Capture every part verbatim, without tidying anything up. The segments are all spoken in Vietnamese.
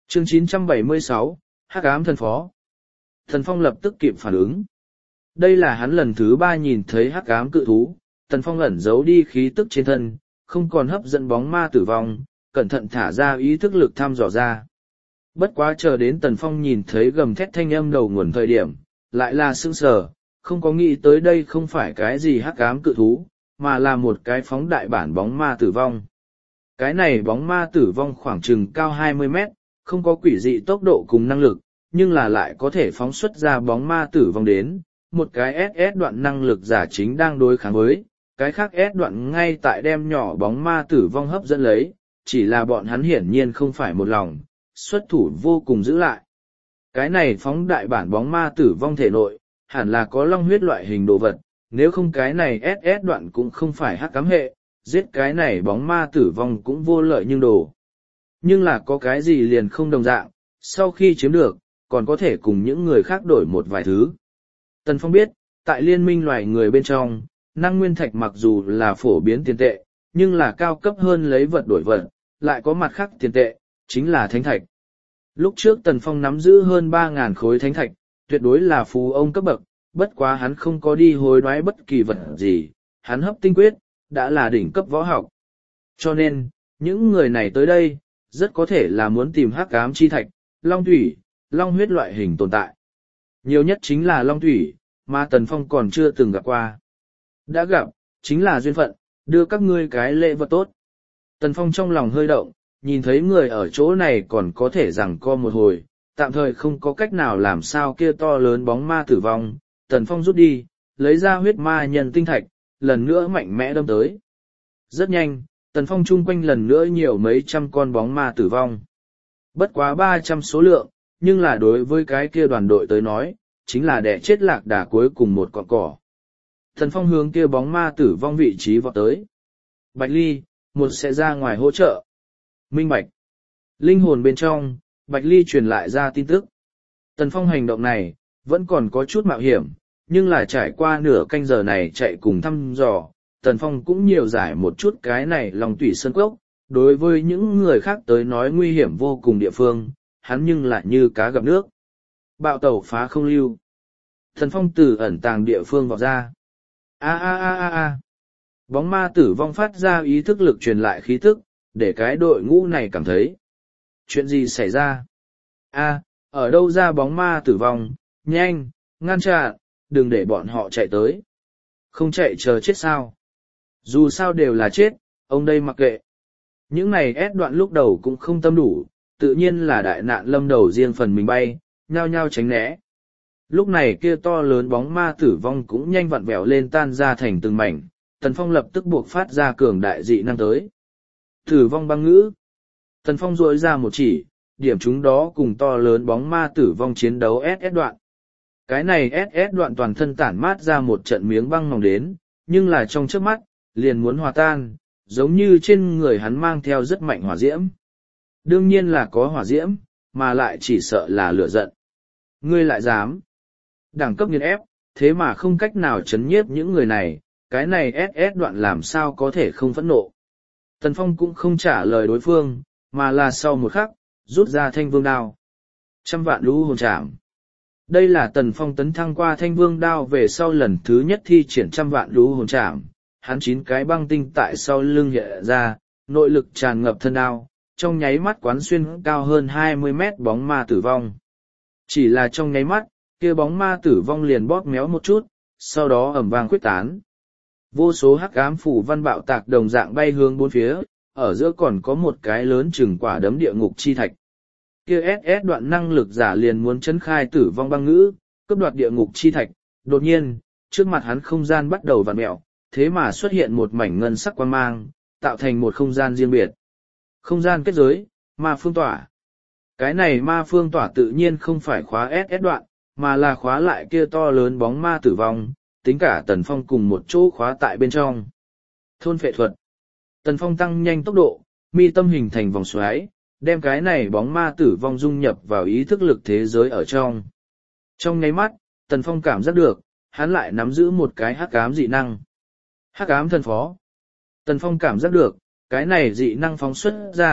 Chương chín trăm bảy mươi sáu, Hắc ám thần phó. Tần Phong lập tức kịp phản ứng. Đây là hắn lần thứ ba nhìn thấy hắc ám cự thú. Tần Phong ẩn giấu đi khí tức trên thân, không còn hấp dẫn bóng ma tử vong, cẩn thận thả ra ý thức lực thăm dò ra. Bất quá chờ đến Tần Phong nhìn thấy gầm thét thanh âm đầu nguồn thời điểm, lại là sững sờ, không có nghĩ tới đây không phải cái gì hắc ám cự thú, mà là một cái phóng đại bản bóng ma tử vong. Cái này bóng ma tử vong khoảng chừng cao hai mươi mét, không có quỷ dị tốc độ cùng năng lực, nhưng là lại có thể phóng xuất ra bóng ma tử vong đến, một cái ét ét đoạn năng lực giả chính đang đối kháng với, cái khác S đoạn ngay tại đem nhỏ bóng ma tử vong hấp dẫn lấy, chỉ là bọn hắn hiển nhiên không phải một lòng, xuất thủ vô cùng giữ lại. Cái này phóng đại bản bóng ma tử vong thể nội, hẳn là có long huyết loại hình đồ vật, nếu không cái này ét ét đoạn cũng không phải hắc ám hệ, giết cái này bóng ma tử vong cũng vô lợi nhưng đồ. Nhưng là có cái gì liền không đồng dạng, sau khi chiếm được, còn có thể cùng những người khác đổi một vài thứ. Tần Phong biết, tại liên minh loài người bên trong, năng nguyên thạch mặc dù là phổ biến tiền tệ, nhưng là cao cấp hơn lấy vật đổi vật, lại có mặt khác tiền tệ, chính là thánh thạch. Lúc trước Tần Phong nắm giữ hơn ba ngàn khối thánh thạch, tuyệt đối là phú ông cấp bậc, bất quá hắn không có đi hối đoái bất kỳ vật gì, hắn hấp tinh quyết, đã là đỉnh cấp võ học. Cho nên, những người này tới đây, rất có thể là muốn tìm hắc ám chi thạch, long thủy, long huyết loại hình tồn tại. Nhiều nhất chính là long thủy, mà Tần Phong còn chưa từng gặp qua. Đã gặp, chính là duyên phận, đưa các ngươi cái lễ vật tốt. Tần Phong trong lòng hơi động, nhìn thấy người ở chỗ này còn có thể rằng co một hồi, tạm thời không có cách nào làm sao kia to lớn bóng ma tử vong. Tần Phong rút đi, lấy ra huyết ma nhân tinh thạch, lần nữa mạnh mẽ đâm tới. Rất nhanh, Tần Phong chung quanh lần nữa nhiều mấy trăm con bóng ma tử vong. Bất quá ba trăm số lượng, nhưng là đối với cái kia đoàn đội tới nói, chính là đẻ chết lạc đà cuối cùng một con cỏ. Tần Phong hướng kia bóng ma tử vong vị trí vọt tới. Bạch Ly, một sẽ ra ngoài hỗ trợ. Minh Bạch. Linh hồn bên trong, Bạch Ly truyền lại ra tin tức. Tần Phong hành động này, vẫn còn có chút mạo hiểm, nhưng là trải qua nửa canh giờ này chạy cùng thăm dò, Tần Phong cũng nhiều giải một chút cái này lòng tủy sơn cốc. Đối với những người khác tới nói nguy hiểm vô cùng địa phương, hắn nhưng lại như cá gặp nước. Bạo tẩu phá không lưu. Tần Phong từ ẩn tàng địa phương vọt ra. A a a a a. Bóng ma tử vong phát ra ý thức lực truyền lại khí tức, để cái đội ngũ này cảm thấy. Chuyện gì xảy ra? A, ở đâu ra bóng ma tử vong, nhanh, ngăn chặn, đừng để bọn họ chạy tới. Không chạy chờ chết sao? Dù sao đều là chết, ông đây mặc kệ. Những này ép đoạn lúc đầu cũng không tâm đủ, tự nhiên là đại nạn lâm đầu riêng phần mình bay, nhao nhao tránh né. Lúc này kia to lớn bóng ma tử vong cũng nhanh vặn vẹo lên tan ra thành từng mảnh, Tần Phong lập tức buộc phát ra cường đại dị năng tới. Tử vong băng ngữ. Tần Phong rỗi ra một chỉ, điểm chúng đó cùng to lớn bóng ma tử vong chiến đấu ét ét đoạn. Cái này ét ét đoạn toàn thân tản mát ra một trận miếng băng mỏng đến, nhưng là trong trước mắt, liền muốn hòa tan, giống như trên người hắn mang theo rất mạnh hỏa diễm. Đương nhiên là có hỏa diễm, mà lại chỉ sợ là lửa giận. Ngươi lại dám. Đẳng cấp nghiền ép, thế mà không cách nào chấn nhiếp những người này, cái này ét ét đoạn làm sao có thể không phẫn nộ. Tần Phong cũng không trả lời đối phương, mà là sau một khắc, rút ra thanh vương đao. Trăm vạn lũ hồn trảm. Đây là Tần Phong tấn thăng qua thanh vương đao về sau lần thứ nhất thi triển trăm vạn lũ hồn trảm. Hắn chín cái băng tinh tại sau lưng hiện ra, nội lực tràn ngập thân đao, trong nháy mắt quán xuyên cao hơn hai mươi mét bóng ma tử vong. Chỉ là trong nháy mắt, kia bóng ma tử vong liền bóp méo một chút, sau đó ầm vang quyết tán. Vô số hắc ám phủ văn bạo tạc đồng dạng bay hướng bốn phía, ở giữa còn có một cái lớn chừng quả đấm địa ngục chi thạch. Kia ét ét đoạn năng lực giả liền muốn chấn khai tử vong băng ngữ, cướp đoạt địa ngục chi thạch, đột nhiên, trước mặt hắn không gian bắt đầu vặn mẹo, thế mà xuất hiện một mảnh ngân sắc quang mang, tạo thành một không gian riêng biệt. Không gian kết giới, ma phương tỏa. Cái này ma phương tỏa tự nhiên không phải khóa ét ét đoạn, mà là khóa lại kia to lớn bóng ma tử vong, tính cả Tần Phong cùng một chỗ khóa tại bên trong. Thôn phệ thuật. Tần Phong tăng nhanh tốc độ, mi tâm hình thành vòng xoáy, đem cái này bóng ma tử vong dung nhập vào ý thức lực thế giới ở trong. Trong nháy mắt, Tần Phong cảm giác được, hắn lại nắm giữ một cái hắc ám dị năng. Hắc ám thần phó. Tần Phong cảm giác được, cái này dị năng phóng xuất ra,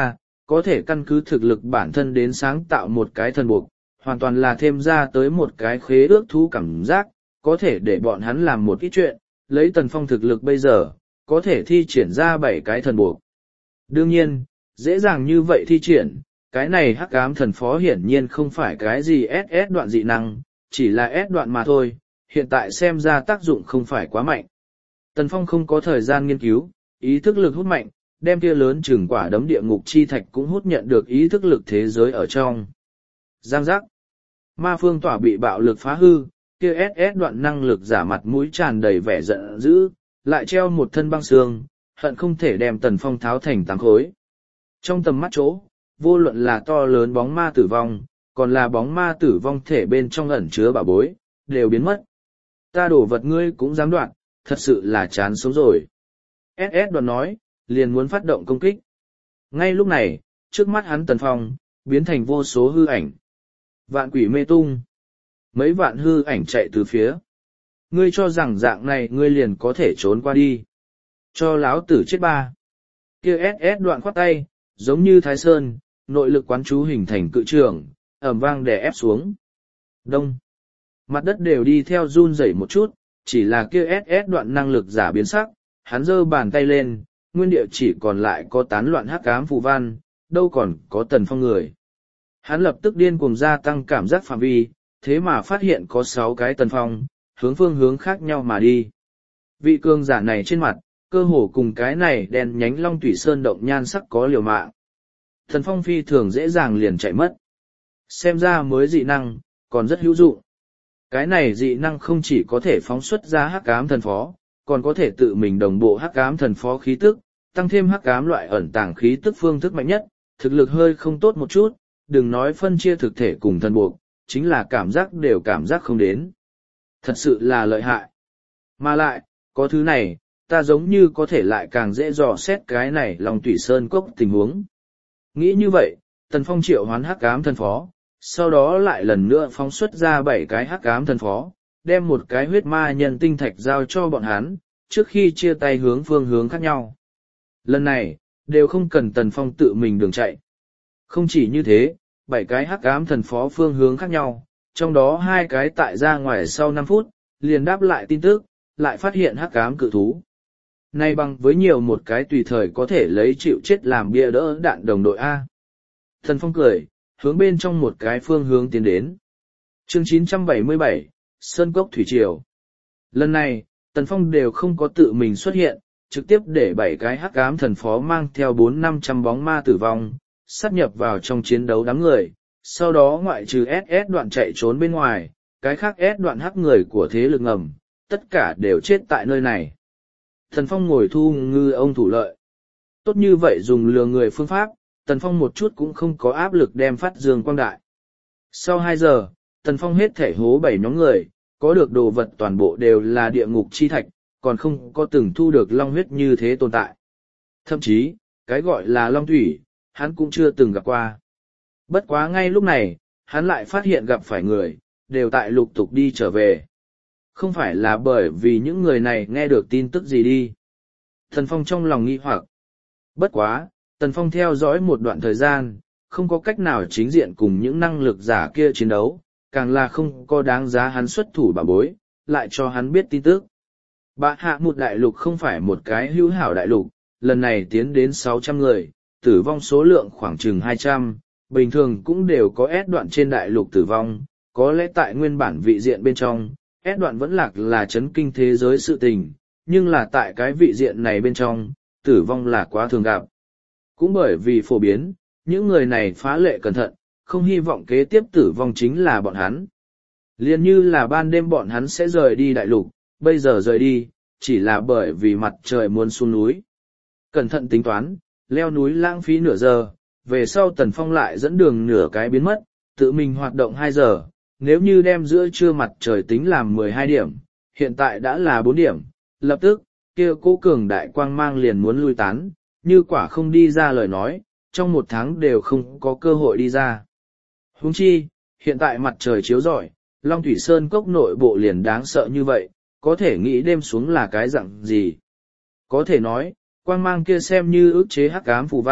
có thể căn cứ thực lực bản thân đến sáng tạo một cái thần buộc, hoàn toàn là thêm ra tới một cái khế ước thú cảm giác, có thể để bọn hắn làm một ít chuyện, lấy Tần Phong thực lực bây giờ, có thể thi triển ra bảy cái thần buộc. Đương nhiên, dễ dàng như vậy thi triển, cái này hắc ám thần phó hiển nhiên không phải cái gì ét ét đoạn dị năng, chỉ là S đoạn mà thôi, hiện tại xem ra tác dụng không phải quá mạnh. Tần Phong không có thời gian nghiên cứu, ý thức lực hút mạnh, đem kia lớn chừng quả đấm địa ngục chi thạch cũng hút nhận được ý thức lực thế giới ở trong. Giang giác. Ma phương tỏa bị bạo lực phá hư, kia ét ét đoạn năng lực giả mặt mũi tràn đầy vẻ giận dữ, lại treo một thân băng xương, hận không thể đem Tần Phong tháo thành tám khối. Trong tầm mắt chỗ, vô luận là to lớn bóng ma tử vong, còn là bóng ma tử vong thể bên trong ẩn chứa bảo bối, đều biến mất. Ta đổ vật ngươi cũng dám đoạn, thật sự là chán sống rồi. ét ét đoạn nói, liền muốn phát động công kích. Ngay lúc này, trước mắt hắn Tần Phong, biến thành vô số hư ảnh. Vạn quỷ mê tung. Mấy vạn hư ảnh chạy từ phía. Ngươi cho rằng dạng này ngươi liền có thể trốn qua đi. Cho láo tử chết ba. Kia ét ét đoạn khoát tay, giống như Thái Sơn, nội lực quán chú hình thành cự trường, ầm vang đè ép xuống. Đông. Mặt đất đều đi theo run rẩy một chút, chỉ là kia ét ét đoạn năng lực giả biến sắc, hắn giơ bàn tay lên, nguyên địa chỉ còn lại có tán loạn hắc ám phù văn, đâu còn có Tần Phong người. Hắn lập tức điên cuồng gia tăng cảm giác phạm vi, thế mà phát hiện có sáu cái Tần Phong, hướng phương hướng khác nhau mà đi. Vị cường giả này trên mặt, cơ hồ cùng cái này đen nhánh long thủy sơn động nhan sắc có liều mạng. Tần Phong phi thường dễ dàng liền chạy mất. Xem ra mới dị năng, còn rất hữu dụng. Cái này dị năng không chỉ có thể phóng xuất ra hắc ám thần phó, còn có thể tự mình đồng bộ hắc ám thần phó khí tức, tăng thêm hắc ám loại ẩn tàng khí tức phương thức mạnh nhất, thực lực hơi không tốt một chút, đừng nói phân chia thực thể cùng thần buộc, chính là cảm giác đều cảm giác không đến. Thật sự là lợi hại. Mà lại, có thứ này, ta giống như có thể lại càng dễ dò xét cái này Long Thủy Sơn Cốc tình huống. Nghĩ như vậy, Tần Phong triệu hoán hắc ám thần phó, sau đó lại lần nữa phóng xuất ra bảy cái hắc ám thần phó, đem một cái huyết ma nhân tinh thạch giao cho bọn hắn, trước khi chia tay hướng phương hướng khác nhau. Lần này, đều không cần Tần Phong tự mình đường chạy. Không chỉ như thế, bảy cái hắc ám thần phó phương hướng khác nhau, trong đó hai cái tại ra ngoài sau năm phút, liền đáp lại tin tức, lại phát hiện hắc ám cự thú. Nay bằng với nhiều một cái tùy thời có thể lấy chịu chết làm bia đỡ đạn đồng đội A. Tần Phong cười, hướng bên trong một cái phương hướng tiến đến. Chương chín trăm bảy mươi bảy, Sơn Cốc Thủy Triều. Lần này, Tần Phong đều không có tự mình xuất hiện, trực tiếp để bảy cái hắc ám thần phó mang theo bốn năm trăm bóng ma tử vong, sát nhập vào trong chiến đấu đám người. Sau đó ngoại trừ ét ét đoạn chạy trốn bên ngoài, cái khác S đoạn hắc người của thế lực ngầm, tất cả đều chết tại nơi này. Tần Phong ngồi thu ngư ông thủ lợi. Tốt như vậy dùng lừa người phương pháp, Tần Phong một chút cũng không có áp lực đem phát dương quang đại. Sau hai giờ, Tần Phong hết thể hố bảy nhóm người, có được đồ vật toàn bộ đều là địa ngục chi thạch, còn không có từng thu được long huyết như thế tồn tại. Thậm chí, cái gọi là long thủy, hắn cũng chưa từng gặp qua. Bất quá ngay lúc này, hắn lại phát hiện gặp phải người, đều tại lục tục đi trở về. Không phải là bởi vì những người này nghe được tin tức gì đi. Tần Phong trong lòng nghi hoặc. Bất quá, Tần Phong theo dõi một đoạn thời gian, không có cách nào chính diện cùng những năng lực giả kia chiến đấu, càng là không có đáng giá hắn xuất thủ bảo bối, lại cho hắn biết tin tức. Bạ hạ một đại lục không phải một cái hữu hảo đại lục, lần này tiến đến sáu trăm người, tử vong số lượng khoảng chừng hai trăm, bình thường cũng đều có S đoạn trên đại lục tử vong, có lẽ tại nguyên bản vị diện bên trong, S đoạn vẫn lạc là chấn kinh thế giới sự tình, nhưng là tại cái vị diện này bên trong, tử vong là quá thường gặp. Cũng bởi vì phổ biến, những người này phá lệ cẩn thận, không hy vọng kế tiếp tử vong chính là bọn hắn. Liên như là ban đêm bọn hắn sẽ rời đi đại lục, bây giờ rời đi, chỉ là bởi vì mặt trời muốn xuống núi. Cẩn thận tính toán, leo núi lãng phí nửa giờ, về sau Tần Phong lại dẫn đường nửa cái biến mất, tự mình hoạt động hai giờ, nếu như đem giữa trưa mặt trời tính làm mười hai điểm, hiện tại đã là bốn điểm, lập tức, kia cố cường đại quang mang liền muốn lui tán, như quả không đi ra lời nói, trong một tháng đều không có cơ hội đi ra. Huống chi, hiện tại mặt trời chiếu rọi, Long Thủy Sơn Cốc nội bộ liền đáng sợ như vậy, có thể nghĩ đêm xuống là cái dạng gì. Có thể nói, quang mang kia xem như ức chế hắc ám phù văn,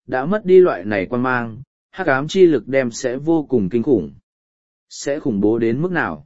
đã mất đi loại này quan mang, hắc ám chi lực đem sẽ vô cùng kinh khủng. Sẽ khủng bố đến mức nào?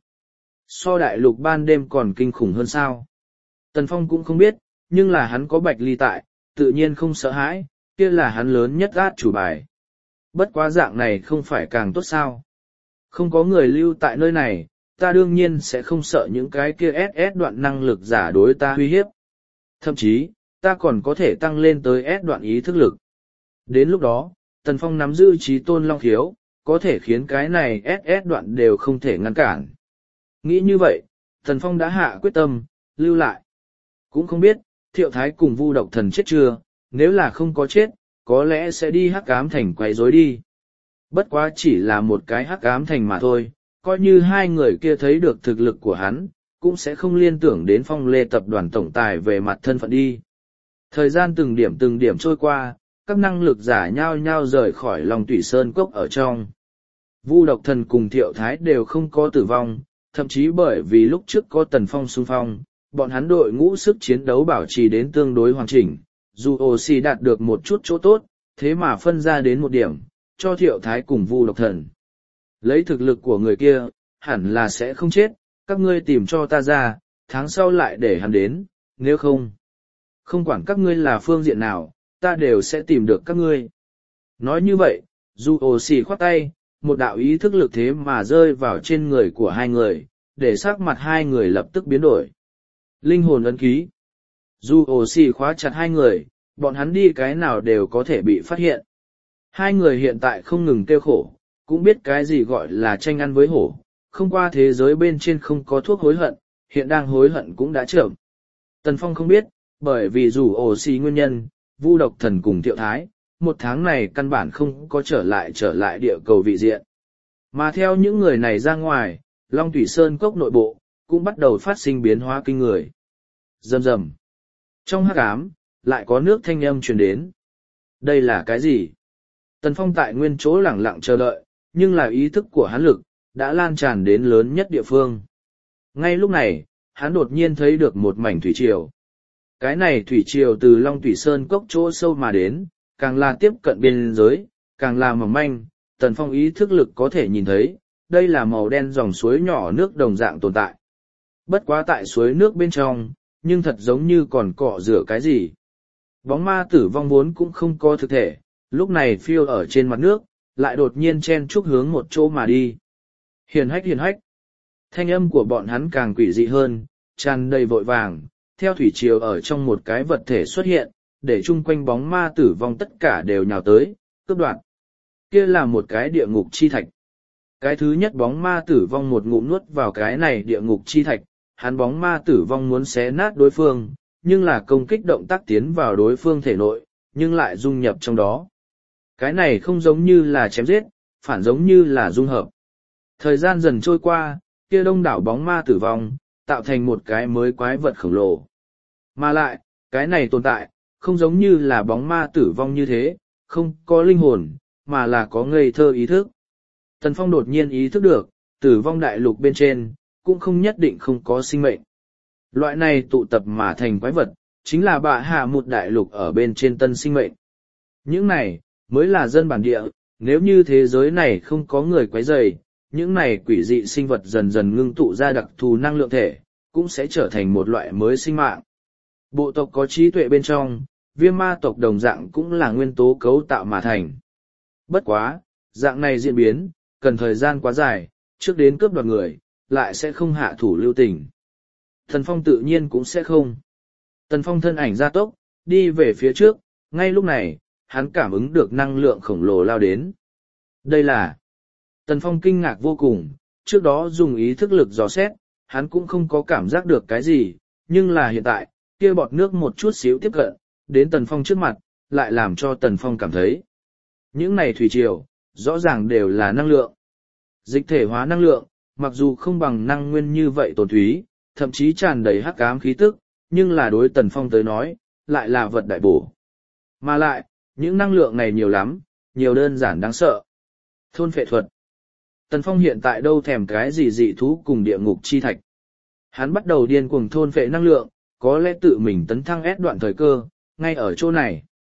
So đại lục ban đêm còn kinh khủng hơn sao? Tần Phong cũng không biết, nhưng là hắn có Bạch Ly tại, tự nhiên không sợ hãi, kia là hắn lớn nhất át chủ bài. Bất quá dạng này không phải càng tốt sao? Không có người lưu tại nơi này, ta đương nhiên sẽ không sợ những cái kia ét ét đoạn năng lực giả đối ta uy hiếp. Thậm chí, ta còn có thể tăng lên tới S đoạn ý thức lực. Đến lúc đó, Tần Phong nắm giữ trí tôn long khiếu, có thể khiến cái này ét ét đoạn đều không thể ngăn cản. Nghĩ như vậy, Tần Phong đã hạ quyết tâm, lưu lại. Cũng không biết, Thiệu Thái cùng Vu Độc Thần chết chưa, nếu là không có chết, có lẽ sẽ đi hắc ám thành quấy rối đi. Bất quá chỉ là một cái hắc ám thành mà thôi, coi như hai người kia thấy được thực lực của hắn, cũng sẽ không liên tưởng đến Phong Lê tập đoàn tổng tài về mặt thân phận đi. Thời gian từng điểm từng điểm trôi qua, các năng lực giả nhao nhao rời khỏi Long Tủy Sơn Cốc ở trong. Vu Độc Thần cùng Thiệu Thái đều không có tử vong, thậm chí bởi vì lúc trước có Tần Phong xung phong, bọn hắn đội ngũ sức chiến đấu bảo trì đến tương đối hoàn chỉnh, dù oxy đạt được một chút chỗ tốt, thế mà phân ra đến một điểm, cho Thiệu Thái cùng Vu Độc Thần. Lấy thực lực của người kia, hẳn là sẽ không chết, các ngươi tìm cho ta ra, tháng sau lại để hắn đến, nếu không. Không quản các ngươi là phương diện nào, ta đều sẽ tìm được các ngươi. Nói như vậy, dù ồ xì khoát tay, một đạo ý thức lực thế mà rơi vào trên người của hai người, để sắc mặt hai người lập tức biến đổi. Linh hồn ấn ký. Dù ồ xì khóa chặt hai người, bọn hắn đi cái nào đều có thể bị phát hiện. Hai người hiện tại không ngừng kêu khổ, cũng biết cái gì gọi là tranh ăn với hổ, không qua thế giới bên trên không có thuốc hối hận, hiện đang hối hận cũng đã chậm. Tần Phong không biết, bởi vì dù ổ xì nguyên nhân, Vu Độc Thần cùng Thiệu Thái, một tháng này căn bản không có trở lại trở lại địa cầu vị diện. Mà theo những người này ra ngoài, Long Thủy Sơn Cốc nội bộ, cũng bắt đầu phát sinh biến hóa kinh người. Rầm rầm. Trong hắc ám, lại có nước thanh âm truyền đến. Đây là cái gì? Tần Phong tại nguyên chỗ lẳng lặng chờ đợi, nhưng là ý thức của hắn lực, đã lan tràn đến lớn nhất địa phương. Ngay lúc này, hắn đột nhiên thấy được một mảnh thủy triều. Cái này thủy triều từ Long Thủy Sơn Cốc chỗ sâu mà đến, càng là tiếp cận biên giới, càng là mỏng manh, Tần Phong ý thức lực có thể nhìn thấy, đây là màu đen dòng suối nhỏ nước đồng dạng tồn tại. Bất quá tại suối nước bên trong, nhưng thật giống như còn cọ rửa cái gì. Bóng ma tử vong vốn cũng không có thực thể, lúc này phiêu ở trên mặt nước, lại đột nhiên chen chúc hướng một chỗ mà đi. Hiền hách hiền hách. Thanh âm của bọn hắn càng quỷ dị hơn, tràn đầy vội vàng, theo thủy triều ở trong một cái vật thể xuất hiện, để chung quanh bóng ma tử vong tất cả đều nhào tới, cướp đoạt. Kia là một cái địa ngục chi thạch. Cái thứ nhất bóng ma tử vong một ngụm nuốt vào cái này địa ngục chi thạch, hắn bóng ma tử vong muốn xé nát đối phương, nhưng là công kích động tác tiến vào đối phương thể nội, nhưng lại dung nhập trong đó. Cái này không giống như là chém giết, phản giống như là dung hợp. Thời gian dần trôi qua, kia đông đảo bóng ma tử vong, tạo thành một cái mới quái vật khổng lồ. Mà lại, cái này tồn tại, không giống như là bóng ma tử vong như thế, không có linh hồn, mà là có ngây thơ ý thức. Tần Phong đột nhiên ý thức được, tử vong đại lục bên trên, cũng không nhất định không có sinh mệnh. Loại này tụ tập mà thành quái vật, chính là bạ hạ một đại lục ở bên trên tân sinh mệnh. Những này, mới là dân bản địa, nếu như thế giới này không có người quấy rầy, những này quỷ dị sinh vật dần dần ngưng tụ ra đặc thù năng lượng thể, cũng sẽ trở thành một loại mới sinh mạng. Bộ tộc có trí tuệ bên trong, viêm ma tộc đồng dạng cũng là nguyên tố cấu tạo mà thành. Bất quá, dạng này diễn biến, cần thời gian quá dài, trước đến cướp đoạt người, lại sẽ không hạ thủ lưu tình. Tần Phong tự nhiên cũng sẽ không. Tần Phong thân ảnh ra tốc, đi về phía trước, ngay lúc này, hắn cảm ứng được năng lượng khổng lồ lao đến. Đây là... Tần Phong kinh ngạc vô cùng, trước đó dùng ý thức lực dò xét, hắn cũng không có cảm giác được cái gì, nhưng là hiện tại, kia bọt nước một chút xíu tiếp cận, đến Tần Phong trước mặt, lại làm cho Tần Phong cảm thấy. Những này thủy triều, rõ ràng đều là năng lượng. Dịch thể hóa năng lượng, mặc dù không bằng năng nguyên như vậy tồn thúy, thậm chí tràn đầy hắc ám khí tức, nhưng là đối Tần Phong tới nói, lại là vật đại bổ. Mà lại, những năng lượng này nhiều lắm, nhiều đơn giản đáng sợ. Thôn phệ thuật. Tần Phong hiện tại đâu thèm cái gì dị thú cùng địa ngục chi thạch. Hắn bắt đầu điên cuồng thôn phệ năng lượng, có lẽ tự mình tấn thăng ép đoạn thời cơ, ngay ở chỗ này.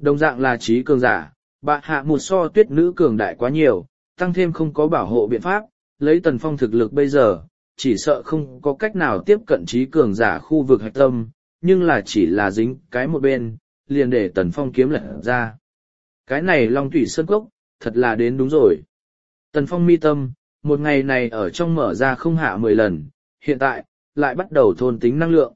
Đồng dạng là trí cường giả, bạ hạ một so tuyết nữ cường đại quá nhiều, tăng thêm không có bảo hộ biện pháp, lấy Tần Phong thực lực bây giờ, chỉ sợ không có cách nào tiếp cận trí cường giả khu vực hạch tâm, nhưng là chỉ là dính cái một bên, liền để Tần Phong kiếm lật ra. Cái này Long Thủy Sơn Cốc, thật là đến đúng rồi. Tần Phong mi tâm, một ngày này ở trong mở ra không hạ mười lần, hiện tại, lại bắt đầu thôn tính năng lượng.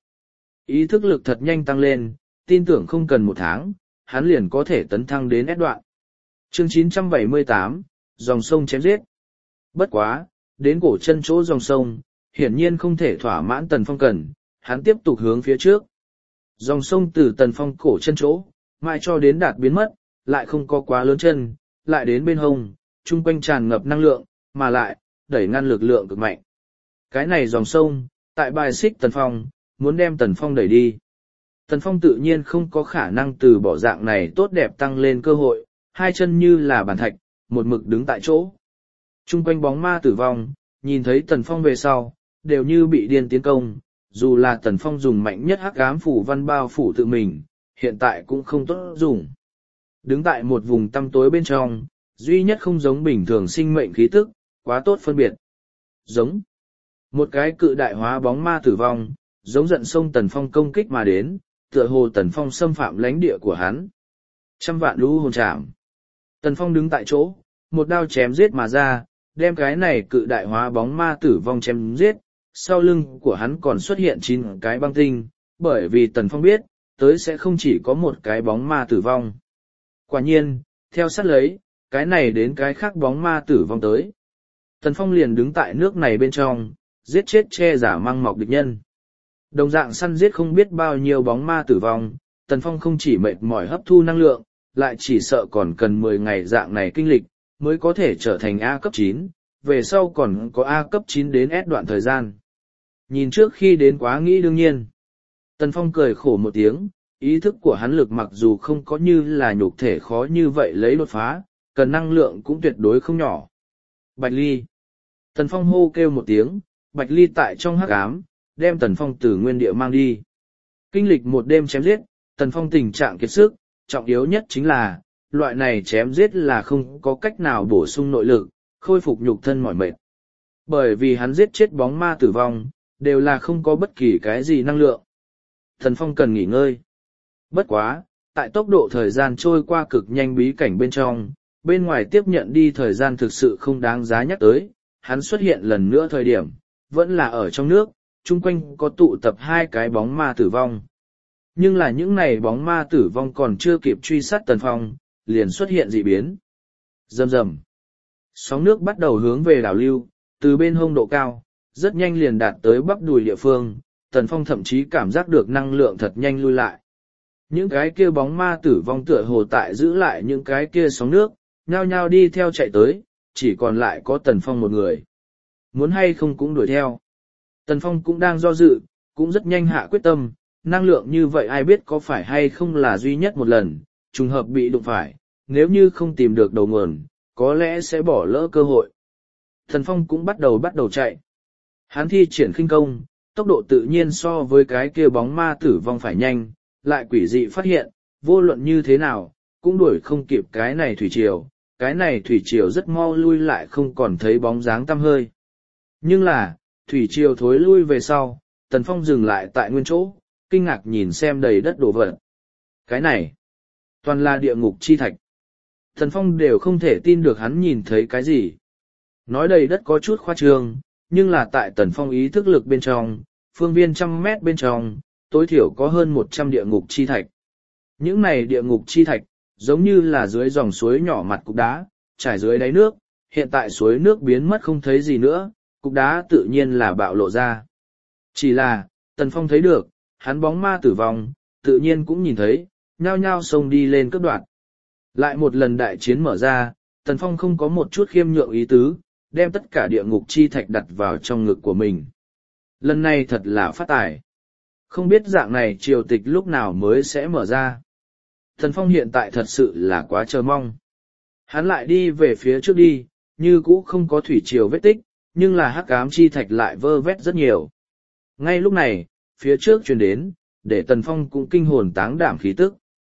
Ý thức lực thật nhanh tăng lên, tin tưởng không cần một tháng, hắn liền có thể tấn thăng đến S đoạn. Chương chín trăm bảy mươi tám, dòng sông chém giết. Bất quá, đến cổ chân chỗ dòng sông, hiển nhiên không thể thỏa mãn Tần Phong cần, hắn tiếp tục hướng phía trước. Dòng sông từ Tần Phong cổ chân chỗ, mãi cho đến đạt biến mất, lại không có quá lớn chân, lại đến bên hông, chung quanh tràn ngập năng lượng, mà lại, đẩy ngăn lực lượng cực mạnh. Cái này dòng sông, tại bài xích Tần Phong, muốn đem Tần Phong đẩy đi. Tần Phong tự nhiên không có khả năng từ bỏ dạng này tốt đẹp tăng lên cơ hội, hai chân như là bàn thạch, một mực đứng tại chỗ. Trung quanh bóng ma tử vong, nhìn thấy Tần Phong về sau, đều như bị điên tiến công, dù là Tần Phong dùng mạnh nhất hắc ám phủ văn bao phủ tự mình, hiện tại cũng không tốt dùng. Đứng tại một vùng tăm tối bên trong, duy nhất không giống bình thường sinh mệnh khí tức, quá tốt phân biệt. Giống. Một cái cự đại hóa bóng ma tử vong, giống giận sông Tần Phong công kích mà đến, tựa hồ Tần Phong xâm phạm lãnh địa của hắn. Trăm vạn lũ hồn chạm. Tần Phong đứng tại chỗ, một đao chém giết mà ra, đem cái này cự đại hóa bóng ma tử vong chém giết, sau lưng của hắn còn xuất hiện chín cái băng tinh, bởi vì Tần Phong biết, tới sẽ không chỉ có một cái bóng ma tử vong. Quả nhiên, theo sát lấy, cái này đến cái khác bóng ma tử vong tới. Tần Phong liền đứng tại nước này bên trong, giết chết che giả mang mọc địch nhân. Đồng dạng săn giết không biết bao nhiêu bóng ma tử vong, Tần Phong không chỉ mệt mỏi hấp thu năng lượng, lại chỉ sợ còn cần mười ngày dạng này kinh lịch, mới có thể trở thành A cấp chín, về sau còn có A cấp chín đến S đoạn thời gian. Nhìn trước khi đến quá nghĩ đương nhiên. Tần Phong cười khổ một tiếng, ý thức của hắn lực mặc dù không có như là nhục thể khó như vậy lấy đột phá, cần năng lượng cũng tuyệt đối không nhỏ. Bạch Ly. Tần Phong hô kêu một tiếng, Bạch Ly tại trong hắc ám, đem Tần Phong từ nguyên địa mang đi. Kinh lịch một đêm chém giết, Tần Phong tình trạng kiệt sức, trọng yếu nhất chính là, loại này chém giết là không có cách nào bổ sung nội lực, khôi phục nhục thân mỏi mệt. Bởi vì hắn giết chết bóng ma tử vong, đều là không có bất kỳ cái gì năng lượng. Tần Phong cần nghỉ ngơi. Bất quá, tại tốc độ thời gian trôi qua cực nhanh bí cảnh bên trong, bên ngoài tiếp nhận đi thời gian thực sự không đáng giá nhắc tới, hắn xuất hiện lần nữa thời điểm, vẫn là ở trong nước, chung quanh có tụ tập hai cái bóng ma tử vong. Nhưng là những này bóng ma tử vong còn chưa kịp truy sát Tần Phong, liền xuất hiện dị biến. Rầm rầm. Sóng nước bắt đầu hướng về đảo lưu, từ bên hông độ cao, rất nhanh liền đạt tới bắp đùi địa phương, Tần Phong thậm chí cảm giác được năng lượng thật nhanh lui lại. Những cái kia bóng ma tử vong tựa hồ tại giữ lại những cái kia sóng nước, nhao nhao đi theo chạy tới, chỉ còn lại có Tần Phong một người. Muốn hay không cũng đuổi theo. Tần Phong cũng đang do dự, cũng rất nhanh hạ quyết tâm, năng lượng như vậy ai biết có phải hay không là duy nhất một lần, trùng hợp bị đụng phải, nếu như không tìm được đầu nguồn, có lẽ sẽ bỏ lỡ cơ hội. Tần Phong cũng bắt đầu bắt đầu chạy. Hắn thi triển khinh công, tốc độ tự nhiên so với cái kia bóng ma tử vong phải nhanh, lại quỷ dị phát hiện, vô luận như thế nào, cũng đuổi không kịp cái này thủy triều, cái này thủy triều rất mau lui lại không còn thấy bóng dáng tăm hơi. Nhưng là, thủy triều thối lui về sau, Tần Phong dừng lại tại nguyên chỗ, kinh ngạc nhìn xem đầy đất đổ vật. Cái này, toàn là địa ngục chi thạch. Tần Phong đều không thể tin được hắn nhìn thấy cái gì. Nói đầy đất có chút khoa trương, nhưng là tại Tần Phong ý thức lực bên trong, phương viên trăm mét bên trong, tối thiểu có hơn một trăm địa ngục chi thạch. Những này địa ngục chi thạch, giống như là dưới dòng suối nhỏ mặt cục đá, trải dưới đáy nước, hiện tại suối nước biến mất không thấy gì nữa, cục đá tự nhiên là bạo lộ ra. Chỉ là, Tần Phong thấy được, hắn bóng ma tử vong, tự nhiên cũng nhìn thấy, nhao nhao xông đi lên cướp đoạt. Lại một lần đại chiến mở ra, Tần Phong không có một chút khiêm nhượng ý tứ, đem tất cả địa ngục chi thạch đặt vào trong ngực của mình. Lần này thật là phát tài. Không biết dạng này triều tịch lúc nào mới sẽ mở ra. Tần Phong hiện tại thật sự là quá chờ mong. Hắn lại đi về phía trước đi, như cũ không có thủy triều vết tích, nhưng là hắc ám chi thạch lại vơ vét rất nhiều. Ngay lúc này, phía trước truyền đến, để Tần Phong cũng kinh hồn táng đảm khí tức.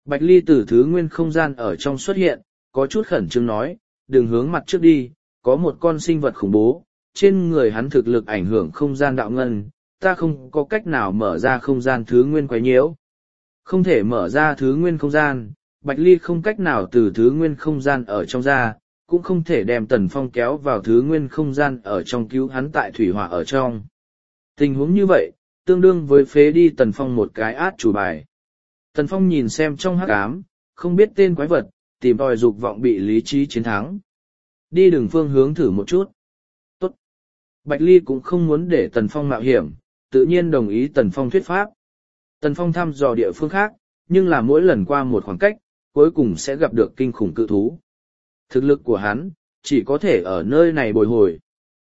Bạch Ly từ thứ nguyên không gian ở trong xuất hiện, có chút khẩn trương nói, đừng hướng mặt trước đi, có một con sinh vật khủng bố, trên người hắn thực lực ảnh hưởng không gian đạo ngân, ta không có cách nào mở ra không gian thứ nguyên quấy nhiễu. Không thể mở ra thứ nguyên không gian, Bạch Ly không cách nào từ thứ nguyên không gian ở trong ra, cũng không thể đem Tần Phong kéo vào thứ nguyên không gian ở trong cứu hắn tại thủy hỏa ở trong. Tình huống như vậy, tương đương với phế đi Tần Phong một cái át chủ bài. Tần Phong nhìn xem trong hắc ám, không biết tên quái vật, tìm tòi dục vọng bị lý trí chiến thắng. Đi đường phương hướng thử một chút. Tốt. Bạch Ly cũng không muốn để Tần Phong mạo hiểm, tự nhiên đồng ý Tần Phong thuyết pháp. Tần Phong thăm dò địa phương khác, nhưng là mỗi lần qua một khoảng cách, cuối cùng sẽ gặp được kinh khủng cự thú. Thực lực của hắn, chỉ có thể ở nơi này bồi hồi.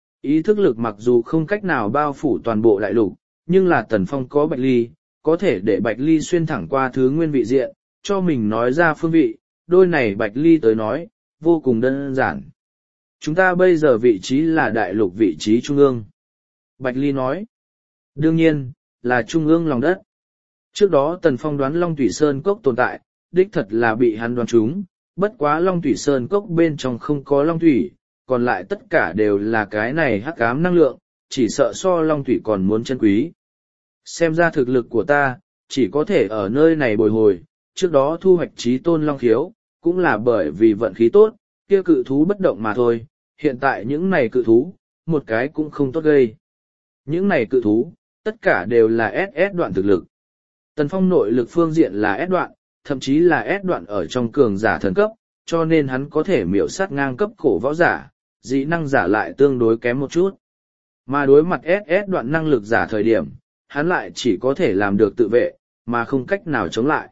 Ý thức lực mặc dù không cách nào bao phủ toàn bộ đại lục, nhưng là Tần Phong có Bạch Ly, có thể để Bạch Ly xuyên thẳng qua thứ nguyên vị diện, cho mình nói ra phương vị, đôi này Bạch Ly tới nói, vô cùng đơn giản. Chúng ta bây giờ vị trí là đại lục vị trí trung ương. Bạch Ly nói, đương nhiên, là trung ương lòng đất. Trước đó Tần Phong đoán Long Thủy Sơn Cốc tồn tại, đích thật là bị hắn đoán trúng, bất quá Long Thủy Sơn Cốc bên trong không có Long Thủy, còn lại tất cả đều là cái này hắc ám năng lượng, chỉ sợ so Long Thủy còn muốn chân quý. Xem ra thực lực của ta, chỉ có thể ở nơi này bồi hồi, trước đó thu hoạch trí tôn Long Khiếu, cũng là bởi vì vận khí tốt, kia cự thú bất động mà thôi, hiện tại những này cự thú, một cái cũng không tốt gây. Những này cự thú, tất cả đều là ét ét đoạn thực lực. Tần Phong nội lực phương diện là S đoạn, thậm chí là S đoạn ở trong cường giả thần cấp, cho nên hắn có thể miểu sát ngang cấp cổ võ giả, dị năng giả lại tương đối kém một chút. Mà đối mặt ét ét đoạn năng lực giả thời điểm, hắn lại chỉ có thể làm được tự vệ, mà không cách nào chống lại.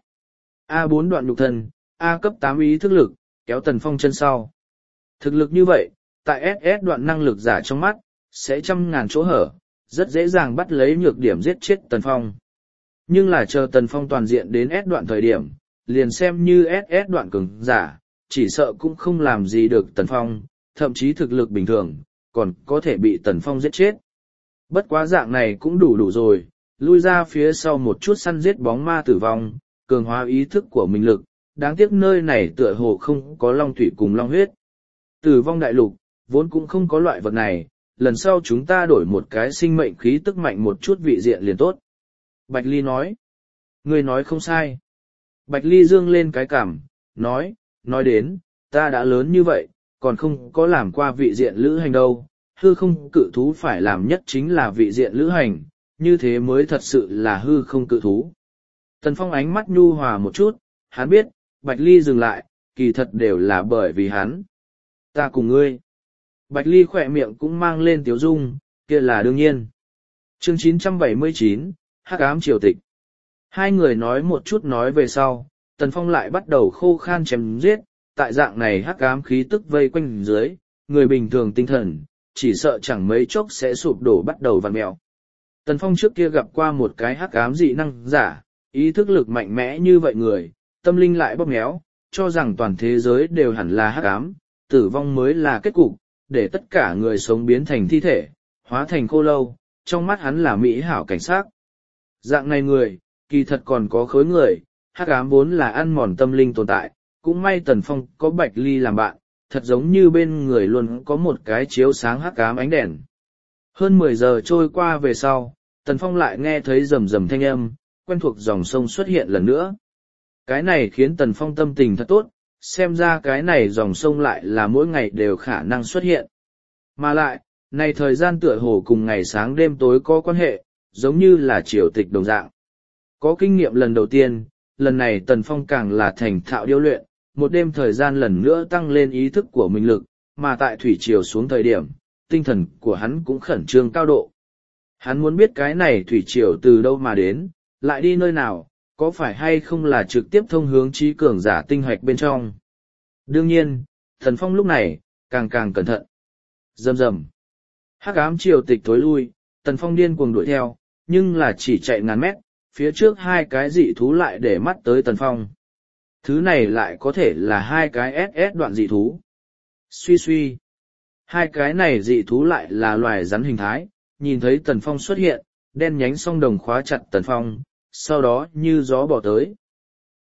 A bốn đoạn nhục thân, A cấp tám ý thức lực, kéo Tần Phong chân sau. Thực lực như vậy, tại ét ét đoạn năng lực giả trong mắt, sẽ trăm ngàn chỗ hở, rất dễ dàng bắt lấy nhược điểm giết chết Tần Phong. Nhưng là chờ Tần Phong toàn diện đến S đoạn thời điểm, liền xem như ét ét đoạn cường giả, chỉ sợ cũng không làm gì được Tần Phong, thậm chí thực lực bình thường, còn có thể bị Tần Phong giết chết. Bất quá dạng này cũng đủ đủ rồi, lui ra phía sau một chút săn giết bóng ma tử vong, cường hóa ý thức của mình lực, đáng tiếc nơi này tựa hồ không có long thủy cùng long huyết. Tử vong đại lục, vốn cũng không có loại vật này, lần sau chúng ta đổi một cái sinh mệnh khí tức mạnh một chút vị diện liền tốt. Bạch Ly nói. Người nói không sai. Bạch Ly dương lên cái cằm, nói, nói đến, ta đã lớn như vậy, còn không có làm qua vị diện lữ hành đâu, hư không cự thú phải làm nhất chính là vị diện lữ hành, như thế mới thật sự là hư không cự thú. Tần Phong ánh mắt nhu hòa một chút, hắn biết, Bạch Ly dừng lại, kỳ thật đều là bởi vì hắn. Ta cùng ngươi. Bạch Ly khỏe miệng cũng mang lên tiếu dung, kia là đương nhiên. Chương chín trăm bảy mươi chín, Hắc ám triều tịch. Hai người nói một chút nói về sau, Tần Phong lại bắt đầu khô khan chém giết, tại dạng này hắc ám khí tức vây quanh dưới, người bình thường tinh thần, chỉ sợ chẳng mấy chốc sẽ sụp đổ bắt đầu vặn mèo. Tần Phong trước kia gặp qua một cái hắc ám dị năng giả, ý thức lực mạnh mẽ như vậy người, tâm linh lại bóp méo, cho rằng toàn thế giới đều hẳn là hắc ám, tử vong mới là kết cục, để tất cả người sống biến thành thi thể, hóa thành khô lâu, trong mắt hắn là mỹ hảo cảnh sát. Dạng này người, kỳ thật còn có khối người, hắc ám vốn là ăn mòn tâm linh tồn tại, cũng may Tần Phong có Bạch Ly làm bạn, thật giống như bên người luôn có một cái chiếu sáng hắc ám ánh đèn. Hơn mười giờ trôi qua về sau, Tần Phong lại nghe thấy rầm rầm thanh âm, quen thuộc dòng sông xuất hiện lần nữa. Cái này khiến Tần Phong tâm tình thật tốt, xem ra cái này dòng sông lại là mỗi ngày đều khả năng xuất hiện. Mà lại, này thời gian tựa hồ cùng ngày sáng đêm tối có quan hệ, giống như là triều tịch đồng dạng. Có kinh nghiệm lần đầu tiên, lần này Tần Phong càng là thành thạo điêu luyện, một đêm thời gian lần nữa tăng lên ý thức của mình lực, mà tại thủy triều xuống thời điểm, tinh thần của hắn cũng khẩn trương cao độ. Hắn muốn biết cái này thủy triều từ đâu mà đến, lại đi nơi nào, có phải hay không là trực tiếp thông hướng trí cường giả tinh hoạch bên trong. Đương nhiên, Tần Phong lúc này, càng càng cẩn thận. Rầm rầm. Hắc ám triều tịch tối lui, Tần Phong điên cuồng đuổi theo, nhưng là chỉ chạy ngàn mét, phía trước hai cái dị thú lại để mắt tới Tần Phong. Thứ này lại có thể là hai cái ét ét đoạn dị thú. Suy suy. Hai cái này dị thú lại là loài rắn hình thái, nhìn thấy Tần Phong xuất hiện, đen nhánh song đồng khóa chặt Tần Phong, sau đó như gió bỏ tới.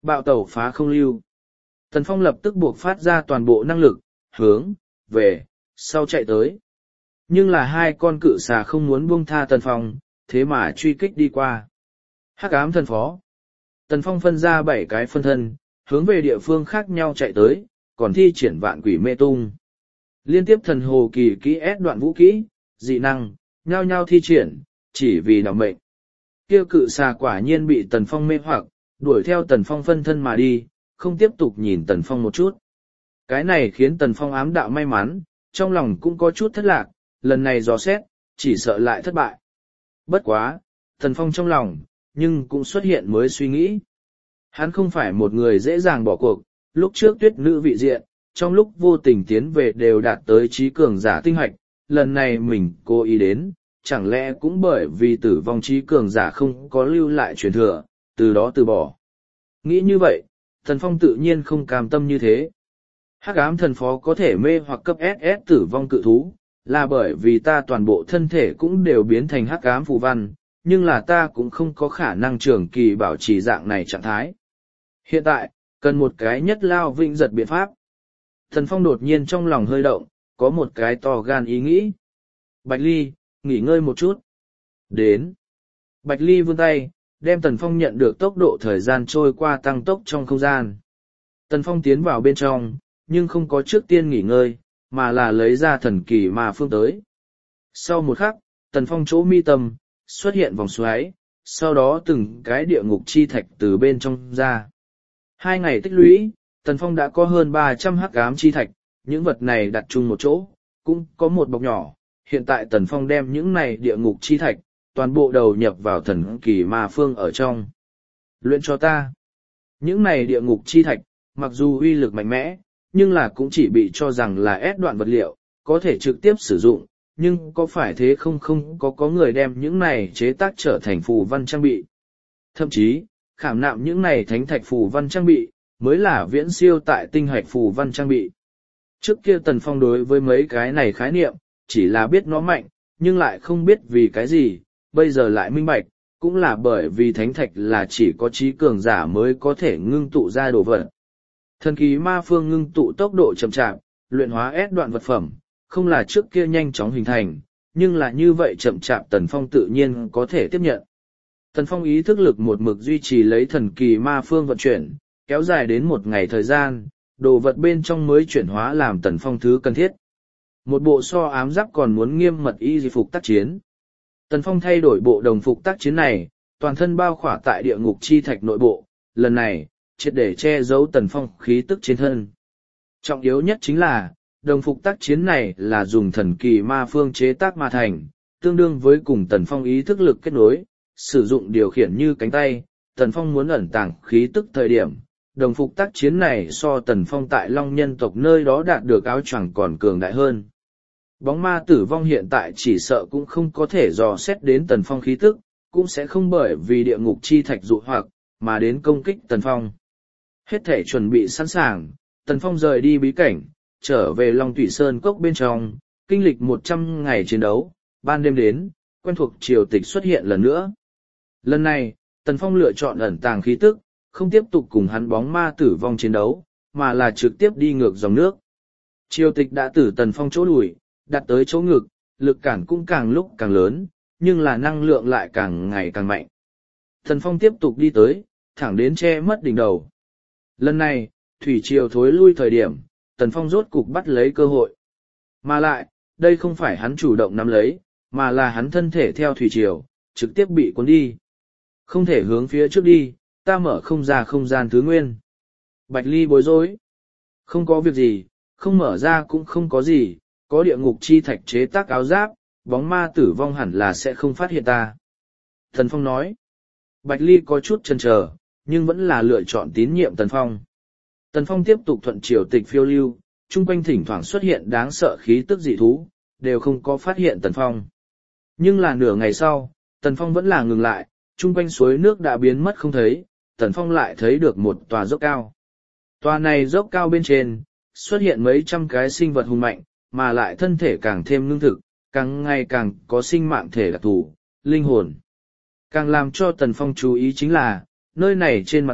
Bạo tẩu phá không lưu. Tần Phong lập tức buộc phát ra toàn bộ năng lực, hướng, về, sau chạy tới. Nhưng là hai con cự xà không muốn buông tha Tần Phong, thế mà truy kích đi qua. Hắc ám thần phó. Tần Phong phân ra bảy cái phân thân, hướng về địa phương khác nhau chạy tới, còn thi triển vạn quỷ mê tung. Liên tiếp thần hồ kỳ kỹ ép đoạn vũ kỹ, dị năng, nhao nhao thi triển, chỉ vì đảm mệnh. Kia cự xà quả nhiên bị Tần Phong mê hoặc, đuổi theo Tần Phong phân thân mà đi, không tiếp tục nhìn Tần Phong một chút. Cái này khiến Tần Phong ám đạo may mắn, trong lòng cũng có chút thất lạc, lần này dò xét, chỉ sợ lại thất bại. Bất quá, Tần Phong trong lòng, nhưng cũng xuất hiện mới suy nghĩ. Hắn không phải một người dễ dàng bỏ cuộc, lúc trước tuyết nữ vị diện, trong lúc vô tình tiến về đều đạt tới trí cường giả tinh hoạch, lần này mình cố ý đến, chẳng lẽ cũng bởi vì tử vong trí cường giả không có lưu lại truyền thừa, từ đó từ bỏ. Nghĩ như vậy, Thần Phong tự nhiên không cam tâm như thế. Hắc ám thần phó có thể mê hoặc cấp ét ét tử vong cự thú, là bởi vì ta toàn bộ thân thể cũng đều biến thành hắc ám phù văn, nhưng là ta cũng không có khả năng trường kỳ bảo trì dạng này trạng thái. Hiện tại, cần một cái nhất lao vĩnh giật biện pháp. Thần Phong đột nhiên trong lòng hơi động, có một cái to gan ý nghĩ. Bạch Ly, nghỉ ngơi một chút. Đến. Bạch Ly vươn tay, đem Tần Phong nhận được tốc độ thời gian trôi qua tăng tốc trong không gian. Tần Phong tiến vào bên trong, nhưng không có trước tiên nghỉ ngơi, mà là lấy ra thần kỳ ma phương tới. Sau một khắc, Tần Phong chỗ mi tâm, xuất hiện vòng xoáy, sau đó từng cái địa ngục chi thạch từ bên trong ra. Hai ngày tích lũy, Tần Phong đã có hơn ba trăm hắc ám chi thạch, những vật này đặt chung một chỗ, cũng có một bọc nhỏ. Hiện tại Tần Phong đem những này địa ngục chi thạch, toàn bộ đầu nhập vào thần kỳ ma phương ở trong. Luyện cho ta. Những này địa ngục chi thạch, mặc dù uy lực mạnh mẽ, nhưng là cũng chỉ bị cho rằng là ép đoạn vật liệu, có thể trực tiếp sử dụng, nhưng có phải thế không không có có người đem những này chế tác trở thành phù văn trang bị. Thậm chí, khảm nạm những này thánh thạch phù văn trang bị, mới là viễn siêu tại tinh hạch phù văn trang bị. Trước kia Tần Phong đối với mấy cái này khái niệm, chỉ là biết nó mạnh, nhưng lại không biết vì cái gì, bây giờ lại minh bạch, cũng là bởi vì thánh thạch là chỉ có trí cường giả mới có thể ngưng tụ ra đồ vật. Thần kỳ ma phương ngưng tụ tốc độ chậm chạp, luyện hóa ép đoạn vật phẩm, không là trước kia nhanh chóng hình thành, nhưng là như vậy chậm chạp Tần Phong tự nhiên có thể tiếp nhận. Tần Phong ý thức lực một mực duy trì lấy thần kỳ ma phương vận chuyển, kéo dài đến một ngày thời gian, đồ vật bên trong mới chuyển hóa làm Tần Phong thứ cần thiết. Một bộ so ám giáp còn muốn nghiêm mật y phục tác chiến. Tần Phong thay đổi bộ đồng phục tác chiến này, toàn thân bao khỏa tại địa ngục chi thạch nội bộ, lần này, triệt để che giấu Tần Phong khí tức trên thân. Trọng yếu nhất chính là, đồng phục tác chiến này là dùng thần kỳ ma phương chế tác mà thành, tương đương với cùng Tần Phong ý thức lực kết nối, sử dụng điều khiển như cánh tay, Tần Phong muốn ẩn tàng khí tức thời điểm. Đồng phục tác chiến này so Tần Phong tại Long nhân tộc nơi đó đạt được áo choàng còn cường đại hơn. Bóng ma tử vong hiện tại chỉ sợ cũng không có thể dò xét đến Tần Phong khí tức, cũng sẽ không bởi vì địa ngục chi thạch dụ hoặc, mà đến công kích Tần Phong. Hết thể chuẩn bị sẵn sàng, Tần Phong rời đi bí cảnh, trở về Long Thủy Sơn cốc bên trong, kinh lịch một trăm ngày chiến đấu, ban đêm đến, quen thuộc triều tịch xuất hiện lần nữa. Lần này, Tần Phong lựa chọn ẩn tàng khí tức, không tiếp tục cùng hắn bóng ma tử vong chiến đấu, mà là trực tiếp đi ngược dòng nước. Triều tịch đã tử Tần Phong chỗ lùi, đặt tới chỗ ngực, lực cản cũng càng lúc càng lớn, nhưng là năng lượng lại càng ngày càng mạnh. Tần Phong tiếp tục đi tới, thẳng đến che mất đỉnh đầu. Lần này, thủy triều thối lui thời điểm, Tần Phong rốt cục bắt lấy cơ hội. Mà lại, đây không phải hắn chủ động nắm lấy, mà là hắn thân thể theo thủy triều, trực tiếp bị cuốn đi. Không thể hướng phía trước đi, ta mở không ra không gian thứ nguyên. Bạch Ly bối rối. Không có việc gì, không mở ra cũng không có gì, có địa ngục chi thạch chế tác áo giáp, bóng ma tử vong hẳn là sẽ không phát hiện ta. Tần Phong nói. Bạch Ly có chút chần chờ, nhưng vẫn là lựa chọn tín nhiệm Tần Phong. Tần Phong tiếp tục thuận triều tịch phiêu lưu, chung quanh thỉnh thoảng xuất hiện đáng sợ khí tức dị thú, đều không có phát hiện Tần Phong. Nhưng là nửa ngày sau, Tần Phong vẫn là ngừng lại, chung quanh suối nước đã biến mất không thấy, Tần Phong lại thấy được một tòa dốc cao. Tòa này dốc cao bên trên, xuất hiện mấy trăm cái sinh vật hùng mạnh, mà lại thân thể càng thêm lương thực, càng ngày càng có sinh mạng thể đặc thù, linh hồn. Càng làm cho Tần Phong chú ý chính là, nơi này trên mặt đất,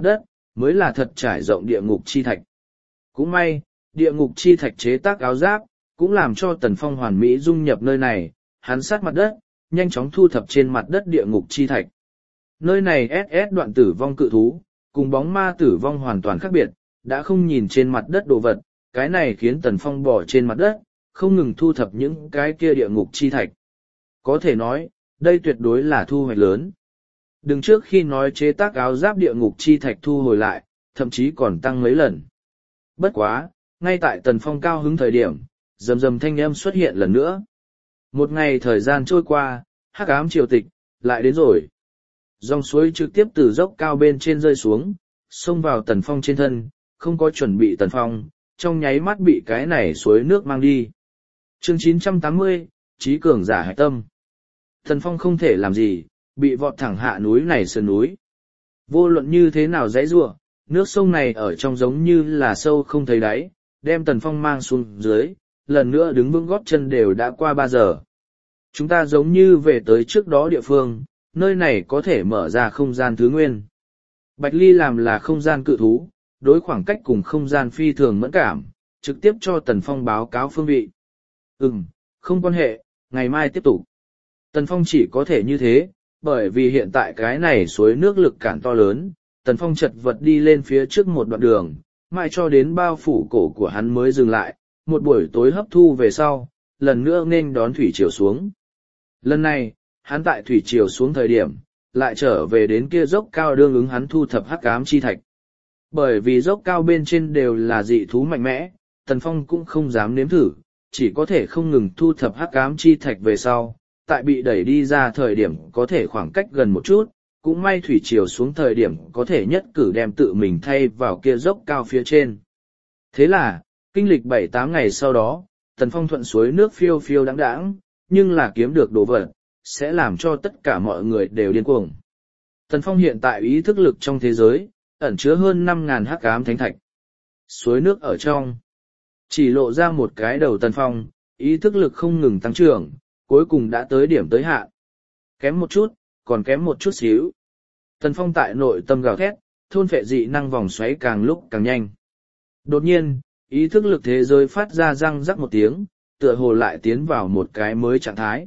mới là thật trải rộng địa ngục chi thạch. Cũng may, địa ngục chi thạch chế tác áo giáp, cũng làm cho Tần Phong hoàn mỹ dung nhập nơi này, hắn sát mặt đất, nhanh chóng thu thập trên mặt đất địa ngục chi thạch. Nơi này ét ét đoạn tử vong cự thú, cùng bóng ma tử vong hoàn toàn khác biệt, đã không nhìn trên mặt đất đồ vật, cái này khiến Tần Phong bỏ trên mặt đất, không ngừng thu thập những cái kia địa ngục chi thạch. Có thể nói, đây tuyệt đối là thu hoạch lớn. Đừng trước khi nói chế tác áo giáp địa ngục chi thạch thu hồi lại, thậm chí còn tăng mấy lần. Bất quá, ngay tại Tần Phong cao hứng thời điểm, rầm rầm thanh âm xuất hiện lần nữa. Một ngày thời gian trôi qua, hắc ám triều tịch, lại đến rồi. Dòng suối trực tiếp từ dốc cao bên trên rơi xuống, xông vào Tần Phong trên thân, không có chuẩn bị Tần Phong, trong nháy mắt bị cái này suối nước mang đi. Chương chín trăm tám mươi, Trí cường giả hạch tâm. Tần Phong không thể làm gì, bị vọt thẳng hạ núi này sườn núi. Vô luận như thế nào dãy rủa, nước sông này ở trong giống như là sâu không thấy đáy, đem Tần Phong mang xuống dưới, lần nữa đứng vững gót chân đều đã qua ba giờ. Chúng ta giống như về tới trước đó địa phương, nơi này có thể mở ra không gian thứ nguyên. Bạch Ly làm là không gian cự thú, đối khoảng cách cùng không gian phi thường mẫn cảm, trực tiếp cho Tần Phong báo cáo phương vị. Ừm, không quan hệ, ngày mai tiếp tục. Tần Phong chỉ có thể như thế, bởi vì hiện tại cái này suối nước lực cản to lớn, Tần Phong chật vật đi lên phía trước một đoạn đường, mãi cho đến bao phủ cổ của hắn mới dừng lại, một buổi tối hấp thu về sau, lần nữa nên đón thủy triều xuống. Lần này, hắn tại thủy triều xuống thời điểm, lại trở về đến kia dốc cao đương ứng hắn thu thập hắc ám chi thạch. Bởi vì dốc cao bên trên đều là dị thú mạnh mẽ, Tần Phong cũng không dám nếm thử, chỉ có thể không ngừng thu thập hắc ám chi thạch về sau, tại bị đẩy đi ra thời điểm có thể khoảng cách gần một chút, cũng may thủy triều xuống thời điểm có thể nhất cử đem tự mình thay vào kia dốc cao phía trên. Thế là, kinh lịch bảy tám ngày sau đó, Tần Phong thuận suối nước phiêu phiêu đáng đáng, nhưng là kiếm được đồ vật, sẽ làm cho tất cả mọi người đều điên cuồng. Tần Phong hiện tại ý thức lực trong thế giới, ẩn chứa hơn năm ngàn hắc ám thánh thạch. Suối nước ở trong, chỉ lộ ra một cái đầu Tần Phong, ý thức lực không ngừng tăng trưởng, cuối cùng đã tới điểm tới hạn. Kém một chút, còn kém một chút xíu. Tần Phong tại nội tâm gào thét, thôn phệ dị năng vòng xoáy càng lúc càng nhanh. Đột nhiên, ý thức lực thế giới phát ra răng rắc một tiếng, tựa hồ lại tiến vào một cái mới trạng thái.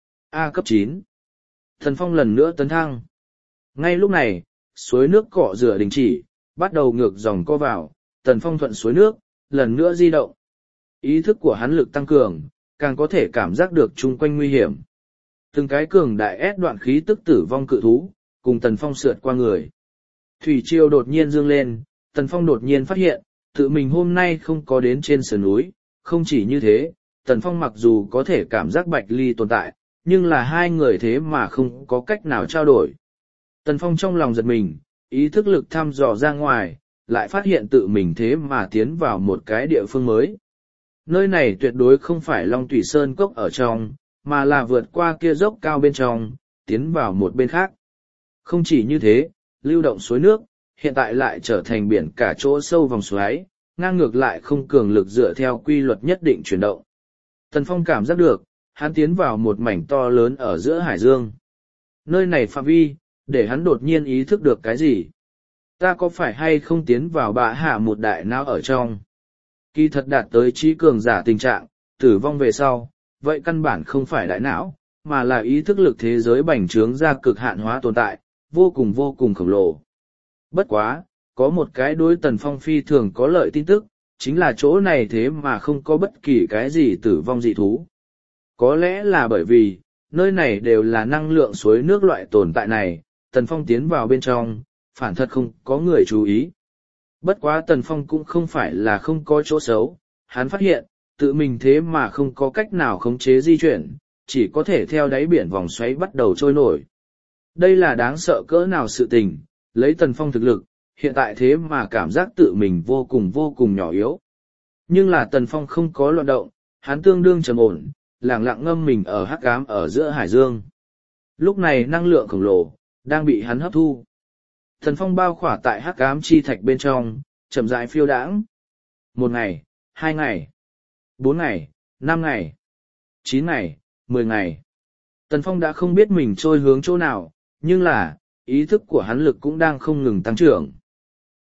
A cấp chín. Tần Phong lần nữa tấn thăng. Ngay lúc này, suối nước cọ rửa đình chỉ, bắt đầu ngược dòng co vào, Tần Phong thuận suối nước, lần nữa di động. Ý thức của hắn lực tăng cường, càng có thể cảm giác được chung quanh nguy hiểm. Từng cái cường đại ép đoạn khí tức tử vong cự thú, cùng Tần Phong sượt qua người. Thủy triều đột nhiên dương lên, Tần Phong đột nhiên phát hiện, tự mình hôm nay không có đến trên sườn núi, không chỉ như thế, Tần Phong mặc dù có thể cảm giác Bạch Ly tồn tại, nhưng là hai người thế mà không có cách nào trao đổi. Tần Phong trong lòng giật mình, ý thức lực thăm dò ra ngoài, lại phát hiện tự mình thế mà tiến vào một cái địa phương mới. Nơi này tuyệt đối không phải Long Thủy Sơn Cốc ở trong, mà là vượt qua kia dốc cao bên trong, tiến vào một bên khác. Không chỉ như thế, lưu động suối nước, hiện tại lại trở thành biển cả chỗ sâu vòng xoáy, ngang ngược lại không cường lực dựa theo quy luật nhất định chuyển động. Tần Phong cảm giác được, hắn tiến vào một mảnh to lớn ở giữa hải dương. Nơi này phạm vi, để hắn đột nhiên ý thức được cái gì. Ta có phải hay không tiến vào bạ hạ một đại não ở trong? Kỳ thật đạt tới trí cường giả tình trạng, tử vong về sau, vậy căn bản không phải đại não, mà là ý thức lực thế giới bành trướng ra cực hạn hóa tồn tại, vô cùng vô cùng khổng lồ. Bất quá, có một cái đối Tần Phong phi thường có lợi tin tức, chính là chỗ này thế mà không có bất kỳ cái gì tử vong dị thú. Có lẽ là bởi vì, nơi này đều là năng lượng suối nước loại tồn tại này, Tần Phong tiến vào bên trong, phản thật không có người chú ý. Bất quá Tần Phong cũng không phải là không có chỗ xấu, hắn phát hiện, tự mình thế mà không có cách nào khống chế di chuyển, chỉ có thể theo đáy biển vòng xoáy bắt đầu trôi nổi. Đây là đáng sợ cỡ nào sự tình, lấy Tần Phong thực lực, hiện tại thế mà cảm giác tự mình vô cùng vô cùng nhỏ yếu. Nhưng là Tần Phong không có loạn động, hắn tương đương trầm ổn, lặng lặng ngâm mình ở hắc ám ở giữa hải dương. Lúc này năng lượng khổng lồ, đang bị hắn hấp thu. Tần Phong bao khỏa tại hắc ám chi thạch bên trong, chậm rãi phiêu đãng. Một ngày, hai ngày, bốn ngày, năm ngày, chín ngày, mười ngày. Tần Phong đã không biết mình trôi hướng chỗ nào, nhưng là, ý thức của hắn lực cũng đang không ngừng tăng trưởng.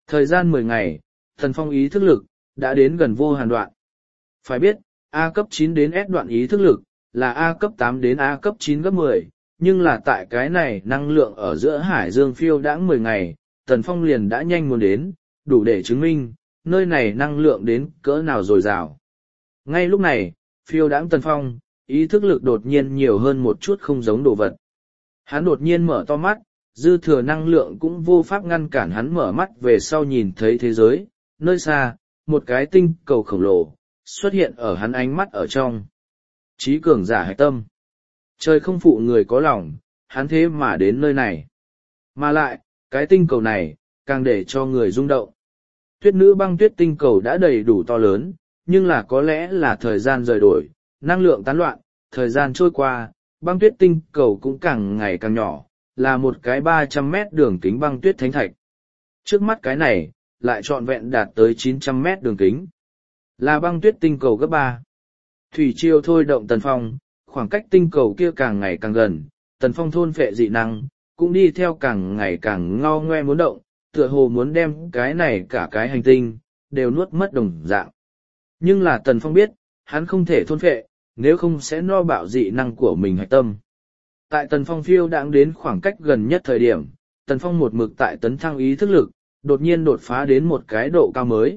Thời gian mười ngày, Tần Phong ý thức lực, đã đến gần vô hạn đoạn. Phải biết, A cấp chín đến S đoạn ý thức lực, là A cấp tám đến A cấp chín gấp mười, nhưng là tại cái này năng lượng ở giữa hải dương phiêu đãng mười ngày, Tần Phong liền đã nhanh muốn đến, đủ để chứng minh, nơi này năng lượng đến cỡ nào dồi dào. Ngay lúc này, phiêu đãng Tần Phong, ý thức lực đột nhiên nhiều hơn một chút không giống đồ vật. Hắn đột nhiên mở to mắt, dư thừa năng lượng cũng vô pháp ngăn cản hắn mở mắt về sau nhìn thấy thế giới, nơi xa, một cái tinh cầu khổng lồ, xuất hiện ở hắn ánh mắt ở trong. Trí cường giả hạch tâm. Trời không phụ người có lòng, hắn thế mà đến nơi này. Mà lại, cái tinh cầu này, càng để cho người rung động. Tuyết nữ băng tuyết tinh cầu đã đầy đủ to lớn, nhưng là có lẽ là thời gian rời đổi, năng lượng tán loạn, thời gian trôi qua, băng tuyết tinh cầu cũng càng ngày càng nhỏ, là một cái ba trăm mét đường kính băng tuyết thánh thạch. Trước mắt cái này, lại trọn vẹn đạt tới chín trăm mét đường kính. Là băng tuyết tinh cầu gấp ba. Thủy triều thôi động Tần Phong, khoảng cách tinh cầu kia càng ngày càng gần, Tần Phong thôn phệ dị năng, cũng đi theo càng ngày càng ngao ngoe muốn động, tựa hồ muốn đem cái này cả cái hành tinh, đều nuốt mất đồng dạng. Nhưng là Tần Phong biết, hắn không thể thôn phệ, nếu không sẽ no bạo dị năng của mình hạch tâm. Tại Tần Phong phiêu đang đến khoảng cách gần nhất thời điểm, Tần Phong một mực tại tấn thăng ý thức lực, đột nhiên đột phá đến một cái độ cao mới.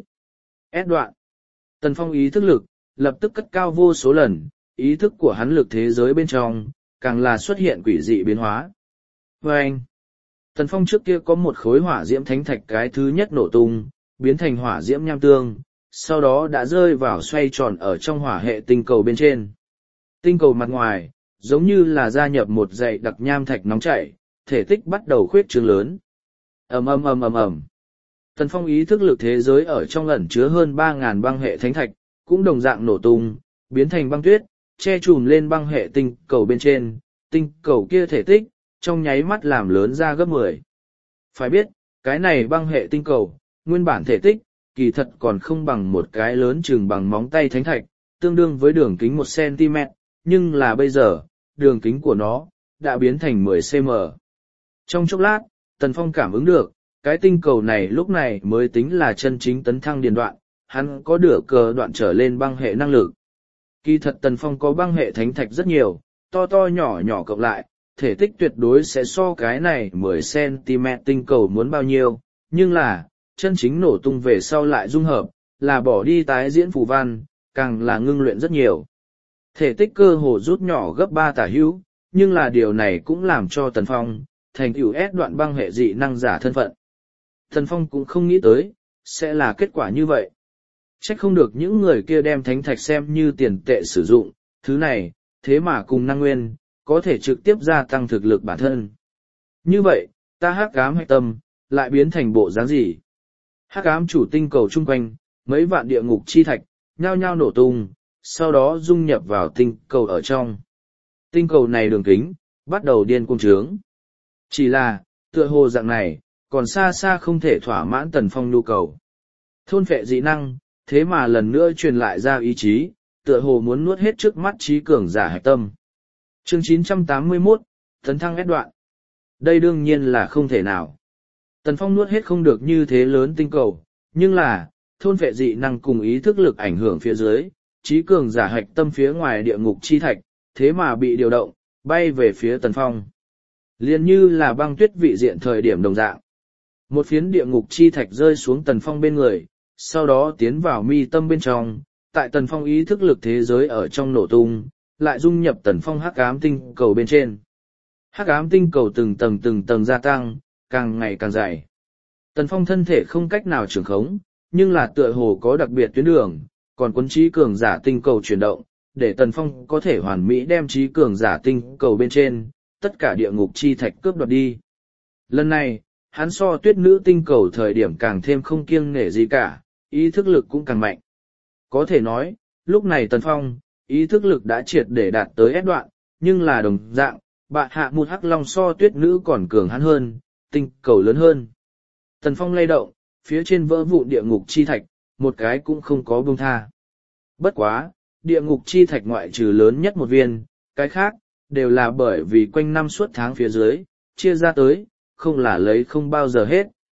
S đoạn. Tần Phong ý thức lực, lập tức cất cao vô số lần, ý thức của hắn lực thế giới bên trong, càng là xuất hiện quỷ dị biến hóa. Và anh, Tần Phong trước kia có một khối hỏa diễm thánh thạch cái thứ nhất nổ tung, biến thành hỏa diễm nham tương, sau đó đã rơi vào xoay tròn ở trong hỏa hệ tinh cầu bên trên. Tinh cầu mặt ngoài, giống như là gia nhập một dãy đặc nham thạch nóng chảy, thể tích bắt đầu khuyết trương lớn. Ầm ầm ầm ầm ầm. Tần Phong ý thức lực thế giới ở trong ẩn chứa hơn ba ngàn băng hệ thánh thạch, cũng đồng dạng nổ tung, biến thành băng tuyết, che trùm lên băng hệ tinh cầu bên trên, tinh cầu kia thể tích, trong nháy mắt làm lớn ra gấp mười. Phải biết, cái này băng hệ tinh cầu, nguyên bản thể tích, kỳ thật còn không bằng một cái lớn chừng bằng móng tay thánh thạch, tương đương với đường kính một xăng-ti-mét, nhưng là bây giờ, đường kính của nó, đã biến thành mười xăng-ti-mét. Trong chốc lát, Tần Phong cảm ứng được, cái tinh cầu này lúc này mới tính là chân chính tấn thăng điền đoạn, hắn có được cờ đoạn trở lên băng hệ năng lực. Kỳ thật Tần Phong có băng hệ thánh thạch rất nhiều, to to nhỏ nhỏ cộng lại, thể tích tuyệt đối sẽ so cái này mười xăng-ti-mét tinh cầu muốn bao nhiêu, nhưng là, chân chính nổ tung về sau lại dung hợp, là bỏ đi tái diễn phù văn, càng là ngưng luyện rất nhiều. Thể tích cơ hồ rút nhỏ gấp ba tả hữu, nhưng là điều này cũng làm cho Tần Phong, thành tựu S đoạn băng hệ dị năng giả thân phận. Tần Phong cũng không nghĩ tới, sẽ là kết quả như vậy. Trách không được những người kia đem thánh thạch xem như tiền tệ sử dụng, thứ này, thế mà cùng năng nguyên, có thể trực tiếp gia tăng thực lực bản thân. Như vậy, ta hắc ám hạch tâm, lại biến thành bộ dáng gì? Hắc ám chủ tinh cầu chung quanh, mấy vạn địa ngục chi thạch, nhao nhao nổ tung, sau đó dung nhập vào tinh cầu ở trong. Tinh cầu này đường kính, bắt đầu điên cuồng trướng. Chỉ là, tựa hồ dạng này, còn xa xa không thể thỏa mãn Tần Phong nhu cầu. Thôn phệ dị năng, thế mà lần nữa truyền lại ra ý chí, tựa hồ muốn nuốt hết trước mắt trí cường giả hạch tâm. Chương chín trăm tám mươi mốt, tấn thăng S đoạn. Đây đương nhiên là không thể nào. Tần Phong nuốt hết không được như thế lớn tinh cầu, nhưng là, thôn phệ dị năng cùng ý thức lực ảnh hưởng phía dưới, trí cường giả hạch tâm phía ngoài địa ngục chi thạch, thế mà bị điều động, bay về phía Tần Phong. Liên như là băng tuyết vị diện thời điểm đồng dạng. Một phiến địa ngục chi thạch rơi xuống Tần Phong bên người, sau đó tiến vào mi tâm bên trong, tại Tần Phong ý thức lực thế giới ở trong nổ tung, lại dung nhập Tần Phong hắc ám tinh cầu bên trên. Hắc ám tinh cầu từng tầng từng tầng gia tăng, càng ngày càng dày. Tần Phong thân thể không cách nào trường khống, nhưng là tựa hồ có đặc biệt tuyến đường, còn cuốn trí cường giả tinh cầu chuyển động, để Tần Phong có thể hoàn mỹ đem trí cường giả tinh cầu bên trên, tất cả địa ngục chi thạch cướp đoạt đi. Lần này, hắn so tuyết nữ tinh cầu thời điểm càng thêm không kiêng nể gì cả, ý thức lực cũng càng mạnh. Có thể nói, lúc này Tần Phong, ý thức lực đã triệt để đạt tới S đoạn, nhưng là đồng dạng, bạ hạ một hắc long so tuyết nữ còn cường hắn hơn, tinh cầu lớn hơn. Tần Phong lay động, phía trên vỡ vụn địa ngục chi thạch, một cái cũng không có buông tha. Bất quá, địa ngục chi thạch ngoại trừ lớn nhất một viên, cái khác, đều là bởi vì quanh năm suốt tháng phía dưới, chia ra tới, không là lấy không bao giờ hết.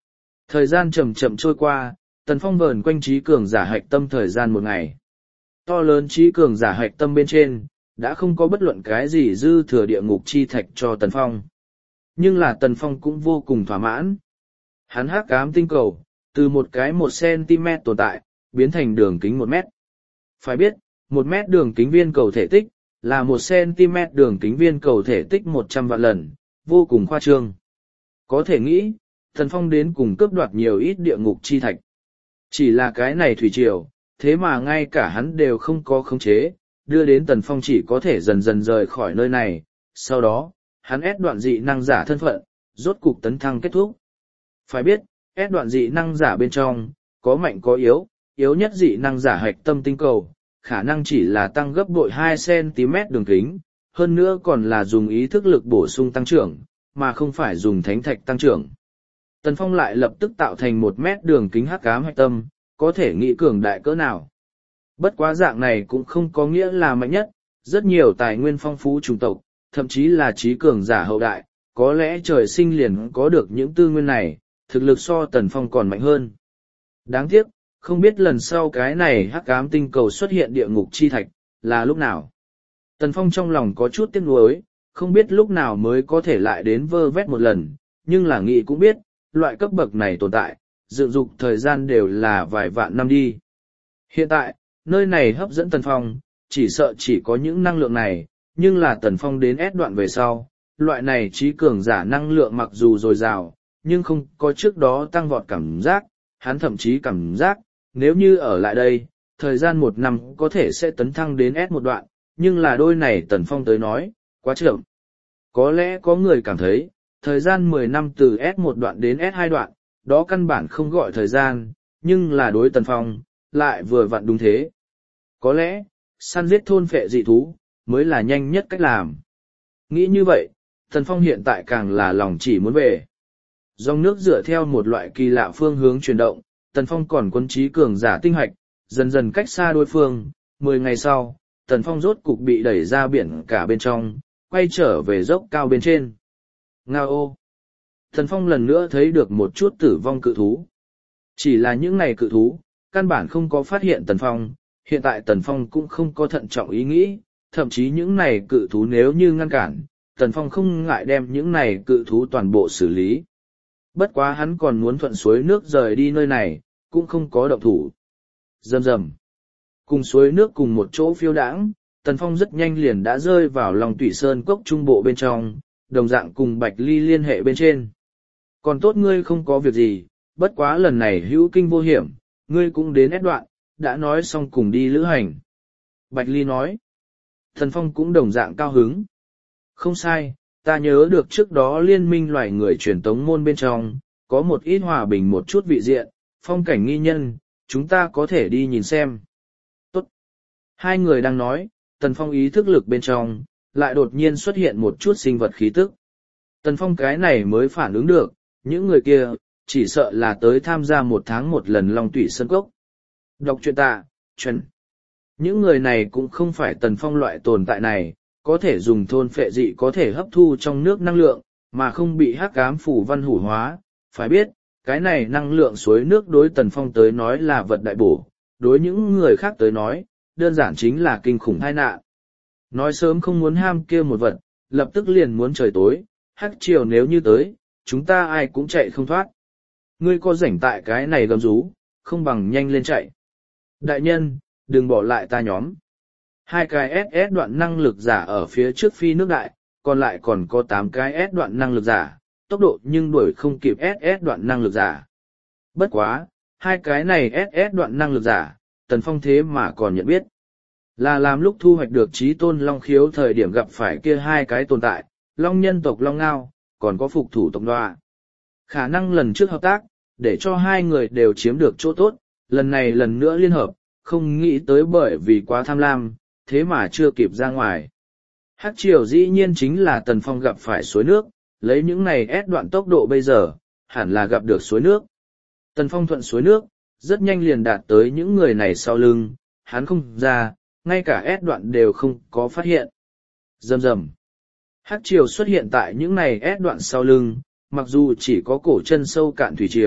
Thời gian chậm chậm trôi qua, Tần Phong vờn quanh trí cường giả hạch tâm thời gian một ngày. To lớn trí cường giả hạch tâm bên trên, đã không có bất luận cái gì dư thừa địa ngục chi thạch cho Tần Phong. Nhưng là Tần Phong cũng vô cùng thỏa mãn. Hắn hắc ám tinh cầu, từ một cái một cm tồn tại, biến thành đường kính một mét. Phải biết, một mét đường kính viên cầu thể tích, là một cm đường kính viên cầu thể tích một trăm vạn lần, vô cùng khoa trương. Có thể nghĩ, Tần Phong đến cùng cướp đoạt nhiều ít địa ngục chi thạch. Chỉ là cái này thủy triều, thế mà ngay cả hắn đều không có khống chế, đưa đến Tần Phong chỉ có thể dần dần rời khỏi nơi này. Sau đó, hắn ép đoạn dị năng giả thân phận, rốt cục tấn thăng kết thúc. Phải biết, ép đoạn dị năng giả bên trong, có mạnh có yếu, yếu nhất dị năng giả hạch tâm tinh cầu, khả năng chỉ là tăng gấp bội hai cm đường kính, hơn nữa còn là dùng ý thức lực bổ sung tăng trưởng, mà không phải dùng thánh thạch tăng trưởng. Tần Phong lại lập tức tạo thành một mét đường kính hắc ám hạch tâm, có thể nghĩ cường đại cỡ nào. Bất quá dạng này cũng không có nghĩa là mạnh nhất, rất nhiều tài nguyên phong phú chủng tộc, thậm chí là trí cường giả hậu đại, có lẽ trời sinh liền có được những tư nguyên này, thực lực so Tần Phong còn mạnh hơn. Đáng tiếc, không biết lần sau cái này hắc ám tinh cầu xuất hiện địa ngục chi thạch, là lúc nào. Tần Phong trong lòng có chút tiếc nuối, không biết lúc nào mới có thể lại đến vơ vét một lần, nhưng là nghĩ cũng biết, loại cấp bậc này tồn tại, dựng dục thời gian đều là vài vạn năm đi. Hiện tại, nơi này hấp dẫn Tần Phong, chỉ sợ chỉ có những năng lượng này, nhưng là Tần Phong đến ép đoạn về sau, loại này trí cường giả năng lượng mặc dù dồi dào, nhưng không có trước đó tăng vọt cảm giác, hắn thậm chí cảm giác, nếu như ở lại đây, thời gian một năm có thể sẽ tấn thăng đến S một đoạn, nhưng là đôi này Tần Phong tới nói, quá chậm. Có lẽ có người cảm thấy, thời gian mười năm từ S một đoạn đến S hai đoạn, đó căn bản không gọi thời gian, nhưng là đối Tần Phong, lại vừa vặn đúng thế. Có lẽ, săn giết thôn phệ dị thú, mới là nhanh nhất cách làm. Nghĩ như vậy, Tần Phong hiện tại càng là lòng chỉ muốn về. Dòng nước dựa theo một loại kỳ lạ phương hướng chuyển động, Tần Phong còn quân trí cường giả tinh hoạch, dần dần cách xa đối phương. Mười ngày sau, Tần Phong rốt cục bị đẩy ra biển cả bên trong, quay trở về dốc cao bên trên. Ngao ô! Tần Phong lần nữa thấy được một chút tử vong cự thú. Chỉ là những này cự thú, căn bản không có phát hiện Tần Phong, hiện tại Tần Phong cũng không có thận trọng ý nghĩ, thậm chí những này cự thú nếu như ngăn cản, Tần Phong không ngại đem những này cự thú toàn bộ xử lý. Bất quá hắn còn muốn thuận suối nước rời đi nơi này, cũng không có động thủ. Rầm rầm. Cùng suối nước cùng một chỗ phiêu đãng, Tần Phong rất nhanh liền đã rơi vào lòng Tủy Sơn cốc trung bộ bên trong, đồng dạng cùng Bạch Ly liên hệ bên trên. Còn tốt ngươi không có việc gì, bất quá lần này hữu kinh vô hiểm, ngươi cũng đến ép đoạn, đã nói xong cùng đi lữ hành. Bạch Ly nói. Tần Phong cũng đồng dạng cao hứng. Không sai, ta nhớ được trước đó liên minh loài người truyền tống môn bên trong, có một ít hòa bình một chút vị diện, phong cảnh nghi nhân, chúng ta có thể đi nhìn xem. Tốt. Hai người đang nói, Tần Phong ý thức lực bên trong, lại đột nhiên xuất hiện một chút sinh vật khí tức. Tần Phong cái này mới phản ứng được, những người kia, chỉ sợ là tới tham gia một tháng một lần Long Tủy Sơn Cốc. Đọc truyện tạ, chuyện. Những người này cũng không phải Tần Phong loại tồn tại này, có thể dùng thôn phệ dị có thể hấp thu trong nước năng lượng, mà không bị hắc ám phủ văn hủ hóa. Phải biết, cái này năng lượng suối nước đối Tần Phong tới nói là vật đại bổ, đối những người khác tới nói, đơn giản chính là kinh khủng tai nạn. Nói sớm không muốn ham kia một vật, lập tức liền muốn trời tối, hắc chiều nếu như tới, chúng ta ai cũng chạy không thoát. Ngươi có rảnh tại cái này gầm rú, không bằng nhanh lên chạy. Đại nhân, đừng bỏ lại ta nhóm. Hai cái ét ét đoạn năng lực giả ở phía trước phi nước đại, còn lại còn có tám cái S đoạn năng lực giả, tốc độ nhưng đuổi không kịp ét ét đoạn năng lực giả. Bất quá, hai cái này ét ét đoạn năng lực giả, Tần Phong thế mà còn nhận biết. Là làm lúc thu hoạch được trí tôn Long Khiếu thời điểm gặp phải kia hai cái tồn tại, Long nhân tộc Long Ngao, còn có phục thủ tộc Đoạ. Khả năng lần trước hợp tác, để cho hai người đều chiếm được chỗ tốt, lần này lần nữa liên hợp, không nghĩ tới bởi vì quá tham lam, thế mà chưa kịp ra ngoài. Hắc triều dĩ nhiên chính là Tần Phong gặp phải suối nước, lấy những này ép đoạn tốc độ bây giờ, hẳn là gặp được suối nước. Tần Phong thuận suối nước, rất nhanh liền đạt tới những người này sau lưng, hắn không ra, ngay cả ép đoạn đều không có phát hiện. Rầm rầm. Hắc triều xuất hiện tại những này ép đoạn sau lưng, mặc dù chỉ có cổ chân sâu cạn thủy triều,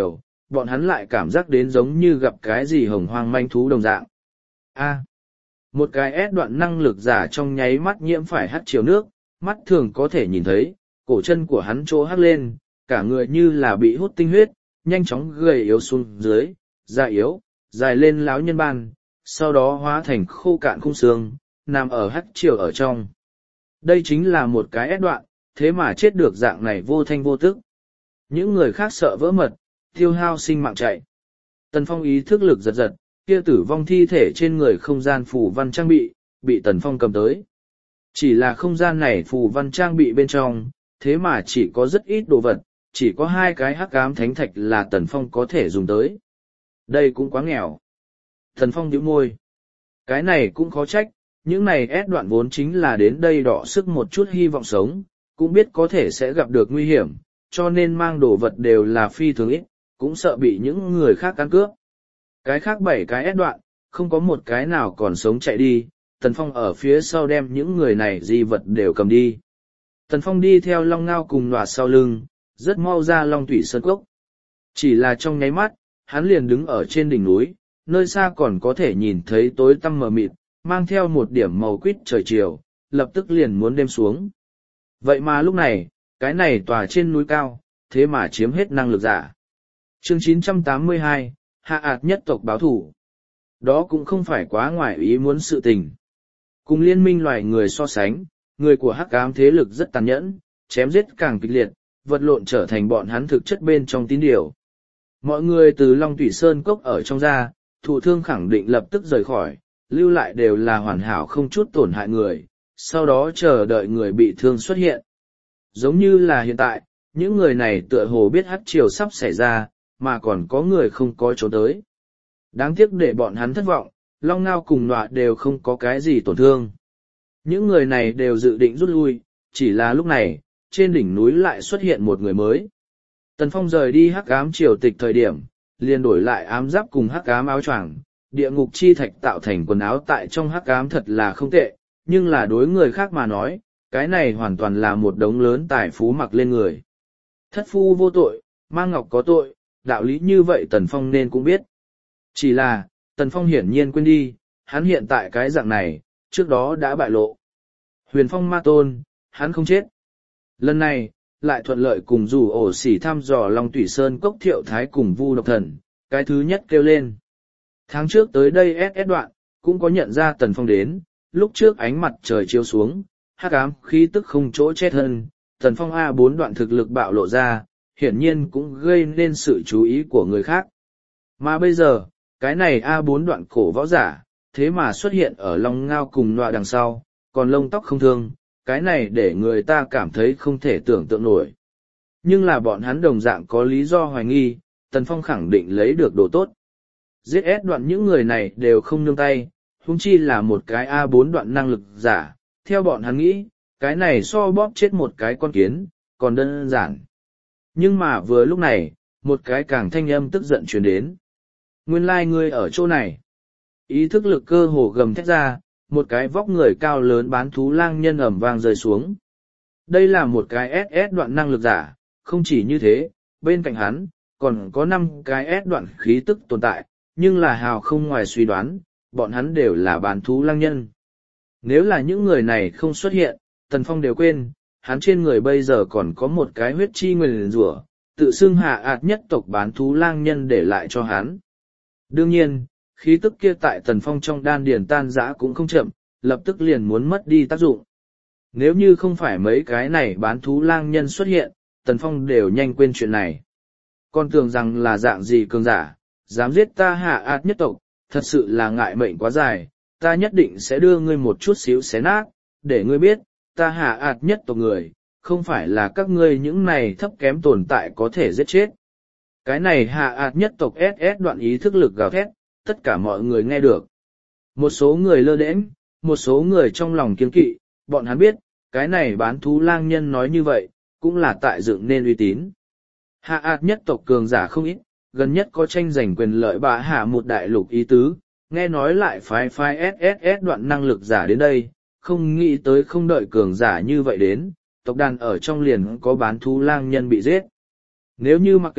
bọn hắn lại cảm giác đến giống như gặp cái gì hồng hoang manh thú đồng dạng. A. Một cái ép đoạn năng lực giả trong nháy mắt nhiễm phải hắt chiều nước, mắt thường có thể nhìn thấy, cổ chân của hắn chỗ hắt lên, cả người như là bị hút tinh huyết, nhanh chóng gầy yếu xuống dưới, da yếu, dài lên láo nhân ban, sau đó hóa thành khô cạn khung xương, nằm ở hắt chiều ở trong. Đây chính là một cái ép đoạn, thế mà chết được dạng này vô thanh vô tức. Những người khác sợ vỡ mật, tiêu hao sinh mạng chạy. Tần Phong ý thức lực giật giật, kia tử vong thi thể trên người không gian phù văn trang bị, bị Tần Phong cầm tới. Chỉ là không gian này phù văn trang bị bên trong, thế mà chỉ có rất ít đồ vật, chỉ có hai cái hắc ám thánh thạch là Tần Phong có thể dùng tới. Đây cũng quá nghèo. Tần Phong nhíu môi. Cái này cũng khó trách, những này ép đoạn vốn chính là đến đây đọ sức một chút hy vọng sống, cũng biết có thể sẽ gặp được nguy hiểm, cho nên mang đồ vật đều là phi thường ít, cũng sợ bị những người khác ăn cướp. Cái khác bảy cái ép đoạn, không có một cái nào còn sống chạy đi, Tần Phong ở phía sau đem những người này di vật đều cầm đi. Tần Phong đi theo Long Ngao cùng nọa sau lưng, rất mau ra Long Thủy Sơn Cốc. Chỉ là trong nháy mắt, hắn liền đứng ở trên đỉnh núi, nơi xa còn có thể nhìn thấy tối tăm mờ mịt, mang theo một điểm màu quýt trời chiều, lập tức liền muốn đêm xuống. Vậy mà lúc này, cái này tòa trên núi cao, thế mà chiếm hết năng lực giả. Chương chín trăm tám mươi hai, Hạ ạt nhất tộc báo thủ. Đó cũng không phải quá ngoài ý muốn sự tình. Cùng liên minh loài người so sánh, người của hắc ám thế lực rất tàn nhẫn, chém giết càng kịch liệt, vật lộn trở thành bọn hắn thực chất bên trong tín điều. Mọi người từ Long Thủy Sơn Cốc ở trong ra, thụ thương khẳng định lập tức rời khỏi, lưu lại đều là hoàn hảo không chút tổn hại người, sau đó chờ đợi người bị thương xuất hiện. Giống như là hiện tại, những người này tựa hồ biết hắc triều sắp xảy ra, mà còn có người không có chỗ tới. Đáng tiếc để bọn hắn thất vọng, Long Ngao cùng nọa đều không có cái gì tổn thương. Những người này đều dự định rút lui, chỉ là lúc này, trên đỉnh núi lại xuất hiện một người mới. Tần Phong rời đi hắc ám triều tịch thời điểm, liền đổi lại ám giáp cùng hắc ám áo choàng, địa ngục chi thạch tạo thành quần áo tại trong hắc ám thật là không tệ, nhưng là đối người khác mà nói, cái này hoàn toàn là một đống lớn tài phú mặc lên người. Thất phu vô tội, mang ngọc có tội, đạo lý như vậy Tần Phong nên cũng biết. Chỉ là, Tần Phong hiển nhiên quên đi, hắn hiện tại cái dạng này, trước đó đã bại lộ. Huyền Phong ma tôn, hắn không chết. Lần này, lại thuận lợi cùng dù ổ xỉ thăm dò Long Thủy Sơn Cốc Thiệu Thái cùng Vu Độc Thần, cái thứ nhất kêu lên. Tháng trước tới đây ét ét đoạn, cũng có nhận ra Tần Phong đến, lúc trước ánh mặt trời chiếu xuống, hắc ám khí tức không chỗ che thân, Tần Phong A bốn đoạn thực lực bạo lộ ra, hiển nhiên cũng gây nên sự chú ý của người khác. Mà bây giờ, cái này A bốn đoạn cổ võ giả, thế mà xuất hiện ở Long Ngao cùng nọa đằng sau, còn lông tóc không thương, cái này để người ta cảm thấy không thể tưởng tượng nổi. Nhưng là bọn hắn đồng dạng có lý do hoài nghi, Tần Phong khẳng định lấy được đồ tốt. Giết ép đoạn những người này đều không nương tay, huống chi là một cái A bốn đoạn năng lực giả, theo bọn hắn nghĩ, cái này so bóp chết một cái con kiến, còn đơn giản. Nhưng mà vừa lúc này, một cái càng thanh âm tức giận truyền đến. Nguyên lai like ngươi ở chỗ này. Ý thức lực cơ hồ gầm thét ra, một cái vóc người cao lớn bán thú lang nhân ẩm vang rơi xuống. Đây là một cái ét ét đoạn năng lực giả, không chỉ như thế, bên cạnh hắn, còn có năm cái S đoạn khí tức tồn tại, nhưng là hào không ngoài suy đoán, bọn hắn đều là bán thú lang nhân. Nếu là những người này không xuất hiện, Tần Phong đều quên, hắn trên người bây giờ còn có một cái huyết chi nguyền rủa, tự xưng hạ ạt nhất tộc bán thú lang nhân để lại cho hắn. Đương nhiên, khí tức kia tại Tần Phong trong đan điền tan rã cũng không chậm, lập tức liền muốn mất đi tác dụng. Nếu như không phải mấy cái này bán thú lang nhân xuất hiện, Tần Phong đều nhanh quên chuyện này. Con tưởng rằng là dạng gì cường giả, dám giết ta hạ ạt nhất tộc, thật sự là ngại mệnh quá dài, ta nhất định sẽ đưa ngươi một chút xíu xé nát, để ngươi biết, ta hạ ạt nhất tộc người, không phải là các ngươi những này thấp kém tồn tại có thể giết chết. Cái này hạ ạt nhất tộc ét ét đoạn ý thức lực gào thét, tất cả mọi người nghe được. Một số người lơ đễnh, một số người trong lòng kiêng kỵ, bọn hắn biết, cái này bán thú lang nhân nói như vậy, cũng là tại dựng nên uy tín. Hạ ạt nhất tộc cường giả không ít, gần nhất có tranh giành quyền lợi bá hạ một đại lục ý tứ, nghe nói lại phái phái ét ét ét đoạn năng lực giả đến đây, không nghĩ tới không đợi cường giả như vậy đến, tộc đàn ở trong liền có bán thú lang nhân bị giết. Nếu như mặc kệ,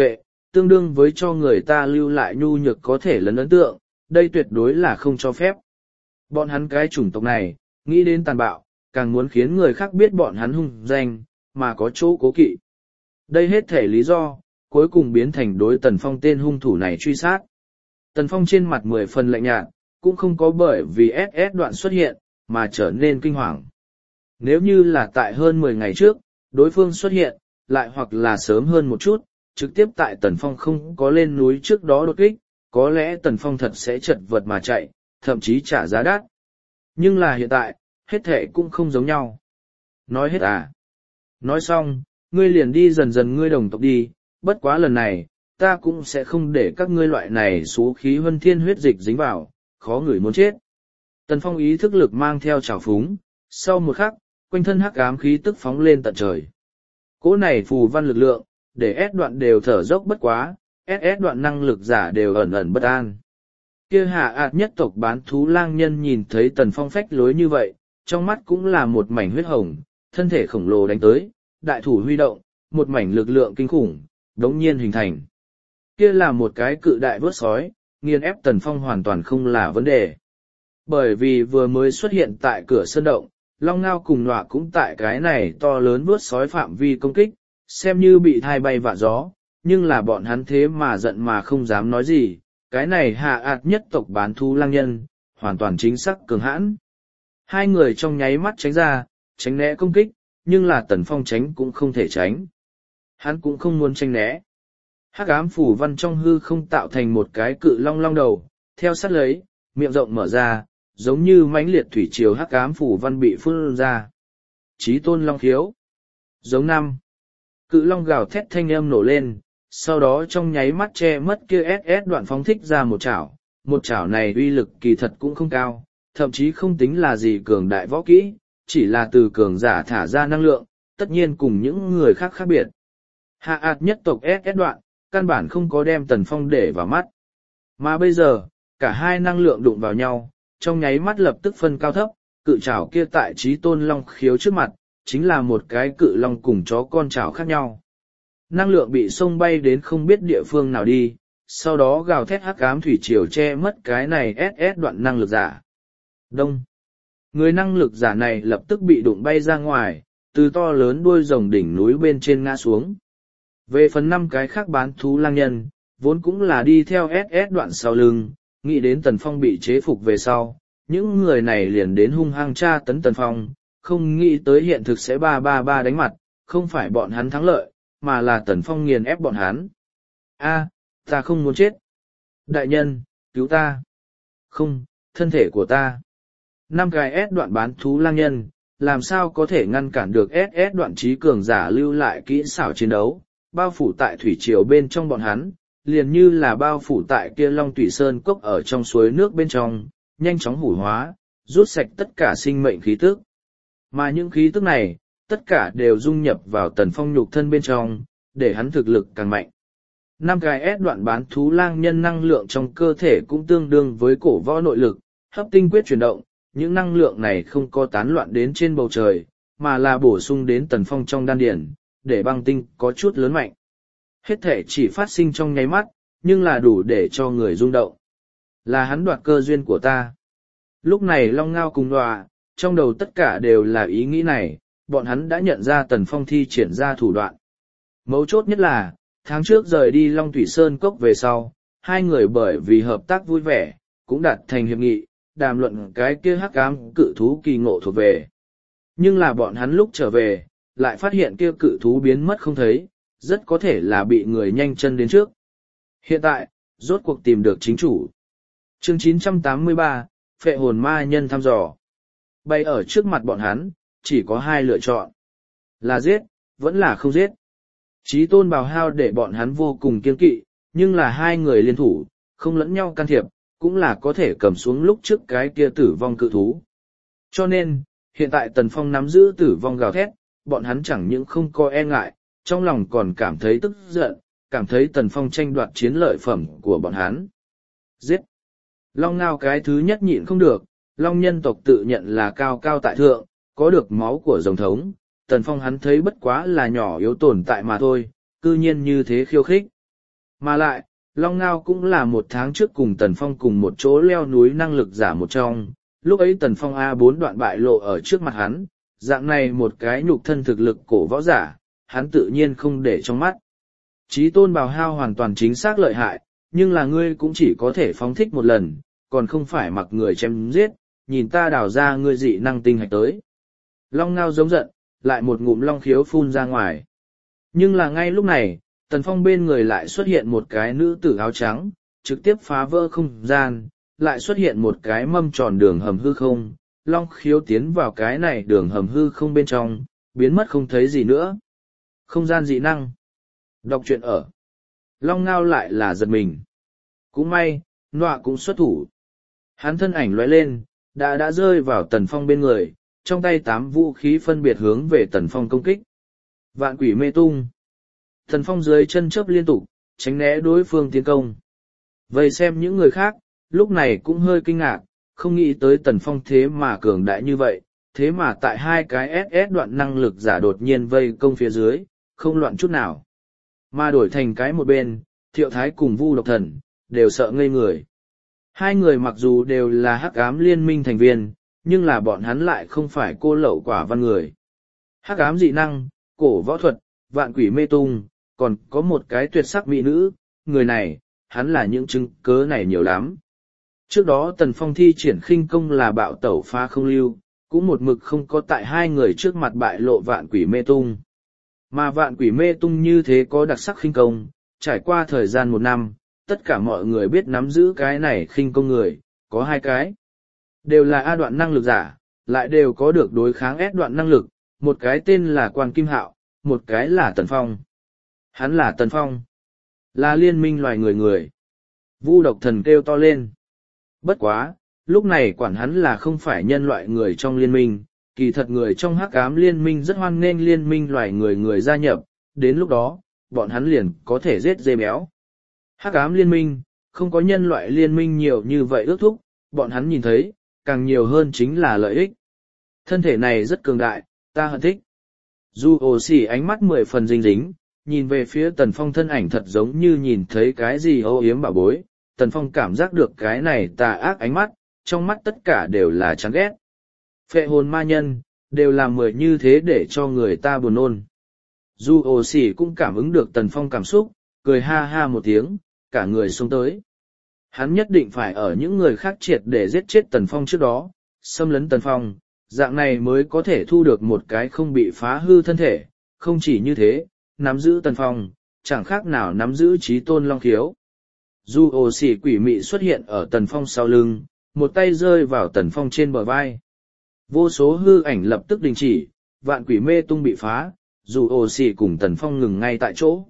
tương đương với cho người ta lưu lại nhu nhược có thể lấn ấn tượng, đây tuyệt đối là không cho phép. Bọn hắn cái chủng tộc này, nghĩ đến tàn bạo, càng muốn khiến người khác biết bọn hắn hung danh, mà có chỗ cố kỵ. Đây hết thể lý do, cuối cùng biến thành đối Tần Phong tên hung thủ này truy sát. Tần Phong trên mặt mười phần lạnh nhạt, cũng không có bởi vì ét ét đoạn xuất hiện, mà trở nên kinh hoàng. Nếu như là tại hơn mười ngày trước, đối phương xuất hiện, lại hoặc là sớm hơn một chút, trực tiếp tại Tần Phong không có lên núi trước đó đột kích, có lẽ Tần Phong thật sẽ chật vật mà chạy, thậm chí trả giá đắt. Nhưng là hiện tại, hết thể cũng không giống nhau. Nói hết à? Nói xong, ngươi liền đi dần dần ngươi đồng tộc đi, bất quá lần này, ta cũng sẽ không để các ngươi loại này xú khí huân thiên huyết dịch dính vào, khó người muốn chết. Tần Phong ý thức lực mang theo trào phúng, sau một khắc, quanh thân hắc ám khí tức phóng lên tận trời. Cỗ này phù văn lực lượng, để ép đoạn đều thở dốc bất quá, ét ét đoạn năng lực giả đều ẩn ẩn bất an. Kia hạ ạt nhất tộc bán thú lang nhân nhìn thấy Tần Phong phách lối như vậy, trong mắt cũng là một mảnh huyết hồng, thân thể khổng lồ đánh tới, đại thủ huy động, một mảnh lực lượng kinh khủng, đống nhiên hình thành. Kia là một cái cự đại vớt sói, nghiền ép Tần Phong hoàn toàn không là vấn đề. Bởi vì vừa mới xuất hiện tại cửa sơn động, Long Ngao cùng Nọa cũng tại cái này to lớn vớt sói phạm vi công kích, xem như bị thai bay vạ gió, nhưng là bọn hắn thế mà giận mà không dám nói gì, cái này hạ ạt nhất tộc bán thú lang nhân, hoàn toàn chính xác cường hãn. Hai người trong nháy mắt tránh ra, tránh né công kích, nhưng là Tần Phong tránh cũng không thể tránh. Hắn cũng không muốn tránh né. Hắc ám phủ văn trong hư không tạo thành một cái cự long long đầu, theo sát lấy, miệng rộng mở ra, giống như mãnh liệt thủy triều hắc ám phủ văn bị phun ra. Chí tôn long khiếu. Giống năm. Cự long gào thét thanh âm nổ lên, sau đó trong nháy mắt che mất kia ét ét đoạn phóng thích ra một chảo. Một chảo này uy lực kỳ thật cũng không cao, thậm chí không tính là gì cường đại võ kỹ, chỉ là từ cường giả thả ra năng lượng, tất nhiên cùng những người khác khác biệt. Hạ ạt nhất tộc ét ét đoạn, căn bản không có đem Tần Phong để vào mắt. Mà bây giờ, cả hai năng lượng đụng vào nhau, trong nháy mắt lập tức phân cao thấp, cự chảo kia tại Chí tôn long khiếu trước mặt, chính là một cái cự long cùng chó con chảo khác nhau. Năng lượng bị xông bay đến không biết địa phương nào đi, sau đó gào thét hắc ám thủy triều che mất cái này ét ét đoạn năng lực giả. Đông. Người năng lực giả này lập tức bị đụng bay ra ngoài, từ to lớn đuôi rồng đỉnh núi bên trên ngã xuống. Về phần năm cái khác bán thú lang nhân, vốn cũng là đi theo ét ét đoạn sau lưng, nghĩ đến Tần Phong bị chế phục về sau, những người này liền đến hung hăng tra tấn Tần Phong, không nghĩ tới hiện thực sẽ ba ba ba đánh mặt, không phải bọn hắn thắng lợi, mà là Tần Phong nghiền ép bọn hắn. A, ta không muốn chết. Đại nhân, cứu ta. Không, thân thể của ta. Năm cái ét đoạn bán thú lang nhân, làm sao có thể ngăn cản được ét ét đoạn trí cường giả lưu lại kỹ xảo chiến đấu, bao phủ tại thủy triều bên trong bọn hắn, liền như là bao phủ tại kia Long Tủy Sơn cốc ở trong suối nước bên trong, nhanh chóng hủ hóa, rút sạch tất cả sinh mệnh khí tức. Mà những khí tức này, tất cả đều dung nhập vào Tần Phong nhục thân bên trong, để hắn thực lực càng mạnh. Năm cái ép đoạn bán thú lang nhân năng lượng trong cơ thể cũng tương đương với cổ võ nội lực, hấp tinh quyết chuyển động, những năng lượng này không có tán loạn đến trên bầu trời, mà là bổ sung đến Tần Phong trong đan điển, để băng tinh có chút lớn mạnh. Hết thể chỉ phát sinh trong nháy mắt, nhưng là đủ để cho người rung động. Là hắn đoạt cơ duyên của ta. Lúc này Long Ngao cùng Đọa, trong đầu tất cả đều là ý nghĩ này, bọn hắn đã nhận ra Tần Phong thi triển ra thủ đoạn. Mấu chốt nhất là, tháng trước rời đi Long Thủy Sơn Cốc về sau, hai người bởi vì hợp tác vui vẻ, cũng đạt thành hiệp nghị, đàm luận cái kia hắc ám cự thú kỳ ngộ thuộc về. Nhưng là bọn hắn lúc trở về, lại phát hiện kia cự thú biến mất không thấy, rất có thể là bị người nhanh chân đến trước. Hiện tại, rốt cuộc tìm được chính chủ. Chương chín trăm tám mươi ba, Phệ hồn ma nhân thăm dò. Bay ở trước mặt bọn hắn, chỉ có hai lựa chọn. Là giết, vẫn là không giết. Chí tôn bào hao để bọn hắn vô cùng kiên kỵ, nhưng là hai người liên thủ, không lẫn nhau can thiệp, cũng là có thể cầm xuống lúc trước cái kia tử vong cự thú. Cho nên, hiện tại Tần Phong nắm giữ tử vong gào thét, bọn hắn chẳng những không có e ngại, trong lòng còn cảm thấy tức giận, cảm thấy Tần Phong tranh đoạt chiến lợi phẩm của bọn hắn. Giết! Long Ngao cái thứ nhất nhịn không được, Long nhân tộc tự nhận là cao cao tại thượng, có được máu của rồng thống, Tần Phong hắn thấy bất quá là nhỏ yếu tồn tại mà thôi, cư nhiên như thế khiêu khích. Mà lại, Long Ngao cũng là một tháng trước cùng Tần Phong cùng một chỗ leo núi năng lực giả một trong, lúc ấy Tần Phong A bốn đoạn bại lộ ở trước mặt hắn, dạng này một cái nhục thân thực lực cổ võ giả, hắn tự nhiên không để trong mắt. Chí tôn bào hao hoàn toàn chính xác lợi hại, nhưng là ngươi cũng chỉ có thể phóng thích một lần, còn không phải mặc người chém giết, nhìn ta đào ra ngươi dị năng tinh hạch tới. Long Ngao giống giận, lại một ngụm long khiếu phun ra ngoài. Nhưng là ngay lúc này, Tần Phong bên người lại xuất hiện một cái nữ tử áo trắng, trực tiếp phá vỡ không gian, lại xuất hiện một cái mâm tròn đường hầm hư không, long khiếu tiến vào cái này đường hầm hư không bên trong, biến mất không thấy gì nữa. Không gian dị năng. Đọc truyện ở. Long Ngao lại là giật mình. Cũng may, nọa cũng xuất thủ. Hắn thân ảnh lóe lên, đã đã rơi vào Tần Phong bên người, trong tay tám vũ khí phân biệt hướng về Tần Phong công kích. Vạn quỷ mê tung. Tần Phong dưới chân chớp liên tục, tránh né đối phương tiến công. Vậy xem những người khác, lúc này cũng hơi kinh ngạc, không nghĩ tới Tần Phong thế mà cường đại như vậy, thế mà tại hai cái ét ét đoạn năng lực giả đột nhiên vây công phía dưới, không loạn chút nào. Mà đổi thành cái một bên, Thiệu Thái cùng Vu Độc Thần, đều sợ ngây người. Hai người mặc dù đều là hắc ám liên minh thành viên, nhưng là bọn hắn lại không phải cô lậu quả văn người. Hắc ám dị năng, cổ võ thuật, vạn quỷ mê tung, còn có một cái tuyệt sắc mỹ nữ, người này, hắn là những chứng cớ này nhiều lắm. Trước đó Tần Phong thi triển khinh công là bạo tẩu pha không lưu, cũng một mực không có tại hai người trước mặt bại lộ vạn quỷ mê tung. Mà vạn quỷ mê tung như thế có đặc sắc khinh công, trải qua thời gian một năm, tất cả mọi người biết nắm giữ cái này khinh công người, có hai cái. Đều là A đoạn năng lực giả, lại đều có được đối kháng S đoạn năng lực, một cái tên là Quan Kim Hạo, một cái là Tần Phong. Hắn là Tần Phong, là liên minh loài người người. Vu Độc Thần kêu to lên. Bất quá, lúc này quản hắn là không phải nhân loại người trong liên minh, kỳ thật người trong hắc ám liên minh rất hoan nghênh liên minh loài người người gia nhập, đến lúc đó, bọn hắn liền có thể giết dê béo. Hắc ám liên minh, không có nhân loại liên minh nhiều như vậy ước thúc, bọn hắn nhìn thấy, càng nhiều hơn chính là lợi ích. Thân thể này rất cường đại, ta hận thích. Dù ổ xỉ ánh mắt mười phần dính dính, nhìn về phía Tần Phong thân ảnh thật giống như nhìn thấy cái gì âu yếm bảo bối. Tần Phong cảm giác được cái này tà ác ánh mắt, trong mắt tất cả đều là chán ghét. Phệ hồn ma nhân, đều làm mười như thế để cho người ta buồn nôn. Dù ổ xỉ cũng cảm ứng được Tần Phong cảm xúc, cười ha ha một tiếng, cả người xuống tới. Hắn nhất định phải ở những người khác triệt để giết chết Tần Phong trước đó, xâm lấn Tần Phong, dạng này mới có thể thu được một cái không bị phá hư thân thể, không chỉ như thế, nắm giữ Tần Phong, chẳng khác nào nắm giữ trí tôn long khiếu. Dù ồ xỉ quỷ mị xuất hiện ở Tần Phong sau lưng, một tay rơi vào Tần Phong trên bờ vai. Vô số hư ảnh lập tức đình chỉ, vạn quỷ mê tung bị phá, dù ồ xỉ cùng Tần Phong ngừng ngay tại chỗ.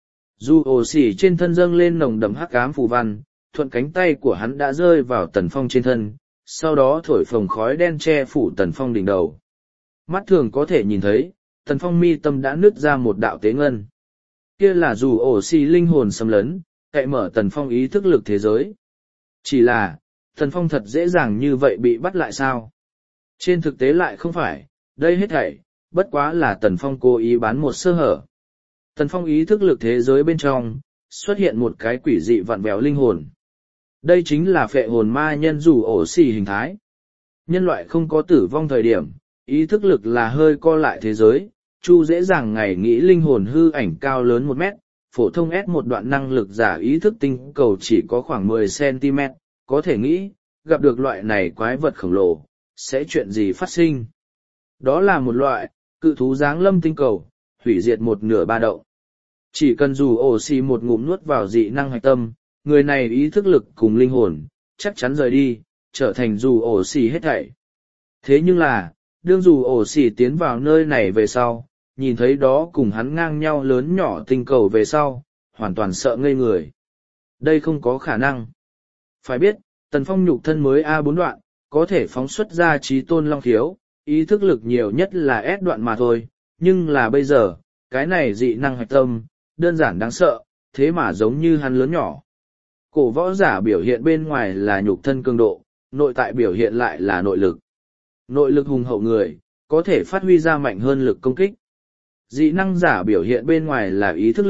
Dù ồ xỉ trên thân dâng lên nồng đậm hắc ám phù văn, thuận cánh tay của hắn đã rơi vào Tần Phong trên thân, sau đó thổi phồng khói đen che phủ Tần Phong đỉnh đầu. Mắt thường có thể nhìn thấy, Tần Phong mi tâm đã nứt ra một đạo tế ngân. Kia là dù ổ xì linh hồn xâm lấn, cậy mở Tần Phong ý thức lực thế giới. Chỉ là, Tần Phong thật dễ dàng như vậy bị bắt lại sao? Trên thực tế lại không phải, đây hết thảy, bất quá là Tần Phong cố ý bán một sơ hở. Tần Phong ý thức lực thế giới bên trong, xuất hiện một cái quỷ dị vặn vẹo linh hồn. Đây chính là phệ hồn ma nhân dù ổ xì hình thái. Nhân loại không có tử vong thời điểm, ý thức lực là hơi co lại thế giới, chu dễ dàng ngày nghĩ linh hồn hư ảnh cao lớn một mét, phổ thông S một đoạn năng lực giả ý thức tinh cầu chỉ có khoảng mười xăng-ti-mét, có thể nghĩ, gặp được loại này quái vật khổng lồ, sẽ chuyện gì phát sinh. Đó là một loại, cự thú giáng lâm tinh cầu, hủy diệt một nửa ba động. Chỉ cần dù ổ xì một ngụm nuốt vào dị năng hạch tâm, người này ý thức lực cùng linh hồn, chắc chắn rời đi, trở thành dù ổ xì hết thảy. Thế nhưng là, đương dù ổ xì tiến vào nơi này về sau, nhìn thấy đó cùng hắn ngang nhau lớn nhỏ tinh cầu về sau, hoàn toàn sợ ngây người. Đây không có khả năng. Phải biết, Tần Phong nhục thân mới A bốn đoạn, có thể phóng xuất ra trí tôn long khiếu, ý thức lực nhiều nhất là S đoạn mà thôi, nhưng là bây giờ, cái này dị năng hạch tâm, đơn giản đáng sợ, thế mà giống như hắn lớn nhỏ. Cổ võ giả biểu hiện bên ngoài là nhục thân cường độ, nội tại biểu hiện lại là nội lực. Nội lực hùng hậu người, có thể phát huy ra mạnh hơn lực công kích. Dị năng giả biểu hiện bên ngoài là ý thức lực,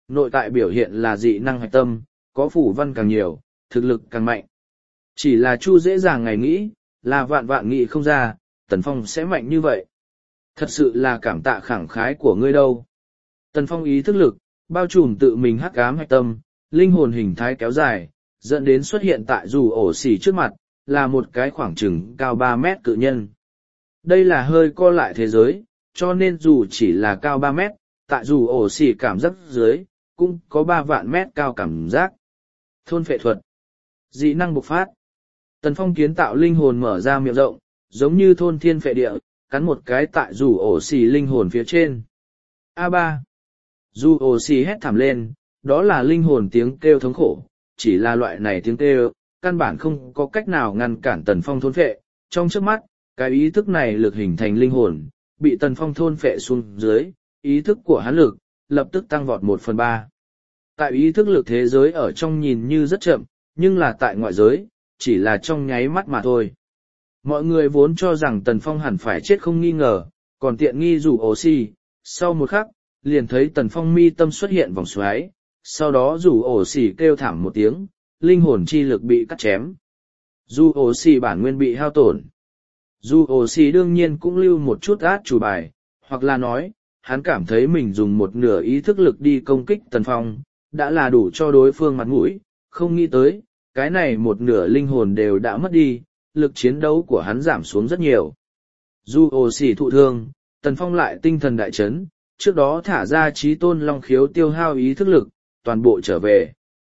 nội tại biểu hiện là dị năng hạch tâm, có phủ văn càng nhiều, thực lực càng mạnh. Chỉ là Chu dễ dàng ngày nghĩ, là vạn vạn nghĩ không ra, Tần Phong sẽ mạnh như vậy. Thật sự là cảm tạ khẳng khái của ngươi đâu. Tần Phong ý thức lực, bao trùm tự mình hắc ám hạch tâm, linh hồn hình thái kéo dài, dẫn đến xuất hiện tại dù ổ xỉ trước mặt, là một cái khoảng chừng cao ba mét cự nhân. Đây là hơi co lại thế giới, cho nên dù chỉ là cao ba mét, tại dù ổ xỉ cảm giác dưới, cũng có ba vạn mét cao cảm giác. Thôn phệ thuật. Dị năng bộc phát. Tần Phong kiến tạo linh hồn mở ra miệng rộng, giống như thôn thiên phệ địa, cắn một cái tại dù ổ xỉ linh hồn phía trên. a ba. Dù ổ xỉ hét thảm lên, đó là linh hồn tiếng kêu thống khổ, chỉ là loại này tiếng kêu, căn bản không có cách nào ngăn cản Tần Phong thôn phệ. Trong trước mắt, cái ý thức này lực hình thành linh hồn, bị Tần Phong thôn phệ xuống dưới, ý thức của hắn lực, lập tức tăng vọt một phần ba. Tại ý thức lực thế giới ở trong nhìn như rất chậm, nhưng là tại ngoại giới, chỉ là trong nháy mắt mà thôi. Mọi người vốn cho rằng Tần Phong hẳn phải chết không nghi ngờ, còn tiện nghi rủ oxy, sau một khắc, liền thấy Tần Phong mi tâm xuất hiện vòng xoáy, sau đó rủ ổ xỉ kêu thảm một tiếng, linh hồn chi lực bị cắt chém. Dù ổ xỉ bản nguyên bị hao tổn. Dù ổ xỉ đương nhiên cũng lưu một chút át chủ bài, hoặc là nói, hắn cảm thấy mình dùng một nửa ý thức lực đi công kích Tần Phong, đã là đủ cho đối phương mặt mũi, không nghĩ tới, cái này một nửa linh hồn đều đã mất đi, lực chiến đấu của hắn giảm xuống rất nhiều. Dù ổ xỉ thụ thương, Tần Phong lại tinh thần đại chấn, trước đó thả ra trí tôn long khiếu tiêu hao ý thức lực, toàn bộ trở về.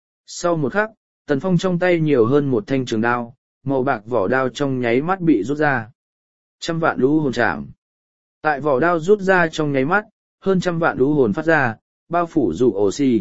Sau một khắc, Tần Phong trong tay nhiều hơn một thanh trường đao, màu bạc vỏ đao trong nháy mắt bị rút ra. Trăm vạn lũ hồn chạm. Tại vỏ đao rút ra trong nháy mắt, hơn trăm vạn lũ hồn phát ra, bao phủ dù ổ xỉ.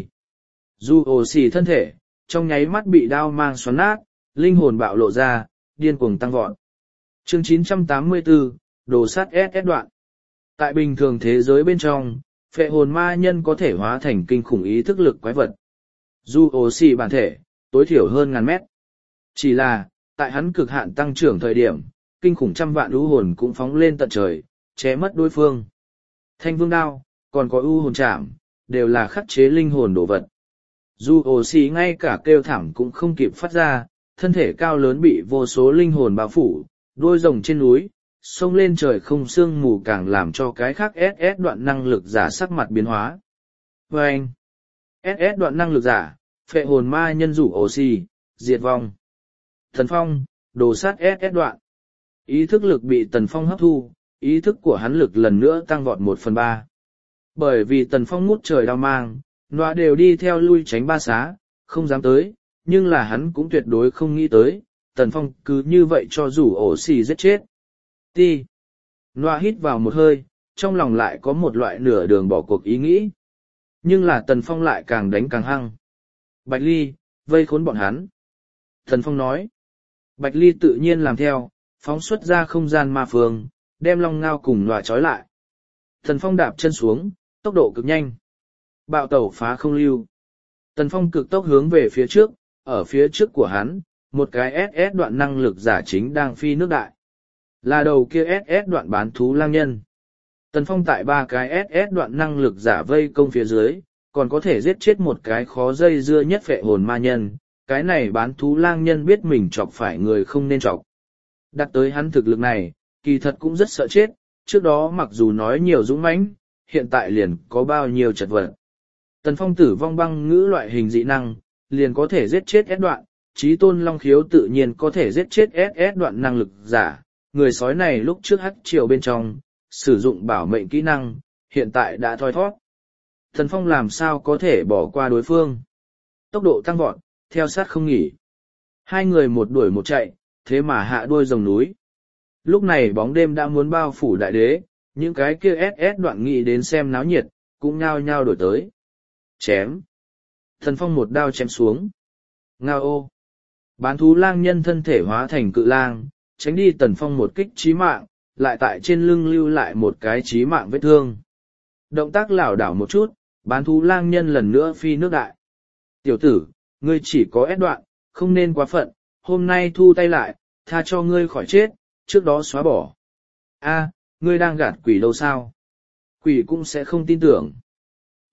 Dù ổ xỉ thân thể, trong nháy mắt bị đao mang xoắn nát, linh hồn bạo lộ ra, điên cuồng tăng vọt. Chương chín trăm tám mươi tư, đồ sát ét ét đoạn. Tại bình thường thế giới bên trong, phệ hồn ma nhân có thể hóa thành kinh khủng ý thức lực quái vật. Dù ổ xỉ bản thể, tối thiểu hơn ngàn mét. Chỉ là, tại hắn cực hạn tăng trưởng thời điểm, kinh khủng trăm vạn u hồn cũng phóng lên tận trời, ché mất đối phương. Thanh vương đao, còn có u hồn chạm, đều là khắc chế linh hồn đồ vật. Dù ổ xỉ ngay cả kêu thảm cũng không kịp phát ra, thân thể cao lớn bị vô số linh hồn bao phủ, đôi rồng trên núi, xông lên trời không sương mù càng làm cho cái khác ét ét đoạn năng lực giả sắc mặt biến hóa. Và anh, ét ét đoạn năng lực giả, phệ hồn ma nhân rủ oxy, diệt vong. Tần Phong, đồ sát ét ét đoạn. Ý thức lực bị Tần Phong hấp thu, ý thức của hắn lực lần nữa tăng vọt một phần ba. Bởi vì Tần Phong ngút trời đao mang, nọa đều đi theo lui tránh ba xá, không dám tới, nhưng là hắn cũng tuyệt đối không nghĩ tới, Tần Phong cứ như vậy cho rủ ổ xì giết chết. Ti. Nọa hít vào một hơi, trong lòng lại có một loại nửa đường bỏ cuộc ý nghĩ. Nhưng là Tần Phong lại càng đánh càng hăng. Bạch Ly, vây khốn bọn hắn. Tần Phong nói. Bạch Ly tự nhiên làm theo, phóng xuất ra không gian ma phương, đem long ngao cùng nọa trói lại. Tần Phong đạp chân xuống, tốc độ cực nhanh. Bạo tẩu phá không lưu. Tần Phong cực tốc hướng về phía trước, ở phía trước của hắn, một cái ét ét đoạn năng lực giả chính đang phi nước đại. Là đầu kia ét ét đoạn bán thú lang nhân. Tần Phong tại ba cái ét ét đoạn năng lực giả vây công phía dưới, còn có thể giết chết một cái khó dây dưa nhất phệ hồn ma nhân. Cái này bán thú lang nhân biết mình chọc phải người không nên chọc. Đặt tới hắn thực lực này, kỳ thật cũng rất sợ chết, trước đó mặc dù nói nhiều dũng mãnh, hiện tại liền có bao nhiêu chật vật. Tần Phong tử vong băng ngữ loại hình dị năng, liền có thể giết chết ét đoạn, trí tôn long khiếu tự nhiên có thể giết chết ét ét đoạn năng lực giả. Người sói này lúc trước hắc triều bên trong, sử dụng bảo mệnh kỹ năng, hiện tại đã thoi thoát. Tần Phong làm sao có thể bỏ qua đối phương. Tốc độ tăng vọt, theo sát không nghỉ. Hai người một đuổi một chạy, thế mà hạ đuôi rồng núi. Lúc này bóng đêm đã muốn bao phủ đại đế, những cái kia ét ét đoạn nghị đến xem náo nhiệt, cũng nhao nhao đổi tới. Chém. Tần Phong một đao chém xuống. Ngao ô. Bán thú lang nhân thân thể hóa thành cự lang, tránh đi Tần Phong một kích chí mạng, lại tại trên lưng lưu lại một cái chí mạng vết thương. Động tác lảo đảo một chút, bán thú lang nhân lần nữa phi nước đại. Tiểu tử, ngươi chỉ có ép đoạn, không nên quá phận, hôm nay thu tay lại, tha cho ngươi khỏi chết, trước đó xóa bỏ. A, ngươi đang gạt quỷ đâu sao? Quỷ cũng sẽ không tin tưởng.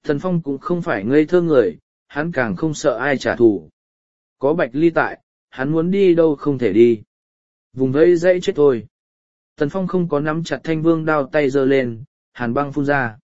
Tần Phong cũng không phải ngây thơ người, hắn càng không sợ ai trả thù. Có Bạch Ly tại, hắn muốn đi đâu không thể đi. Vùng vẫy dãy chết thôi. Tần Phong không có nắm chặt thanh vương đao, tay giơ lên, hàn băng phun ra.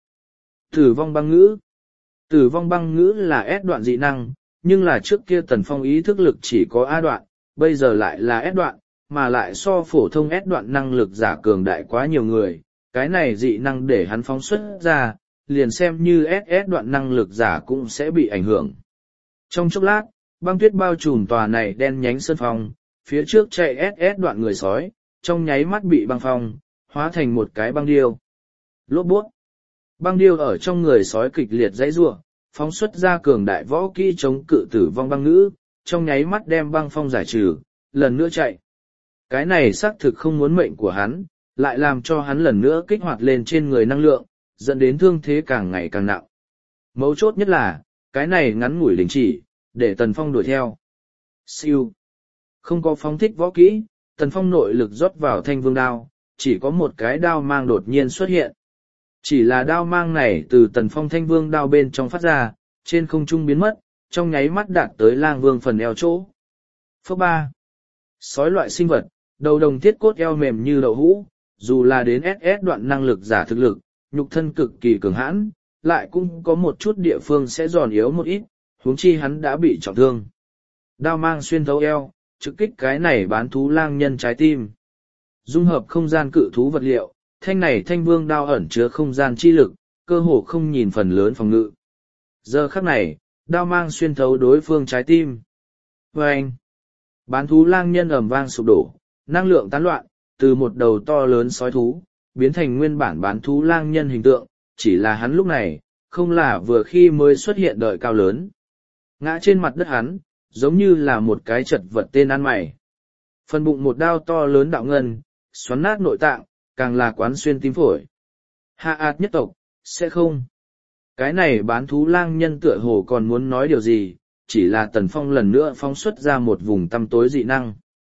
Tử vong băng ngữ. Tử vong băng ngữ là S đoạn dị năng, nhưng là trước kia Tần Phong ý thức lực chỉ có A đoạn, bây giờ lại là S đoạn, mà lại so phổ thông S đoạn năng lực giả cường đại quá nhiều người. Cái này dị năng để hắn phóng xuất ra, liền xem như ét ét đoạn năng lực giả cũng sẽ bị ảnh hưởng. Trong chốc lát, băng tuyết bao trùm tòa này đen nhánh sân phong, phía trước chạy ét ét đoạn người sói, trong nháy mắt bị băng phong, hóa thành một cái băng điêu. Lốp bút. Băng điêu ở trong người sói kịch liệt dãy rủa, phóng xuất ra cường đại võ kỹ chống cự tử vong băng ngữ, trong nháy mắt đem băng phong giải trừ, lần nữa chạy. Cái này xác thực không muốn mệnh của hắn, lại làm cho hắn lần nữa kích hoạt lên trên người năng lượng, dẫn đến thương thế càng ngày càng nặng. Mấu chốt nhất là, cái này ngắn ngủi đình chỉ, để Tần Phong đuổi theo. Siêu. Không có phóng thích võ kỹ, Tần Phong nội lực rót vào thanh vương đao, chỉ có một cái đao mang đột nhiên xuất hiện. Chỉ là đao mang này từ Tần Phong thanh vương đao bên trong phát ra, trên không trung biến mất, trong nháy mắt đạt tới lang vương phần eo chỗ. Phước ba. Sói loại sinh vật, đầu đồng thiết cốt eo mềm như đậu hũ, dù là đến ét ét đoạn năng lực giả thực lực, nhục thân cực kỳ cường hãn, lại cũng có một chút địa phương sẽ giòn yếu một ít, huống chi hắn đã bị trọng thương. Đao mang xuyên thấu eo, trực kích cái này bán thú lang nhân trái tim. Dung hợp không gian cự thú vật liệu, thanh này thanh vương đao ẩn chứa không gian chi lực, cơ hồ không nhìn phần lớn phòng ngự. Giờ khắc này, đao mang xuyên thấu đối phương trái tim. Và anh, bán thú lang nhân ầm vang sụp đổ, năng lượng tán loạn, từ một đầu to lớn sói thú, biến thành nguyên bản bán thú lang nhân hình tượng, chỉ là hắn lúc này, không là vừa khi mới xuất hiện đợi cao lớn. Ngã trên mặt đất hắn, giống như là một cái chật vật tên ăn mày. Phần bụng một đao to lớn đạo ngân, xoắn nát nội tạng, càng là quán xuyên tim phổi. Hạ ạt nhất tộc, sẽ không. Cái này bán thú lang nhân tựa hồ còn muốn nói điều gì, chỉ là Tần Phong lần nữa phóng xuất ra một vùng tăm tối dị năng.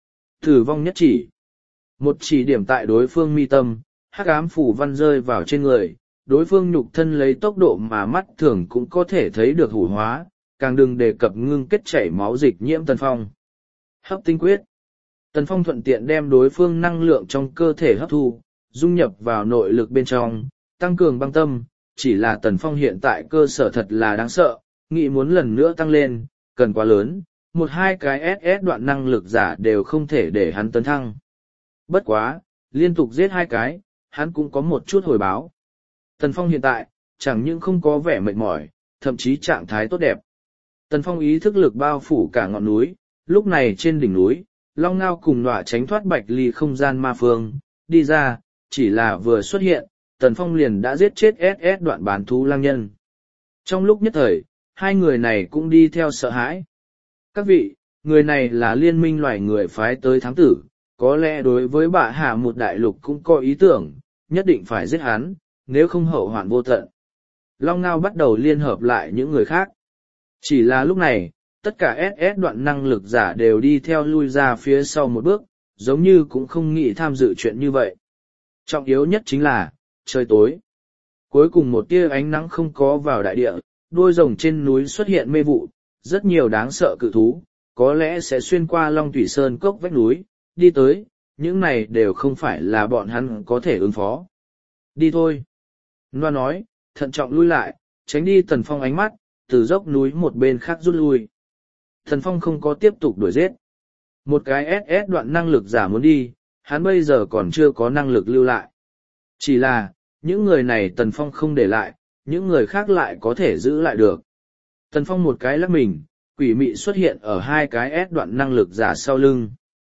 Tử vong nhất chỉ. Một chỉ điểm tại đối phương mi tâm, hắc ám phủ văn rơi vào trên người, đối phương nhục thân lấy tốc độ mà mắt thường cũng có thể thấy được hủ hóa, càng đừng đề cập ngưng kết chảy máu dịch nhiễm Tần Phong. Hấp tinh quyết. Tần Phong thuận tiện đem đối phương năng lượng trong cơ thể hấp thu, dung nhập vào nội lực bên trong, tăng cường băng tâm, chỉ là Tần Phong hiện tại cơ sở thật là đáng sợ, nghĩ muốn lần nữa tăng lên, cần quá lớn, một hai cái ét ét đoạn năng lực giả đều không thể để hắn tấn thăng. Bất quá, liên tục giết hai cái, hắn cũng có một chút hồi báo. Tần Phong hiện tại, chẳng những không có vẻ mệt mỏi, thậm chí trạng thái tốt đẹp. Tần Phong ý thức lực bao phủ cả ngọn núi, lúc này trên đỉnh núi, Long Ngao cùng Nọa tránh thoát Bạch Ly không gian ma phương, đi ra, chỉ là vừa xuất hiện, Tần Phong liền đã giết chết ét ét đoạn bán thú lang nhân. Trong lúc nhất thời, hai người này cũng đi theo sợ hãi. Các vị, người này là liên minh loài người phái tới thám tử, có lẽ đối với bạ hạ một đại lục cũng có ý tưởng, nhất định phải giết hắn, nếu không hậu hoạn vô tận. Long Ngao bắt đầu liên hợp lại những người khác. Chỉ là lúc này, tất cả ét ét đoạn năng lực giả đều đi theo lui ra phía sau một bước, giống như cũng không nghĩ tham dự chuyện như vậy. Trọng yếu nhất chính là, trời tối. Cuối cùng một tia ánh nắng không có vào đại địa, đuôi rồng trên núi xuất hiện mê vụ, rất nhiều đáng sợ cự thú, có lẽ sẽ xuyên qua Long Thủy Sơn cốc vách núi, đi tới, những này đều không phải là bọn hắn có thể ứng phó. Đi thôi. Noa nói, thận trọng lui lại, tránh đi Tần Phong ánh mắt, từ dốc núi một bên khác rút lui. Tần Phong không có tiếp tục đuổi giết. Một cái ét ét đoạn năng lực giả muốn đi, hắn bây giờ còn chưa có năng lực lưu lại. Chỉ là, những người này Tần Phong không để lại, những người khác lại có thể giữ lại được. Tần Phong một cái lắc mình, quỷ mị xuất hiện ở hai cái S đoạn năng lực giả sau lưng.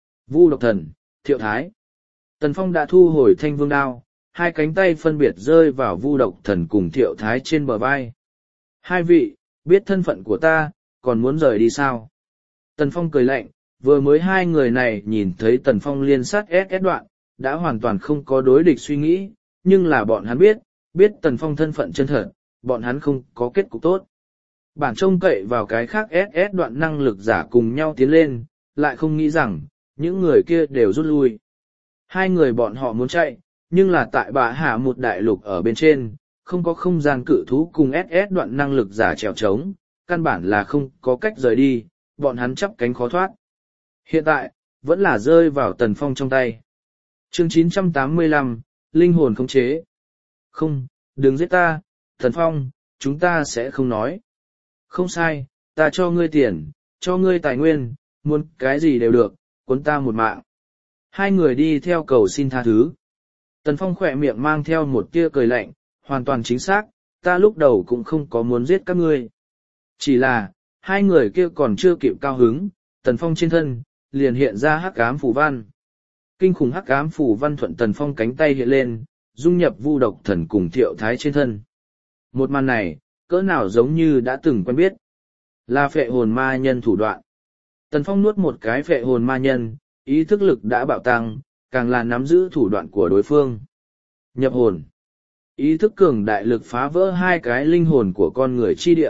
Vu Độc Thần, Thiệu Thái. Tần Phong đã thu hồi thanh vương đao, hai cánh tay phân biệt rơi vào Vu Độc Thần cùng Thiệu Thái trên bờ vai. Hai vị, biết thân phận của ta, còn muốn rời đi sao? Tần Phong cười lạnh, vừa mới hai người này nhìn thấy Tần Phong liên sát S S đoạn, đã hoàn toàn không có đối địch suy nghĩ, nhưng là bọn hắn biết, biết Tần Phong thân phận chân thật, bọn hắn không có kết cục tốt. Bản trông cậy vào cái khác ét ét đoạn năng lực giả cùng nhau tiến lên, lại không nghĩ rằng, những người kia đều rút lui. Hai người bọn họ muốn chạy, nhưng là tại bạ hạ một đại lục ở bên trên, không có không gian cự thú cùng ét ét đoạn năng lực giả trèo trống, căn bản là không có cách rời đi, bọn hắn chắp cánh khó thoát. Hiện tại, vẫn là rơi vào Tần Phong trong tay. Chương chín trăm tám mươi lăm, Linh hồn khống chế. Không, đừng giết ta, Tần Phong, chúng ta sẽ không nói. Không sai, ta cho ngươi tiền, cho ngươi tài nguyên, muốn cái gì đều được, cuốn ta một mạng. Hai người đi theo cầu xin tha thứ. Tần Phong khỏe miệng mang theo một tia cười lạnh, hoàn toàn chính xác, ta lúc đầu cũng không có muốn giết các ngươi. Chỉ là, hai người kia còn chưa kịp cao hứng, Tần Phong trên thân, liền hiện ra hắc ám phù văn. Kinh khủng hắc ám phù văn thuận Tần Phong cánh tay hiện lên, dung nhập Vu Độc Thần cùng Thiệu Thái trên thân. Một màn này, cỡ nào giống như đã từng quen biết. Là phệ hồn ma nhân thủ đoạn. Tần Phong nuốt một cái phệ hồn ma nhân, ý thức lực đã bạo tăng, càng là nắm giữ thủ đoạn của đối phương. Nhập hồn. Ý thức cường đại lực phá vỡ hai cái linh hồn của con người chi địa.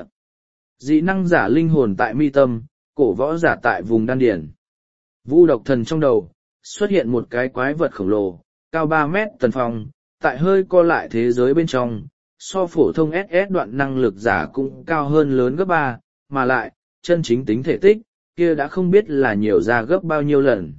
Dị năng giả linh hồn tại mi tâm, cổ võ giả tại vùng đan điển. Vu Độc Thần trong đầu, xuất hiện một cái quái vật khổng lồ, cao ba mét. Tần Phong, tại hơi co lại thế giới bên trong, so phổ thông ét ét đoạn năng lực giả cũng cao hơn lớn gấp ba, mà lại, chân chính tính thể tích, kia đã không biết là nhiều ra gấp bao nhiêu lần.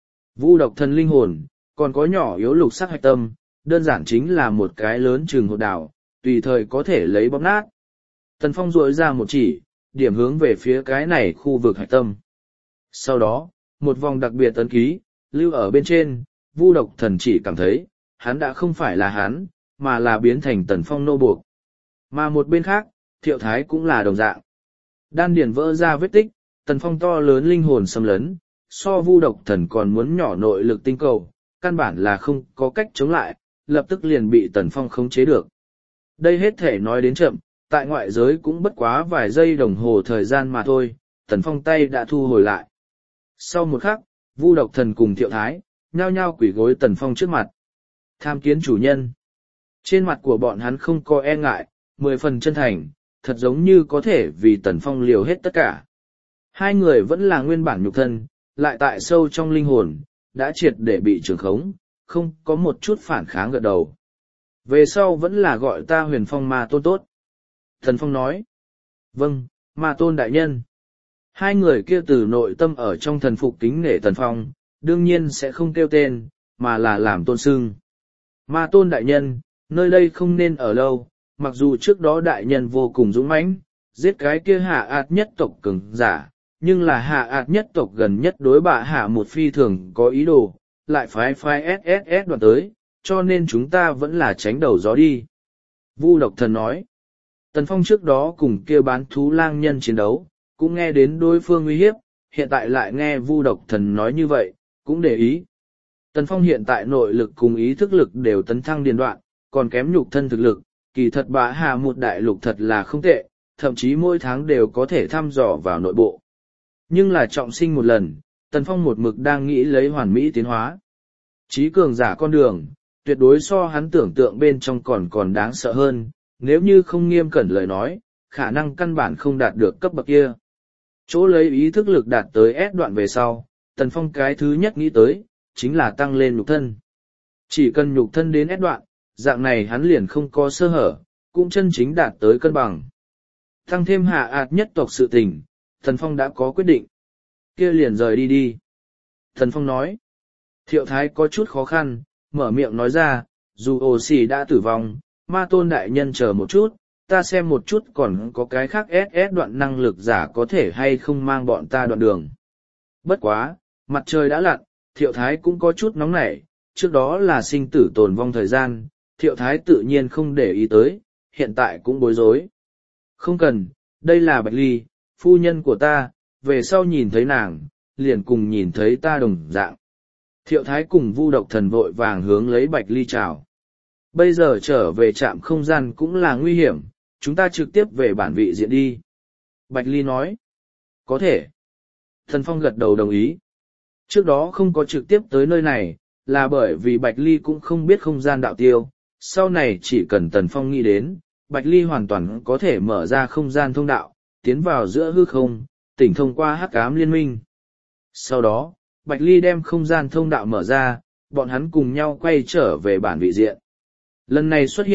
Vu Độc Thần linh hồn, còn có nhỏ yếu lục sắc hạch tâm, đơn giản chính là một cái lớn chừng hột đảo, tùy thời có thể lấy bóp nát. Tần Phong duỗi ra một chỉ, điểm hướng về phía cái này khu vực hạch tâm. Sau đó, một vòng đặc biệt ấn ký, lưu ở bên trên, Vu Độc Thần chỉ cảm thấy, hắn đã không phải là hắn, mà là biến thành Tần Phong nô buộc. Mà một bên khác, Thiệu Thái cũng là đồng dạng. Đan điền vỡ ra vết tích, Tần Phong to lớn linh hồn xâm lấn, so Vu Độc Thần còn muốn nhỏ nội lực tinh cầu, căn bản là không có cách chống lại, lập tức liền bị Tần Phong khống chế được. Đây hết thể nói đến chậm, tại ngoại giới cũng bất quá vài giây đồng hồ thời gian mà thôi, Tần Phong tay đã thu hồi lại. Sau một khắc, Vu Độc Thần cùng Thiệu Thái, nhao nhao quỳ gối Tần Phong trước mặt. Tham kiến chủ nhân. Trên mặt của bọn hắn không có e ngại, mười phần chân thành, thật giống như có thể vì Tần Phong liều hết tất cả. Hai người vẫn là nguyên bản nhục thân, lại tại sâu trong linh hồn, đã triệt để bị trường khống, không có một chút phản kháng gật đầu. Về sau vẫn là gọi ta Huyền Phong Ma Tôn tốt. Tần Phong nói. Vâng, Ma Tôn đại nhân. Hai người kia từ nội tâm ở trong thần phục kính nể Tần Phong, đương nhiên sẽ không kêu tên, mà là làm tôn xưng. Ma Tôn đại nhân, nơi đây không nên ở lâu, mặc dù trước đó đại nhân vô cùng dũng mãnh, giết cái kia hạ ạt nhất tộc cường giả, nhưng là hạ ạt nhất tộc gần nhất đối bạ hạ một phi thường có ý đồ, lại phái phái ét ét ét đoạn tới, cho nên chúng ta vẫn là tránh đầu gió đi. Vu Độc Thần nói. Tần Phong trước đó cùng kia bán thú lang nhân chiến đấu, cũng nghe đến đối phương uy hiếp, hiện tại lại nghe Vu Độc Thần nói như vậy, cũng để ý. Tần Phong hiện tại nội lực cùng ý thức lực đều tấn thăng điền đoạn, còn kém nhục thân thực lực, kỳ thật bá hà một đại lục thật là không tệ, thậm chí mỗi tháng đều có thể thăm dò vào nội bộ. Nhưng là trọng sinh một lần, Tần Phong một mực đang nghĩ lấy hoàn mỹ tiến hóa. Chí cường giả con đường, tuyệt đối so hắn tưởng tượng bên trong còn còn đáng sợ hơn, nếu như không nghiêm cẩn lời nói, khả năng căn bản không đạt được cấp bậc kia. Chỗ lấy ý thức lực đạt tới S đoạn về sau, Tần Phong cái thứ nhất nghĩ tới, chính là tăng lên nhục thân. Chỉ cần nhục thân đến S đoạn, dạng này hắn liền không có sơ hở, cũng chân chính đạt tới cân bằng. Tăng thêm hạ ạt nhất tộc sự tình, Tần Phong đã có quyết định. Kia liền rời đi đi. Tần Phong nói. Thiệu Thái có chút khó khăn, mở miệng nói ra, dù ồ xì đã tử vong, Ma Tôn đại nhân chờ một chút, ta xem một chút còn có cái khác ét ét đoạn năng lực giả có thể hay không mang bọn ta đoạn đường. Bất quá, mặt trời đã lặn, Thiệu Thái cũng có chút nóng nảy, trước đó là sinh tử tồn vong thời gian, Thiệu Thái tự nhiên không để ý tới, hiện tại cũng bối rối. Không cần, đây là Bạch Ly, phu nhân của ta, về sau nhìn thấy nàng, liền cùng nhìn thấy ta đồng dạng. Thiệu Thái cùng Vu Độc Thần vội vàng hướng lấy Bạch Ly chào. Bây giờ trở về trạm không gian cũng là nguy hiểm, chúng ta trực tiếp về bản vị diện đi. Bạch Ly nói. Có thể. Thần Phong gật đầu đồng ý. Trước đó không có trực tiếp tới nơi này, là bởi vì Bạch Ly cũng không biết không gian đạo tiêu. Sau này chỉ cần Tần Phong nghĩ đến, Bạch Ly hoàn toàn có thể mở ra không gian thông đạo, tiến vào giữa hư không, tỉnh thông qua hắc ám liên minh. Sau đó, Bạch Ly đem không gian thông đạo mở ra, bọn hắn cùng nhau quay trở về bản vị diện. Lần này xuất hiện,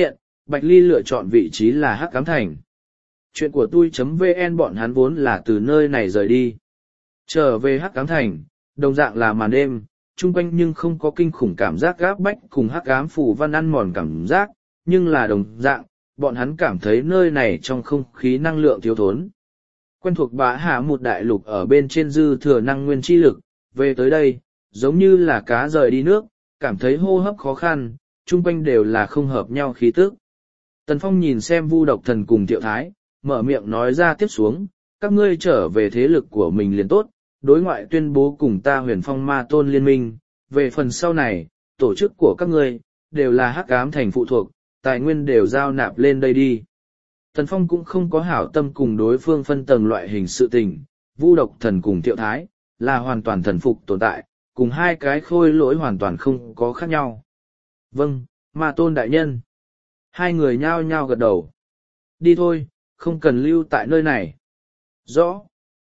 Bạch Ly lựa chọn vị trí là Hắc Ám Thành. Chuyện của tôi.vn bọn hắn vốn là từ nơi này rời đi. Trở về Hắc Ám Thành, đồng dạng là màn đêm, chung quanh nhưng không có kinh khủng cảm giác gáp bách cùng Hắc Ám phù văn ăn mòn cảm giác, nhưng là đồng dạng, bọn hắn cảm thấy nơi này trong không khí năng lượng thiếu thốn. Quen thuộc bá hạ một đại lục ở bên trên dư thừa năng nguyên chi lực, về tới đây, giống như là cá rời đi nước, cảm thấy hô hấp khó khăn, chung quanh đều là không hợp nhau khí tức. Tần Phong nhìn xem Vu Độc Thần cùng Thiệu Thái, mở miệng nói ra tiếp xuống, các ngươi trở về thế lực của mình liền tốt, đối ngoại tuyên bố cùng ta Huyền Phong Ma Tôn liên minh, về phần sau này, tổ chức của các ngươi, đều là Hắc Ám Thành phụ thuộc, tài nguyên đều giao nạp lên đây đi. Tần Phong cũng không có hảo tâm cùng đối phương phân tầng loại hình sự tình, Vu Độc Thần cùng Thiệu Thái, là hoàn toàn thần phục tồn tại, cùng hai cái khôi lỗi hoàn toàn không có khác nhau. Vâng, Ma Tôn đại nhân. Hai người nhao nhao gật đầu. Đi thôi, không cần lưu tại nơi này. Rõ.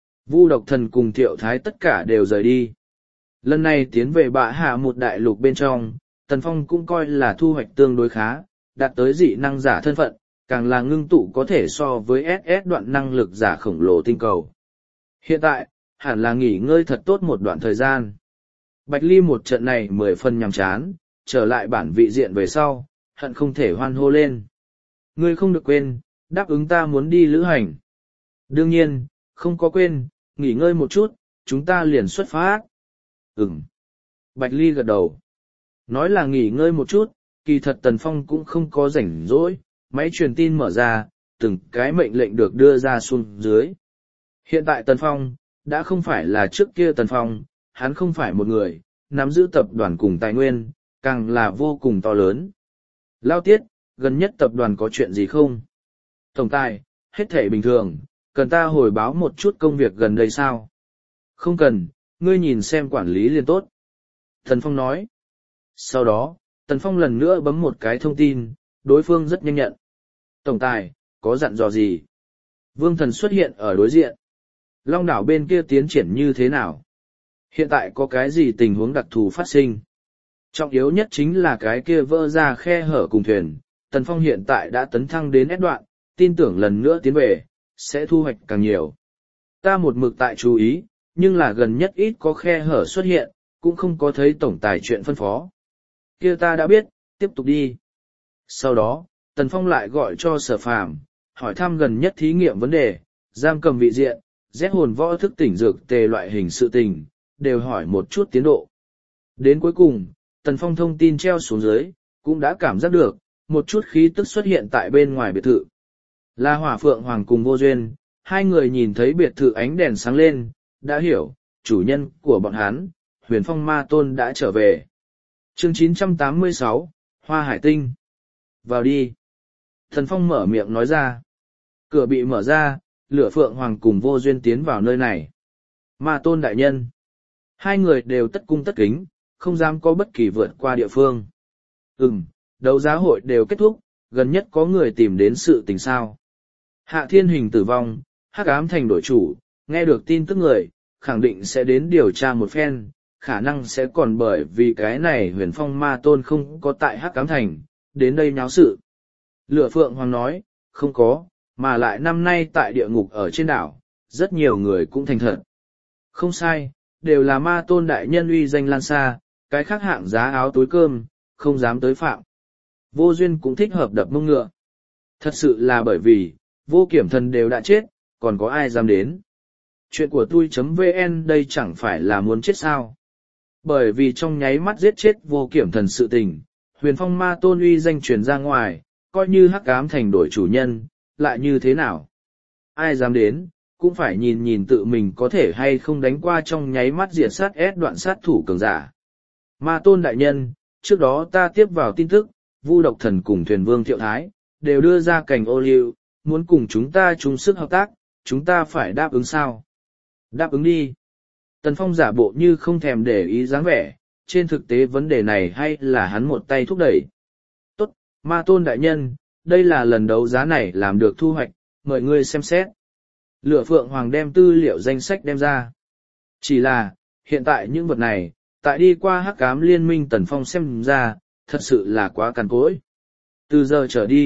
Vu Độc Thần cùng Thiệu Thái tất cả đều rời đi. Lần này tiến về bạ hạ một đại lục bên trong, Tần Phong cũng coi là thu hoạch tương đối khá, đạt tới dị năng giả thân phận, càng là ngưng tụ có thể so với ét ét đoạn năng lực giả khổng lồ tinh cầu. Hiện tại, hẳn là nghỉ ngơi thật tốt một đoạn thời gian. Bạch Ly một trận này mười phần nhàm chán, trở lại bản vị diện về sau, hận không thể hoan hô lên. Ngươi không được quên, đáp ứng ta muốn đi lữ hành. Đương nhiên, không có quên, nghỉ ngơi một chút, chúng ta liền xuất phát. Ừm. Bạch Ly gật đầu. Nói là nghỉ ngơi một chút, kỳ thật Tần Phong cũng không có rảnh rỗi, máy truyền tin mở ra, từng cái mệnh lệnh được đưa ra xuống dưới. Hiện tại Tần Phong, đã không phải là trước kia Tần Phong, hắn không phải một người, nắm giữ tập đoàn cùng tài nguyên, càng là vô cùng to lớn. Lao Tiết, gần nhất tập đoàn có chuyện gì không? Tổng tài, hết thể bình thường, cần ta hồi báo một chút công việc gần đây sao? Không cần, ngươi nhìn xem quản lý liền tốt. Tần Phong nói. Sau đó, Tần Phong lần nữa bấm một cái thông tin, đối phương rất nhanh nhận. Tổng tài, có dặn dò gì? Vương Thần xuất hiện ở đối diện. Long đảo bên kia tiến triển như thế nào? Hiện tại có cái gì tình huống đặc thù phát sinh? Trọng yếu nhất chính là cái kia vỡ ra khe hở cùng thuyền. Tần Phong hiện tại đã tấn thăng đến ép đoạn, tin tưởng lần nữa tiến về, sẽ thu hoạch càng nhiều. Ta một mực tại chú ý, nhưng là gần nhất ít có khe hở xuất hiện, cũng không có thấy tổng tài chuyện phân phó. Kia ta đã biết, tiếp tục đi. Sau đó, Tần Phong lại gọi cho Sở Phàm, hỏi thăm gần nhất thí nghiệm vấn đề, giam cầm vị diện, rét hồn võ thức tỉnh dược tề loại hình sự tình, đều hỏi một chút tiến độ. Đến cuối cùng, Tần Phong thông tin treo xuống dưới, cũng đã cảm giác được, một chút khí tức xuất hiện tại bên ngoài biệt thự. Là Hỏa Phượng Hoàng cùng Vô Duyên, hai người nhìn thấy biệt thự ánh đèn sáng lên, đã hiểu, chủ nhân của bọn hắn, Huyền Phong Ma Tôn đã trở về. Chương chín trăm tám mươi sáu, Hoa Hải Tinh. Vào đi. Tần Phong mở miệng nói ra. Cửa bị mở ra, Lửa Phượng Hoàng cùng Vô Duyên tiến vào nơi này. Ma Tôn đại nhân. Hai người đều tất cung tất kính, không dám có bất kỳ vượt qua địa phương. Ừm, đấu giá hội đều kết thúc, gần nhất có người tìm đến sự tình sao. Hạ Thiên Hình tử vong, Hắc Ám Thành đổi chủ, nghe được tin tức người, khẳng định sẽ đến điều tra một phen, khả năng sẽ còn bởi vì cái này Huyền Phong Ma Tôn không có tại Hắc Ám Thành, đến đây nháo sự. Lửa Phượng Hoàng nói, không có, mà lại năm nay tại địa ngục ở trên đảo, rất nhiều người cũng thành thật. Không sai, đều là Ma Tôn đại nhân uy danh lan xa, cái khác hạng giá áo túi cơm, không dám tới phạm. Vô Duyên cũng thích hợp đập mông ngựa. Thật sự là bởi vì, vô kiểm thần đều đã chết, còn có ai dám đến. Chuyện của tôi.vn đây chẳng phải là muốn chết sao. Bởi vì trong nháy mắt giết chết vô kiểm thần sự tình, Huyền Phong Ma Tôn uy danh truyền ra ngoài, coi như Hắc Ám Thành đổi chủ nhân, lại như thế nào. Ai dám đến, cũng phải nhìn nhìn tự mình có thể hay không đánh qua trong nháy mắt diệt sát ép đoạn sát thủ cường giả. Ma Tôn đại nhân, trước đó ta tiếp vào tin tức, Vu Độc Thần cùng Thuyền Vương Thiệu Thái, đều đưa ra cành ô liu, muốn cùng chúng ta chung sức hợp tác, chúng ta phải đáp ứng sao? Đáp ứng đi. Tần Phong giả bộ như không thèm để ý dáng vẻ, trên thực tế vấn đề này hay là hắn một tay thúc đẩy. Tốt, Ma Tôn đại nhân, đây là lần đấu giá này làm được thu hoạch, mời ngươi xem xét. Lửa Phượng Hoàng đem tư liệu danh sách đem ra. Chỉ là, hiện tại những vật này, tại đi qua Hắc Ám Liên minh Tần Phong xem ra, thật sự là quá cằn cỗi. Từ giờ trở đi,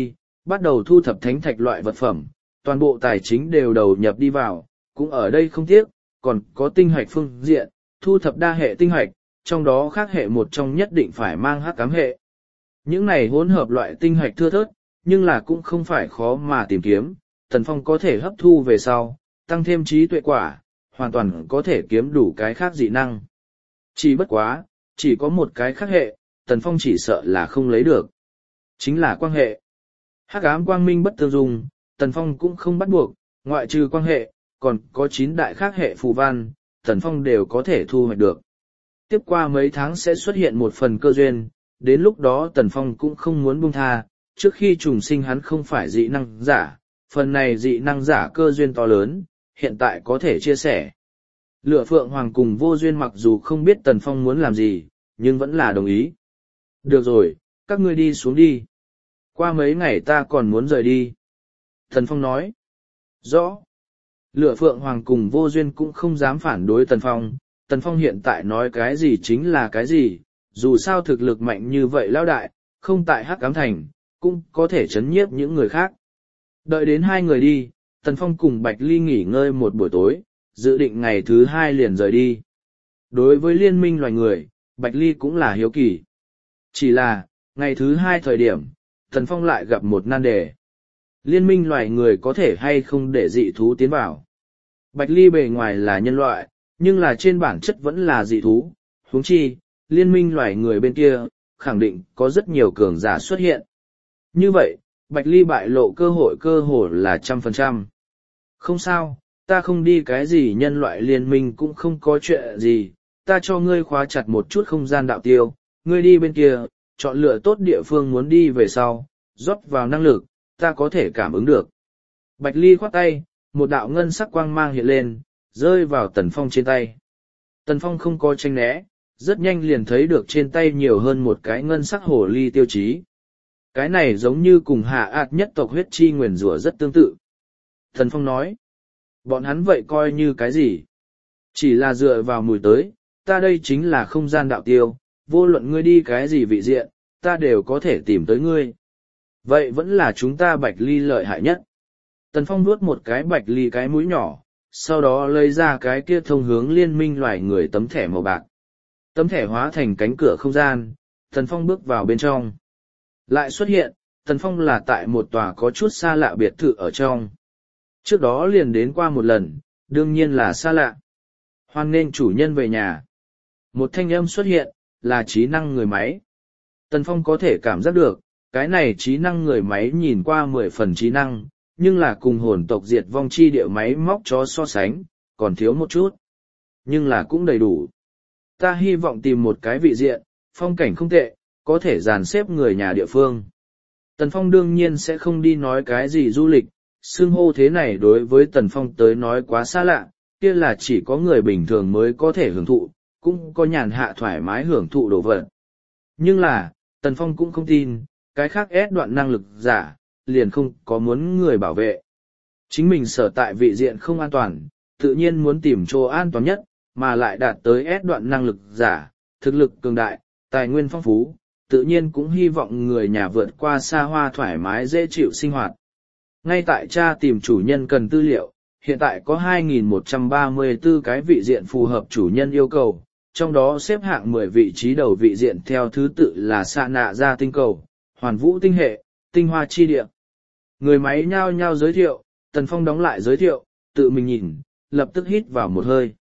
bắt đầu thu thập thánh thạch loại vật phẩm, toàn bộ tài chính đều đầu nhập đi vào, cũng ở đây không tiếc, còn có tinh hạch phương diện, thu thập đa hệ tinh hạch, trong đó khác hệ một trong nhất định phải mang hắc ám hệ. Những này hỗn hợp loại tinh hạch thưa thớt, nhưng là cũng không phải khó mà tìm kiếm, Tần Phong có thể hấp thu về sau, tăng thêm trí tuệ quả, hoàn toàn có thể kiếm đủ cái khác dị năng. Chỉ bất quá, chỉ có một cái khác hệ, Tần Phong chỉ sợ là không lấy được. Chính là quang hệ. Hắc ám quang minh bất tương dung, Tần Phong cũng không bắt buộc, ngoại trừ quang hệ, còn có chín đại khác hệ phù văn, Tần Phong đều có thể thu hoạch được. Tiếp qua mấy tháng sẽ xuất hiện một phần cơ duyên, đến lúc đó Tần Phong cũng không muốn buông tha, trước khi trùng sinh hắn không phải dị năng giả, phần này dị năng giả cơ duyên to lớn, hiện tại có thể chia sẻ. Lửa Phượng Hoàng cùng Vô Duyên mặc dù không biết Tần Phong muốn làm gì, nhưng vẫn là đồng ý. Được rồi, các ngươi đi xuống đi. Qua mấy ngày ta còn muốn rời đi. Tần Phong nói. Rõ. Lửa Phượng Hoàng cùng Vô Duyên cũng không dám phản đối Tần Phong. Tần Phong hiện tại nói cái gì chính là cái gì, dù sao thực lực mạnh như vậy lão đại, không tại Hắc Ám Thành, cũng có thể chấn nhiếp những người khác. Đợi đến hai người đi, Tần Phong cùng Bạch Ly nghỉ ngơi một buổi tối, dự định ngày thứ hai liền rời đi. Đối với liên minh loài người, Bạch Ly cũng là hiếu kỳ. Chỉ là, ngày thứ hai thời điểm, Tần Phong lại gặp một nan đề. Liên minh loài người có thể hay không để dị thú tiến vào. Bạch Ly bề ngoài là nhân loại, nhưng là trên bản chất vẫn là dị thú. Huống chi, liên minh loài người bên kia, khẳng định có rất nhiều cường giả xuất hiện. Như vậy, Bạch Ly bại lộ cơ hội cơ hội là trăm phần trăm. Không sao, ta không đi cái gì nhân loại liên minh cũng không có chuyện gì, ta cho ngươi khóa chặt một chút không gian đạo tiêu, ngươi đi bên kia, chọn lựa tốt địa phương muốn đi về sau, rót vào năng lực, ta có thể cảm ứng được. Bạch Ly khoát tay, một đạo ngân sắc quang mang hiện lên, rơi vào Tần Phong trên tay. Tần Phong không có tranh né, rất nhanh liền thấy được trên tay nhiều hơn một cái ngân sắc hồ ly tiêu chí. Cái này giống như cùng hạ ạt nhất tộc huyết chi nguyền rủa rất tương tự. Tần Phong nói, bọn hắn vậy coi như cái gì? Chỉ là dựa vào mùi tới, ta đây chính là không gian đạo tiêu, vô luận ngươi đi cái gì vị diện, ta đều có thể tìm tới ngươi. Vậy vẫn là chúng ta Bạch Ly lợi hại nhất. Tần Phong nuốt một cái Bạch Ly cái mũi nhỏ, sau đó lấy ra cái kia thông hướng liên minh loài người tấm thẻ màu bạc. Tấm thẻ hóa thành cánh cửa không gian, Tần Phong bước vào bên trong. Lại xuất hiện, Tần Phong là tại một tòa có chút xa lạ biệt thự ở trong. Trước đó liền đến qua một lần, đương nhiên là xa lạ. Hoan nghênh chủ nhân về nhà. Một thanh âm xuất hiện, là trí năng người máy. Tần Phong có thể cảm giác được, cái này trí năng người máy nhìn qua mười phần trí năng, nhưng là cùng hồn tộc diệt vong chi địa máy móc chó so sánh, còn thiếu một chút. Nhưng là cũng đầy đủ. Ta hy vọng tìm một cái vị diện, phong cảnh không tệ, có thể dàn xếp người nhà địa phương. Tần Phong đương nhiên sẽ không đi nói cái gì du lịch, xưng hô thế này đối với Tần Phong tới nói quá xa lạ, kia là chỉ có người bình thường mới có thể hưởng thụ, cũng có nhàn hạ thoải mái hưởng thụ đồ vật. Nhưng là, Tần Phong cũng không tin, cái khác ép đoạn năng lực giả, liền không có muốn người bảo vệ. Chính mình sở tại vị diện không an toàn, tự nhiên muốn tìm chỗ an toàn nhất, mà lại đạt tới ép đoạn năng lực giả, thực lực cường đại, tài nguyên phong phú, tự nhiên cũng hy vọng người nhà vượt qua xa hoa thoải mái dễ chịu sinh hoạt. Ngay tại cha tìm chủ nhân cần tư liệu, hiện tại có hai nghìn một trăm ba mươi tư cái vị diện phù hợp chủ nhân yêu cầu, trong đó xếp hạng mười vị trí đầu vị diện theo thứ tự là Xạ Nạ Gia tinh cầu, Hoàn Vũ tinh hệ, Tinh Hoa chi địa. Người máy nhao nhao giới thiệu, Tần Phong đóng lại giới thiệu, tự mình nhìn, lập tức hít vào một hơi.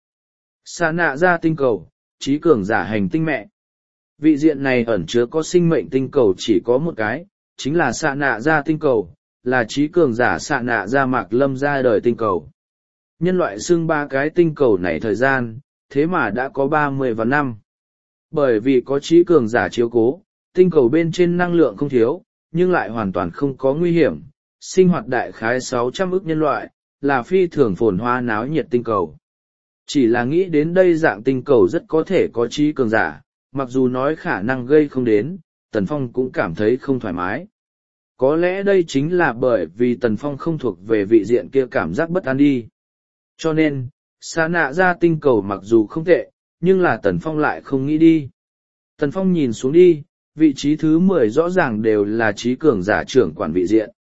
Xạ Nạ Gia tinh cầu, trí cường giả hành tinh mẹ. Vị diện này ẩn chứa có sinh mệnh tinh cầu chỉ có một cái, chính là Xạ Nạ Gia tinh cầu, là trí cường giả Xạ Nạ Gia Mạc Lâm ra đời tinh cầu. Nhân loại xưng ba cái tinh cầu này thời gian, thế mà đã có ba mươi vạn năm. Bởi vì có trí cường giả chiếu cố, tinh cầu bên trên năng lượng không thiếu, nhưng lại hoàn toàn không có nguy hiểm, sinh hoạt đại khái sáu trăm ức nhân loại, là phi thường phồn hoa náo nhiệt tinh cầu. Chỉ là nghĩ đến đây dạng tinh cầu rất có thể có trí cường giả, mặc dù nói khả năng gây không đến, Tần Phong cũng cảm thấy không thoải mái. Có lẽ đây chính là bởi vì Tần Phong không thuộc về vị diện kia cảm giác bất an đi. Cho nên, Xạ Nạ Gia tinh cầu mặc dù không tệ, nhưng là Tần Phong lại không nghĩ đi. Tần Phong nhìn xuống đi, vị trí thứ mười rõ ràng đều là trí cường giả trưởng quản vị diện.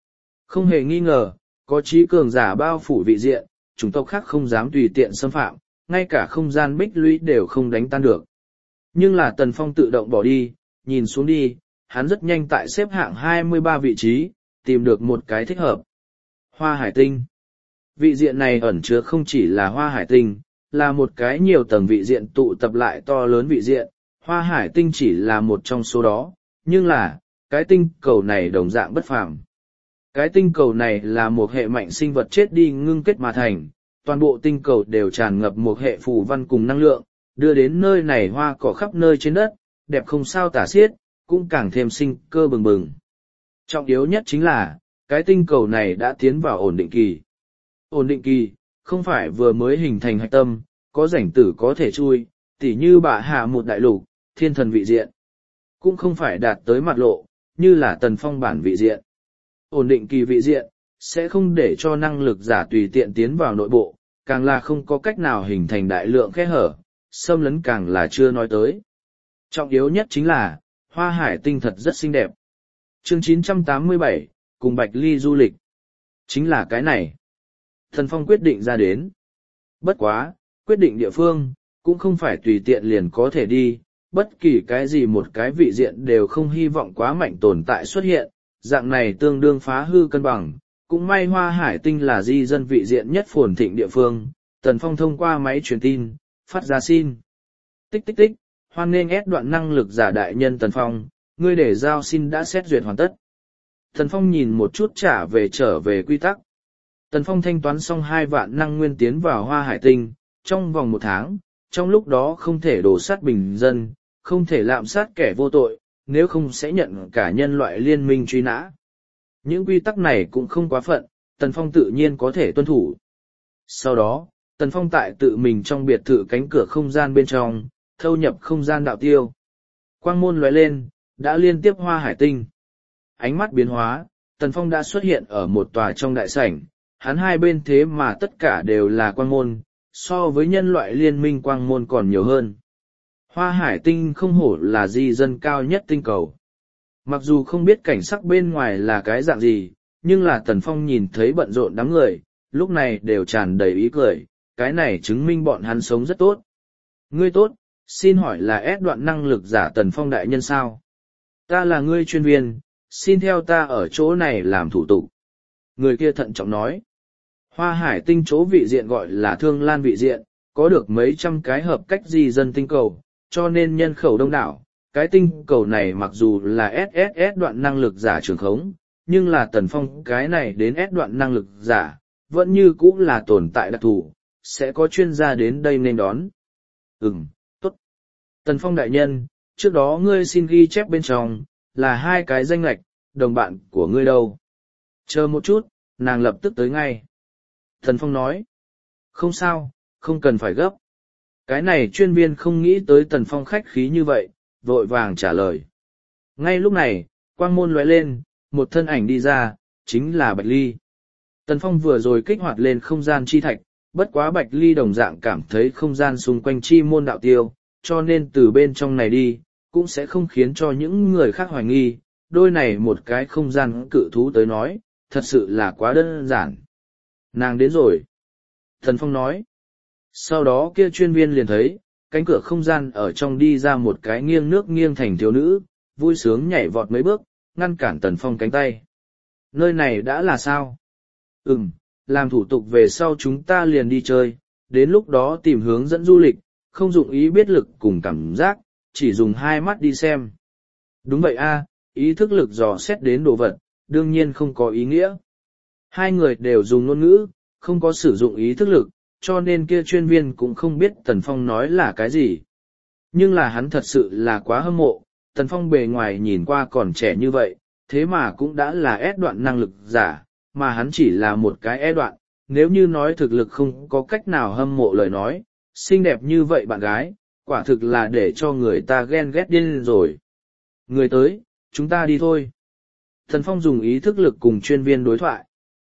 Không hề nghi ngờ, có trí cường giả bao phủ vị diện, chủng tộc khác không dám tùy tiện xâm phạm, ngay cả không gian bích lũy đều không đánh tan được. Nhưng là Tần Phong tự động bỏ đi, nhìn xuống đi, hắn rất nhanh tại xếp hạng hai mươi ba vị trí, tìm được một cái thích hợp. Hoa hải tinh. Vị diện này ẩn chứa không chỉ là hoa hải tinh, là một cái nhiều tầng vị diện tụ tập lại to lớn vị diện, hoa hải tinh chỉ là một trong số đó, nhưng là, cái tinh cầu này đồng dạng bất phàm. Cái tinh cầu này là một hệ mạnh sinh vật chết đi ngưng kết mà thành, toàn bộ tinh cầu đều tràn ngập một hệ phù văn cùng năng lượng, đưa đến nơi này hoa cỏ khắp nơi trên đất, đẹp không sao tả xiết, cũng càng thêm sinh cơ bừng bừng. Trọng yếu nhất chính là, cái tinh cầu này đã tiến vào ổn định kỳ. Ổn định kỳ, không phải vừa mới hình thành hạch tâm, có rảnh tử có thể chui, tỉ như bạ hạ một đại lục, thiên thần vị diện. Cũng không phải đạt tới mặt lộ, như là Tần Phong bản vị diện. Ổn định kỳ vị diện, sẽ không để cho năng lực giả tùy tiện tiến vào nội bộ, càng là không có cách nào hình thành đại lượng khe hở, xâm lấn càng là chưa nói tới. Trọng yếu nhất chính là, hoa hải tinh thật rất xinh đẹp. Chương chín trăm tám mươi bảy, cùng Bạch Ly du lịch. Chính là cái này. Tần Phong quyết định ra đến. Bất quá, quyết định địa phương, cũng không phải tùy tiện liền có thể đi, bất kỳ cái gì một cái vị diện đều không hy vọng quá mạnh tồn tại xuất hiện, dạng này tương đương phá hư cân bằng. Cũng may hoa hải tinh là di dân vị diện nhất phồn thịnh địa phương, Tần Phong thông qua máy truyền tin, phát ra xin. Tích tích tích, hoan nghênh ép đoạn năng lực giả đại nhân Tần Phong, ngươi để giao xin đã xét duyệt hoàn tất. Tần Phong nhìn một chút trả về trở về quy tắc. Tần Phong thanh toán xong hai vạn năng nguyên tiến vào hoa hải tinh, trong vòng một tháng, trong lúc đó không thể đổ sát bình dân, không thể lạm sát kẻ vô tội, nếu không sẽ nhận cả nhân loại liên minh truy nã. Những quy tắc này cũng không quá phận, Tần Phong tự nhiên có thể tuân thủ. Sau đó, Tần Phong tại tự mình trong biệt thự cánh cửa không gian bên trong, thâu nhập không gian đạo tiêu. Quang môn lóe lên, đã liên tiếp hoa hải tinh. Ánh mắt biến hóa, Tần Phong đã xuất hiện ở một tòa trong đại sảnh, hắn hai bên thế mà tất cả đều là quang môn, so với nhân loại liên minh quang môn còn nhiều hơn. Hoa hải tinh không hổ là di dân cao nhất tinh cầu. Mặc dù không biết cảnh sắc bên ngoài là cái dạng gì, nhưng là Tần Phong nhìn thấy bận rộn đám người, lúc này đều tràn đầy ý cười, cái này chứng minh bọn hắn sống rất tốt. Ngươi tốt, xin hỏi là ép đoạn năng lực giả Tần Phong đại nhân sao? Ta là ngươi chuyên viên, xin theo ta ở chỗ này làm thủ tục. Người kia thận trọng nói. Hoa hải tinh chỗ vị diện gọi là Thương Lan vị diện, có được mấy trăm cái hợp cách di dân tinh cầu, cho nên nhân khẩu đông đảo. Cái tinh cầu này mặc dù là ét ét ét đoạn năng lực giả trường khống, nhưng là Tần Phong cái này đến S đoạn năng lực giả, vẫn như cũ là tồn tại đặc thù, sẽ có chuyên gia đến đây nên đón. Ừm, tốt. Tần Phong đại nhân, trước đó ngươi xin ghi chép bên trong, là hai cái danh lệch, đồng bạn của ngươi đâu? Chờ một chút, nàng lập tức tới ngay. Tần Phong nói. Không sao, không cần phải gấp. Cái này chuyên viên không nghĩ tới Tần Phong khách khí như vậy, vội vàng trả lời. Ngay lúc này, quang môn lóe lên, một thân ảnh đi ra, chính là Bạch Ly. Tần Phong vừa rồi kích hoạt lên không gian chi thạch, bất quá Bạch Ly đồng dạng cảm thấy không gian xung quanh chi môn đạo tiêu, cho nên từ bên trong này đi, cũng sẽ không khiến cho những người khác hoài nghi, đôi này một cái không gian cự thú tới nói, thật sự là quá đơn giản. Nàng đến rồi. Tần Phong nói. Sau đó kia chuyên viên liền thấy, cánh cửa không gian ở trong đi ra một cái nghiêng nước nghiêng thành thiếu nữ, vui sướng nhảy vọt mấy bước, ngăn cản Tần Phong cánh tay. Nơi này đã là sao? Ừm, làm thủ tục về sau chúng ta liền đi chơi, đến lúc đó tìm hướng dẫn du lịch, không dụng ý biết lực cùng cảm giác, chỉ dùng hai mắt đi xem. Đúng vậy a, ý thức lực dò xét đến đồ vật, đương nhiên không có ý nghĩa. Hai người đều dùng ngôn ngữ, không có sử dụng ý thức lực, cho nên kia chuyên viên cũng không biết Tần Phong nói là cái gì. Nhưng là hắn thật sự là quá hâm mộ, Tần Phong bề ngoài nhìn qua còn trẻ như vậy, thế mà cũng đã là S đoạn năng lực giả, mà hắn chỉ là một cái E đoạn, nếu như nói thực lực không có cách nào hâm mộ lời nói, xinh đẹp như vậy bạn gái, quả thực là để cho người ta ghen ghét điên rồi. Người tới, chúng ta đi thôi. Tần Phong dùng ý thức lực cùng chuyên viên đối thoại.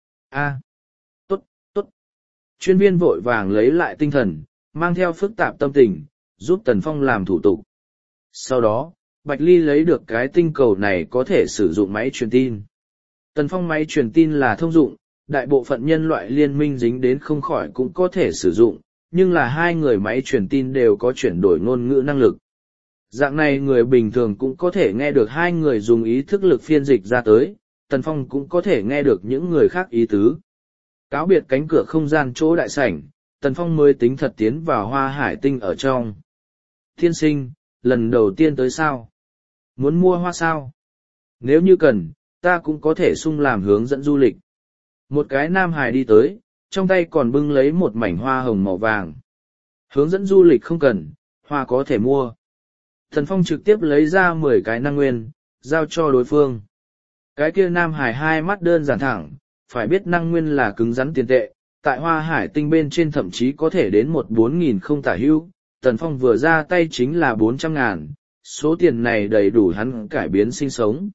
A, tốt, tốt. Chuyên viên vội vàng lấy lại tinh thần, mang theo phức tạp tâm tình, giúp Tần Phong làm thủ tục. Sau đó, Bạch Ly lấy được cái tinh cầu này có thể sử dụng máy truyền tin. Tần Phong máy truyền tin là thông dụng, đại bộ phận nhân loại liên minh dính đến không khỏi cũng có thể sử dụng, nhưng là hai người máy truyền tin đều có chuyển đổi ngôn ngữ năng lực. Dạng này người bình thường cũng có thể nghe được hai người dùng ý thức lực phiên dịch ra tới, Tần Phong cũng có thể nghe được những người khác ý tứ. Cáo biệt cánh cửa không gian chỗ đại sảnh, Tần Phong mới tính thật tiến vào Hoa Hải Tinh ở trong. Thiên sinh, lần đầu tiên tới sao? Muốn mua hoa sao? Nếu như cần, ta cũng có thể sung làm hướng dẫn du lịch. Một cái nam hài đi tới, trong tay còn bưng lấy một mảnh hoa hồng màu vàng. Hướng dẫn du lịch không cần, hoa có thể mua. Tần Phong trực tiếp lấy ra mười cái năng nguyên, giao cho đối phương. Cái kia nam hải hai mắt đơn giản thẳng, phải biết năng nguyên là cứng rắn tiền tệ, tại Hoa Hải Tinh bên trên thậm chí có thể đến một bốn nghìn không tả hữu. Tần Phong vừa ra tay chính là bốn trăm ngàn, số tiền này đầy đủ hắn cải biến sinh sống.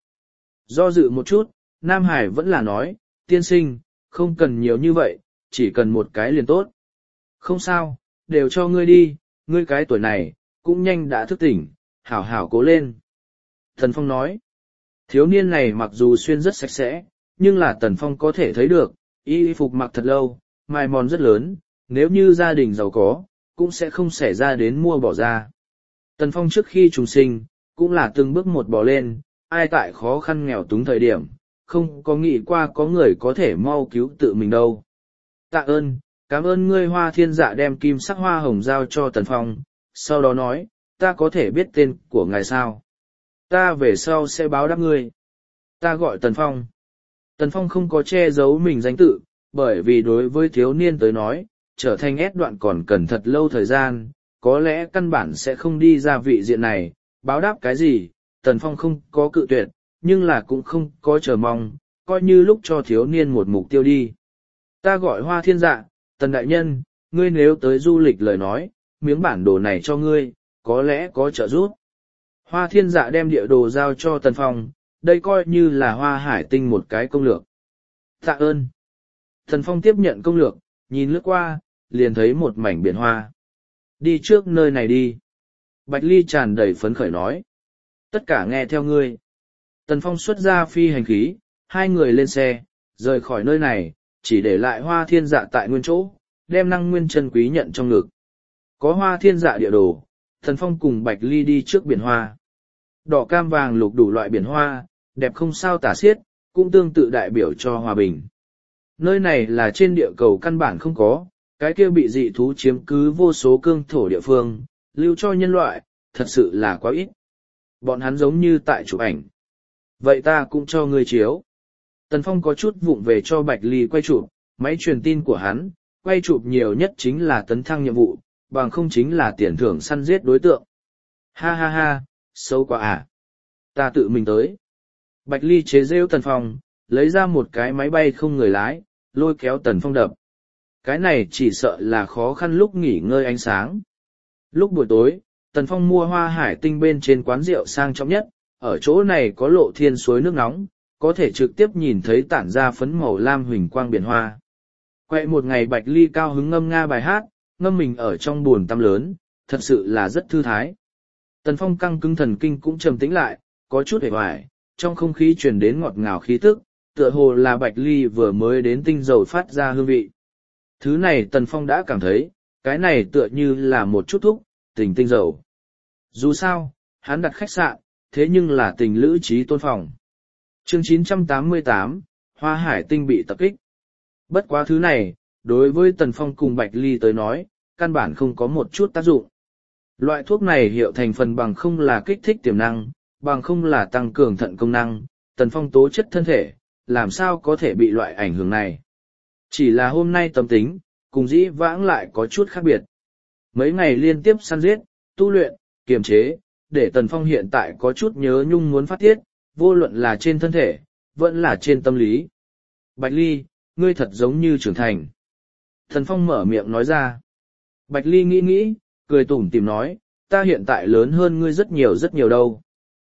Do dự một chút, Nam Hải vẫn là nói, tiên sinh, không cần nhiều như vậy, chỉ cần một cái liền tốt. Không sao, đều cho ngươi đi, ngươi cái tuổi này, cũng nhanh đã thức tỉnh, hảo hảo cố lên. Tần Phong nói, thiếu niên này mặc dù xuyên rất sạch sẽ, nhưng là Tần Phong có thể thấy được, y phục mặc thật lâu, mài mòn rất lớn, nếu như gia đình giàu có, cũng sẽ không xảy ra đến mua bỏ ra. Tần Phong trước khi trùng sinh, cũng là từng bước một bỏ lên, ai tại khó khăn nghèo túng thời điểm, không có nghĩ qua có người có thể mau cứu tự mình đâu. Tạ ơn, cảm ơn ngươi Hoa Thiên Dạ đem kim sắc hoa hồng giao cho Tần Phong, sau đó nói, ta có thể biết tên của ngài sao? Ta về sau sẽ báo đáp ngươi. Ta gọi Tần Phong. Tần Phong không có che giấu mình danh tự, bởi vì đối với thiếu niên tới nói, trở thành ép đoạn còn cần thật lâu thời gian, có lẽ căn bản sẽ không đi ra vị diện này, báo đáp cái gì, Tần Phong không có cự tuyệt, nhưng là cũng không có chờ mong, coi như lúc cho thiếu niên một mục tiêu đi. Ta gọi Hoa Thiên Dạ, Tần Đại Nhân, ngươi nếu tới du lịch lời nói, miếng bản đồ này cho ngươi, có lẽ có trợ giúp. Hoa Thiên Dạ đem địa đồ giao cho Tần Phong, đây coi như là Hoa Hải Tinh một cái công lược. Tạ ơn. Tần Phong tiếp nhận công lược, nhìn lướt qua, liền thấy một mảnh biển hoa. Đi trước nơi này đi. Bạch Ly tràn đầy phấn khởi nói. Tất cả nghe theo ngươi. Tần Phong xuất ra phi hành khí, hai người lên xe, rời khỏi nơi này, chỉ để lại Hoa Thiên Dạ tại nguyên chỗ, đem năng nguyên chân quý nhận trong ngực. Có Hoa Thiên Dạ địa đồ, Tần Phong cùng Bạch Ly đi trước biển hoa. Đỏ cam vàng lục đủ loại biển hoa, đẹp không sao tả xiết, cũng tương tự đại biểu cho hòa bình. Nơi này là trên địa cầu căn bản không có, cái kia bị dị thú chiếm cứ vô số cương thổ địa phương, lưu cho nhân loại, thật sự là quá ít. Bọn hắn giống như tại chụp ảnh. Vậy ta cũng cho ngươi chiếu. Tần Phong có chút vụng về cho Bạch Ly quay chụp, máy truyền tin của hắn, quay chụp nhiều nhất chính là tấn thăng nhiệm vụ, bằng không chính là tiền thưởng săn giết đối tượng. Ha ha ha, xấu quá à. Ta tự mình tới. Bạch Ly chế rêu Tần Phong, lấy ra một cái máy bay không người lái, lôi kéo Tần Phong đập. Cái này chỉ sợ là khó khăn lúc nghỉ ngơi ánh sáng. Lúc buổi tối, Tần Phong mua Hoa Hải Tinh bên trên quán rượu sang trọng nhất, ở chỗ này có lộ thiên suối nước nóng, có thể trực tiếp nhìn thấy tản ra phấn màu lam huỳnh quang biển hoa. Quậy một ngày Bạch Ly cao hứng ngâm nga bài hát, ngâm mình ở trong buồn tắm lớn, thật sự là rất thư thái. Tần Phong căng cứng thần kinh cũng trầm tĩnh lại, có chút hề hoài, trong không khí truyền đến ngọt ngào khí tức, tựa hồ là Bạch Ly vừa mới đến tinh dầu phát ra hương vị. Thứ này Tần Phong đã cảm thấy, cái này tựa như là một chút thuốc, tình tinh dầu. Dù sao, hắn đặt khách sạn, thế nhưng là tình lữ trí tôn phòng. Chương chín trăm tám mươi tám, Hoa Hải Tinh bị tập kích. Bất quá thứ này, đối với Tần Phong cùng Bạch Ly tới nói, căn bản không có một chút tác dụng. Loại thuốc này hiệu thành phần bằng không là kích thích tiềm năng, bằng không là tăng cường thận công năng, Tần Phong tố chất thân thể, làm sao có thể bị loại ảnh hưởng này. Chỉ là hôm nay tâm tính, cùng dĩ vãng lại có chút khác biệt. Mấy ngày liên tiếp săn giết, tu luyện, kiềm chế, để Tần Phong hiện tại có chút nhớ nhung muốn phát tiết, vô luận là trên thân thể, vẫn là trên tâm lý. Bạch Ly, ngươi thật giống như trưởng thành. Tần Phong mở miệng nói ra. Bạch Ly nghĩ nghĩ, cười tủm tỉm nói, ta hiện tại lớn hơn ngươi rất nhiều rất nhiều đâu.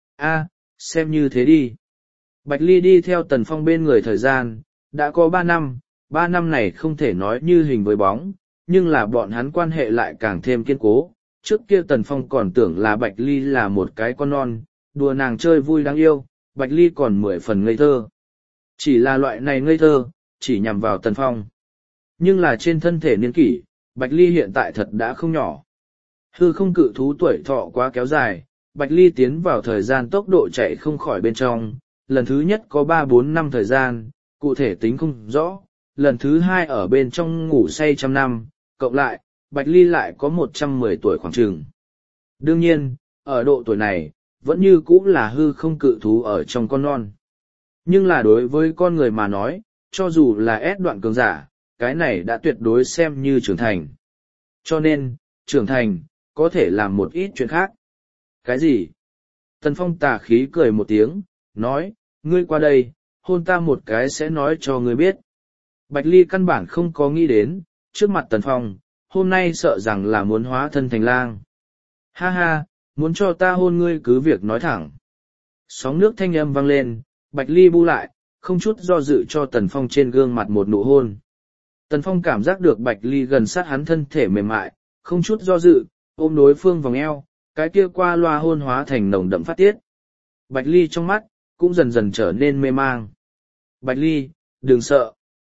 A, xem như thế đi. Bạch Ly đi theo Tần Phong bên người thời gian, đã có ba năm, ba năm này không thể nói như hình với bóng, nhưng là bọn hắn quan hệ lại càng thêm kiên cố. Trước kia Tần Phong còn tưởng là Bạch Ly là một cái con non, đùa nàng chơi vui đáng yêu, Bạch Ly còn mười phần ngây thơ. Chỉ là loại này ngây thơ, chỉ nhằm vào Tần Phong. Nhưng là trên thân thể niên kỷ, Bạch Ly hiện tại thật đã không nhỏ. Hư không cự thú tuổi thọ quá kéo dài, Bạch Ly tiến vào thời gian tốc độ chạy không khỏi bên trong, lần thứ nhất có ba bốn năm thời gian, cụ thể tính không rõ, lần thứ hai ở bên trong ngủ say trăm năm, cộng lại, Bạch Ly lại có một trăm mười tuổi khoảng chừng. Đương nhiên, ở độ tuổi này, vẫn như cũ là hư không cự thú ở trong con non. Nhưng là đối với con người mà nói, cho dù là ép đoạn cường giả, cái này đã tuyệt đối xem như trưởng thành. Cho nên, trưởng thành, có thể làm một ít chuyện khác. Cái gì? Tần Phong tà khí cười một tiếng, nói, ngươi qua đây, hôn ta một cái sẽ nói cho ngươi biết. Bạch Ly căn bản không có nghĩ đến, trước mặt Tần Phong, hôm nay sợ rằng là muốn hóa thân thành lang. Ha ha, muốn cho ta hôn ngươi cứ việc nói thẳng. Sóng nước thanh âm vang lên, Bạch Ly bu lại, không chút do dự cho Tần Phong trên gương mặt một nụ hôn. Tần Phong cảm giác được Bạch Ly gần sát hắn thân thể mềm mại, không chút do dự, ôm đối phương vòng eo, cái kia qua loa hôn hóa thành nồng đậm phát tiết. Bạch Ly trong mắt, cũng dần dần trở nên mê mang. Bạch Ly, đừng sợ.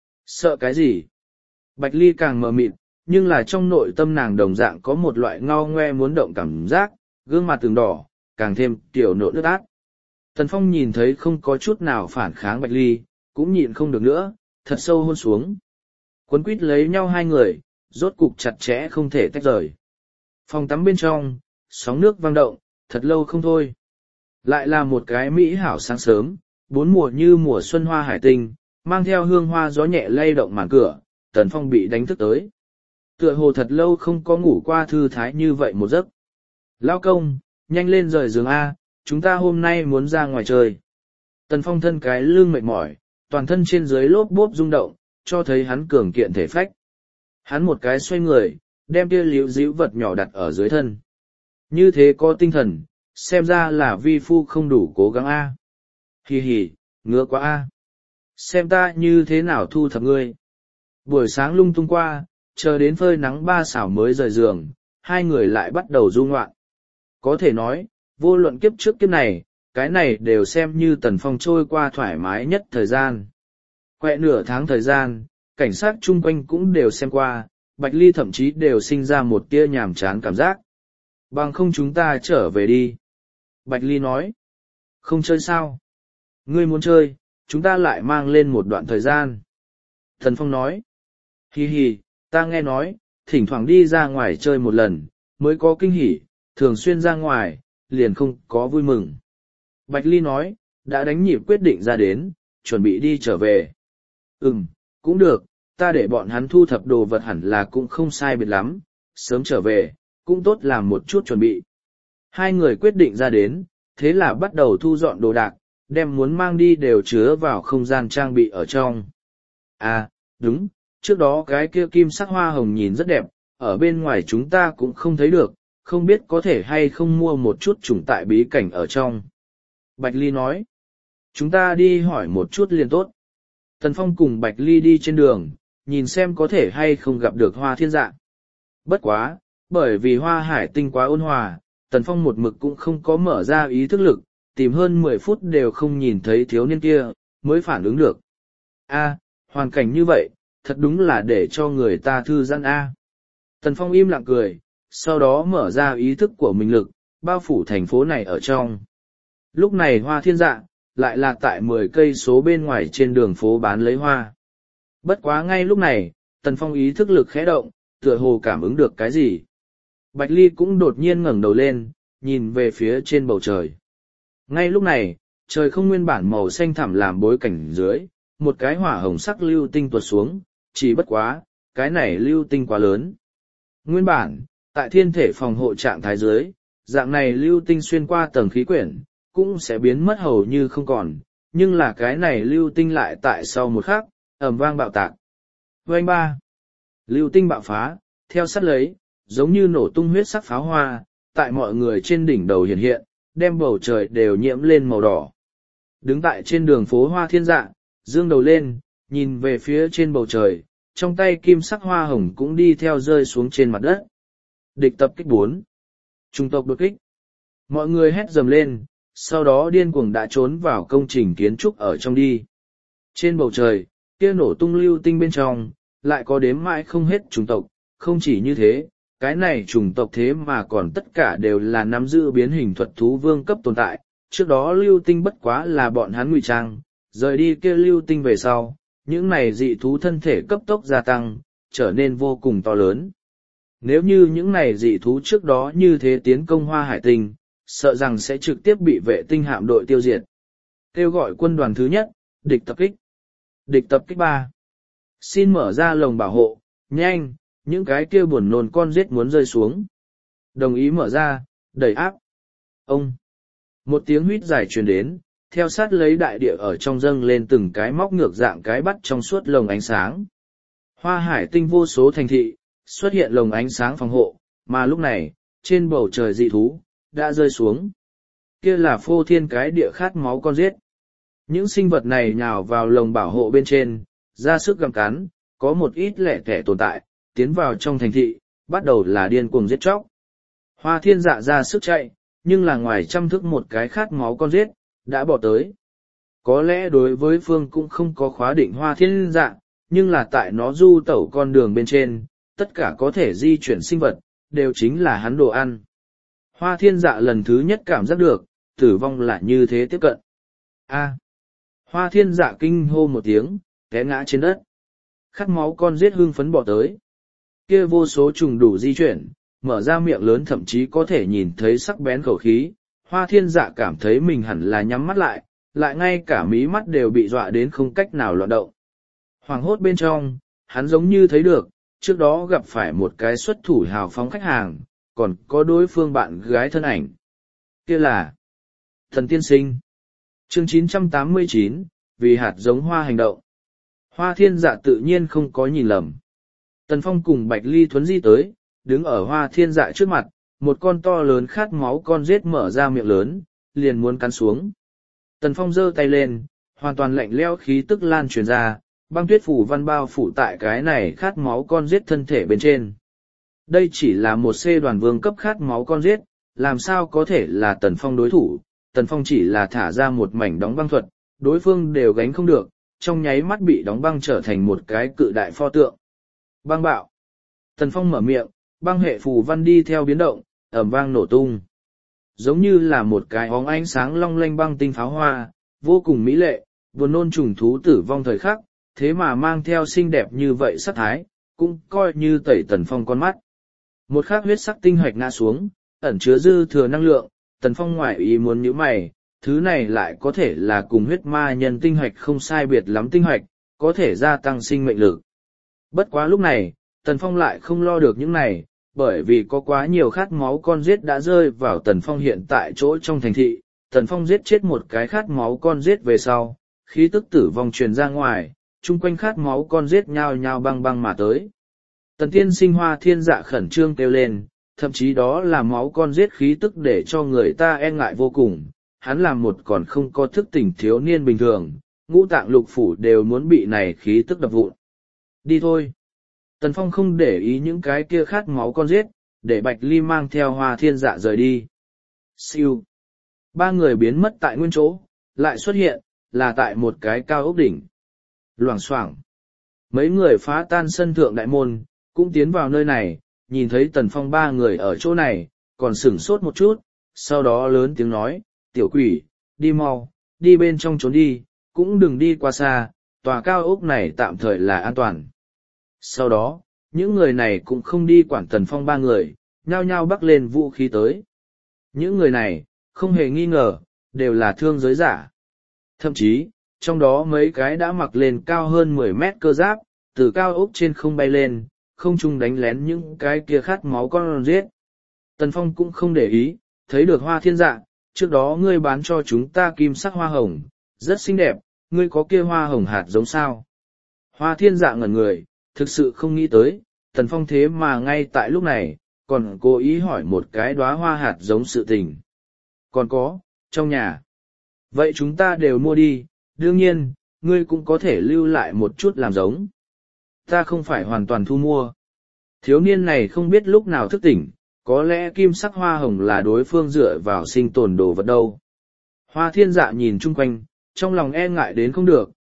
Sợ cái gì? Bạch Ly càng mờ mịt, nhưng là trong nội tâm nàng đồng dạng có một loại ngao ngoe muốn động cảm giác, gương mặt từng đỏ, càng thêm tiểu nộn ướt át. Tần Phong nhìn thấy không có chút nào phản kháng Bạch Ly, cũng nhịn không được nữa, thật sâu hôn xuống. Quấn quýt lấy nhau hai người, rốt cục chặt chẽ không thể tách rời. Phòng tắm bên trong, sóng nước vang động, thật lâu không thôi. Lại là một cái mỹ hảo sáng sớm, bốn mùa như mùa xuân hoa hải tinh, mang theo hương hoa gió nhẹ lay động màn cửa, Tần Phong bị đánh thức tới. Tựa hồ thật lâu không có ngủ qua thư thái như vậy một giấc. Lao công, nhanh lên rời giường A, chúng ta hôm nay muốn ra ngoài chơi. Tần Phong thân cái lưng mệt mỏi, toàn thân trên dưới lốp bốp rung động, cho thấy hắn cường kiện thể phách. Hắn một cái xoay người, đem kia liễu díu vật nhỏ đặt ở dưới thân. Như thế có tinh thần, xem ra là vi phu không đủ cố gắng A. Hì hì, ngứa quá A. Xem ta như thế nào thu thập ngươi. Buổi sáng lung tung qua, chờ đến phơi nắng ba xảo mới rời giường, hai người lại bắt đầu du ngoạn. Có thể nói, vô luận kiếp trước kiếp này, cái này đều xem như Tần Phong trôi qua thoải mái nhất thời gian. Quẹ nửa tháng thời gian, cảnh sát chung quanh cũng đều xem qua, Bạch Ly thậm chí đều sinh ra một tia nhàm chán cảm giác. Bằng không chúng ta trở về đi. Bạch Ly nói. Không chơi sao? Ngươi muốn chơi, chúng ta lại mang lên một đoạn thời gian. Tần Phong nói. Hi hi, ta nghe nói, thỉnh thoảng đi ra ngoài chơi một lần, mới có kinh hỉ, thường xuyên ra ngoài, liền không có vui mừng. Bạch Ly nói, đã đánh nhịp quyết định ra đến, chuẩn bị đi trở về. Ừm, cũng được, ta để bọn hắn thu thập đồ vật hẳn là cũng không sai biệt lắm, sớm trở về, cũng tốt làm một chút chuẩn bị. Hai người quyết định ra đến, thế là bắt đầu thu dọn đồ đạc, đem muốn mang đi đều chứa vào không gian trang bị ở trong. À, đúng, trước đó cái kia kim sắc hoa hồng nhìn rất đẹp, ở bên ngoài chúng ta cũng không thấy được, không biết có thể hay không mua một chút chủng tại bí cảnh ở trong. Bạch Ly nói, chúng ta đi hỏi một chút liền tốt. Tần Phong cùng Bạch Ly đi trên đường, nhìn xem có thể hay không gặp được hoa thiên dạ. Bất quá, bởi vì hoa hải tinh quá ôn hòa, Tần Phong một mực cũng không có mở ra ý thức lực, tìm hơn mười phút đều không nhìn thấy thiếu niên kia, mới phản ứng được. A, hoàn cảnh như vậy, thật đúng là để cho người ta thư giãn A. Tần Phong im lặng cười, sau đó mở ra ý thức của mình lực, bao phủ thành phố này ở trong. Lúc này hoa thiên dạ, lại là tại mười cây số bên ngoài trên đường phố bán lấy hoa. Bất quá ngay lúc này, Tần Phong ý thức lực khẽ động, tựa hồ cảm ứng được cái gì. Bạch Ly cũng đột nhiên ngẩng đầu lên, nhìn về phía trên bầu trời. Ngay lúc này, trời không nguyên bản màu xanh thẳm làm bối cảnh dưới, một cái hỏa hồng sắc lưu tinh tuột xuống, chỉ bất quá, cái này lưu tinh quá lớn. Nguyên bản, tại thiên thể phòng hộ trạng thái dưới, dạng này lưu tinh xuyên qua tầng khí quyển, cũng sẽ biến mất hầu như không còn, nhưng là cái này lưu tinh lại tại sau một khắc, ầm vang bạo tạc. Vành ba, lưu tinh bạo phá, theo sát lấy, giống như nổ tung huyết sắc pháo hoa, tại mọi người trên đỉnh đầu hiện hiện, đem bầu trời đều nhiễm lên màu đỏ. Đứng tại trên đường phố hoa thiên dạ, dương đầu lên, nhìn về phía trên bầu trời, trong tay kim sắc hoa hồng cũng đi theo rơi xuống trên mặt đất. Địch tập kích bốn. Trung tộc đột kích. Mọi người hét dầm lên, sau đó điên cuồng đã trốn vào công trình kiến trúc ở trong đi. Trên bầu trời, kia nổ tung lưu tinh bên trong, lại có đếm mãi không hết chủng tộc, không chỉ như thế, cái này chủng tộc thế mà còn tất cả đều là nắm giữ biến hình thuật thú vương cấp tồn tại, trước đó lưu tinh bất quá là bọn hắn ngụy trang, rời đi kia lưu tinh về sau, những này dị thú thân thể cấp tốc gia tăng, trở nên vô cùng to lớn. Nếu như những này dị thú trước đó như thế tiến công Hoa Hải Tinh, sợ rằng sẽ trực tiếp bị vệ tinh hạm đội tiêu diệt. Kêu gọi quân đoàn thứ nhất, địch tập kích. Địch tập kích ba. Xin mở ra lồng bảo hộ, nhanh, những cái kia buồn nôn con giết muốn rơi xuống. Đồng ý mở ra, đẩy áp. Ông. Một tiếng huýt dài truyền đến, theo sát lấy đại địa ở trong dâng lên từng cái móc ngược dạng cái bắt trong suốt lồng ánh sáng. Hoa Hải Tinh vô số thành thị, xuất hiện lồng ánh sáng phòng hộ, mà lúc này, trên bầu trời dị thú, đã rơi xuống. Kia là phô thiên cái địa khát máu con giết. Những sinh vật này nhào vào lồng bảo hộ bên trên, ra sức gặm cắn, có một ít lẻ tẻ tồn tại, tiến vào trong thành thị, bắt đầu là điên cuồng giết chóc. Hoa Thiên Dạ ra sức chạy, nhưng là ngoài trăm thước một cái khát máu con giết, đã bỏ tới. Có lẽ đối với Phương cũng không có khóa định Hoa Thiên Dạ, nhưng là tại nó du tẩu con đường bên trên, tất cả có thể di chuyển sinh vật, đều chính là hắn đồ ăn. Hoa Thiên Dạ lần thứ nhất cảm giác được, tử vong là như thế tiếp cận. A. Hoa Thiên Dạ kinh hô một tiếng, té ngã trên đất. Khát máu con giết hưng phấn bỏ tới. Kia vô số trùng đủ di chuyển, mở ra miệng lớn thậm chí có thể nhìn thấy sắc bén khẩu khí. Hoa Thiên Dạ cảm thấy mình hẳn là nhắm mắt lại, lại ngay cả mí mắt đều bị dọa đến không cách nào loạn động. Hoàng hốt bên trong, hắn giống như thấy được, trước đó gặp phải một cái xuất thủ hào phóng khách hàng, còn có đối phương bạn gái thân ảnh. Kia là Thần Tiên Sinh. Chương chín trăm tám mươi chín, vì hạt giống hoa hành động. Hoa Thiên Dạ tự nhiên không có nhìn lầm. Tần Phong cùng Bạch Ly thuấn di tới, đứng ở Hoa Thiên Dạ trước mặt, một con to lớn khát máu con rết mở ra miệng lớn, liền muốn cắn xuống. Tần Phong giơ tay lên, hoàn toàn lạnh lẽo khí tức lan truyền ra, băng tuyết phủ văn bao phủ tại cái này khát máu con rết thân thể bên trên. Đây chỉ là một C đoàn vương cấp khát máu con rết, làm sao có thể là Tần Phong đối thủ. Tần Phong chỉ là thả ra một mảnh đóng băng thuật, đối phương đều gánh không được, trong nháy mắt bị đóng băng trở thành một cái cự đại pho tượng. Băng bạo. Tần Phong mở miệng, băng hệ phù văn đi theo biến động, ầm vang nổ tung. Giống như là một cái óng ánh sáng long lanh băng tinh pháo hoa, vô cùng mỹ lệ, buồn nôn trùng thú tử vong thời khắc, thế mà mang theo xinh đẹp như vậy sắc thái, cũng coi như tẩy Tần Phong con mắt. Một khắc huyết sắc tinh hạch ngã xuống, ẩn chứa dư thừa năng lượng, Tần Phong ngoại ý muốn nhíu mày, thứ này lại có thể là cùng huyết ma nhân tinh hạch không sai biệt lắm tinh hạch, có thể gia tăng sinh mệnh lực. Bất quá lúc này, Tần Phong lại không lo được những này, bởi vì có quá nhiều khát máu con giết đã rơi vào Tần Phong hiện tại chỗ trong thành thị. Tần Phong giết chết một cái khát máu con giết về sau, khí tức tử vong truyền ra ngoài, chung quanh khát máu con giết nhao nhao băng băng mà tới. Tần Tiên Sinh Hoa Thiên Dạ khẩn trương kêu lên, thậm chí đó là máu con giết khí tức để cho người ta e ngại vô cùng. Hắn là một còn không có thức tỉnh thiếu niên bình thường, ngũ tạng lục phủ đều muốn bị này khí tức đập vụn. Đi thôi. Tần Phong không để ý những cái kia khát máu con giết, để Bạch Ly mang theo Hoa Thiên Dạ rời đi. Siêu. Ba người biến mất tại nguyên chỗ, lại xuất hiện, là tại một cái cao ốc đỉnh. Loảng xoảng. Mấy người phá tan sân thượng đại môn, cũng tiến vào nơi này, nhìn thấy Tần Phong ba người ở chỗ này, còn sửng sốt một chút, sau đó lớn tiếng nói, tiểu quỷ, đi mau, đi bên trong trốn đi, cũng đừng đi qua xa, tòa cao ốc này tạm thời là an toàn. Sau đó, những người này cũng không đi quản Tần Phong ba người, nhao nhao bắc lên vũ khí tới. Những người này, không hề nghi ngờ, đều là thương giới giả. Thậm chí, trong đó mấy cái đã mặc lên cao hơn mười mét cơ giáp, từ cao ốc trên không bay lên, không chung đánh lén những cái kia khát máu con giết. Tần Phong cũng không để ý, thấy được Hoa Thiên Dạ, trước đó ngươi bán cho chúng ta kim sắc hoa hồng, rất xinh đẹp, ngươi có kia hoa hồng hạt giống sao? Hoa Thiên Dạ ngẩn người, thực sự không nghĩ tới, Tần Phong thế mà ngay tại lúc này, còn cố ý hỏi một cái đóa hoa hạt giống sự tình. Còn có, trong nhà. Vậy chúng ta đều mua đi, đương nhiên, ngươi cũng có thể lưu lại một chút làm giống. Ta không phải hoàn toàn thu mua. Thiếu niên này không biết lúc nào thức tỉnh, có lẽ kim sắc hoa hồng là đối phương dựa vào sinh tồn đồ vật đâu. Hoa Thiên Dạ nhìn chung quanh, trong lòng e ngại đến không được,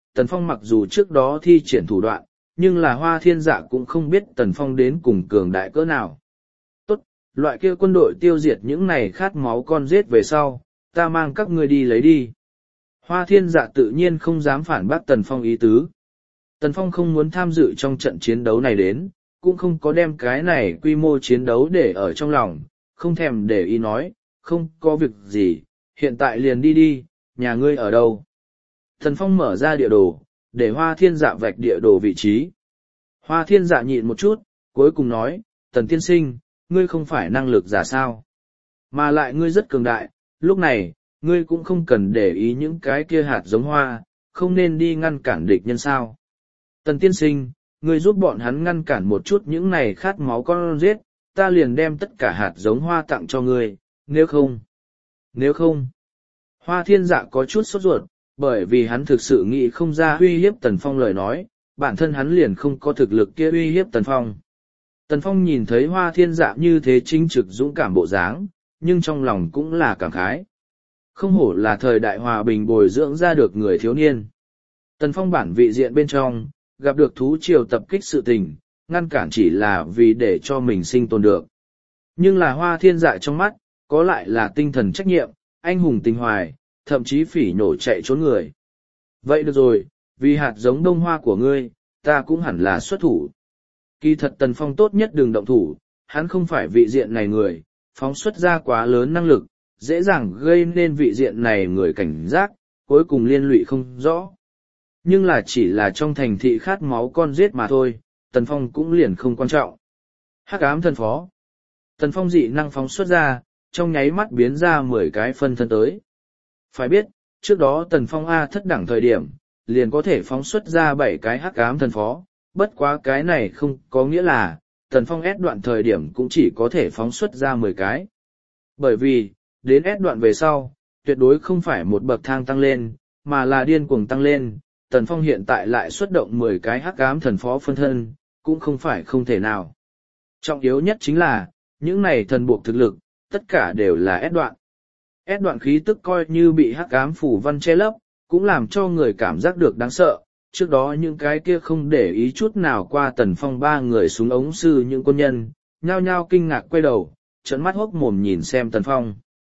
Tần Phong mặc dù trước đó thi triển thủ đoạn, nhưng là Hoa Thiên Dạ cũng không biết Tần Phong đến cùng cường đại cỡ nào. Tốt, loại kia quân đội tiêu diệt những này khát máu con giết về sau, ta mang các ngươi đi lấy đi. Hoa Thiên Dạ tự nhiên không dám phản bác Tần Phong ý tứ. Tần Phong không muốn tham dự trong trận chiến đấu này đến, cũng không có đem cái này quy mô chiến đấu để ở trong lòng, không thèm để ý nói, không có việc gì, hiện tại liền đi đi, nhà ngươi ở đâu. Tần Phong mở ra địa đồ, để Hoa Thiên Dạ vạch địa đồ vị trí. Hoa Thiên Dạ nhịn một chút, cuối cùng nói, Tần tiên sinh, ngươi không phải năng lực giả sao. Mà lại ngươi rất cường đại, lúc này, ngươi cũng không cần để ý những cái kia hạt giống hoa, không nên đi ngăn cản địch nhân sao. Tần tiên sinh, ngươi giúp bọn hắn ngăn cản một chút những này khát máu con giết, ta liền đem tất cả hạt giống hoa tặng cho ngươi, nếu không. Nếu không. Hoa Thiên Dạ có chút sốt ruột, bởi vì hắn thực sự nghĩ không ra uy hiếp Tần Phong lời nói, bản thân hắn liền không có thực lực kia uy hiếp Tần Phong. Tần Phong nhìn thấy Hoa Thiên Dạ như thế chính trực dũng cảm bộ dáng, nhưng trong lòng cũng là cảm khái. Không hổ là thời đại hòa bình bồi dưỡng ra được người thiếu niên. Tần Phong bản vị diện bên trong, gặp được thú triều tập kích sự tình, ngăn cản chỉ là vì để cho mình sinh tồn được. Nhưng là Hoa Thiên Dạ trong mắt, có lại là tinh thần trách nhiệm, anh hùng tình hoài, thậm chí phỉ nhổ chạy trốn người. Vậy được rồi, vì hạt giống đông hoa của ngươi, ta cũng hẳn là xuất thủ. Kỳ thật Tần Phong tốt nhất đừng động thủ, hắn không phải vị diện này người, phóng xuất ra quá lớn năng lực, dễ dàng gây nên vị diện này người cảnh giác, cuối cùng liên lụy không rõ. Nhưng là chỉ là trong thành thị khát máu con giết mà thôi, Tần Phong cũng liền không quan trọng. Hắc ám thân phó. Tần Phong dị năng phóng xuất ra, trong nháy mắt biến ra mười cái phân thân tới. Phải biết, trước đó Tần Phong A thất đẳng thời điểm, liền có thể phóng xuất ra bảy cái hắc ám thần phó, bất quá cái này không có nghĩa là, Tần Phong S đoạn thời điểm cũng chỉ có thể phóng xuất ra mười cái. Bởi vì, đến S đoạn về sau, tuyệt đối không phải một bậc thang tăng lên, mà là điên cuồng tăng lên, Tần Phong hiện tại lại xuất động mười cái hắc ám thần phó phân thân, cũng không phải không thể nào. Trọng yếu nhất chính là, những này thần buộc thực lực, tất cả đều là S đoạn. S đoạn khí tức coi như bị hắc ám phủ văn che lấp, cũng làm cho người cảm giác được đáng sợ. Trước đó những cái kia không để ý chút nào qua Tần Phong ba người súng ống sư những quân nhân, nhao nhao kinh ngạc quay đầu, trợn mắt hốc mồm nhìn xem Tần Phong.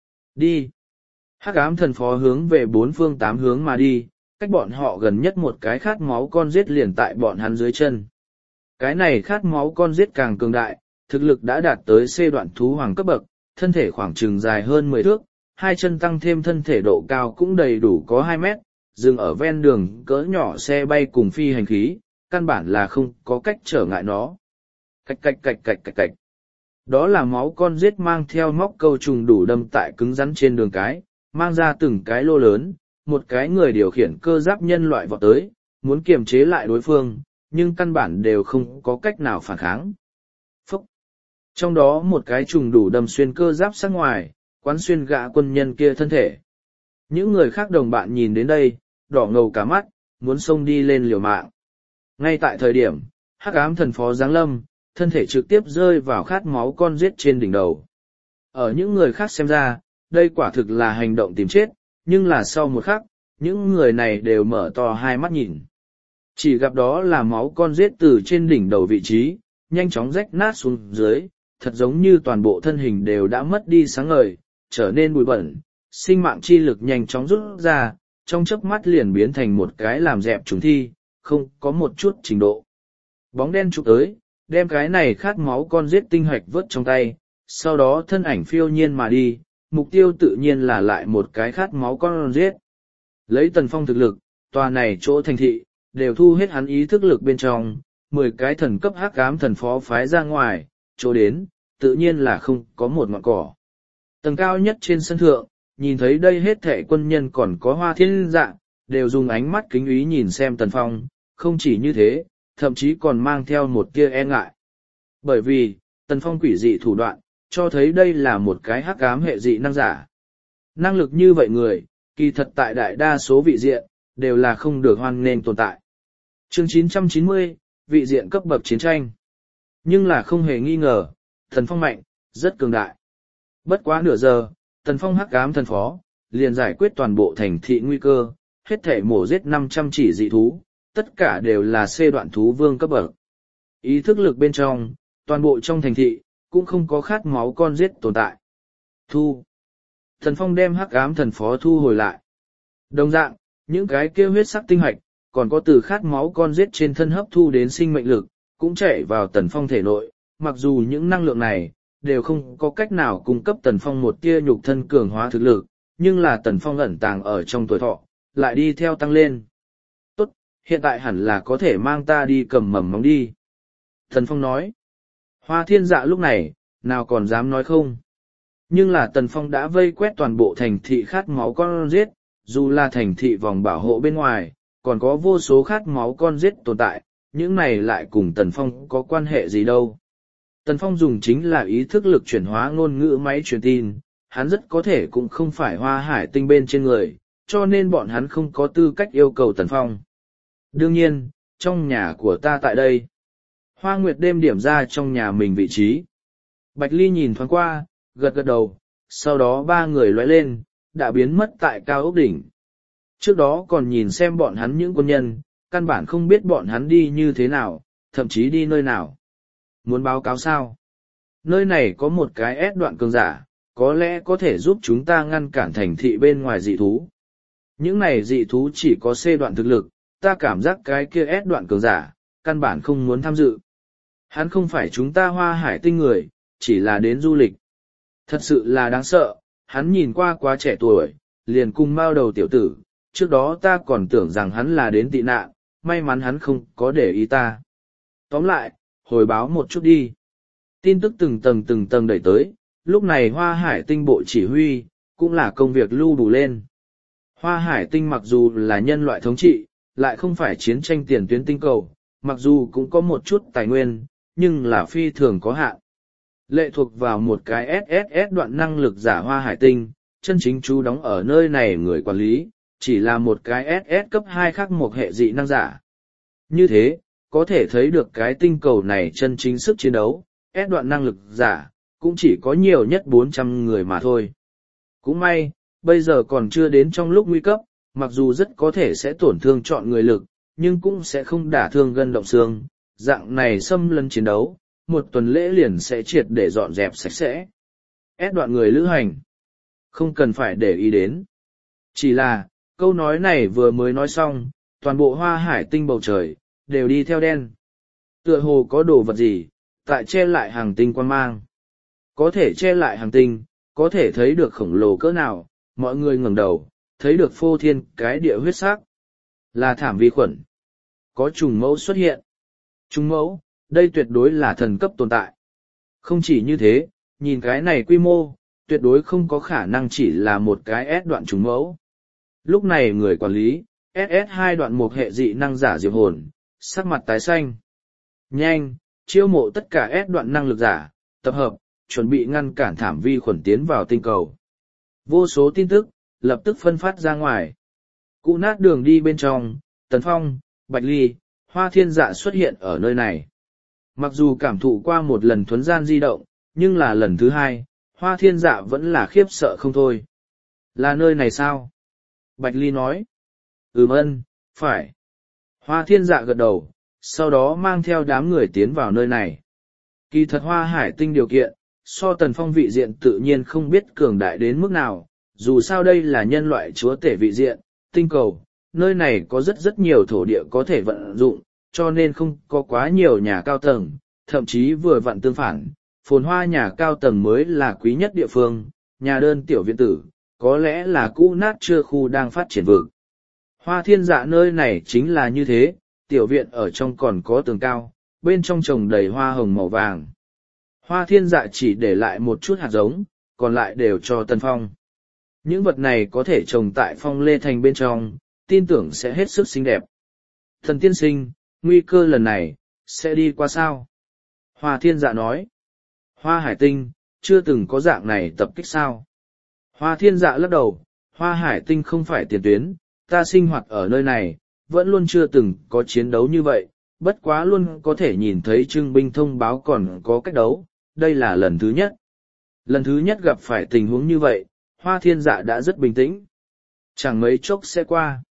Đi! Hắc ám thần phó hướng về bốn phương tám hướng mà đi, cách bọn họ gần nhất một cái khát máu con giết liền tại bọn hắn dưới chân. Cái này khát máu con giết càng cường đại, thực lực đã đạt tới C đoạn thú hoàng cấp bậc, thân thể khoảng chừng dài hơn mười thước, hai chân tăng thêm thân thể độ cao cũng đầy đủ có hai mét, dừng ở ven đường cỡ nhỏ xe bay cùng phi hành khí, căn bản là không có cách trở ngại nó. Cạch cạch cạch cạch cạch cạch. Đó là máu con giết mang theo móc câu trùng đủ đâm tại cứng rắn trên đường cái, mang ra từng cái lô lớn, một cái người điều khiển cơ giáp nhân loại vọt tới, muốn kiềm chế lại đối phương, nhưng căn bản đều không có cách nào phản kháng. Phúc! Trong đó một cái trùng đủ đâm xuyên cơ giáp sang ngoài, quán xuyên gã quân nhân kia thân thể. Những người khác đồng bạn nhìn đến đây, đỏ ngầu cả mắt, muốn xông đi lên liều mạng. Ngay tại thời điểm, hắc ám thần phó giáng lâm, thân thể trực tiếp rơi vào khát máu con giết trên đỉnh đầu. Ở những người khác xem ra, đây quả thực là hành động tìm chết, nhưng là sau một khắc, những người này đều mở to hai mắt nhìn. Chỉ gặp đó là máu con giết từ trên đỉnh đầu vị trí, nhanh chóng rách nát xuống dưới, thật giống như toàn bộ thân hình đều đã mất đi sáng ngời, trở nên bụi bẩn, sinh mạng chi lực nhanh chóng rút ra, trong chớp mắt liền biến thành một cái làm dẹp trùng thi, không có một chút trình độ. Bóng đen chụp tới, đem cái này khát máu con giết tinh hoạch vớt trong tay, sau đó thân ảnh phiêu nhiên mà đi, mục tiêu tự nhiên là lại một cái khát máu con giết. Lấy Tần Phong thực lực, tòa này chỗ thành thị, đều thu hết hắn ý thức lực bên trong, mười cái thần cấp hắc ám thần phó phái ra ngoài, chỗ đến, tự nhiên là không có một ngọn cỏ. Tầng cao nhất trên sân thượng, nhìn thấy đây hết thảy quân nhân còn có Hoa Thiên Dạ, đều dùng ánh mắt kính ý nhìn xem Tần Phong, không chỉ như thế, thậm chí còn mang theo một tia e ngại. Bởi vì, Tần Phong quỷ dị thủ đoạn, cho thấy đây là một cái hắc ám hệ dị năng giả. Năng lực như vậy người, kỳ thật tại đại đa số vị diện, đều là không được hoan nghênh tồn tại. Chương chín trăm chín mươi, vị diện cấp bậc chiến tranh. Nhưng là không hề nghi ngờ, Tần Phong mạnh, rất cường đại. Bất quá nửa giờ, Tần Phong hắc ám thần phó, liền giải quyết toàn bộ thành thị nguy cơ, hết thể mổ giết năm trăm chỉ dị thú, tất cả đều là C đoạn thú vương cấp bậc. Ý thức lực bên trong, toàn bộ trong thành thị, cũng không có khát máu con giết tồn tại. Thu. Thần Phong đem hắc ám thần phó thu hồi lại. Đồng dạng, những cái kia huyết sắc tinh hoạch, còn có từ khát máu con giết trên thân hấp thu đến sinh mệnh lực, cũng chảy vào Tần Phong thể nội, mặc dù những năng lượng này, đều không có cách nào cung cấp Tần Phong một tia nhục thân cường hóa thực lực, nhưng là Tần Phong ẩn tàng ở trong tuổi thọ, lại đi theo tăng lên. Tốt, hiện tại hẳn là có thể mang ta đi cầm mầm móng đi. Tần Phong nói. Hoa Thiên Dạ lúc này, nào còn dám nói không. Nhưng là Tần Phong đã vây quét toàn bộ thành thị khát máu con giết, dù là thành thị vòng bảo hộ bên ngoài, còn có vô số khát máu con giết tồn tại, những này lại cùng Tần Phong có quan hệ gì đâu. Tần Phong dùng chính là ý thức lực chuyển hóa ngôn ngữ máy truyền tin, hắn rất có thể cũng không phải Hoa Hải Tinh bên trên người, cho nên bọn hắn không có tư cách yêu cầu Tần Phong. Đương nhiên, trong nhà của ta tại đây. Hoa Nguyệt đêm điểm ra trong nhà mình vị trí. Bạch Ly nhìn thoáng qua, gật gật đầu, sau đó ba người lóe lên, đã biến mất tại cao ốc đỉnh. Trước đó còn nhìn xem bọn hắn những quân nhân, căn bản không biết bọn hắn đi như thế nào, thậm chí đi nơi nào. Muốn báo cáo sao? Nơi này có một cái ép đoạn cường giả, có lẽ có thể giúp chúng ta ngăn cản thành thị bên ngoài dị thú. Những này dị thú chỉ có C đoạn thực lực, ta cảm giác cái kia ép đoạn cường giả, căn bản không muốn tham dự. Hắn không phải chúng ta Hoa Hải Tinh người, chỉ là đến du lịch. Thật sự là đáng sợ, hắn nhìn qua quá trẻ tuổi, liền cùng mao đầu tiểu tử, trước đó ta còn tưởng rằng hắn là đến tị nạn, may mắn hắn không có để ý ta. Tóm lại, hồi báo một chút đi. Tin tức từng tầng từng tầng đẩy tới, lúc này Hoa Hải Tinh bộ chỉ huy, cũng là công việc lưu đủ lên. Hoa Hải Tinh mặc dù là nhân loại thống trị, lại không phải chiến tranh tiền tuyến tinh cầu, mặc dù cũng có một chút tài nguyên, nhưng là phi thường có hạn. Lệ thuộc vào một cái ét ét ét đoạn năng lực giả Hoa Hải Tinh, chân chính chú đóng ở nơi này người quản lý, chỉ là một cái ét ét cấp hai khác một hệ dị năng giả. Như thế, có thể thấy được cái tinh cầu này chân chính sức chiến đấu, S đoạn năng lực giả, cũng chỉ có nhiều nhất bốn trăm người mà thôi. Cũng may, bây giờ còn chưa đến trong lúc nguy cấp, mặc dù rất có thể sẽ tổn thương chọn người lực, nhưng cũng sẽ không đả thương gân động xương. Dạng này xâm lấn chiến đấu, một tuần lễ liền sẽ triệt để dọn dẹp sạch sẽ. S đoạn người lữ hành, không cần phải để ý đến. Chỉ là, câu nói này vừa mới nói xong, toàn bộ Hoa Hải Tinh bầu trời, đều đi theo đen. Tựa hồ có đồ vật gì, tại che lại hàng tinh quan mang. Có thể che lại hàng tinh, có thể thấy được khổng lồ cỡ nào, mọi người ngẩng đầu, thấy được phô thiên cái địa huyết sắc. Là thảm vi khuẩn. Có trùng mẫu xuất hiện. Trùng mẫu, đây tuyệt đối là thần cấp tồn tại. Không chỉ như thế, nhìn cái này quy mô, tuyệt đối không có khả năng chỉ là một cái S đoạn trùng mẫu. Lúc này người quản lý, ét ét hai đoạn một hệ dị năng giả diệp hồn, sắc mặt tái xanh. Nhanh, chiêu mộ tất cả S đoạn năng lực giả, tập hợp, chuẩn bị ngăn cản thảm vi khuẩn tiến vào tinh cầu. Vô số tin tức, lập tức phân phát ra ngoài. Cụ nát đường đi bên trong, Tần Phong, Bạch Ly, Hoa Thiên Dạ xuất hiện ở nơi này. Mặc dù cảm thụ qua một lần thuấn gian di động, nhưng là lần thứ hai, Hoa Thiên Dạ vẫn là khiếp sợ không thôi. Là nơi này sao? Bạch Ly nói. Ừm ân, phải. Hoa Thiên Dạ gật đầu, sau đó mang theo đám người tiến vào nơi này. Kỳ thật Hoa Hải Tinh điều kiện, so Tần Phong vị diện tự nhiên không biết cường đại đến mức nào, dù sao đây là nhân loại chúa tể vị diện, tinh cầu, nơi này có rất rất nhiều thổ địa có thể vận dụng, cho nên không có quá nhiều nhà cao tầng, thậm chí vừa vặn tương phản, phồn hoa nhà cao tầng mới là quý nhất địa phương, nhà đơn tiểu viện tử, có lẽ là cũ nát chưa khu đang phát triển vực. Hoa Thiên Dạ nơi này chính là như thế, tiểu viện ở trong còn có tường cao, bên trong trồng đầy hoa hồng màu vàng. Hoa Thiên Dạ chỉ để lại một chút hạt giống, còn lại đều cho Tần Phong. Những vật này có thể trồng tại Phong Lê Thành bên trong, tin tưởng sẽ hết sức xinh đẹp. Thần tiên sinh, nguy cơ lần này, sẽ đi qua sao? Hoa Thiên Dạ nói. Hoa Hải Tinh, chưa từng có dạng này tập kích sao? Hoa Thiên Dạ lắc đầu, Hoa Hải Tinh không phải tiền tuyến, ta sinh hoạt ở nơi này, vẫn luôn chưa từng có chiến đấu như vậy, bất quá luôn có thể nhìn thấy trưng binh thông báo còn có cách đấu, đây là lần thứ nhất. Lần thứ nhất gặp phải tình huống như vậy, Hoa Thiên Dạ đã rất bình tĩnh. Chẳng mấy chốc sẽ qua.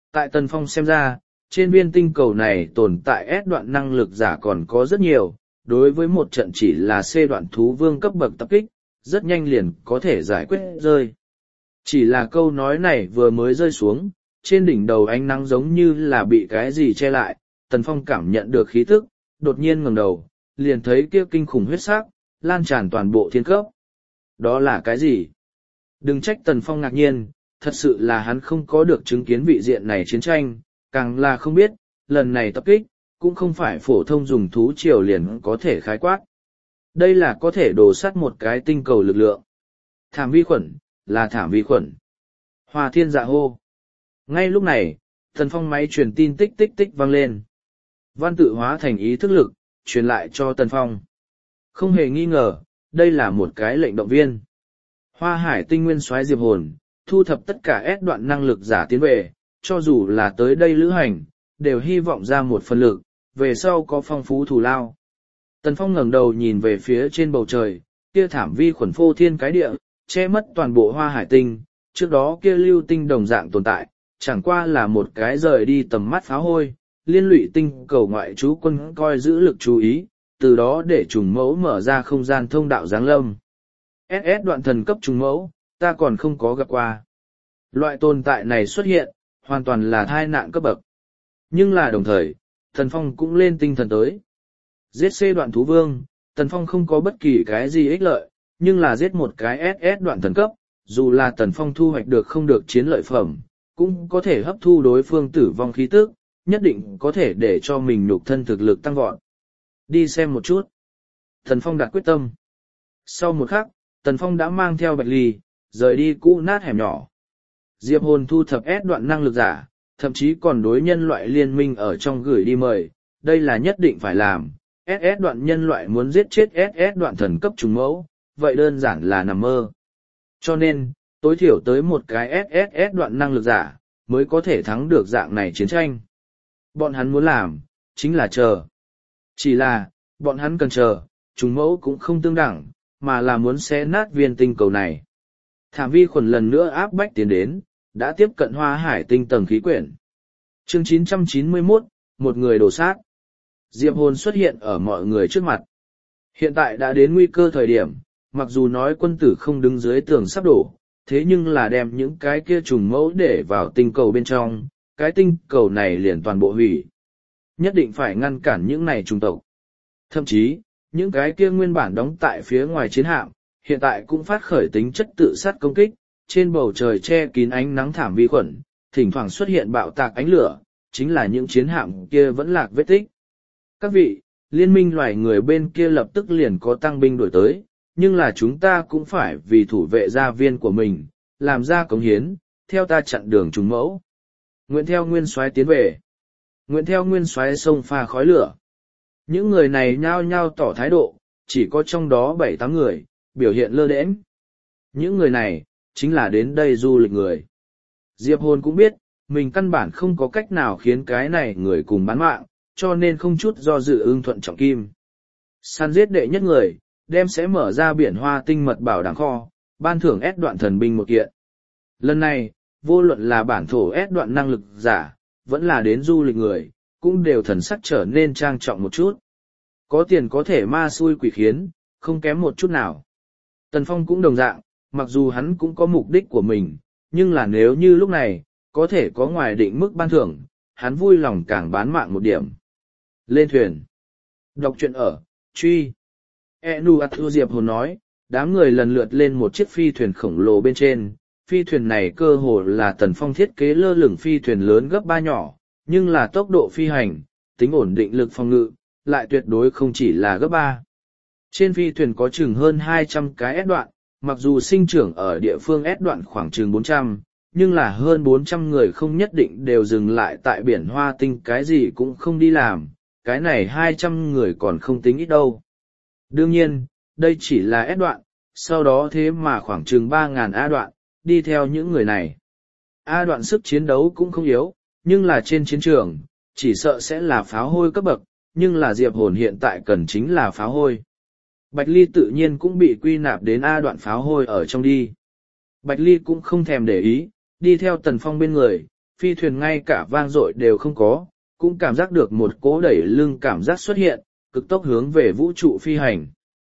Tại Tần Phong xem ra, trên viên tinh cầu này tồn tại S đoạn năng lực giả còn có rất nhiều, đối với một trận chỉ là C đoạn thú vương cấp bậc tập kích, rất nhanh liền có thể giải quyết rơi. Chỉ là câu nói này vừa mới rơi xuống, trên đỉnh đầu ánh nắng giống như là bị cái gì che lại, Tần Phong cảm nhận được khí tức, đột nhiên ngẩng đầu, liền thấy kia kinh khủng huyết sắc, lan tràn toàn bộ thiên cấp. Đó là cái gì? Đừng trách Tần Phong ngạc nhiên, thật sự là hắn không có được chứng kiến vị diện này chiến tranh, càng là không biết, lần này tập kích, cũng không phải phổ thông dùng thú triều liền có thể khái quát. Đây là có thể đổ sắt một cái tinh cầu lực lượng. Thảm vi khuẩn, là thảm vi khuẩn. Hoa thiên dạ hô. Ngay lúc này, Tần Phong máy truyền tin tích tích tích vang lên. Văn tự hóa thành ý thức lực, truyền lại cho Tần Phong. Không hề nghi ngờ, đây là một cái lệnh động viên. Hoa hải tinh nguyên soái diệp hồn, thu thập tất cả S đoạn năng lực giả tiến về, cho dù là tới đây lữ hành, đều hy vọng ra một phần lực, về sau có phong phú thù lao. Tần Phong ngẩng đầu nhìn về phía trên bầu trời, kia thảm vi khuẩn phô thiên cái địa, che mất toàn bộ hoa hải tinh, trước đó kia lưu tinh đồng dạng tồn tại, chẳng qua là một cái rời đi tầm mắt pháo hôi, liên lụy tinh cầu ngoại trú quân coi giữ lực chú ý, từ đó để trùng mẫu mở ra không gian thông đạo giáng lâm. ét ét đoạn thần cấp trùng mẫu, ta còn không có gặp qua. Loại tồn tại này xuất hiện, hoàn toàn là thai nạn cấp bậc. Nhưng là đồng thời, Tần Phong cũng lên tinh thần tới. Giết C đoạn thú vương, Tần Phong không có bất kỳ cái gì ích lợi, nhưng là giết một cái ét ét đoạn thần cấp, dù là Tần Phong thu hoạch được không được chiến lợi phẩm, cũng có thể hấp thu đối phương tử vong khí tức, nhất định có thể để cho mình nhục thân thực lực tăng vọt. Đi xem một chút. Tần Phong đặt quyết tâm. Sau một khắc, Tần Phong đã mang theo Bạch Ly, rời đi cũ nát hẻm nhỏ. Diệp Hồn thu thập S đoạn năng lực giả, thậm chí còn đối nhân loại liên minh ở trong gửi đi mời, đây là nhất định phải làm. ét ét đoạn nhân loại muốn giết chết ét ét đoạn thần cấp trùng mẫu, vậy đơn giản là nằm mơ. Cho nên, tối thiểu tới một cái ét ét ét đoạn năng lực giả, mới có thể thắng được dạng này chiến tranh. Bọn hắn muốn làm, chính là chờ. Chỉ là, bọn hắn cần chờ, trùng mẫu cũng không tương đẳng, mà là muốn xé nát viên tinh cầu này. Thảm vi khuẩn lần nữa áp bách tiến đến, đã tiếp cận hoa hải tinh tầng khí quyển. Chương chín trăm chín mươi mốt, một người đổ sát. Diệp Hồn xuất hiện ở mọi người trước mặt. Hiện tại đã đến nguy cơ thời điểm, mặc dù nói quân tử không đứng dưới tường sắp đổ, thế nhưng là đem những cái kia trùng mẫu để vào tinh cầu bên trong, cái tinh cầu này liền toàn bộ hủy. Nhất định phải ngăn cản những này trùng tộc. Thậm chí, những cái kia nguyên bản đóng tại phía ngoài chiến hạm, hiện tại cũng phát khởi tính chất tự sát công kích, trên bầu trời che kín ánh nắng thảm vi khuẩn, thỉnh thoảng xuất hiện bạo tạc ánh lửa, chính là những chiến hạm kia vẫn lạc vết tích. Các vị, liên minh loài người bên kia lập tức liền có tăng binh đổi tới, nhưng là chúng ta cũng phải vì thủ vệ gia viên của mình, làm ra cống hiến, theo ta chặn đường trùng mẫu. Nguyện theo nguyên soái tiến về. Nguyện theo nguyên soái sông pha khói lửa. Những người này nhao nhao tỏ thái độ, chỉ có trong đó bảy tám người, biểu hiện lơ đễnh. Những người này, chính là đến đây du lịch người. Diệp Hồn cũng biết, mình căn bản không có cách nào khiến cái này người cùng bán mạng, cho nên không chút do dự ưng thuận trọng kim. Săn giết đệ nhất người, đem sẽ mở ra biển hoa tinh mật bảo đảm kho, ban thưởng S đoạn thần binh một kiện. Lần này, vô luận là bản thổ S đoạn năng lực giả, vẫn là đến du lịch người, cũng đều thần sắc trở nên trang trọng một chút. Có tiền có thể ma xui quỷ khiến, không kém một chút nào. Tần Phong cũng đồng dạng, mặc dù hắn cũng có mục đích của mình, nhưng là nếu như lúc này, có thể có ngoài định mức ban thưởng, hắn vui lòng càng bán mạng một điểm. Lên thuyền. Đọc truyện ở, truy. Enu Atu Diệp Hồn nói, đám người lần lượt lên một chiếc phi thuyền khổng lồ bên trên. Phi thuyền này cơ hồ là Tần Phong thiết kế lơ lửng phi thuyền lớn gấp ba nhỏ, nhưng là tốc độ phi hành, tính ổn định lực phòng ngự, lại tuyệt đối không chỉ là gấp ba. Trên phi thuyền có chừng hơn hai trăm cái S đoạn, mặc dù sinh trưởng ở địa phương S đoạn khoảng chừng bốn trăm, nhưng là hơn bốn trăm người không nhất định đều dừng lại tại biển Hoa Tinh, cái gì cũng không đi làm, cái này hai trăm người còn không tính ít đâu. Đương nhiên, đây chỉ là S đoạn, sau đó thế mà khoảng chừng ba nghìn A đoạn, đi theo những người này. A đoạn sức chiến đấu cũng không yếu, nhưng là trên chiến trường, chỉ sợ sẽ là pháo hôi cấp bậc, nhưng là Diệp Hồn hiện tại cần chính là pháo hôi. Bạch Ly tự nhiên cũng bị quy nạp đến A đoạn pháo hôi ở trong đi. Bạch Ly cũng không thèm để ý, đi theo Tần Phong bên người, phi thuyền ngay cả vang dội đều không có, cũng cảm giác được một cỗ đẩy lưng cảm giác xuất hiện, cực tốc hướng về vũ trụ phi hành.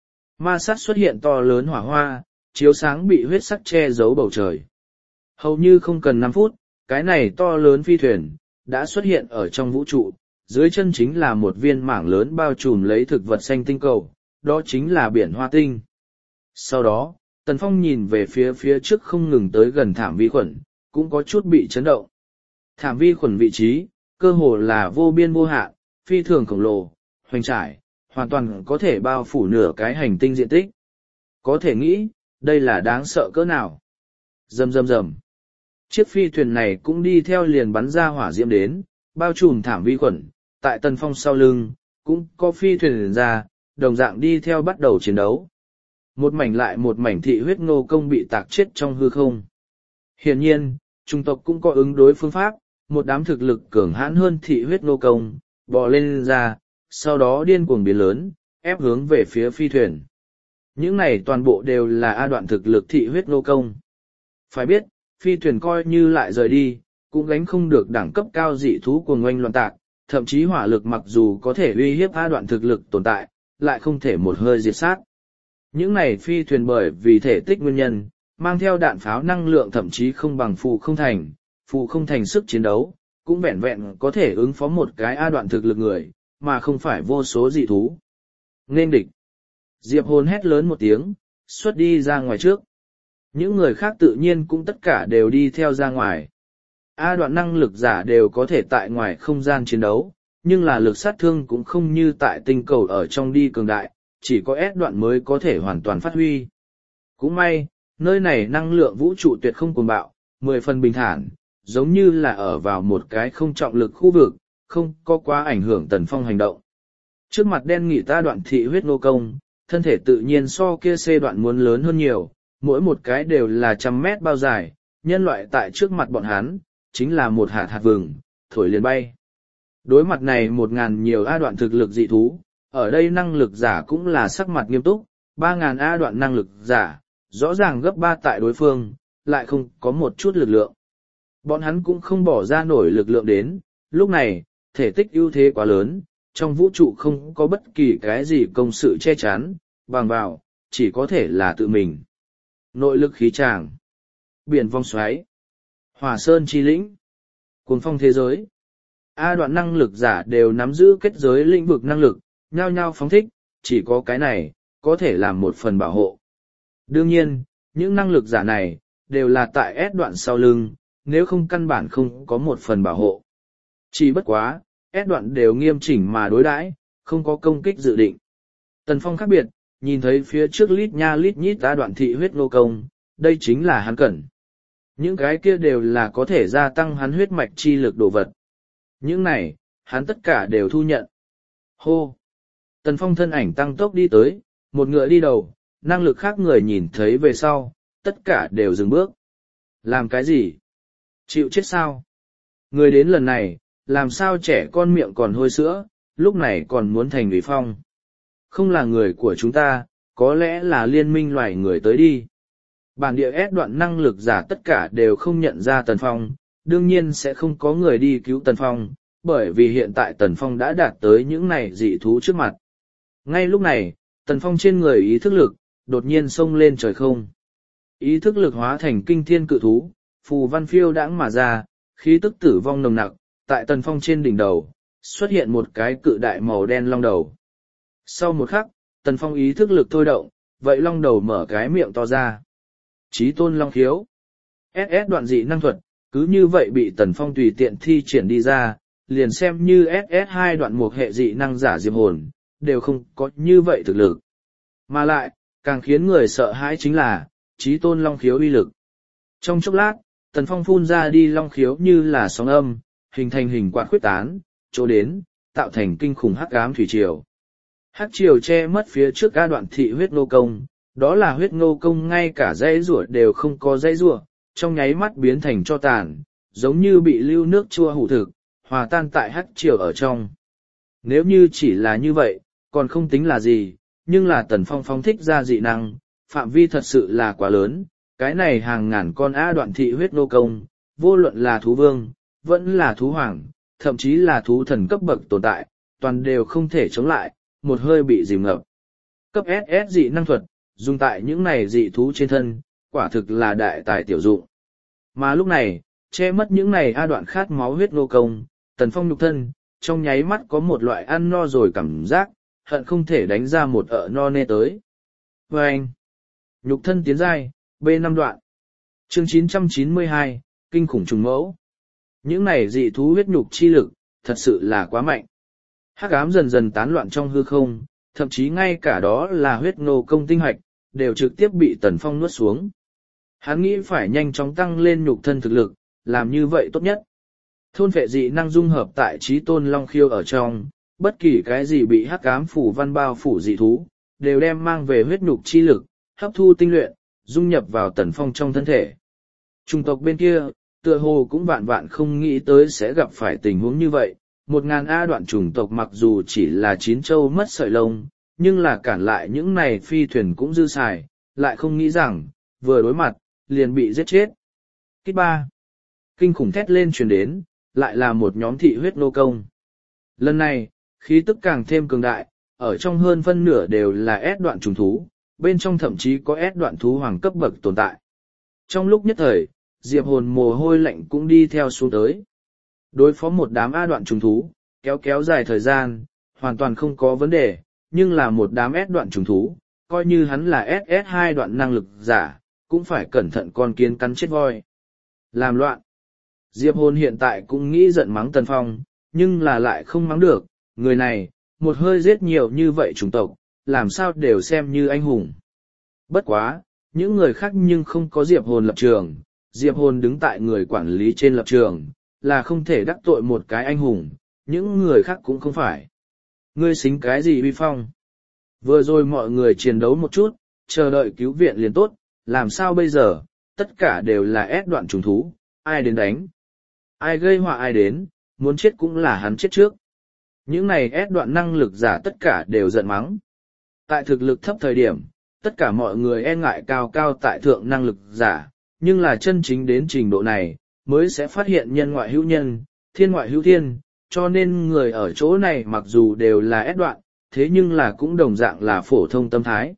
Ma sát xuất hiện to lớn hỏa hoa, chiếu sáng bị huyết sắc che giấu bầu trời. Hầu như không cần năm phút, cái này to lớn phi thuyền, đã xuất hiện ở trong vũ trụ, dưới chân chính là một viên mảng lớn bao trùm lấy thực vật xanh tinh cầu, đó chính là biển hoa tinh. Sau đó, Tần Phong nhìn về phía phía trước không ngừng tới gần thảm vi khuẩn, cũng có chút bị chấn động. Thảm vi khuẩn vị trí, cơ hồ là vô biên vô hạn, phi thường khổng lồ, hoành trải, hoàn toàn có thể bao phủ nửa cái hành tinh diện tích. Có thể nghĩ, đây là đáng sợ cỡ nào. Rầm rầm rầm. Chiếc phi thuyền này cũng đi theo liền bắn ra hỏa diễm đến, bao trùm thảm vi khuẩn, tại Tần Phong sau lưng, cũng có phi thuyền ra, đồng dạng đi theo bắt đầu chiến đấu. Một mảnh lại một mảnh thị huyết ngô công bị tạc chết trong hư không. Hiển nhiên, chủng tộc cũng có ứng đối phương pháp, một đám thực lực cường hãn hơn thị huyết ngô công, bò lên ra, sau đó điên cuồng biến lớn, ép hướng về phía phi thuyền. Những này toàn bộ đều là A đoạn thực lực thị huyết ngô công. Phải biết, phi thuyền coi như lại rời đi, cũng gánh không được đẳng cấp cao dị thú của ngoanh loạn tạc, thậm chí hỏa lực mặc dù có thể uy hiếp A đoạn thực lực tồn tại, lại không thể một hơi diệt sát. Những này phi thuyền bởi vì thể tích nguyên nhân, mang theo đạn pháo năng lượng thậm chí không bằng phù không thành, phù không thành sức chiến đấu, cũng vẹn vẹn có thể ứng phó một cái A đoạn thực lực người, mà không phải vô số dị thú. Nên địch. Diệp Hồn hét lớn một tiếng, xuất đi ra ngoài trước. Những người khác tự nhiên cũng tất cả đều đi theo ra ngoài. A đoạn năng lực giả đều có thể tại ngoài không gian chiến đấu, nhưng là lực sát thương cũng không như tại tinh cầu ở trong đi cường đại, chỉ có S đoạn mới có thể hoàn toàn phát huy. Cũng may, nơi này năng lượng vũ trụ tuyệt không cuồng bạo, mười phần bình thản, giống như là ở vào một cái không trọng lực khu vực, không có quá ảnh hưởng Tần Phong hành động. Trước mặt đen nghị ta đoạn thị huyết nô công, thân thể tự nhiên so kia C đoạn muốn lớn hơn nhiều, mỗi một cái đều là trăm mét bao dài, nhân loại tại trước mặt bọn hắn, chính là một hạt hạt vừng, thổi liền bay. Đối mặt này một ngàn nhiều A đoạn thực lực dị thú, ở đây năng lực giả cũng là sắc mặt nghiêm túc, ba ngàn A đoạn năng lực giả, rõ ràng gấp ba tại đối phương, lại không có một chút lực lượng. Bọn hắn cũng không bỏ ra nổi lực lượng đến, lúc này, thể tích ưu thế quá lớn, trong vũ trụ không có bất kỳ cái gì công sự che chắn, bằng vào, chỉ có thể là tự mình. Nội lực khí tràng, biển vong xoáy, hỏa sơn chi lĩnh, cuồng phong thế giới. A đoạn năng lực giả đều nắm giữ kết giới lĩnh vực năng lực, nhao nhao phóng thích, chỉ có cái này, có thể làm một phần bảo hộ. Đương nhiên, những năng lực giả này, đều là tại S đoạn sau lưng, nếu không căn bản không có một phần bảo hộ. Chỉ bất quá, S đoạn đều nghiêm chỉnh mà đối đãi, không có công kích dự định. Tần Phong khác biệt, nhìn thấy phía trước lít nha lít nhít A đoạn thị huyết nô công, đây chính là hắn cần. Những cái kia đều là có thể gia tăng hắn huyết mạch chi lực đồ vật. Những này, hắn tất cả đều thu nhận. Hô! Tần Phong thân ảnh tăng tốc đi tới, một ngựa đi đầu, năng lực khác người nhìn thấy về sau, tất cả đều dừng bước. Làm cái gì? Chịu chết sao? Người đến lần này, làm sao trẻ con miệng còn hôi sữa, lúc này còn muốn thành ủy phong. Không là người của chúng ta, có lẽ là liên minh loài người tới đi. Bản địa S đoạn năng lực giả tất cả đều không nhận ra Tần Phong, đương nhiên sẽ không có người đi cứu Tần Phong, bởi vì hiện tại Tần Phong đã đạt tới những này dị thú trước mặt. Ngay lúc này, Tần Phong trên người ý thức lực, đột nhiên xông lên trời không. Ý thức lực hóa thành kinh thiên cự thú, phù văn phiêu đãng mà ra, khí tức tử vong nồng nặc, tại Tần Phong trên đỉnh đầu, xuất hiện một cái cự đại màu đen long đầu. Sau một khắc, Tần Phong ý thức lực thôi động, vậy long đầu mở cái miệng to ra. Chí tôn long khiếu. ét ét đoạn dị năng thuật, cứ như vậy bị Tần Phong tùy tiện thi triển đi ra, liền xem như ét ét hai đoạn một hệ dị năng giả diệp hồn, đều không có như vậy thực lực. Mà lại, càng khiến người sợ hãi chính là, chí tôn long khiếu uy lực. Trong chốc lát, Tần Phong phun ra đi long khiếu như là sóng âm, hình thành hình quạt khuyết tán, chỗ đến, tạo thành kinh khủng hắc ám thủy triều. Hắc triều che mất phía trước A đoạn thị huyết nô công, đó là huyết nô công ngay cả dây rủa đều không có dây rủa, trong nháy mắt biến thành cho tàn, giống như bị lưu nước chua hủ thực, hòa tan tại hắc triều ở trong. Nếu như chỉ là như vậy, còn không tính là gì, nhưng là Tần Phong phóng thích ra dị năng, phạm vi thật sự là quá lớn, cái này hàng ngàn con A đoạn thị huyết nô công, vô luận là thú vương, vẫn là thú hoàng, thậm chí là thú thần cấp bậc tồn tại, toàn đều không thể chống lại, một hơi bị dìm ngập. Cấp ét ét dị năng thuật, dùng tại những này dị thú trên thân, quả thực là đại tài tiểu dụng. Mà lúc này, che mất những này A Đoạn khát máu huyết nô công, Tần Phong nhục thân, trong nháy mắt có một loại ăn no rồi cảm giác, hận không thể đánh ra một ợ no nê tới. Và anh, nhục thân tiến giai, B năm đoạn. Chương chín trăm chín mươi hai, kinh khủng trùng mẫu. Những này dị thú huyết nhục chi lực, thật sự là quá mạnh. Hắc ám dần dần tán loạn trong hư không, thậm chí ngay cả đó là huyết nô công tinh hạch, đều trực tiếp bị Tần Phong nuốt xuống. Hắn nghĩ phải nhanh chóng tăng lên nhục thân thực lực, làm như vậy tốt nhất. Thôn phệ dị năng dung hợp tại trí tôn long khiêu ở trong, bất kỳ cái gì bị hắc ám phủ văn bao phủ dị thú, đều đem mang về huyết nhục chi lực, hấp thu tinh luyện, dung nhập vào Tần Phong trong thân thể. Chủng tộc bên kia, tựa hồ cũng vạn vạn không nghĩ tới sẽ gặp phải tình huống như vậy. Một ngàn A Đoạn chủng tộc mặc dù chỉ là chín châu mất sợi lông, nhưng là cản lại những này phi thuyền cũng dư xài, lại không nghĩ rằng, vừa đối mặt, liền bị giết chết. Kích ba. Kinh khủng thét lên truyền đến, lại là một nhóm thị huyết nô công. Lần này, khí tức càng thêm cường đại, ở trong hơn phân nửa đều là S đoạn trùng thú, bên trong thậm chí có S đoạn thú hoàng cấp bậc tồn tại. Trong lúc nhất thời, Diệp Hồn mồ hôi lạnh cũng đi theo xuống tới. Đối phó một đám A đoạn trùng thú, kéo kéo dài thời gian, hoàn toàn không có vấn đề, nhưng là một đám S đoạn trùng thú, coi như hắn là ét ét hai đoạn năng lực giả, cũng phải cẩn thận con kiến cắn chết voi. Làm loạn. Diệp Hồn hiện tại cũng nghĩ giận mắng Tần Phong, nhưng là lại không mắng được, người này, một hơi giết nhiều như vậy chủng tộc, làm sao đều xem như anh hùng. Bất quá, những người khác nhưng không có Diệp Hồn lập trường, Diệp Hồn đứng tại người quản lý trên lập trường, là không thể đắc tội một cái anh hùng, những người khác cũng không phải. Ngươi xính cái gì uy phong? Vừa rồi mọi người chiến đấu một chút, chờ đợi cứu viện liền tốt, làm sao bây giờ, tất cả đều là ép đoạn trùng thú, ai đến đánh? Ai gây họa ai đến, muốn chết cũng là hắn chết trước. Những này ép đoạn năng lực giả tất cả đều giận mắng. Tại thực lực thấp thời điểm, tất cả mọi người e ngại cao cao tại thượng năng lực giả, nhưng là chân chính đến trình độ này, mới sẽ phát hiện nhân ngoại hữu nhân, thiên ngoại hữu thiên, cho nên người ở chỗ này mặc dù đều là ép đoạn, thế nhưng là cũng đồng dạng là phổ thông tâm thái.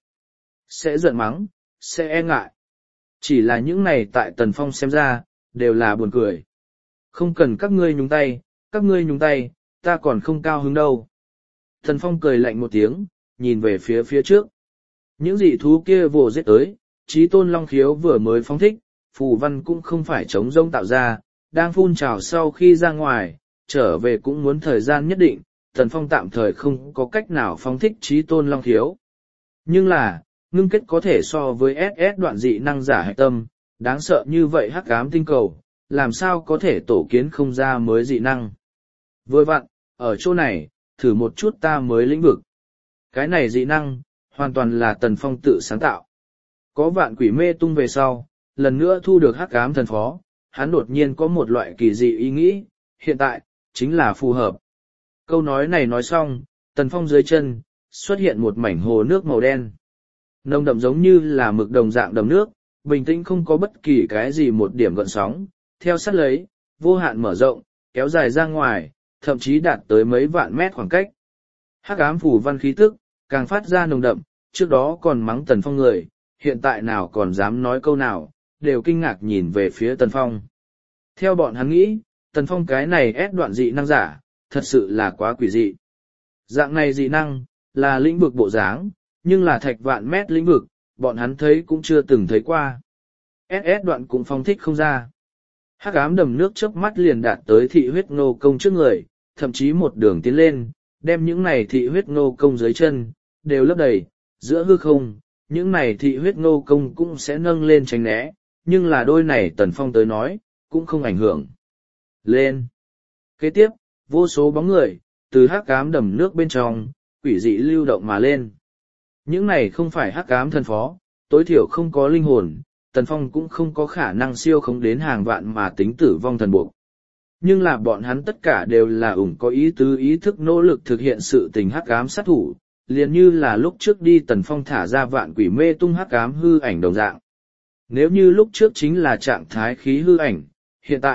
Sẽ giận mắng, sẽ e ngại. Chỉ là những này tại Tần Phong xem ra, đều là buồn cười. Không cần các ngươi nhúng tay, các ngươi nhúng tay, ta còn không cao hứng đâu. Tần Phong cười lạnh một tiếng, nhìn về phía phía trước. Những dị thú kia vồ giết tới, Chí Tôn Long Khiếu vừa mới phóng thích, phù văn cũng không phải chống rông tạo ra, đang phun trào sau khi ra ngoài, trở về cũng muốn thời gian nhất định, Tần Phong tạm thời không có cách nào phóng thích Chí Tôn Long Khiếu. Nhưng là, ngưng kết có thể so với ét ét đoạn dị năng giả hạch tâm, đáng sợ như vậy hắc ám tinh cầu, làm sao có thể tổ kiến không ra mới dị năng. Vừa vặn, ở chỗ này, thử một chút ta mới lĩnh vực. Cái này dị năng, hoàn toàn là Tần Phong tự sáng tạo. Có vạn quỷ mê tung về sau, lần nữa thu được hắc ám thần phó, hắn đột nhiên có một loại kỳ dị ý nghĩ, hiện tại, chính là phù hợp. Câu nói này nói xong, Tần Phong dưới chân, xuất hiện một mảnh hồ nước màu đen. Nồng đậm giống như là mực đồng dạng đầm nước, bình tĩnh không có bất kỳ cái gì một điểm gợn sóng, theo sát lấy, vô hạn mở rộng, kéo dài ra ngoài, thậm chí đạt tới mấy vạn mét khoảng cách. Hắc ám phủ văn khí tức, càng phát ra nồng đậm, trước đó còn mắng Tần Phong người, hiện tại nào còn dám nói câu nào, đều kinh ngạc nhìn về phía Tần Phong. Theo bọn hắn nghĩ, Tần Phong cái này ép đoạn dị năng giả, thật sự là quá quỷ dị. Dạng này dị năng, là lĩnh vực bộ dáng, nhưng là thạch vạn mét lĩnh vực, bọn hắn thấy cũng chưa từng thấy qua. ét ét đoạn cũng phong thích không ra. Hắc ám đầm nước chớp mắt liền đạt tới thị huyết ngô công trước người, thậm chí một đường tiến lên, đem những này thị huyết ngô công dưới chân, đều lấp đầy, giữa hư không, những này thị huyết ngô công cũng sẽ nâng lên tránh né, nhưng là đôi này Tần Phong tới nói, cũng không ảnh hưởng. Lên! Kế tiếp, vô số bóng người, từ hắc ám đầm nước bên trong, quỷ dị lưu động mà lên. Những này không phải hắc ám thần phó, tối thiểu không có linh hồn, Tần Phong cũng không có khả năng siêu khống đến hàng vạn mà tính tử vong thần buộc. Nhưng là bọn hắn tất cả đều là ủng có ý tứ ý thức nỗ lực thực hiện sự tình hắc ám sát thủ, liền như là lúc trước đi Tần Phong thả ra vạn quỷ mê tung hắc ám hư ảnh đồng dạng. Nếu như lúc trước chính là trạng thái khí hư ảnh, hiện tại,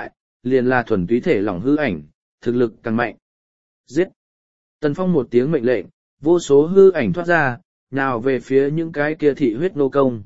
liền là thuần túy thể lỏng hư ảnh, thực lực càng mạnh. Giết! Tần Phong một tiếng mệnh lệnh, vô số hư ảnh thoát ra, nào về phía những cái kia thị huyết nô công.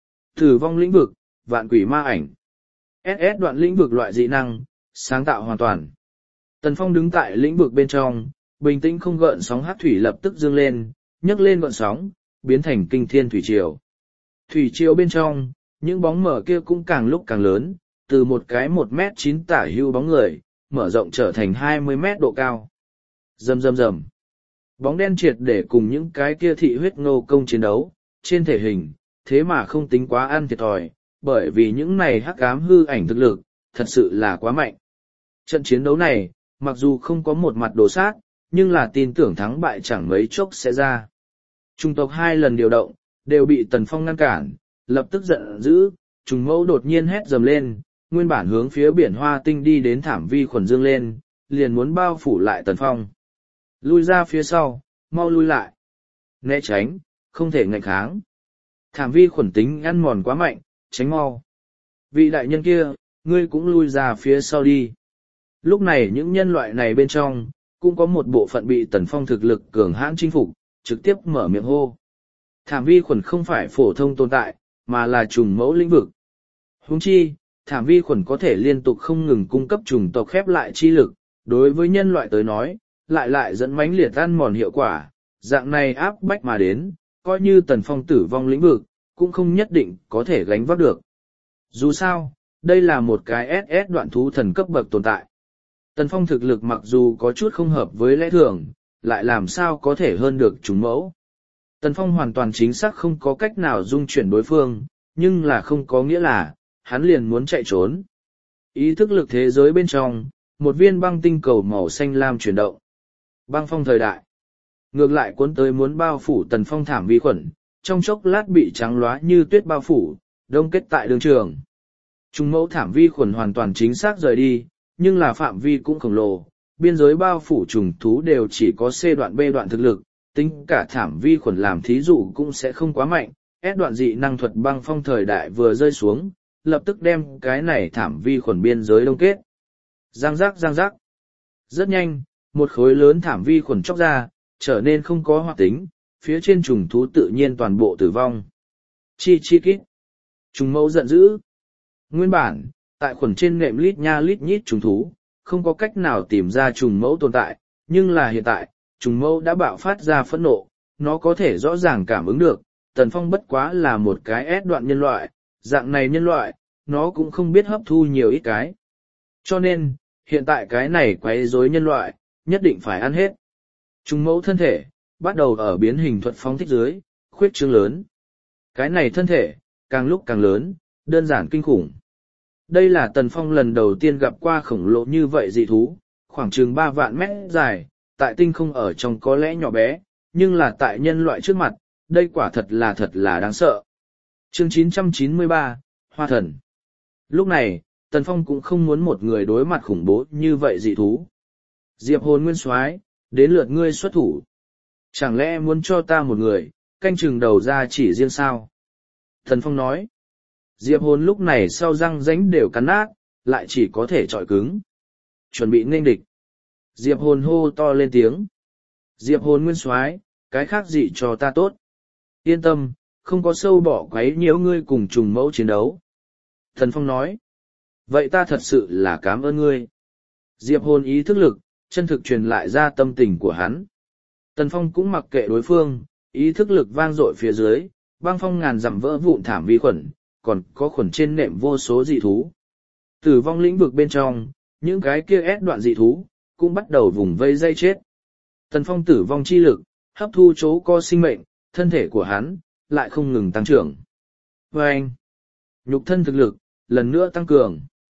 Tử vong lĩnh vực, vạn quỷ ma ảnh. ét ét đoạn lĩnh vực loại dị năng, sáng tạo hoàn toàn. Tần Phong đứng tại lĩnh vực bên trong, bình tĩnh không gợn sóng hát thủy lập tức dâng lên, nhấc lên gợn sóng, biến thành kinh thiên thủy triều. Thủy triều bên trong, những bóng mở kia cũng càng lúc càng lớn, từ một cái một mét chín tả hưu bóng người, mở rộng trở thành hai mươi mét độ cao. Rầm rầm rầm. Bóng đen triệt để cùng những cái kia thị huyết ngô công chiến đấu, trên thể hình, thế mà không tính quá ăn thiệt thòi, bởi vì những này hắc ám hư ảnh thực lực, thật sự là quá mạnh. Trận chiến đấu này, mặc dù không có một mặt đồ sát, nhưng là tin tưởng thắng bại chẳng mấy chốc sẽ ra. Trung tộc hai lần điều động, đều bị Tần Phong ngăn cản, lập tức giận dữ, trùng mẫu đột nhiên hét dầm lên, nguyên bản hướng phía biển hoa tinh đi đến thảm vi khuẩn dương lên, liền muốn bao phủ lại Tần Phong. Lui ra phía sau, mau lui lại. Né tránh, không thể ngạnh kháng. Thảm vi khuẩn tính ăn mòn quá mạnh, tránh mau. Vị đại nhân kia, ngươi cũng lui ra phía sau đi. Lúc này những nhân loại này bên trong, cũng có một bộ phận bị Tần Phong thực lực cường hãn chinh phục, trực tiếp mở miệng hô. Thảm vi khuẩn không phải phổ thông tồn tại, mà là trùng mẫu lĩnh vực. Huống chi, thảm vi khuẩn có thể liên tục không ngừng cung cấp trùng tộc khép lại chi lực, đối với nhân loại tới nói, lại lại dẫn mãnh liệt ăn mòn hiệu quả, dạng này áp bách mà đến, coi như Tần Phong tử vong lĩnh vực, cũng không nhất định có thể gánh vác được. Dù sao, đây là một cái ét ét đoạn thú thần cấp bậc tồn tại. Tần Phong thực lực mặc dù có chút không hợp với lẽ thường, lại làm sao có thể hơn được chúng mẫu. Tần Phong hoàn toàn chính xác không có cách nào dung chuyển đối phương, nhưng là không có nghĩa là, hắn liền muốn chạy trốn. Ý thức lực thế giới bên trong, một viên băng tinh cầu màu xanh lam chuyển động. Băng phong thời đại. Ngược lại cuốn tới muốn bao phủ Tần Phong thảm vi khuẩn, trong chốc lát bị trắng lóa như tuyết bao phủ, đông kết tại đường trường. Trung mẫu thảm vi khuẩn hoàn toàn chính xác rời đi, nhưng là phạm vi cũng khổng lồ, biên giới bao phủ trùng thú đều chỉ có C đoạn B đoạn thực lực, tính cả thảm vi khuẩn làm thí dụ cũng sẽ không quá mạnh. S đoạn dị năng thuật băng phong thời đại vừa rơi xuống, lập tức đem cái này thảm vi khuẩn biên giới đông kết. Giang giác giang giác. Rất nhanh, một khối lớn thảm vi khuẩn chóc ra, trở nên không có hoạt tính, phía trên trùng thú tự nhiên toàn bộ tử vong. Chi chi kít. Trùng mẫu giận dữ. Nguyên bản, tại khuẩn trên nệm lít nha lít nhít trùng thú, không có cách nào tìm ra trùng mẫu tồn tại, nhưng là hiện tại, trùng mẫu đã bạo phát ra phẫn nộ, nó có thể rõ ràng cảm ứng được, Tần Phong bất quá là một cái ép đoạn nhân loại, dạng này nhân loại, nó cũng không biết hấp thu nhiều ít cái. Cho nên, hiện tại cái này quấy rối nhân loại, nhất định phải ăn hết. Trùng mẫu thân thể, bắt đầu ở biến hình thuật phóng thích dưới, khuyết trương lớn. Cái này thân thể, càng lúc càng lớn, đơn giản kinh khủng. Đây là Tần Phong lần đầu tiên gặp qua khổng lồ như vậy dị thú, khoảng chừng ba vạn mét dài, tại tinh không ở trong có lẽ nhỏ bé, nhưng là tại nhân loại trước mặt, đây quả thật là thật là đáng sợ. Chương chín trăm chín mươi ba, Hoa Thần. Lúc này, Tần Phong cũng không muốn một người đối mặt khủng bố như vậy dị thú. Diệp Hồn Nguyên Soái, đến lượt ngươi xuất thủ. Chẳng lẽ muốn cho ta một người, canh chừng đầu ra chỉ riêng sao? Tần Phong nói. Diệp Hồn lúc này sau răng rãnh đều cắn nát, lại chỉ có thể trọi cứng. Chuẩn bị nghênh địch. Diệp Hồn hô to lên tiếng. Diệp Hồn Nguyên Soái, cái khác dị cho ta tốt. Yên tâm, không có sâu bỏ quấy nhiễu ngươi cùng trùng mẫu chiến đấu. Thần Phong nói. Vậy ta thật sự là cảm ơn ngươi. Diệp Hồn ý thức lực, chân thực truyền lại ra tâm tình của hắn. Tần Phong cũng mặc kệ đối phương, ý thức lực vang dội phía dưới, băng phong ngàn dặm vỡ vụn thảm vi khuẩn, còn có khuẩn trên nệm vô số dị thú. Tử vong lĩnh vực bên trong, những cái kia ép đoạn dị thú, cũng bắt đầu vùng vây dây chết. Tần Phong tử vong chi lực, hấp thu chỗ co sinh mệnh, thân thể của hắn, lại không ngừng tăng trưởng. Và anh, nhục thân thực lực, lần nữa tăng cường.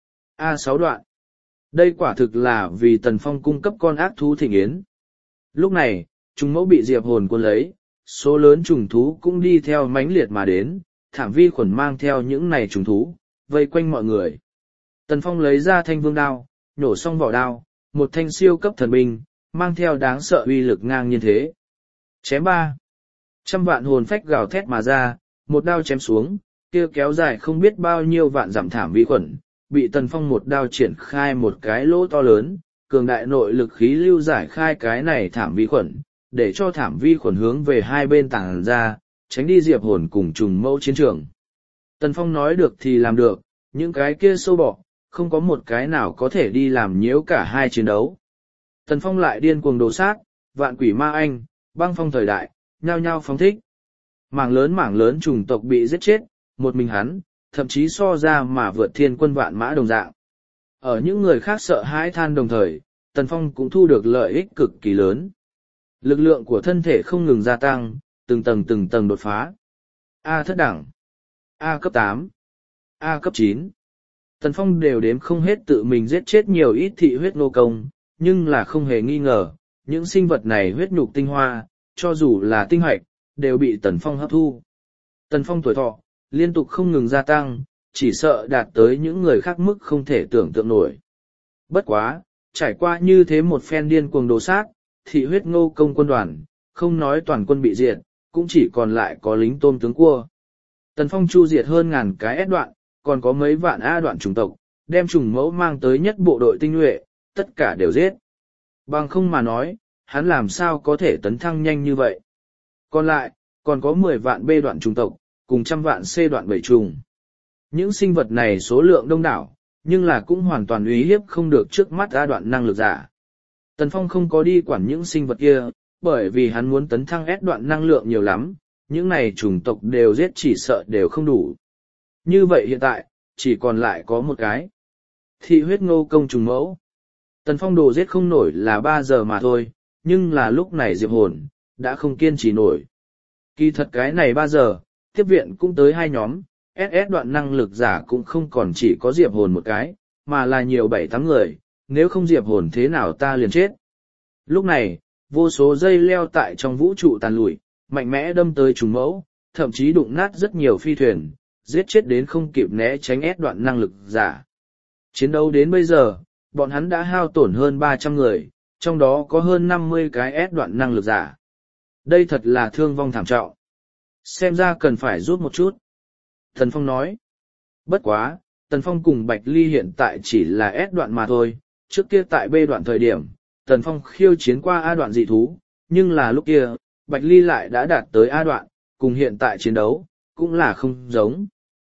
A sáu đoạn. Đây quả thực là vì Tần Phong cung cấp con ác thú thịnh yến. Lúc này, trùng mẫu bị Diệp Hồn cuốn lấy, số lớn trùng thú cũng đi theo mãnh liệt mà đến, thảm vi khuẩn mang theo những này trùng thú, vây quanh mọi người. Tần Phong lấy ra thanh vương đao, nhổ xong vỏ đao, một thanh siêu cấp thần binh, mang theo đáng sợ uy lực ngang nhiên thế. Chém ba. Trăm vạn hồn phách gào thét mà ra, một đao chém xuống, kia kéo dài không biết bao nhiêu vạn dặm thảm vi khuẩn, bị Tần Phong một đao triển khai một cái lỗ to lớn, cường đại nội lực khí lưu giải khai cái này thảm vi khuẩn, để cho thảm vi khuẩn hướng về hai bên tàng ra, tránh đi Diệp Hồn cùng trùng mẫu chiến trường. Tần Phong nói được thì làm được, những cái kia sâu bọ, không có một cái nào có thể đi làm nhiễu cả hai chiến đấu. Tần Phong lại điên cuồng đồ sát, vạn quỷ ma anh, băng phong thời đại, nhao nhao phóng thích. Mảng lớn mảng lớn chủng tộc bị giết chết, một mình hắn, thậm chí so ra mà vượt thiên quân vạn mã đồng dạng. Ở những người khác sợ hãi than đồng thời, Tần Phong cũng thu được lợi ích cực kỳ lớn. Lực lượng của thân thể không ngừng gia tăng, từng tầng từng tầng đột phá. A thất đẳng, A cấp tám, A cấp chín. Tần Phong đều đếm không hết tự mình giết chết nhiều ít thị huyết nô công, nhưng là không hề nghi ngờ, những sinh vật này huyết nhục tinh hoa, cho dù là tinh hoạch, đều bị Tần Phong hấp thu. Tần Phong tuổi thọ, liên tục không ngừng gia tăng, chỉ sợ đạt tới những người khác mức không thể tưởng tượng nổi. Bất quá, trải qua như thế một phen điên cuồng đồ sát, thị huyết ngô công quân đoàn, không nói toàn quân bị diệt, cũng chỉ còn lại có lính tôm tướng cua. Tần Phong chu diệt hơn ngàn cái S đoạn, còn có mấy vạn A đoạn chủng tộc, đem trùng mẫu mang tới nhất bộ đội tinh nhuệ, tất cả đều giết. Bằng không mà nói, hắn làm sao có thể tấn thăng nhanh như vậy. Còn lại, còn có mười vạn B đoạn chủng tộc, cùng trăm vạn C đoạn bảy trùng. Những sinh vật này số lượng đông đảo, nhưng là cũng hoàn toàn uy hiếp không được trước mắt A đoạn năng lực giả. Tần Phong không có đi quản những sinh vật kia, bởi vì hắn muốn tấn thăng S đoạn năng lượng nhiều lắm, những này chủng tộc đều giết chỉ sợ đều không đủ. Như vậy hiện tại, chỉ còn lại có một cái. Thị huyết ngô công trùng mẫu. Tần Phong đồ giết không nổi là ba giờ mà thôi, nhưng là lúc này Diệp Hồn, đã không kiên trì nổi. Kỳ thật cái này ba giờ, tiếp viện cũng tới hai nhóm, ét ét đoạn năng lực giả cũng không còn chỉ có Diệp Hồn một cái, mà là nhiều bảy tám người, nếu không Diệp Hồn thế nào ta liền chết. Lúc này, vô số dây leo tại trong vũ trụ tàn lụi, mạnh mẽ đâm tới trùng mẫu, thậm chí đụng nát rất nhiều phi thuyền, giết chết đến không kịp né tránh ép đoạn năng lực giả. Chiến đấu đến bây giờ, bọn hắn đã hao tổn hơn ba trăm người, trong đó có hơn năm mươi cái ép đoạn năng lực giả. Đây thật là thương vong thảm trọng. Xem ra cần phải rút một chút. Tần Phong nói. Bất quá, Tần Phong cùng Bạch Ly hiện tại chỉ là S đoạn mà thôi, trước kia tại B đoạn thời điểm, Tần Phong khiêu chiến qua A đoạn dị thú, nhưng là lúc kia, Bạch Ly lại đã đạt tới A đoạn, cùng hiện tại chiến đấu, cũng là không giống.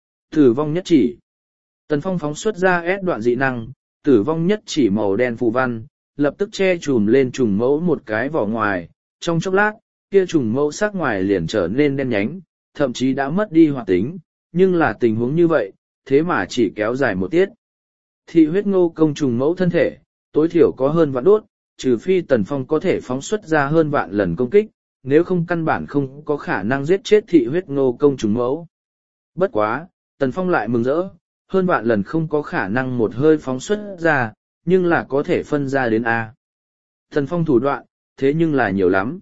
Tử vong nhất chỉ. Tần Phong phóng xuất ra S đoạn dị năng, tử vong nhất chỉ màu đen phù văn, lập tức che chùm lên trùng mẫu một cái vỏ ngoài, trong chốc lát, kia trùng mẫu sắc ngoài liền trở nên đen nhánh, thậm chí đã mất đi hoạt tính, nhưng là tình huống như vậy, thế mà chỉ kéo dài một tiết. Thị huyết ngô công trùng mẫu thân thể, tối thiểu có hơn vạn đốt, trừ phi Tần Phong có thể phóng xuất ra hơn vạn lần công kích, nếu không căn bản không có khả năng giết chết thị huyết ngô công trùng mẫu. Bất quá, Tần Phong lại mừng rỡ, hơn vạn lần không có khả năng một hơi phóng xuất ra, nhưng là có thể phân ra đến A. Tần Phong thủ đoạn, thế nhưng là nhiều lắm.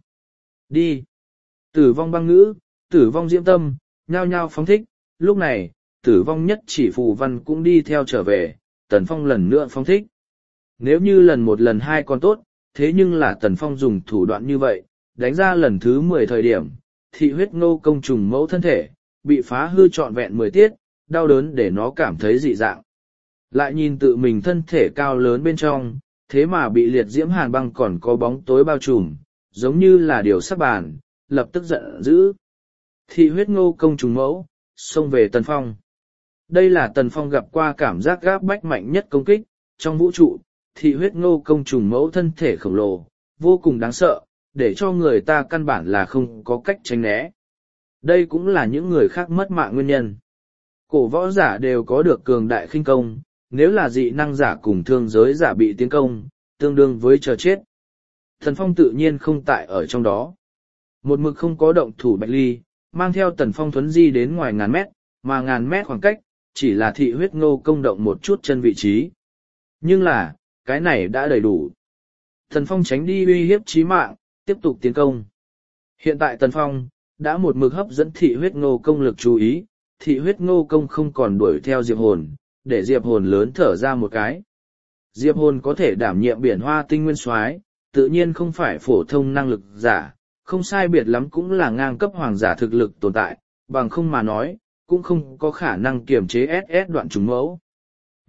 Đi. Tử vong băng ngữ, tử vong diễm tâm, nhao nhao phóng thích, lúc này, tử vong nhất chỉ phù văn cũng đi theo trở về, Tần Phong lần nữa phóng thích. Nếu như lần một lần hai còn tốt, thế nhưng là Tần Phong dùng thủ đoạn như vậy, đánh ra lần thứ mười thời điểm, thị huyết ngô công trùng mẫu thân thể, bị phá hư trọn vẹn mười tiết, đau đớn để nó cảm thấy dị dạng. Lại nhìn tự mình thân thể cao lớn bên trong, thế mà bị liệt diễm hàn băng còn có bóng tối bao trùm, giống như là điều sắc bàn, lập tức giận dữ. Thị huyết ngô công trùng mẫu, xông về Tần Phong. Đây là Tần Phong gặp qua cảm giác gáp bách mạnh nhất công kích, trong vũ trụ, thị huyết ngô công trùng mẫu thân thể khổng lồ, vô cùng đáng sợ, để cho người ta căn bản là không có cách tránh né. Đây cũng là những người khác mất mạng nguyên nhân. Cổ võ giả đều có được cường đại khinh công, nếu là dị năng giả cùng thương giới giả bị tiến công, tương đương với chờ chết. Tần Phong tự nhiên không tại ở trong đó. Một mực không có động thủ Bạch Ly, mang theo Tần Phong thuấn di đến ngoài ngàn mét, mà ngàn mét khoảng cách, chỉ là thị huyết ngô công động một chút chân vị trí. Nhưng là, cái này đã đầy đủ. Tần Phong tránh đi uy hiếp chí mạng, tiếp tục tiến công. Hiện tại Tần Phong, đã một mực hấp dẫn thị huyết ngô công lực chú ý, thị huyết ngô công không còn đuổi theo Diệp Hồn, để Diệp Hồn lớn thở ra một cái. Diệp Hồn có thể đảm nhiệm biển hoa tinh nguyên soái, tự nhiên không phải phổ thông năng lực giả, không sai biệt lắm cũng là ngang cấp hoàng giả thực lực tồn tại, bằng không mà nói, cũng không có khả năng kiềm chế ét ét đoạn trùng mẫu.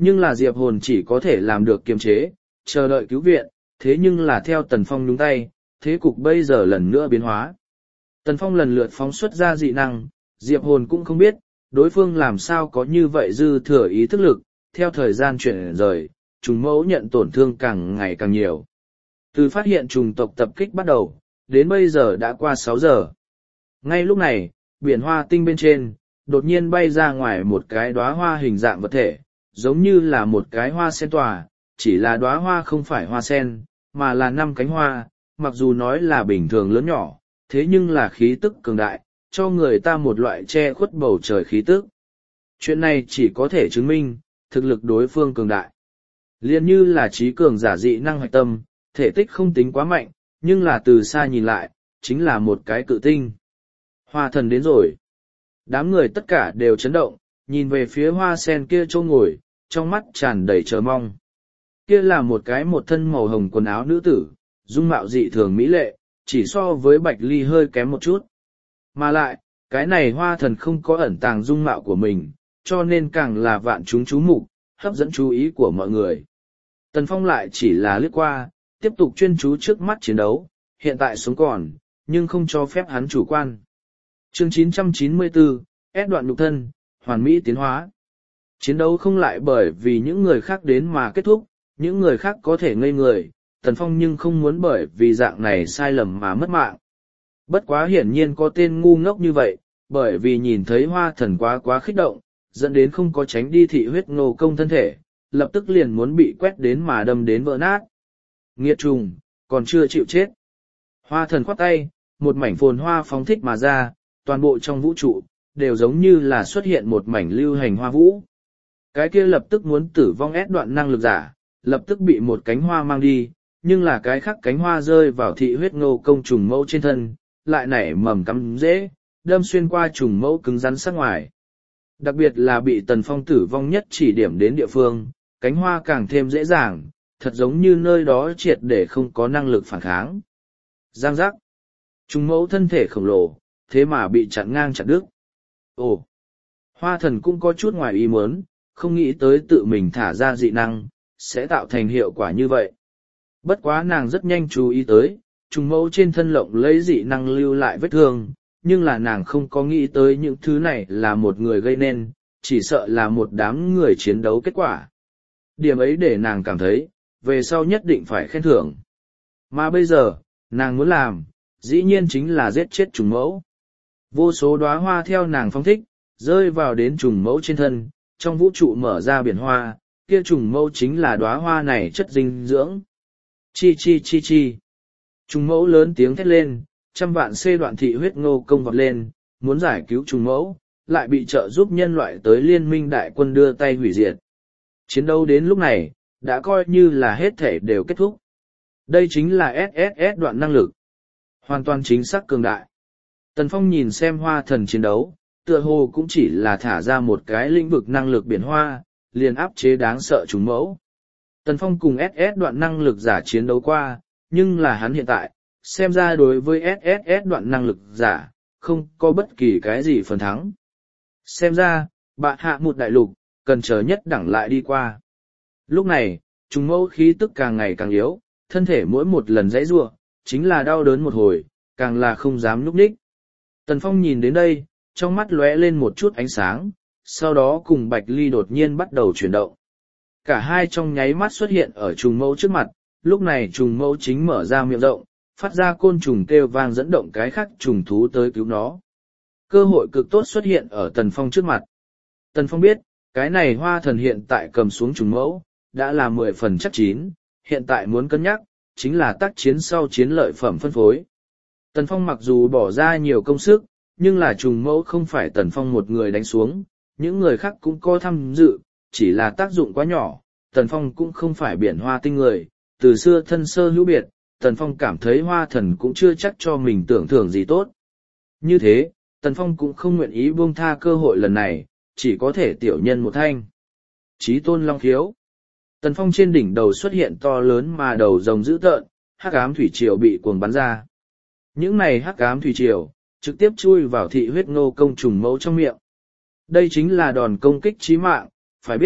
Nhưng là Diệp Hồn chỉ có thể làm được kiềm chế, chờ đợi cứu viện, thế nhưng là theo Tần Phong nhúng tay, thế cục bây giờ lần nữa biến hóa. Tần Phong lần lượt phóng xuất ra dị năng, Diệp Hồn cũng không biết, đối phương làm sao có như vậy dư thừa ý thức lực, theo thời gian chuyển rời, trùng mẫu nhận tổn thương càng ngày càng nhiều. Từ phát hiện trùng tộc tập kích bắt đầu, đến bây giờ đã qua sáu giờ. Ngay lúc này, biển hoa tinh bên trên, đột nhiên bay ra ngoài một cái đóa hoa hình dạng vật thể, giống như là một cái hoa sen tòa, chỉ là đóa hoa không phải hoa sen, mà là năm cánh hoa, mặc dù nói là bình thường lớn nhỏ, thế nhưng là khí tức cường đại, cho người ta một loại che khuất bầu trời khí tức. Chuyện này chỉ có thể chứng minh, thực lực đối phương cường đại. Liên như là trí cường giả dị năng hoạch tâm, thể tích không tính quá mạnh, nhưng là từ xa nhìn lại, chính là một cái cự tinh. Hoa thần đến rồi. Đám người tất cả đều chấn động, nhìn về phía hoa sen kia trông ngồi, trong mắt tràn đầy chờ mong. Kia là một cái một thân màu hồng quần áo nữ tử, dung mạo dị thường mỹ lệ, chỉ so với Bạch Ly hơi kém một chút. Mà lại, cái này hoa thần không có ẩn tàng dung mạo của mình, cho nên càng là vạn chúng chú mục, hấp dẫn chú ý của mọi người. Tần Phong lại chỉ là lướt qua, tiếp tục chuyên chú trước mắt chiến đấu, hiện tại sống còn, nhưng không cho phép hắn chủ quan. Chương chín trăm chín mươi bốn, ép đoạn nhục thân, hoàn mỹ tiến hóa. Chiến đấu không lại bởi vì những người khác đến mà kết thúc, những người khác có thể ngây người, Tần Phong nhưng không muốn bởi vì dạng này sai lầm mà mất mạng. Bất quá hiển nhiên có tên ngu ngốc như vậy, bởi vì nhìn thấy hoa thần quá quá kích động, dẫn đến không có tránh đi thị huyết ngô công thân thể, lập tức liền muốn bị quét đến mà đâm đến vỡ nát. Nghiệt trùng, còn chưa chịu chết. Hoa thần khoát tay, một mảnh phồn hoa phóng thích mà ra, toàn bộ trong vũ trụ, đều giống như là xuất hiện một mảnh lưu hành hoa vũ. Cái kia lập tức muốn tử vong ép đoạn năng lực giả, lập tức bị một cánh hoa mang đi, nhưng là cái khác cánh hoa rơi vào thị huyết ngô công trùng mẫu trên thân, lại nảy mầm cắm dễ, đâm xuyên qua trùng mẫu cứng rắn sắc ngoài. Đặc biệt là bị Tần Phong tử vong nhất chỉ điểm đến địa phương, cánh hoa càng thêm dễ dàng, thật giống như nơi đó triệt để không có năng lực phản kháng. Giang giác. Trùng mẫu thân thể khổng lồ, thế mà bị chặn ngang chặt đứt. Ồ! Hoa thần cũng có chút ngoài ý muốn, không nghĩ tới tự mình thả ra dị năng, sẽ tạo thành hiệu quả như vậy. Bất quá nàng rất nhanh chú ý tới, trùng mẫu trên thân lộng lấy dị năng lưu lại vết thương, nhưng là nàng không có nghĩ tới những thứ này là một người gây nên, chỉ sợ là một đám người chiến đấu kết quả. Điểm ấy để nàng cảm thấy, về sau nhất định phải khen thưởng. Mà bây giờ, nàng muốn làm, dĩ nhiên chính là giết chết trùng mẫu. Vô số đóa hoa theo nàng phong thích, rơi vào đến trùng mẫu trên thân, trong vũ trụ mở ra biển hoa, kia trùng mẫu chính là đóa hoa này chất dinh dưỡng. Chi chi chi chi. Trùng mẫu lớn tiếng thét lên, trăm vạn xê đoạn thị huyết ngô công vọt lên, muốn giải cứu trùng mẫu, lại bị trợ giúp nhân loại tới liên minh đại quân đưa tay hủy diệt. Chiến đấu đến lúc này, đã coi như là hết thể đều kết thúc. Đây chính là ét ét ét đoạn năng lực. Hoàn toàn chính xác cường đại. Tần Phong nhìn xem hoa thần chiến đấu, tựa hồ cũng chỉ là thả ra một cái lĩnh vực năng lực biển hoa, liền áp chế đáng sợ trùng mẫu. Tần Phong cùng ét ét đoạn năng lực giả chiến đấu qua, nhưng là hắn hiện tại, xem ra đối với ét ét ét đoạn năng lực giả, không có bất kỳ cái gì phần thắng. Xem ra, bạ hạ một đại lục, cần chờ nhất đẳng lại đi qua. Lúc này, trùng mẫu khí tức càng ngày càng yếu, thân thể mỗi một lần dãy giụa, chính là đau đớn một hồi, càng là không dám nhúc nhích. Tần Phong nhìn đến đây, trong mắt lóe lên một chút ánh sáng, sau đó cùng Bạch Ly đột nhiên bắt đầu chuyển động. Cả hai trong nháy mắt xuất hiện ở trùng mẫu trước mặt, lúc này trùng mẫu chính mở ra miệng rộng, phát ra côn trùng kêu vang dẫn động cái khác trùng thú tới cứu nó. Cơ hội cực tốt xuất hiện ở Tần Phong trước mặt. Tần Phong biết, cái này hoa thần hiện tại cầm xuống trùng mẫu, đã là mười phần chắc chín, hiện tại muốn cân nhắc, chính là tác chiến sau chiến lợi phẩm phân phối. Tần Phong mặc dù bỏ ra nhiều công sức, nhưng là trùng mẫu không phải Tần Phong một người đánh xuống, những người khác cũng có tham dự, chỉ là tác dụng quá nhỏ. Tần Phong cũng không phải biển hoa tinh người, từ xưa thân sơ hữu biệt, Tần Phong cảm thấy hoa thần cũng chưa chắc cho mình tưởng thưởng gì tốt. Như thế, Tần Phong cũng không nguyện ý buông tha cơ hội lần này, chỉ có thể tiểu nhân một thanh. Chí tôn long khiếu. Tần Phong trên đỉnh đầu xuất hiện to lớn mà đầu rồng dữ tợn, hắc ám thủy triều bị cuồng bắn ra. Những này hắc ám thủy triều, trực tiếp chui vào thị huyết ngô công trùng mẫu trong miệng. Đây chính là đòn công kích chí mạng, phải biết,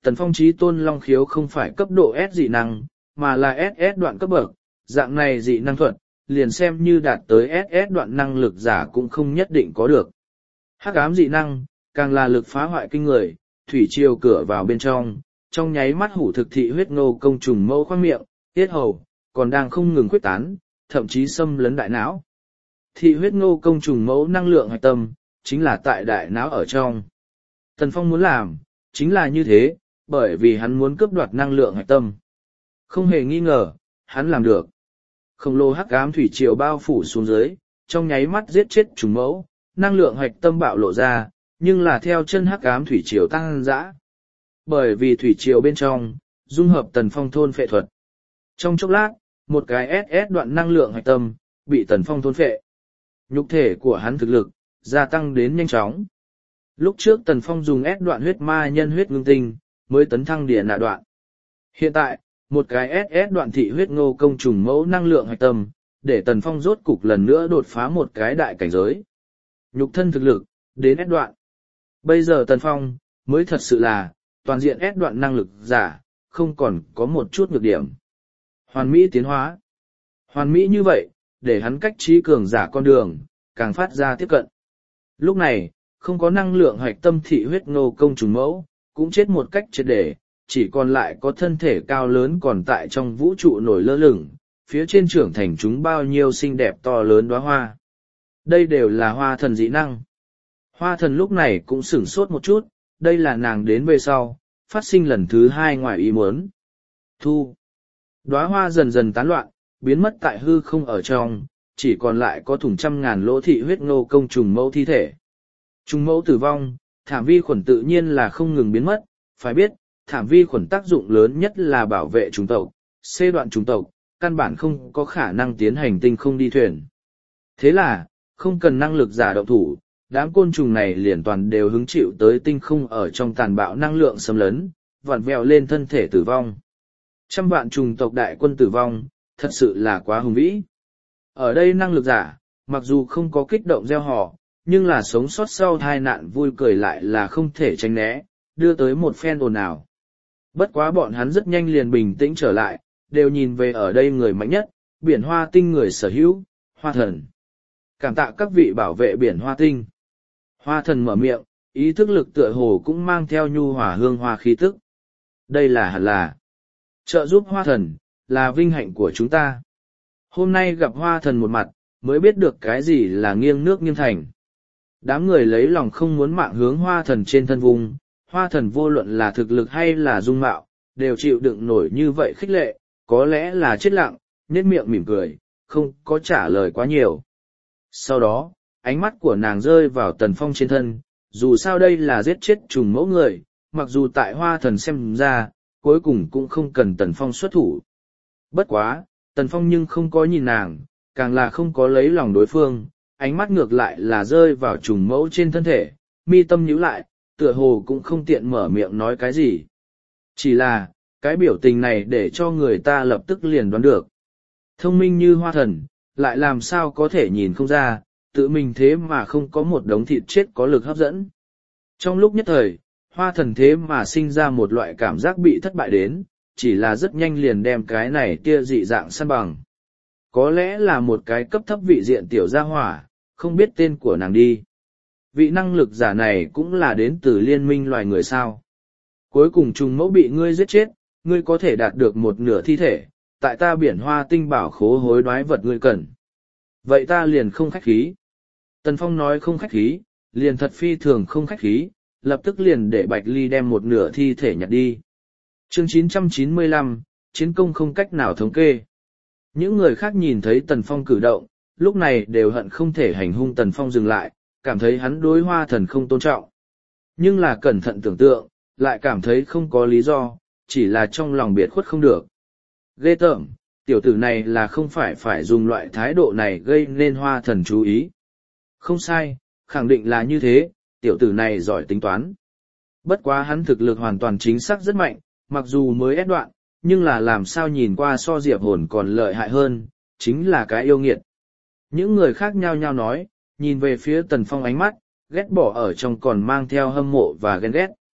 Tần Phong chí tôn long khiếu không phải cấp độ S dị năng, mà là ét ét đoạn cấp bậc, dạng này dị năng thuật, liền xem như đạt tới ét ét đoạn năng lực giả cũng không nhất định có được. Hắc ám dị năng, càng là lực phá hoại kinh người, thủy triều cửa vào bên trong, trong nháy mắt hủ thực thị huyết ngô công trùng mâu khoang miệng, tiết hầu, còn đang không ngừng quyết tán, thậm chí xâm lấn đại não. Thị huyết ngô công trùng mẫu năng lượng hạch tâm, chính là tại đại não ở trong. Tần Phong muốn làm, chính là như thế, bởi vì hắn muốn cướp đoạt năng lượng hạch tâm. Không hề nghi ngờ, hắn làm được. Khổng lồ hắc ám thủy triều bao phủ xuống dưới, trong nháy mắt giết chết trùng mẫu, năng lượng hạch tâm bạo lộ ra, nhưng là theo chân hắc ám thủy triều tăng dã. Bởi vì thủy triều bên trong, dung hợp Tần Phong thôn phệ thuật. Trong chốc lát, một cái ét ét đoạn năng lượng hạch tâm, bị Tần Phong thôn phệ. Nhục thể của hắn thực lực, gia tăng đến nhanh chóng. Lúc trước Tần Phong dùng S đoạn huyết ma nhân huyết ngưng tinh, mới tấn thăng địa nạ đoạn. Hiện tại, một cái ét ét đoạn thị huyết ngô công trùng mẫu năng lượng hạch tâm, để Tần Phong rốt cục lần nữa đột phá một cái đại cảnh giới. Nhục thân thực lực, đến S đoạn. Bây giờ Tần Phong, mới thật sự là, toàn diện S đoạn năng lực giả, không còn có một chút nhược điểm. Hoàn mỹ tiến hóa. Hoàn mỹ như vậy, để hắn cách trí cường giả con đường, càng phát ra tiếp cận. Lúc này, không có năng lượng hoạch tâm thị huyết ngô công trùng mẫu, cũng chết một cách triệt để, chỉ còn lại có thân thể cao lớn còn tại trong vũ trụ nổi lơ lửng, phía trên trưởng thành chúng bao nhiêu xinh đẹp to lớn đóa hoa. Đây đều là hoa thần dị năng. Hoa thần lúc này cũng sửng sốt một chút, đây là nàng đến về sau, phát sinh lần thứ hai ngoài ý muốn. Thu. Đóa hoa dần dần tán loạn, biến mất tại hư không ở trong, chỉ còn lại có thủng trăm ngàn lỗ thị huyết ngô công trùng mẫu thi thể. Trùng mẫu tử vong, thảm vi khuẩn tự nhiên là không ngừng biến mất, phải biết, thảm vi khuẩn tác dụng lớn nhất là bảo vệ chủng tộc, xê đoạn chủng tộc, căn bản không có khả năng tiến hành tinh không đi thuyền. Thế là, không cần năng lực giả động thủ, đám côn trùng này liền toàn đều hứng chịu tới tinh không ở trong tàn bạo năng lượng xâm lấn, vặn vẹo lên thân thể tử vong. Trăm vạn trùng tộc đại quân tử vong, thật sự là quá hùng vĩ. Ở đây năng lực giả, mặc dù không có kích động gieo họ, nhưng là sống sót sau tai nạn vui cười lại là không thể tránh né, đưa tới một phen ồn ào. Bất quá bọn hắn rất nhanh liền bình tĩnh trở lại, đều nhìn về ở đây người mạnh nhất, biển hoa tinh người sở hữu, hoa thần. Cảm tạ các vị bảo vệ biển hoa tinh. Hoa thần mở miệng, ý thức lực tựa hồ cũng mang theo nhu hòa hương hoa khí tức. Đây là hẳn là trợ giúp hoa thần, là vinh hạnh của chúng ta. Hôm nay gặp hoa thần một mặt, mới biết được cái gì là nghiêng nước nghiêng thành. Đám người lấy lòng không muốn mạng hướng hoa thần trên thân vùng, hoa thần vô luận là thực lực hay là dung mạo, đều chịu đựng nổi như vậy khích lệ, có lẽ là chết lặng, nét miệng mỉm cười, không có trả lời quá nhiều. Sau đó, ánh mắt của nàng rơi vào Tần Phong trên thân, dù sao đây là giết chết trùng mẫu người, mặc dù tại hoa thần xem ra, cuối cùng cũng không cần Tần Phong xuất thủ. Bất quá, Tần Phong nhưng không có nhìn nàng, càng là không có lấy lòng đối phương, ánh mắt ngược lại là rơi vào trùng mẫu trên thân thể, mi tâm nhíu lại, tựa hồ cũng không tiện mở miệng nói cái gì. Chỉ là, cái biểu tình này để cho người ta lập tức liền đoán được. Thông minh như hoa thần, lại làm sao có thể nhìn không ra, tự mình thế mà không có một đống thịt chết có lực hấp dẫn. Trong lúc nhất thời, hoa thần thế mà sinh ra một loại cảm giác bị thất bại đến, chỉ là rất nhanh liền đem cái này tia dị dạng săn bằng. Có lẽ là một cái cấp thấp vị diện tiểu gia hỏa, không biết tên của nàng đi. Vị năng lực giả này cũng là đến từ liên minh loài người sao. Cuối cùng trùng mẫu bị ngươi giết chết, ngươi có thể đạt được một nửa thi thể, tại ta biển hoa tinh bảo khố hối đoái vật ngươi cần. Vậy ta liền không khách khí. Tần Phong nói không khách khí, liền thật phi thường không khách khí, lập tức liền để Bạch Ly đem một nửa thi thể nhặt đi. Chương chín trăm chín mươi lăm, chiến công không cách nào thống kê. Những người khác nhìn thấy Tần Phong cử động, lúc này đều hận không thể hành hung Tần Phong dừng lại, cảm thấy hắn đối hoa thần không tôn trọng. Nhưng là cẩn thận tưởng tượng, lại cảm thấy không có lý do, chỉ là trong lòng biệt khuất không được. Ghê tởm, tiểu tử này là không phải phải dùng loại thái độ này gây nên hoa thần chú ý. Không sai, khẳng định là như thế, tiểu tử này giỏi tính toán. Bất quá hắn thực lực hoàn toàn chính xác rất mạnh, mặc dù mới ép đoạn, nhưng là làm sao nhìn qua so Diệp Hồn còn lợi hại hơn, chính là cái yêu nghiệt. Những người khác nhao nhao nói, nhìn về phía Tần Phong ánh mắt, ghét bỏ ở trong còn mang theo hâm mộ và ghen ghét.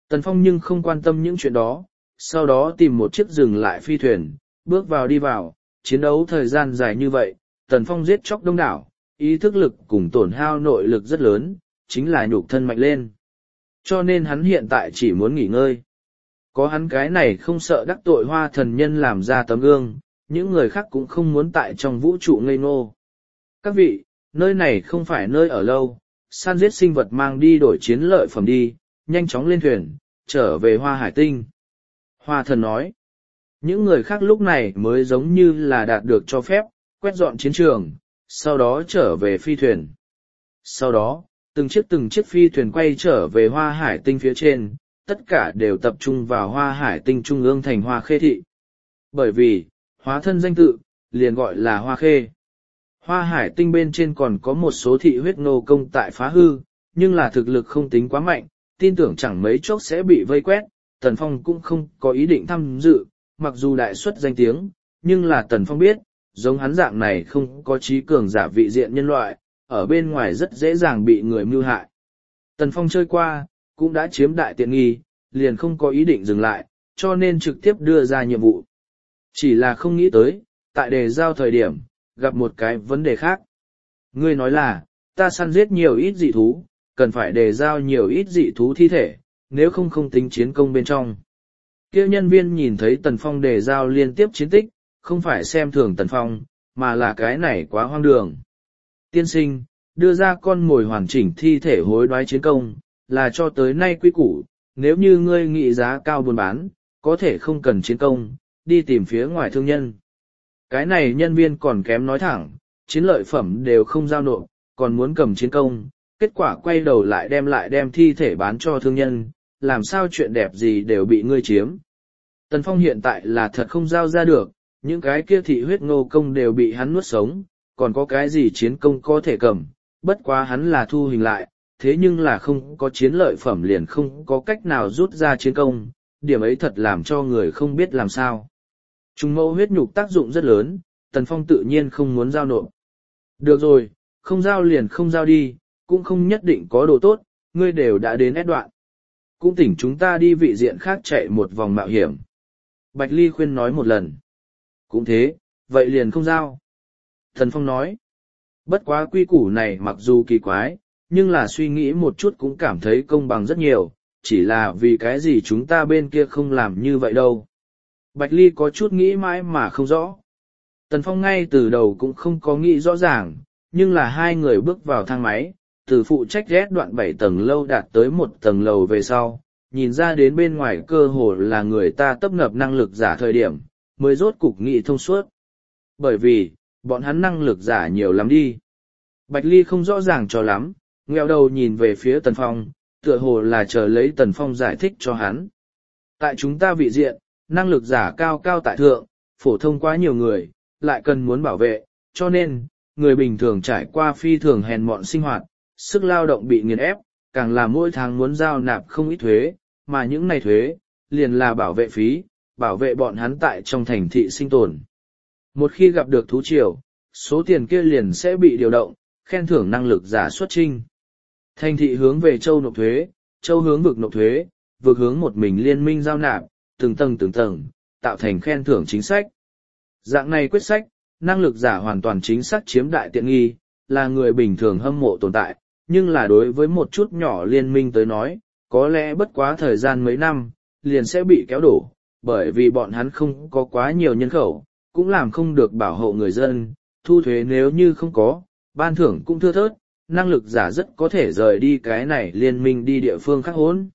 Tần Phong nhưng không quan tâm những chuyện đó, sau đó tìm một chiếc dừng lại phi thuyền, bước vào đi vào, chiến đấu thời gian dài như vậy, Tần Phong giết chóc đông đảo, ý thức lực cùng tổn hao nội lực rất lớn, chính là nhục thân mạnh lên. Cho nên hắn hiện tại chỉ muốn nghỉ ngơi. Có hắn cái này không sợ đắc tội hoa thần nhân làm ra tấm gương, những người khác cũng không muốn tại trong vũ trụ ngây ngô. Các vị, nơi này không phải nơi ở lâu, săn giết sinh vật mang đi đổi chiến lợi phẩm đi, nhanh chóng lên thuyền, trở về Hoa Hải Tinh. Hoa thần nói, những người khác lúc này mới giống như là đạt được cho phép, quét dọn chiến trường, sau đó trở về phi thuyền. Sau đó, từng chiếc từng chiếc phi thuyền quay trở về Hoa Hải Tinh phía trên, tất cả đều tập trung vào Hoa Hải Tinh trung ương thành Hoa Khê Thị. Bởi vì, hóa thân danh tự, liền gọi là Hoa Khê. Hoa Hải Tinh bên trên còn có một số thị huyết nô công tại phá hư, nhưng là thực lực không tính quá mạnh, tin tưởng chẳng mấy chốc sẽ bị vây quét. Tần Phong cũng không có ý định tham dự, mặc dù đại xuất danh tiếng, nhưng là Tần Phong biết, giống hắn dạng này không có trí cường giả vị diện nhân loại, ở bên ngoài rất dễ dàng bị người mưu hại. Tần Phong chơi qua, cũng đã chiếm đại tiện nghi, liền không có ý định dừng lại, cho nên trực tiếp đưa ra nhiệm vụ. Chỉ là không nghĩ tới, tại đề giao thời điểm, gặp một cái vấn đề khác. Ngươi nói là, ta săn giết nhiều ít dị thú, cần phải đề giao nhiều ít dị thú thi thể, nếu không không tính chiến công bên trong. Kêu nhân viên nhìn thấy Tần Phong đề giao liên tiếp chiến tích, không phải xem thường Tần Phong, mà là cái này quá hoang đường. Tiên sinh, đưa ra con mồi hoàn chỉnh thi thể hối đoái chiến công, là cho tới nay quy củ, nếu như ngươi nghị giá cao buôn bán, có thể không cần chiến công, đi tìm phía ngoài thương nhân. Cái này nhân viên còn kém nói thẳng, chiến lợi phẩm đều không giao nộp, còn muốn cầm chiến công, kết quả quay đầu lại đem lại đem thi thể bán cho thương nhân, làm sao chuyện đẹp gì đều bị ngươi chiếm. Tần Phong hiện tại là thật không giao ra được, những cái kia thị huyết ngô công đều bị hắn nuốt sống, còn có cái gì chiến công có thể cầm, bất quá hắn là thu hình lại, thế nhưng là không có chiến lợi phẩm liền không có cách nào rút ra chiến công, điểm ấy thật làm cho người không biết làm sao. Trùng mẫu huyết nhục tác dụng rất lớn, Tần Phong tự nhiên không muốn giao nộp. Được rồi, không giao liền không giao đi, cũng không nhất định có đồ tốt, ngươi đều đã đến ép đoạn. Cũng tỉnh chúng ta đi vị diện khác chạy một vòng mạo hiểm. Bạch Ly khuyên nói một lần. Cũng thế, vậy liền không giao. Tần Phong nói. Bất quá quy củ này mặc dù kỳ quái, nhưng là suy nghĩ một chút cũng cảm thấy công bằng rất nhiều, chỉ là vì cái gì chúng ta bên kia không làm như vậy đâu. Bạch Ly có chút nghĩ mãi mà không rõ. Tần Phong ngay từ đầu cũng không có nghĩ rõ ràng, nhưng là hai người bước vào thang máy, từ phụ trách ghét đoạn bảy tầng lâu đạt tới một tầng lầu về sau, nhìn ra đến bên ngoài cơ hồ là người ta tấp nập năng lực giả thời điểm, mới rốt cục nghĩ thông suốt. Bởi vì, bọn hắn năng lực giả nhiều lắm đi. Bạch Ly không rõ ràng cho lắm, ngheo đầu nhìn về phía Tần Phong, tựa hồ là chờ lấy Tần Phong giải thích cho hắn. Tại chúng ta vị diện, năng lực giả cao cao tại thượng, phổ thông quá nhiều người, lại cần muốn bảo vệ, cho nên, người bình thường trải qua phi thường hèn mọn sinh hoạt, sức lao động bị nghiền ép, càng là mỗi tháng muốn giao nạp không ít thuế, mà những này thuế, liền là bảo vệ phí, bảo vệ bọn hắn tại trong thành thị sinh tồn. Một khi gặp được thú triều, số tiền kia liền sẽ bị điều động, khen thưởng năng lực giả xuất trinh. Thành thị hướng về châu nộp thuế, châu hướng vực nộp thuế, vực hướng một mình liên minh giao nạp, từng tầng từng tầng, tạo thành khen thưởng chính sách. Dạng này quyết sách, năng lực giả hoàn toàn chính xác chiếm đại tiện nghi, là người bình thường hâm mộ tồn tại, nhưng là đối với một chút nhỏ liên minh tới nói, có lẽ bất quá thời gian mấy năm, liền sẽ bị kéo đổ, bởi vì bọn hắn không có quá nhiều nhân khẩu, cũng làm không được bảo hộ người dân, thu thuế nếu như không có, ban thưởng cũng thưa thớt, năng lực giả rất có thể rời đi cái này liên minh đi địa phương khác hốn.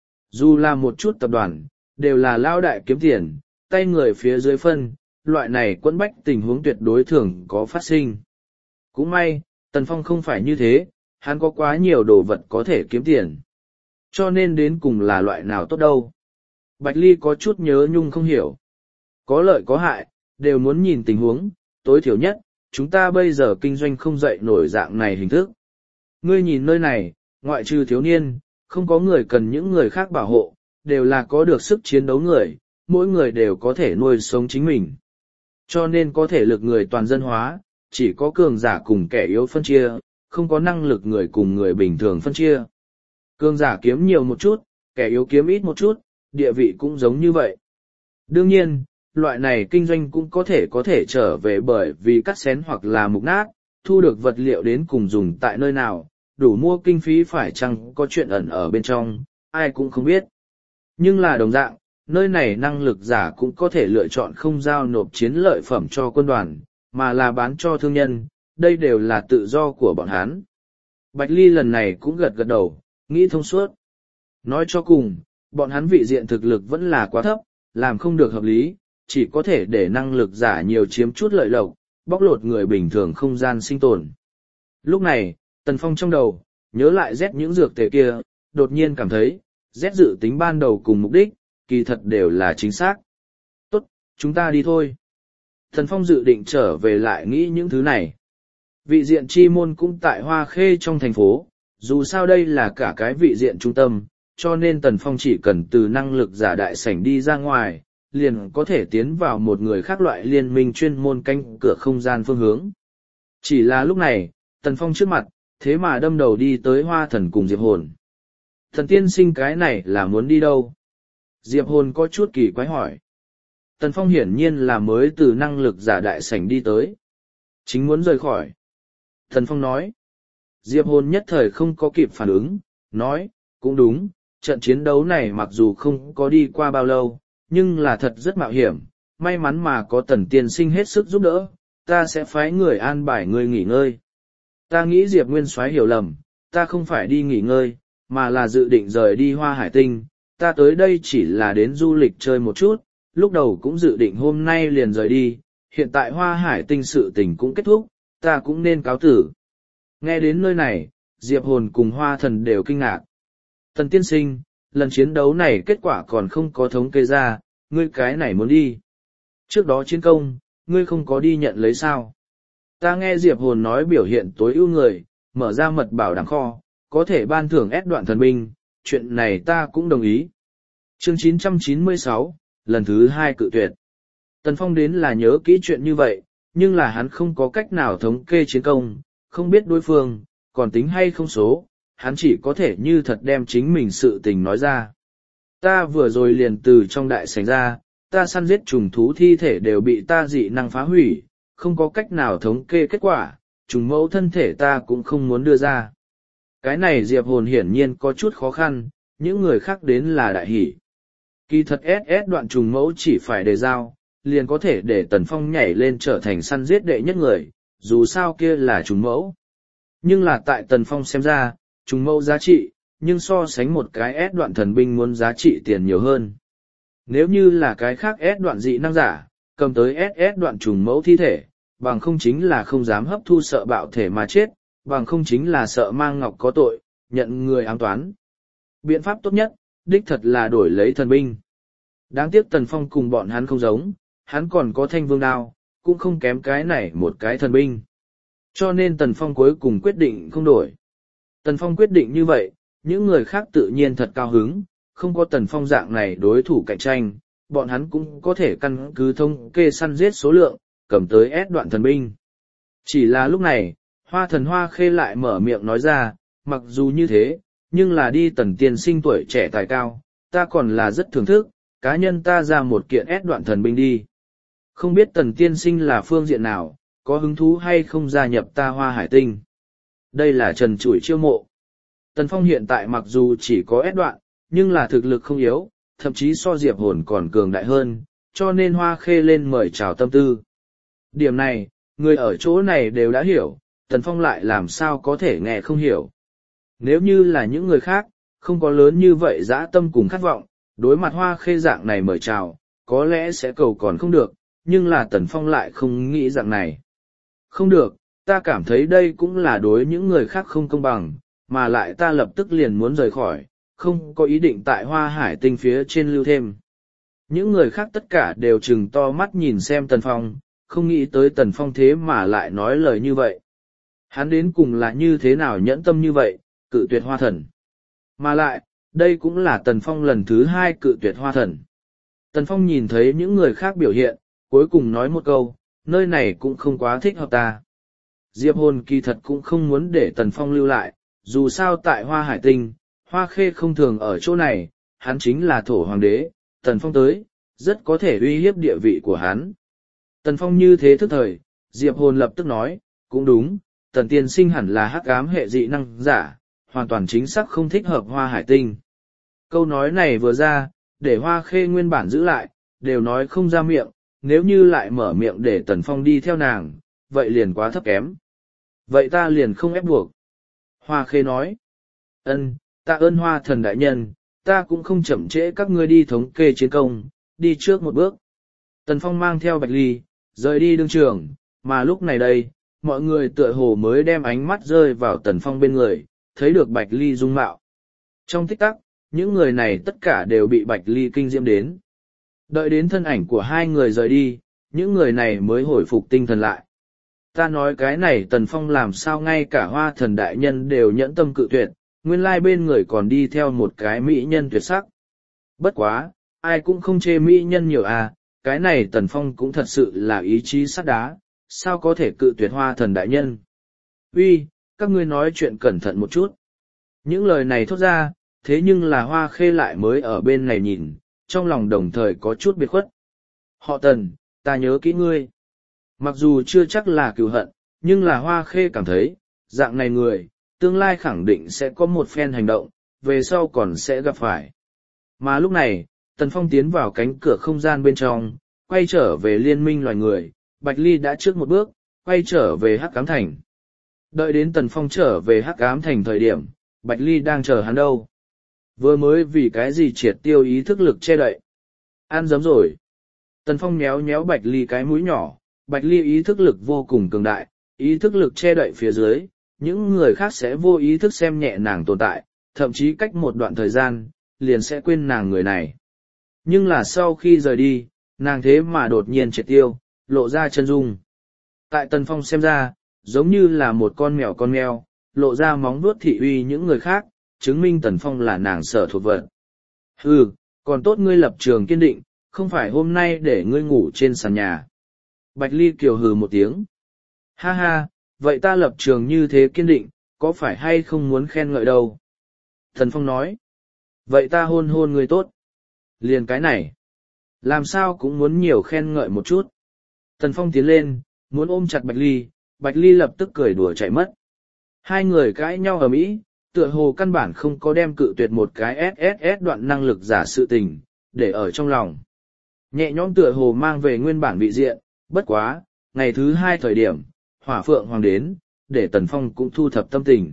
Dù là một chút tập đoàn, đều là lao đại kiếm tiền, tay người phía dưới phân, loại này quẫn bách tình huống tuyệt đối thường có phát sinh. Cũng may, Tần Phong không phải như thế, hắn có quá nhiều đồ vật có thể kiếm tiền. Cho nên đến cùng là loại nào tốt đâu. Bạch Ly có chút nhớ nhung không hiểu. Có lợi có hại, đều muốn nhìn tình huống, tối thiểu nhất, chúng ta bây giờ kinh doanh không dậy nổi dạng này hình thức. Ngươi nhìn nơi này, ngoại trừ thiếu niên, không có người cần những người khác bảo hộ, đều là có được sức chiến đấu người, mỗi người đều có thể nuôi sống chính mình. Cho nên có thể lực người toàn dân hóa, chỉ có cường giả cùng kẻ yếu phân chia, không có năng lực người cùng người bình thường phân chia. Cường giả kiếm nhiều một chút, kẻ yếu kiếm ít một chút, địa vị cũng giống như vậy. Đương nhiên, loại này kinh doanh cũng có thể có thể trở về bởi vì cắt xén hoặc là mục nát, thu được vật liệu đến cùng dùng tại nơi nào, đủ mua kinh phí phải chăng có chuyện ẩn ở bên trong, ai cũng không biết. Nhưng là đồng dạng, nơi này năng lực giả cũng có thể lựa chọn không giao nộp chiến lợi phẩm cho quân đoàn, mà là bán cho thương nhân, đây đều là tự do của bọn hắn. Bạch Ly lần này cũng gật gật đầu, nghĩ thông suốt. Nói cho cùng, bọn hắn vị diện thực lực vẫn là quá thấp, làm không được hợp lý, chỉ có thể để năng lực giả nhiều chiếm chút lợi lộc, bóc lột người bình thường không gian sinh tồn. Lúc này, Tần Phong trong đầu, nhớ lại rét những dược tề kia, đột nhiên cảm thấy, rét dự tính ban đầu cùng mục đích, kỳ thật đều là chính xác. Tốt, chúng ta đi thôi. Tần Phong dự định trở về lại nghĩ những thứ này. Vị diện chi môn cũng tại Hoa Khê trong thành phố, dù sao đây là cả cái vị diện trung tâm, cho nên Tần Phong chỉ cần từ năng lực giả đại sảnh đi ra ngoài, liền có thể tiến vào một người khác loại liên minh chuyên môn canh cửa không gian phương hướng. Chỉ là lúc này, Tần Phong trước mặt, thế mà đâm đầu đi tới Hoa Thần cùng Diệp Hồn. Thần tiên sinh cái này là muốn đi đâu? Diệp Hồn có chút kỳ quái hỏi. Tần Phong hiển nhiên là mới từ năng lực giả đại sảnh đi tới. Chính muốn rời khỏi. Tần Phong nói. Diệp Hồn nhất thời không có kịp phản ứng, nói, cũng đúng, trận chiến đấu này mặc dù không có đi qua bao lâu, nhưng là thật rất mạo hiểm, may mắn mà có Tần tiên sinh hết sức giúp đỡ, ta sẽ phái người an bài ngươi nghỉ ngơi. Ta nghĩ Diệp Nguyên Soái hiểu lầm, ta không phải đi nghỉ ngơi, mà là dự định rời đi Hoa Hải Tinh, ta tới đây chỉ là đến du lịch chơi một chút, lúc đầu cũng dự định hôm nay liền rời đi, hiện tại Hoa Hải Tinh sự tình cũng kết thúc, ta cũng nên cáo tử. Nghe đến nơi này, Diệp Hồn cùng Hoa Thần đều kinh ngạc. Tần tiên sinh, lần chiến đấu này kết quả còn không có thống kê ra, ngươi cái này muốn đi. Trước đó chiến công, ngươi không có đi nhận lấy sao. Ta nghe Diệp Hồn nói biểu hiện tối ưu người, mở ra mật bảo đảm kho, có thể ban thưởng ép đoạn thần binh, chuyện này ta cũng đồng ý. Chương chín trăm chín mươi sáu, lần thứ hai cự tuyệt. Tần Phong đến là nhớ kỹ chuyện như vậy, nhưng là hắn không có cách nào thống kê chiến công, không biết đối phương, còn tính hay không số, hắn chỉ có thể như thật đem chính mình sự tình nói ra. Ta vừa rồi liền từ trong đại sảnh ra, ta săn giết trùng thú thi thể đều bị ta dị năng phá hủy, không có cách nào thống kê kết quả, trùng mẫu thân thể ta cũng không muốn đưa ra. Cái này Diệp Hồn hiển nhiên có chút khó khăn, những người khác đến là đại hỷ. Kỳ thật ét ét đoạn trùng mẫu chỉ phải đề giao, liền có thể để Tần Phong nhảy lên trở thành săn giết đệ nhất người, dù sao kia là trùng mẫu. Nhưng là tại Tần Phong xem ra, trùng mẫu giá trị, nhưng so sánh một cái ét đoạn thần binh muốn giá trị tiền nhiều hơn. Nếu như là cái khác ét đoạn dị năng giả, cầm tới ét ét đoạn trùng mẫu thi thể, bằng không chính là không dám hấp thu sợ bạo thể mà chết, bằng không chính là sợ mang ngọc có tội, nhận người ám toán. Biện pháp tốt nhất, đích thật là đổi lấy thần binh. Đáng tiếc Tần Phong cùng bọn hắn không giống, hắn còn có thanh vương đao, cũng không kém cái này một cái thần binh. Cho nên Tần Phong cuối cùng quyết định không đổi. Tần Phong quyết định như vậy, những người khác tự nhiên thật cao hứng, không có Tần Phong dạng này đối thủ cạnh tranh, bọn hắn cũng có thể căn cứ thống kê săn giết số lượng, cầm tới ép đoạn thần binh. Chỉ là lúc này, Hoa Thần Hoa Khê lại mở miệng nói ra, mặc dù như thế, nhưng là đi Tần tiên sinh tuổi trẻ tài cao, ta còn là rất thưởng thức, cá nhân ta ra một kiện ép đoạn thần binh đi. Không biết Tần tiên sinh là phương diện nào, có hứng thú hay không gia nhập ta Hoa Hải Tinh. Đây là trần trụi chiêu mộ. Tần Phong hiện tại mặc dù chỉ có ép đoạn, nhưng là thực lực không yếu, thậm chí so Diệp Hồn còn cường đại hơn, cho nên Hoa Khê lên mời chào tâm tư. Điểm này, người ở chỗ này đều đã hiểu, Tần Phong lại làm sao có thể nghe không hiểu. Nếu như là những người khác, không có lớn như vậy dã tâm cùng khát vọng, đối mặt Hoa Khê dạng này mời chào, có lẽ sẽ cầu còn không được, nhưng là Tần Phong lại không nghĩ dạng này. Không được, ta cảm thấy đây cũng là đối những người khác không công bằng, mà lại ta lập tức liền muốn rời khỏi, không có ý định tại Hoa Hải Tinh phía trên lưu thêm. Những người khác tất cả đều trừng to mắt nhìn xem Tần Phong, không nghĩ tới Tần Phong thế mà lại nói lời như vậy. Hắn đến cùng là như thế nào nhẫn tâm như vậy, cự tuyệt Hoa Thần. Mà lại, đây cũng là Tần Phong lần thứ hai cự tuyệt Hoa Thần. Tần Phong nhìn thấy những người khác biểu hiện, cuối cùng nói một câu, nơi này cũng không quá thích hợp ta. Diệp Hồn kỳ thật cũng không muốn để Tần Phong lưu lại, dù sao tại Hoa Hải Tinh, Hoa Khê không thường ở chỗ này, hắn chính là thổ hoàng đế, Tần Phong tới, rất có thể uy hiếp địa vị của hắn. Tần Phong như thế thức thời, Diệp Hồn lập tức nói, cũng đúng, Tần tiên sinh hẳn là hắc ám hệ dị năng giả, hoàn toàn chính xác không thích hợp Hoa Hải Tinh. Câu nói này vừa ra, để Hoa Khê nguyên bản giữ lại, đều nói không ra miệng, nếu như lại mở miệng để Tần Phong đi theo nàng, vậy liền quá thấp kém. Vậy ta liền không ép buộc. Hoa Khê nói, ân, tạ ơn Hoa thần đại nhân, ta cũng không chậm trễ các ngươi đi thống kê chiến công, đi trước một bước. Tần Phong mang theo Bạch Ly, rời đi đương trường, mà lúc này đây, mọi người tựa hồ mới đem ánh mắt rơi vào Tần Phong bên người, thấy được Bạch Ly dung mạo. Trong tích tắc, những người này tất cả đều bị Bạch Ly kinh diễm đến. Đợi đến thân ảnh của hai người rời đi, những người này mới hồi phục tinh thần lại. Ta nói cái này Tần Phong làm sao ngay cả Hoa thần đại nhân đều nhẫn tâm cự tuyệt, nguyên lai bên người còn đi theo một cái mỹ nhân tuyệt sắc. Bất quá, ai cũng không chê mỹ nhân nhiều à, cái này Tần Phong cũng thật sự là ý chí sắt đá, sao có thể cự tuyệt Hoa thần đại nhân. Uy, các ngươi nói chuyện cẩn thận một chút. Những lời này thốt ra, thế nhưng là Hoa Khê lại mới ở bên này nhìn, trong lòng đồng thời có chút biệt khuất. Họ Tần, ta nhớ kỹ ngươi. Mặc dù chưa chắc là cừu hận, nhưng là Hoa Khê cảm thấy, dạng này người, tương lai khẳng định sẽ có một phen hành động, về sau còn sẽ gặp phải. Mà lúc này, Tần Phong tiến vào cánh cửa không gian bên trong, quay trở về liên minh loài người, Bạch Ly đã trước một bước, quay trở về Hắc Ám Thành. Đợi đến Tần Phong trở về Hắc Ám Thành thời điểm, Bạch Ly đang chờ hắn đâu. Vừa mới vì cái gì triệt tiêu ý thức lực che đậy. Ăn dấm rồi. Tần Phong nhéo nhéo Bạch Ly cái mũi nhỏ, Bạch Ly ý thức lực vô cùng cường đại, ý thức lực che đậy phía dưới, những người khác sẽ vô ý thức xem nhẹ nàng tồn tại, thậm chí cách một đoạn thời gian, liền sẽ quên nàng người này. Nhưng là sau khi rời đi, nàng thế mà đột nhiên triệt tiêu, lộ ra chân dung. Tại Tần Phong xem ra, giống như là một con mèo con mèo, lộ ra móng vuốt thị uy những người khác, chứng minh Tần Phong là nàng sở thuộc vật. Hừ, còn tốt ngươi lập trường kiên định, không phải hôm nay để ngươi ngủ trên sàn nhà. Bạch Ly kiều hừ một tiếng. Ha ha, vậy ta lập trường như thế kiên định, có phải hay không muốn khen ngợi đâu? Tần Phong nói. Vậy ta hôn hôn ngươi tốt. Liền cái này. Làm sao cũng muốn nhiều khen ngợi một chút. Tần Phong tiến lên, muốn ôm chặt Bạch Ly, Bạch Ly lập tức cười đùa chạy mất. Hai người cãi nhau ở mỹ, tựa hồ căn bản không có đem cự tuyệt một cái ét ét ét đoạn năng lực giả sự tình, để ở trong lòng. Nhẹ nhõm tựa hồ mang về nguyên bản vị diện, bất quá, ngày thứ hai thời điểm, Hỏa Phượng Hoàng đến, để Tần Phong cũng thu thập tâm tình.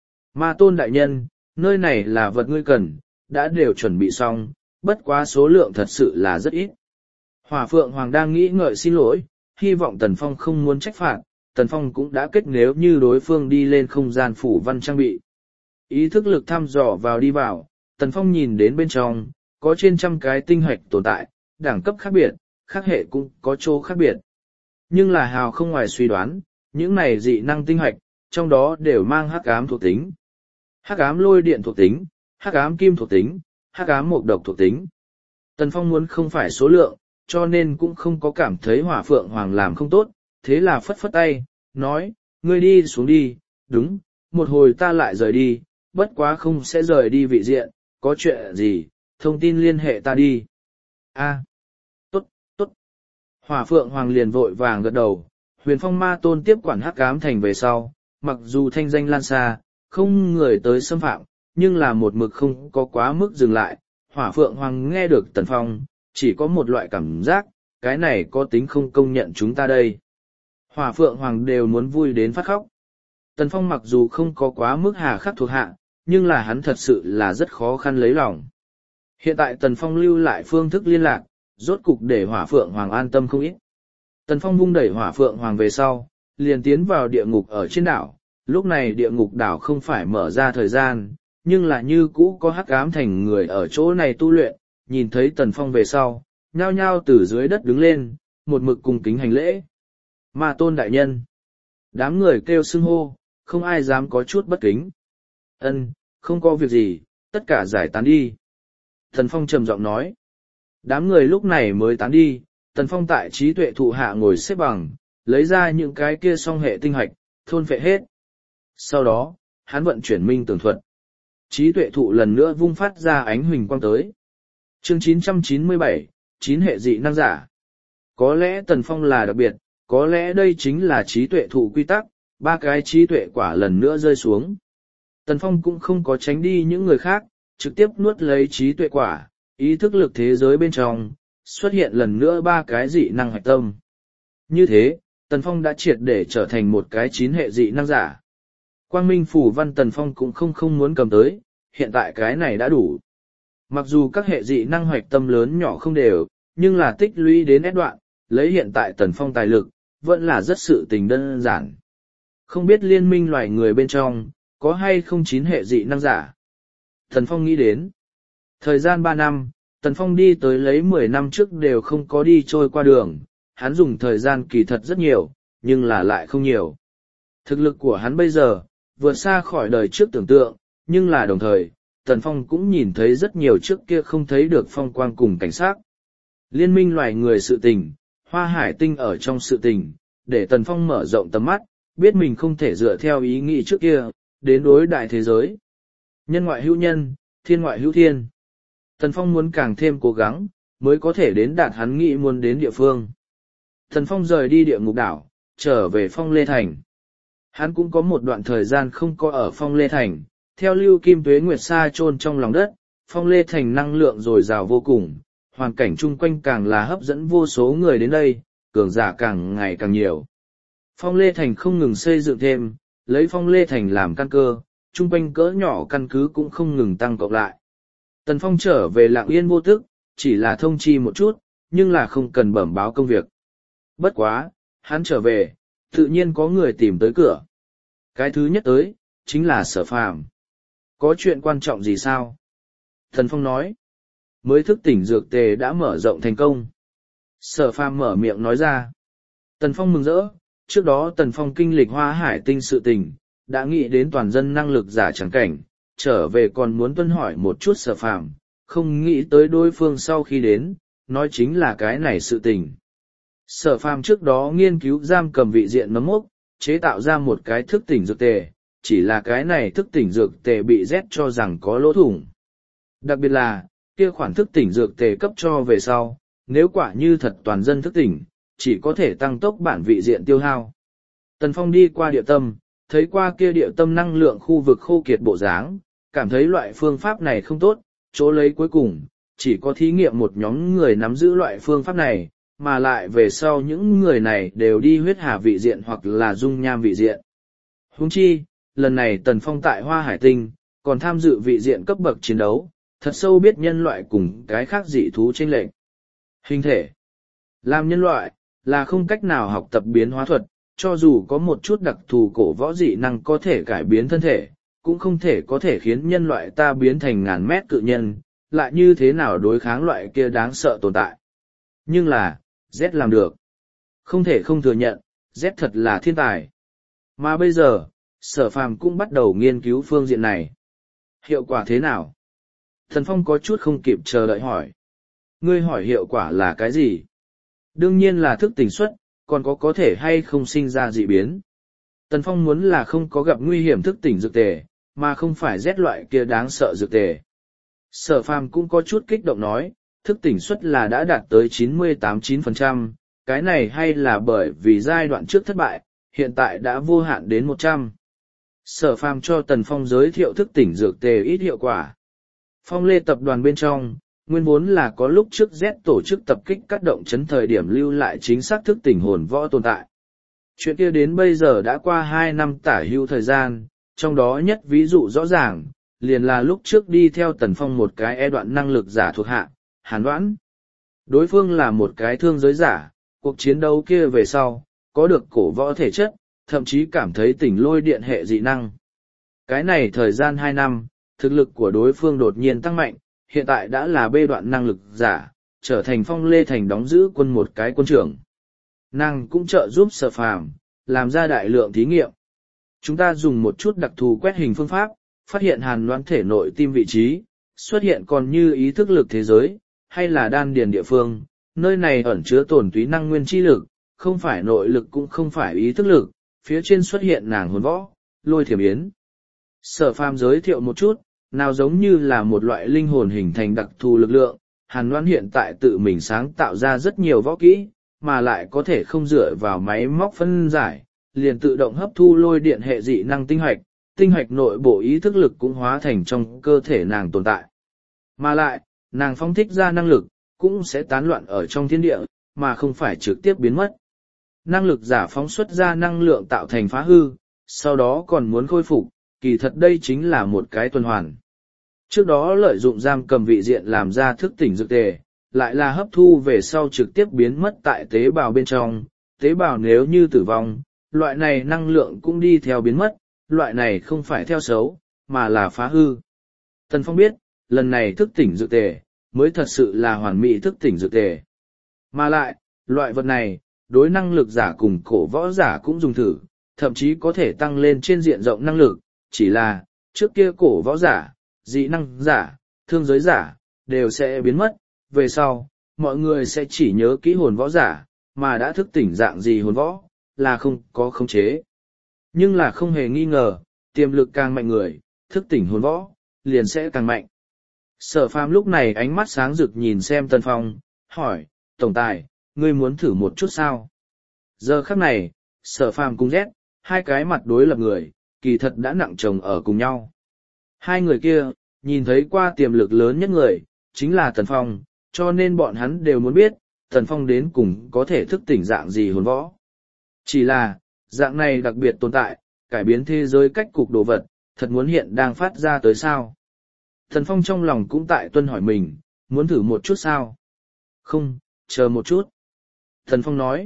Ma Tôn đại nhân, nơi này là vật ngươi cần, đã đều chuẩn bị xong, bất quá số lượng thật sự là rất ít. Hỏa Phượng Hoàng đang nghĩ ngợi xin lỗi, hy vọng Tần Phong không muốn trách phạt, Tần Phong cũng đã kết nếu như đối phương đi lên không gian phủ văn trang bị. Ý thức lực thăm dò vào đi vào, Tần Phong nhìn đến bên trong, có trên trăm cái tinh hạch tồn tại, đẳng cấp khác biệt, khác hệ cũng có chỗ khác biệt. Nhưng là hào không ngoài suy đoán, những này dị năng tinh hạch, trong đó đều mang hắc ám thuộc tính. Hắc ám lôi điện thuộc tính, hắc ám kim thuộc tính, hắc ám mộc độc thuộc tính. Tần Phong muốn không phải số lượng, cho nên cũng không có cảm thấy Hỏa Phượng Hoàng làm không tốt, thế là phất phất tay, nói, ngươi đi xuống đi, đúng, một hồi ta lại rời đi, bất quá không sẽ rời đi vị diện, có chuyện gì, thông tin liên hệ ta đi. A, tốt, tốt. Hỏa Phượng Hoàng liền vội vàng gật đầu, Huyền Phong Ma Tôn tiếp quản Hắc Ám Thành về sau, mặc dù thanh danh lan xa, không người tới xâm phạm, nhưng là một mực không có quá mức dừng lại. Hỏa Phượng Hoàng nghe được Tần Phong, chỉ có một loại cảm giác, cái này có tính không công nhận chúng ta đây. Hỏa Phượng Hoàng đều muốn vui đến phát khóc. Tần Phong mặc dù không có quá mức hà khắc thuộc hạ, nhưng là hắn thật sự là rất khó khăn lấy lòng. Hiện tại Tần Phong lưu lại phương thức liên lạc, rốt cục để Hỏa Phượng Hoàng an tâm không ít. Tần Phong vung đẩy Hỏa Phượng Hoàng về sau, liền tiến vào địa ngục ở trên đảo. Lúc này địa ngục đảo không phải mở ra thời gian, nhưng là như cũ có Hắc Ám Thành người ở chỗ này tu luyện, nhìn thấy Tần Phong về sau, nhao nhao từ dưới đất đứng lên, một mực cùng kính hành lễ. Ma Tôn đại nhân. Đám người kêu xưng hô, không ai dám có chút bất kính. Ân, không có việc gì, tất cả giải tán đi. Tần Phong trầm giọng nói. Đám người lúc này mới tán đi, Tần Phong tại trí tuệ thụ hạ ngồi xếp bằng, lấy ra những cái kia song hệ tinh hạch, thôn phệ hết. Sau đó, hắn vận chuyển minh tường thuật. Trí tuệ thụ lần nữa vung phát ra ánh huỳnh quang tới. Chương chín trăm chín mươi bảy, chín hệ dị năng giả. Có lẽ Tần Phong là đặc biệt, có lẽ đây chính là trí tuệ thụ quy tắc, ba cái trí tuệ quả lần nữa rơi xuống. Tần Phong cũng không có tránh đi những người khác, trực tiếp nuốt lấy trí tuệ quả, ý thức lực thế giới bên trong, xuất hiện lần nữa ba cái dị năng hạch tâm. Như thế, Tần Phong đã triệt để trở thành một cái chín hệ dị năng giả. Quang Minh Phủ Văn Tần Phong cũng không không muốn cầm tới, hiện tại cái này đã đủ. Mặc dù các hệ dị năng hoạch tâm lớn nhỏ không đều, nhưng là tích lũy đến ép đoạn, lấy hiện tại Tần Phong tài lực, vẫn là rất sự tình đơn giản. Không biết liên minh loài người bên trong, có hay không chín hệ dị năng giả? Tần Phong nghĩ đến. Thời gian ba năm, Tần Phong đi tới lấy mười năm trước đều không có đi trôi qua đường, hắn dùng thời gian kỳ thật rất nhiều, nhưng là lại không nhiều. Thực lực của hắn bây giờ, vượt xa khỏi đời trước tưởng tượng, nhưng là đồng thời, Tần Phong cũng nhìn thấy rất nhiều trước kia không thấy được phong quang cùng cảnh sát. Liên minh loài người sự tình, Hoa Hải Tinh ở trong sự tình, để Tần Phong mở rộng tầm mắt, biết mình không thể dựa theo ý nghĩ trước kia, đến đối đại thế giới. Nhân ngoại hữu nhân, thiên ngoại hữu thiên. Tần Phong muốn càng thêm cố gắng, mới có thể đến đạt hắn nghĩ muốn đến địa phương. Tần Phong rời đi địa ngục đảo, trở về Phong Lê Thành. Hắn cũng có một đoạn thời gian không có ở Phong Lê Thành, theo lưu kim tuế nguyệt sa chôn trong lòng đất, Phong Lê Thành năng lượng dồi dào vô cùng, hoàn cảnh chung quanh càng là hấp dẫn vô số người đến đây, cường giả càng ngày càng nhiều. Phong Lê Thành không ngừng xây dựng thêm, lấy Phong Lê Thành làm căn cơ, chung quanh cỡ nhỏ căn cứ cũng không ngừng tăng cộng lại. Tần Phong trở về lặng yên vô tức, chỉ là thông chi một chút, nhưng là không cần bẩm báo công việc. Bất quá, hắn trở về, tự nhiên có người tìm tới cửa. Cái thứ nhất tới, chính là Sở Phàm. Có chuyện quan trọng gì sao? Tần Phong nói. Mới thức tỉnh dược tề đã mở rộng thành công. Sở Phàm mở miệng nói ra. Tần Phong mừng rỡ, trước đó Tần Phong kinh lịch Hoa Hải Tinh sự tình, đã nghĩ đến toàn dân năng lực giả chẳng cảnh, trở về còn muốn tuân hỏi một chút Sở Phàm, không nghĩ tới đối phương sau khi đến, nói chính là cái này sự tình. Sở Phàm trước đó nghiên cứu giam cầm vị diện nấm mốc, chế tạo ra một cái thức tỉnh dược tề, chỉ là cái này thức tỉnh dược tề bị rét cho rằng có lỗ thủng. Đặc biệt là, kia khoản thức tỉnh dược tề cấp cho về sau, nếu quả như thật toàn dân thức tỉnh, chỉ có thể tăng tốc bản vị diện tiêu hao. Tần Phong đi qua địa tâm, thấy qua kia địa tâm năng lượng khu vực khô kiệt bộ dáng, cảm thấy loại phương pháp này không tốt, chỗ lấy cuối cùng, chỉ có thí nghiệm một nhóm người nắm giữ loại phương pháp này, mà lại về sau những người này đều đi huyết hà vị diện hoặc là dung nham vị diện. Huống chi, lần này Tần Phong tại Hoa Hải Tinh, còn tham dự vị diện cấp bậc chiến đấu, thật sâu biết nhân loại cùng cái khác dị thú chênh lệch. Hình thể. Làm nhân loại, là không cách nào học tập biến hóa thuật, cho dù có một chút đặc thù cổ võ dị năng có thể cải biến thân thể, cũng không thể có thể khiến nhân loại ta biến thành ngàn mét cự nhân, lại như thế nào đối kháng loại kia đáng sợ tồn tại. Nhưng là, Z làm được. Không thể không thừa nhận, Z thật là thiên tài. Mà bây giờ, Sở Phàm cũng bắt đầu nghiên cứu phương diện này. Hiệu quả thế nào? Thần Phong có chút không kịp chờ đợi hỏi. Ngươi hỏi hiệu quả là cái gì? Đương nhiên là thức tỉnh suất, còn có có thể hay không sinh ra dị biến. Tần Phong muốn là không có gặp nguy hiểm thức tỉnh dược tề, mà không phải rét loại kia đáng sợ dược tề. Sở Phàm cũng có chút kích động nói, thức tỉnh suất là đã đạt tới chín mươi tám phẩy chín phần trăm, cái này hay là bởi vì giai đoạn trước thất bại, hiện tại đã vô hạn đến một trăm. Sở Phàm cho Tần Phong giới thiệu thức tỉnh dược tề ít hiệu quả. Phong Lê tập đoàn bên trong, nguyên vốn là có lúc trước Z tổ chức tập kích các động chấn thời điểm lưu lại chính xác thức tỉnh hồn võ tồn tại. Chuyện kia đến bây giờ đã qua hai năm tả hưu thời gian, trong đó nhất ví dụ rõ ràng, liền là lúc trước đi theo Tần Phong một cái e đoạn năng lực giả thuộc hạ, Hàn Đoãn. Đối phương là một cái thương giới giả, cuộc chiến đấu kia về sau, có được cổ võ thể chất, thậm chí cảm thấy tỉnh lôi điện hệ dị năng. Cái này thời gian hai năm, thực lực của đối phương đột nhiên tăng mạnh, hiện tại đã là bê đoạn năng lực giả, trở thành Phong Lê Thành đóng giữ quân một cái quân trưởng. Nàng cũng trợ giúp Sở Phàm làm ra đại lượng thí nghiệm. Chúng ta dùng một chút đặc thù quét hình phương pháp, phát hiện Hàn Đoán thể nội tim vị trí, xuất hiện còn như ý thức lực thế giới, hay là đan điền địa phương, nơi này ẩn chứa tổn túy năng nguyên chi lực, không phải nội lực cũng không phải ý thức lực, phía trên xuất hiện nàng hồn võ, lôi thiểm yến. Sở Phàm giới thiệu một chút, nào giống như là một loại linh hồn hình thành đặc thù lực lượng. Hàn Loan hiện tại tự mình sáng tạo ra rất nhiều võ kỹ, mà lại có thể không dựa vào máy móc phân giải, liền tự động hấp thu lôi điện hệ dị năng tinh hoạch, tinh hoạch nội bộ ý thức lực cũng hóa thành trong cơ thể nàng tồn tại. Mà lại, nàng phóng thích ra năng lực, cũng sẽ tán loạn ở trong thiên địa, mà không phải trực tiếp biến mất. Năng lực giả phóng xuất ra năng lượng tạo thành phá hư, sau đó còn muốn khôi phục, kỳ thật đây chính là một cái tuần hoàn. Trước đó lợi dụng giam cầm vị diện làm ra thức tỉnh dược tề, lại là hấp thu về sau trực tiếp biến mất tại tế bào bên trong, tế bào nếu như tử vong, loại này năng lượng cũng đi theo biến mất, loại này không phải theo xấu, mà là phá hư. Tần Phong biết, lần này thức tỉnh dược tề, mới thật sự là hoàn mỹ thức tỉnh dược tề. Mà lại, loại vật này, đối năng lực giả cùng cổ võ giả cũng dùng thử, thậm chí có thể tăng lên trên diện rộng năng lực, chỉ là, trước kia cổ võ giả, dị năng giả, thương giới giả, đều sẽ biến mất, về sau, mọi người sẽ chỉ nhớ kỹ hồn võ giả, mà đã thức tỉnh dạng gì hồn võ, là không có khống chế. Nhưng là không hề nghi ngờ, tiềm lực càng mạnh người, thức tỉnh hồn võ, liền sẽ càng mạnh. Sở Phàm lúc này ánh mắt sáng rực nhìn xem Tần Phong, hỏi, tổng tài, ngươi muốn thử một chút sao? Giờ khắc này, Sở Phàm cùng Z, hai cái mặt đối lập người, kỳ thật đã nặng chồng ở cùng nhau. Hai người kia, nhìn thấy qua tiềm lực lớn nhất người, chính là Tần Phong, cho nên bọn hắn đều muốn biết, Tần Phong đến cùng có thể thức tỉnh dạng gì hồn võ. Chỉ là, dạng này đặc biệt tồn tại, cải biến thế giới cách cục đồ vật, thật muốn hiện đang phát ra tới sao? Tần Phong trong lòng cũng tại tuân hỏi mình, muốn thử một chút sao? Không, chờ một chút. Tần Phong nói.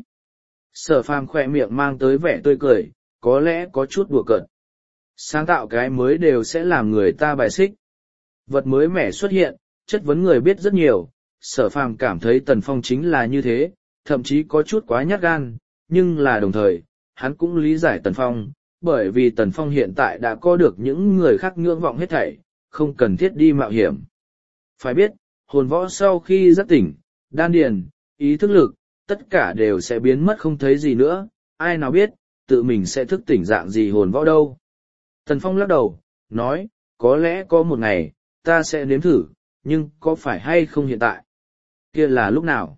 Sở Phàm khỏe miệng mang tới vẻ tươi cười, có lẽ có chút đùa cợt. Sáng tạo cái mới đều sẽ làm người ta bài xích. Vật mới mẻ xuất hiện, chất vấn người biết rất nhiều, Sở Phàm cảm thấy Tần Phong chính là như thế, thậm chí có chút quá nhát gan, nhưng là đồng thời, hắn cũng lý giải Tần Phong, bởi vì Tần Phong hiện tại đã có được những người khác ngưỡng vọng hết thảy, không cần thiết đi mạo hiểm. Phải biết, hồn võ sau khi giác tỉnh, đan điền, ý thức lực, tất cả đều sẽ biến mất không thấy gì nữa, ai nào biết, tự mình sẽ thức tỉnh dạng gì hồn võ đâu. Tần Phong lắc đầu, nói, có lẽ có một ngày, ta sẽ nếm thử, nhưng có phải hay không hiện tại? Kia là lúc nào?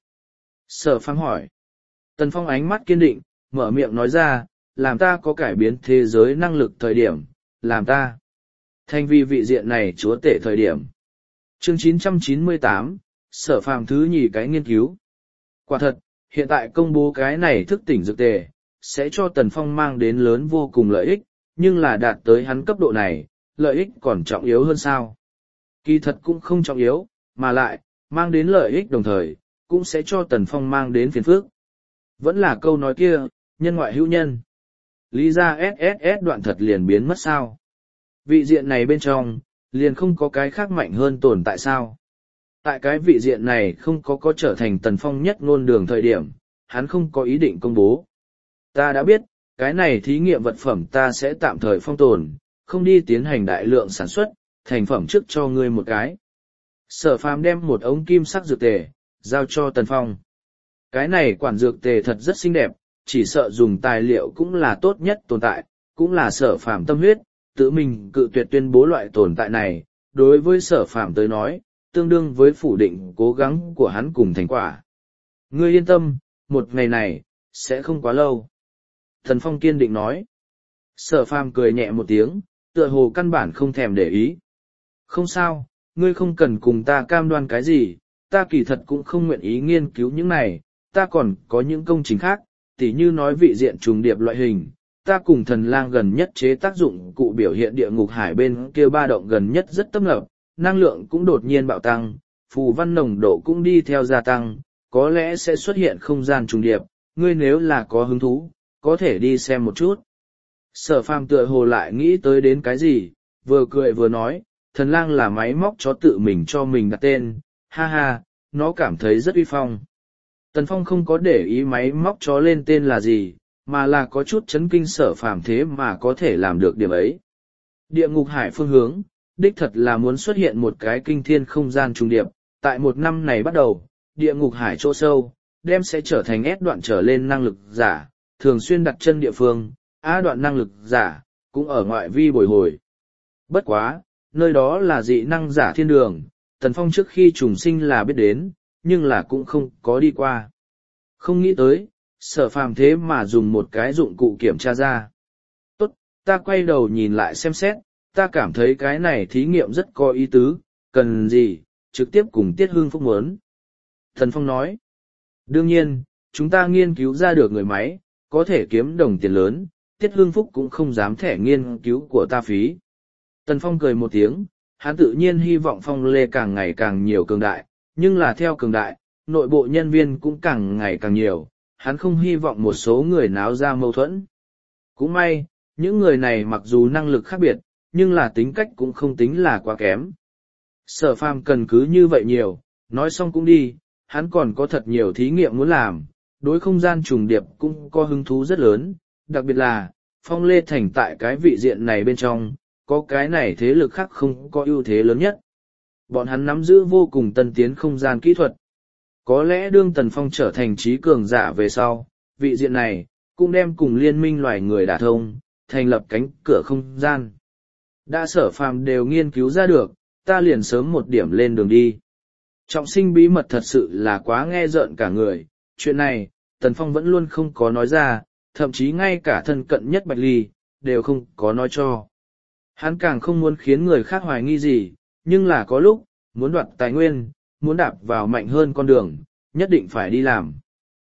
Sở Phàm hỏi. Tần Phong ánh mắt kiên định, mở miệng nói ra, làm ta có cải biến thế giới năng lực thời điểm, làm ta. Thành vì vị diện này chúa tể thời điểm. Chương chín trăm chín mươi tám, Sở Phàm thứ nhì cái nghiên cứu. Quả thật, hiện tại công bố cái này thức tỉnh dược tề, sẽ cho Tần Phong mang đến lớn vô cùng lợi ích, nhưng là đạt tới hắn cấp độ này, lợi ích còn trọng yếu hơn sao? Kỳ thật cũng không trọng yếu, mà lại, mang đến lợi ích đồng thời, cũng sẽ cho Tần Phong mang đến phiền phức. Vẫn là câu nói kia, nhân ngoại hữu nhân. Lý ra ét ét ét đoạn thật liền biến mất sao? Vị diện này bên trong, liền không có cái khác mạnh hơn tồn tại sao? Tại cái vị diện này không có có trở thành Tần Phong nhất ngôn đường thời điểm, hắn không có ý định công bố. Ta đã biết, cái này thí nghiệm vật phẩm ta sẽ tạm thời phong tồn, không đi tiến hành đại lượng sản xuất, thành phẩm trước cho ngươi một cái. Sở Phàm đem một ống kim sắc dược tề, giao cho Tần Phong. Cái này quản dược tề thật rất xinh đẹp, chỉ sợ dùng tài liệu cũng là tốt nhất tồn tại, cũng là Sở Phàm tâm huyết, tự mình cự tuyệt tuyên bố loại tồn tại này, đối với Sở Phàm tới nói, tương đương với phủ định cố gắng của hắn cùng thành quả. Ngươi yên tâm, một ngày này, sẽ không quá lâu. Tần Phong kiên định nói. Sở Phàm cười nhẹ một tiếng, tựa hồ căn bản không thèm để ý. Không sao, ngươi không cần cùng ta cam đoan cái gì, ta kỳ thật cũng không nguyện ý nghiên cứu những này, ta còn có những công trình khác, tỉ như nói vị diện trùng điệp loại hình, ta cùng thần lang gần nhất chế tác dụng cụ biểu hiện địa ngục hải bên kia ba động gần nhất rất tấp nập, năng lượng cũng đột nhiên bạo tăng, phù văn nồng độ cũng đi theo gia tăng, có lẽ sẽ xuất hiện không gian trùng điệp, ngươi nếu là có hứng thú, có thể đi xem một chút. Sở Phàm tựa hồ lại nghĩ tới đến cái gì, vừa cười vừa nói, thần lang là máy móc chó tự mình cho mình đặt tên, ha ha, nó cảm thấy rất uy phong. Tần Phong không có để ý máy móc chó lên tên là gì, mà là có chút chấn kinh Sở Phàm thế mà có thể làm được điểm ấy. Địa ngục hải phương hướng, đích thật là muốn xuất hiện một cái kinh thiên không gian trùng điệp, tại một năm này bắt đầu, địa ngục hải chỗ sâu, đem sẽ trở thành S đoạn trở lên năng lực giả, thường xuyên đặt chân địa phương, A đoạn năng lực giả, cũng ở ngoại vi bồi hồi. Bất quá, nơi đó là dị năng giả thiên đường, Tần Phong trước khi trùng sinh là biết đến, nhưng là cũng không có đi qua. Không nghĩ tới, Sở Phàm thế mà dùng một cái dụng cụ kiểm tra ra. Tốt, ta quay đầu nhìn lại xem xét, ta cảm thấy cái này thí nghiệm rất có ý tứ, cần gì, trực tiếp cùng Tiết Hưng Phúc muốn. Tần Phong nói, đương nhiên, chúng ta nghiên cứu ra được người máy, có thể kiếm đồng tiền lớn, Tiết Hưng Phúc cũng không dám thẻ nghiên cứu của ta phí. Tần Phong cười một tiếng, hắn tự nhiên hy vọng Phong Lê càng ngày càng nhiều cường đại, nhưng là theo cường đại, nội bộ nhân viên cũng càng ngày càng nhiều, hắn không hy vọng một số người náo ra mâu thuẫn. Cũng may, những người này mặc dù năng lực khác biệt, nhưng là tính cách cũng không tính là quá kém. Sở Phàm cần cứ như vậy nhiều, nói xong cũng đi, hắn còn có thật nhiều thí nghiệm muốn làm, đối không gian trùng điệp cũng có hứng thú rất lớn, đặc biệt là, Phong Lê Thành tại cái vị diện này bên trong, có cái này thế lực khác không có ưu thế lớn nhất. Bọn hắn nắm giữ vô cùng tân tiến không gian kỹ thuật. Có lẽ đương Tần Phong trở thành trí cường giả về sau, vị diện này, cũng đem cùng liên minh loài người đả thông, thành lập cánh cửa không gian. Đã Sở Phàm đều nghiên cứu ra được, ta liền sớm một điểm lên đường đi. Trọng sinh bí mật thật sự là quá nghe rợn cả người, chuyện này, Tần Phong vẫn luôn không có nói ra, thậm chí ngay cả thân cận nhất Bạch Ly, đều không có nói cho. Hắn càng không muốn khiến người khác hoài nghi gì, nhưng là có lúc, muốn đoạt tài nguyên, muốn đạp vào mạnh hơn con đường, nhất định phải đi làm.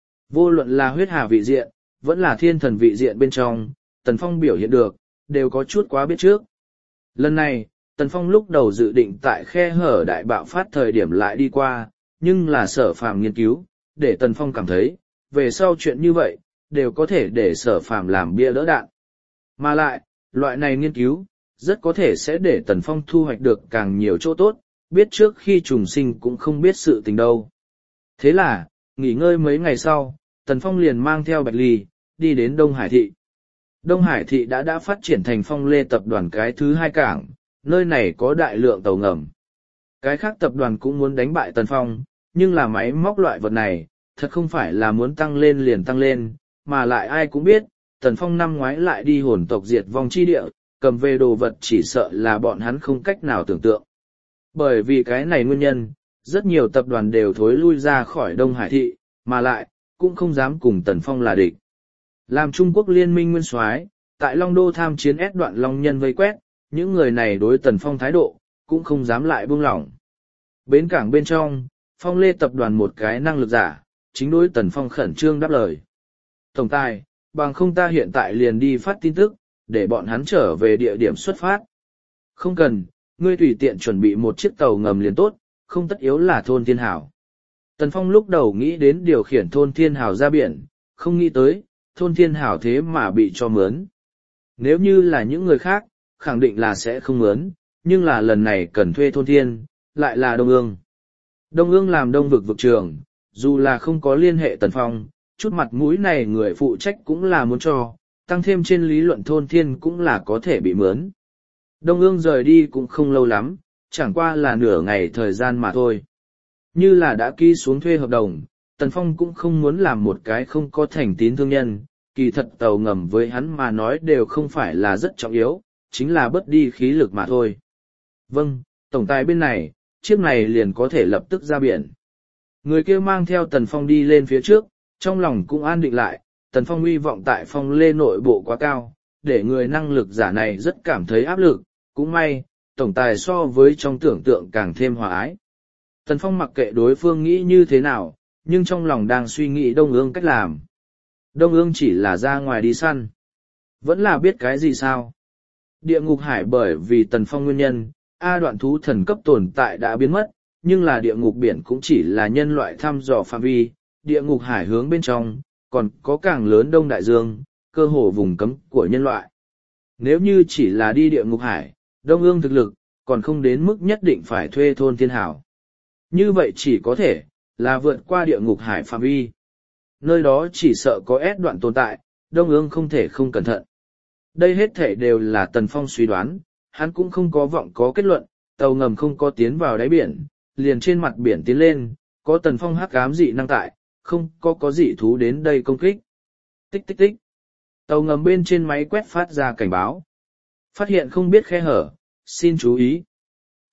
Vô luận là huyết hà vị diện, vẫn là thiên thần vị diện bên trong, Tần Phong biểu hiện được, đều có chút quá biết trước. Lần này, Tần Phong lúc đầu dự định tại khe hở đại bạo phát thời điểm lại đi qua, nhưng là Sở Phàm nghiên cứu, để Tần Phong cảm thấy, về sau chuyện như vậy, đều có thể để Sở Phàm làm bia đỡ đạn. Mà lại, loại này nghiên cứu, rất có thể sẽ để Tần Phong thu hoạch được càng nhiều chỗ tốt, biết trước khi trùng sinh cũng không biết sự tình đâu. Thế là, nghỉ ngơi mấy ngày sau, Tần Phong liền mang theo Bạch Ly, đi đến Đông Hải Thị. Đông Hải Thị đã đã phát triển thành Phong Lê tập đoàn cái thứ hai cảng, nơi này có đại lượng tàu ngầm. Cái khác tập đoàn cũng muốn đánh bại Tần Phong, nhưng là máy móc loại vật này, thật không phải là muốn tăng lên liền tăng lên, mà lại ai cũng biết, Tần Phong năm ngoái lại đi hồn tộc diệt vong chi địa, cầm về đồ vật chỉ sợ là bọn hắn không cách nào tưởng tượng. Bởi vì cái này nguyên nhân, rất nhiều tập đoàn đều thối lui ra khỏi Đông Hải Thị, mà lại, cũng không dám cùng Tần Phong là địch. Làm Trung Quốc liên minh nguyên soái, tại Long Đô tham chiến ép đoạn Long Nhân vây quét, những người này đối Tần Phong thái độ, cũng không dám lại buông lỏng. Bến cảng bên trong, Phong Lê tập đoàn một cái năng lực giả, chính đối Tần Phong khẩn trương đáp lời. Tổng tài, bằng không ta hiện tại liền đi phát tin tức, để bọn hắn trở về địa điểm xuất phát. Không cần, ngươi tùy tiện chuẩn bị một chiếc tàu ngầm liền tốt, không tất yếu là thôn thiên hảo. Tần Phong lúc đầu nghĩ đến điều khiển thôn thiên hảo ra biển, không nghĩ tới, thôn thiên hảo thế mà bị cho mướn. Nếu như là những người khác, khẳng định là sẽ không mướn, nhưng là lần này cần thuê thôn thiên, lại là Đông Ương. Đông Ương làm đông vực vực trường, dù là không có liên hệ Tần Phong, chút mặt mũi này người phụ trách cũng là muốn cho, tăng thêm trên lý luận thôn thiên cũng là có thể bị mướn. Đông Ương rời đi cũng không lâu lắm, chẳng qua là nửa ngày thời gian mà thôi. Như là đã ký xuống thuê hợp đồng, Tần Phong cũng không muốn làm một cái không có thành tín thương nhân, kỳ thật tàu ngầm với hắn mà nói đều không phải là rất trọng yếu, chính là bớt đi khí lực mà thôi. Vâng, tổng tài bên này, chiếc này liền có thể lập tức ra biển. Người kia mang theo Tần Phong đi lên phía trước, trong lòng cũng an định lại, Tần Phong uy vọng tại Phong Lê nội bộ quá cao, để người năng lực giả này rất cảm thấy áp lực, cũng may, tổng tài so với trong tưởng tượng càng thêm hòa ái. Tần Phong mặc kệ đối phương nghĩ như thế nào, nhưng trong lòng đang suy nghĩ Đông Ương cách làm. Đông Ương chỉ là ra ngoài đi săn. Vẫn là biết cái gì sao? Địa ngục hải bởi vì Tần Phong nguyên nhân, A đoạn thú thần cấp tồn tại đã biến mất, nhưng là địa ngục biển cũng chỉ là nhân loại thăm dò phạm vi, địa ngục hải hướng bên trong, còn có càng lớn Đông Đại Dương, cơ hồ vùng cấm của nhân loại. Nếu như chỉ là đi địa ngục hải, Đông Ương thực lực, còn không đến mức nhất định phải thuê thôn thiên hảo. Như vậy chỉ có thể, là vượt qua địa ngục hải phạm vi. Nơi đó chỉ sợ có ép đoạn tồn tại, Đông Ương không thể không cẩn thận. Đây hết thể đều là Tần Phong suy đoán, hắn cũng không có vọng có kết luận, tàu ngầm không có tiến vào đáy biển, liền trên mặt biển tiến lên, có Tần Phong hắc ám dị năng tại, không có có dị thú đến đây công kích. Tích tích tích. Tàu ngầm bên trên máy quét phát ra cảnh báo. Phát hiện không biết khe hở, xin chú ý.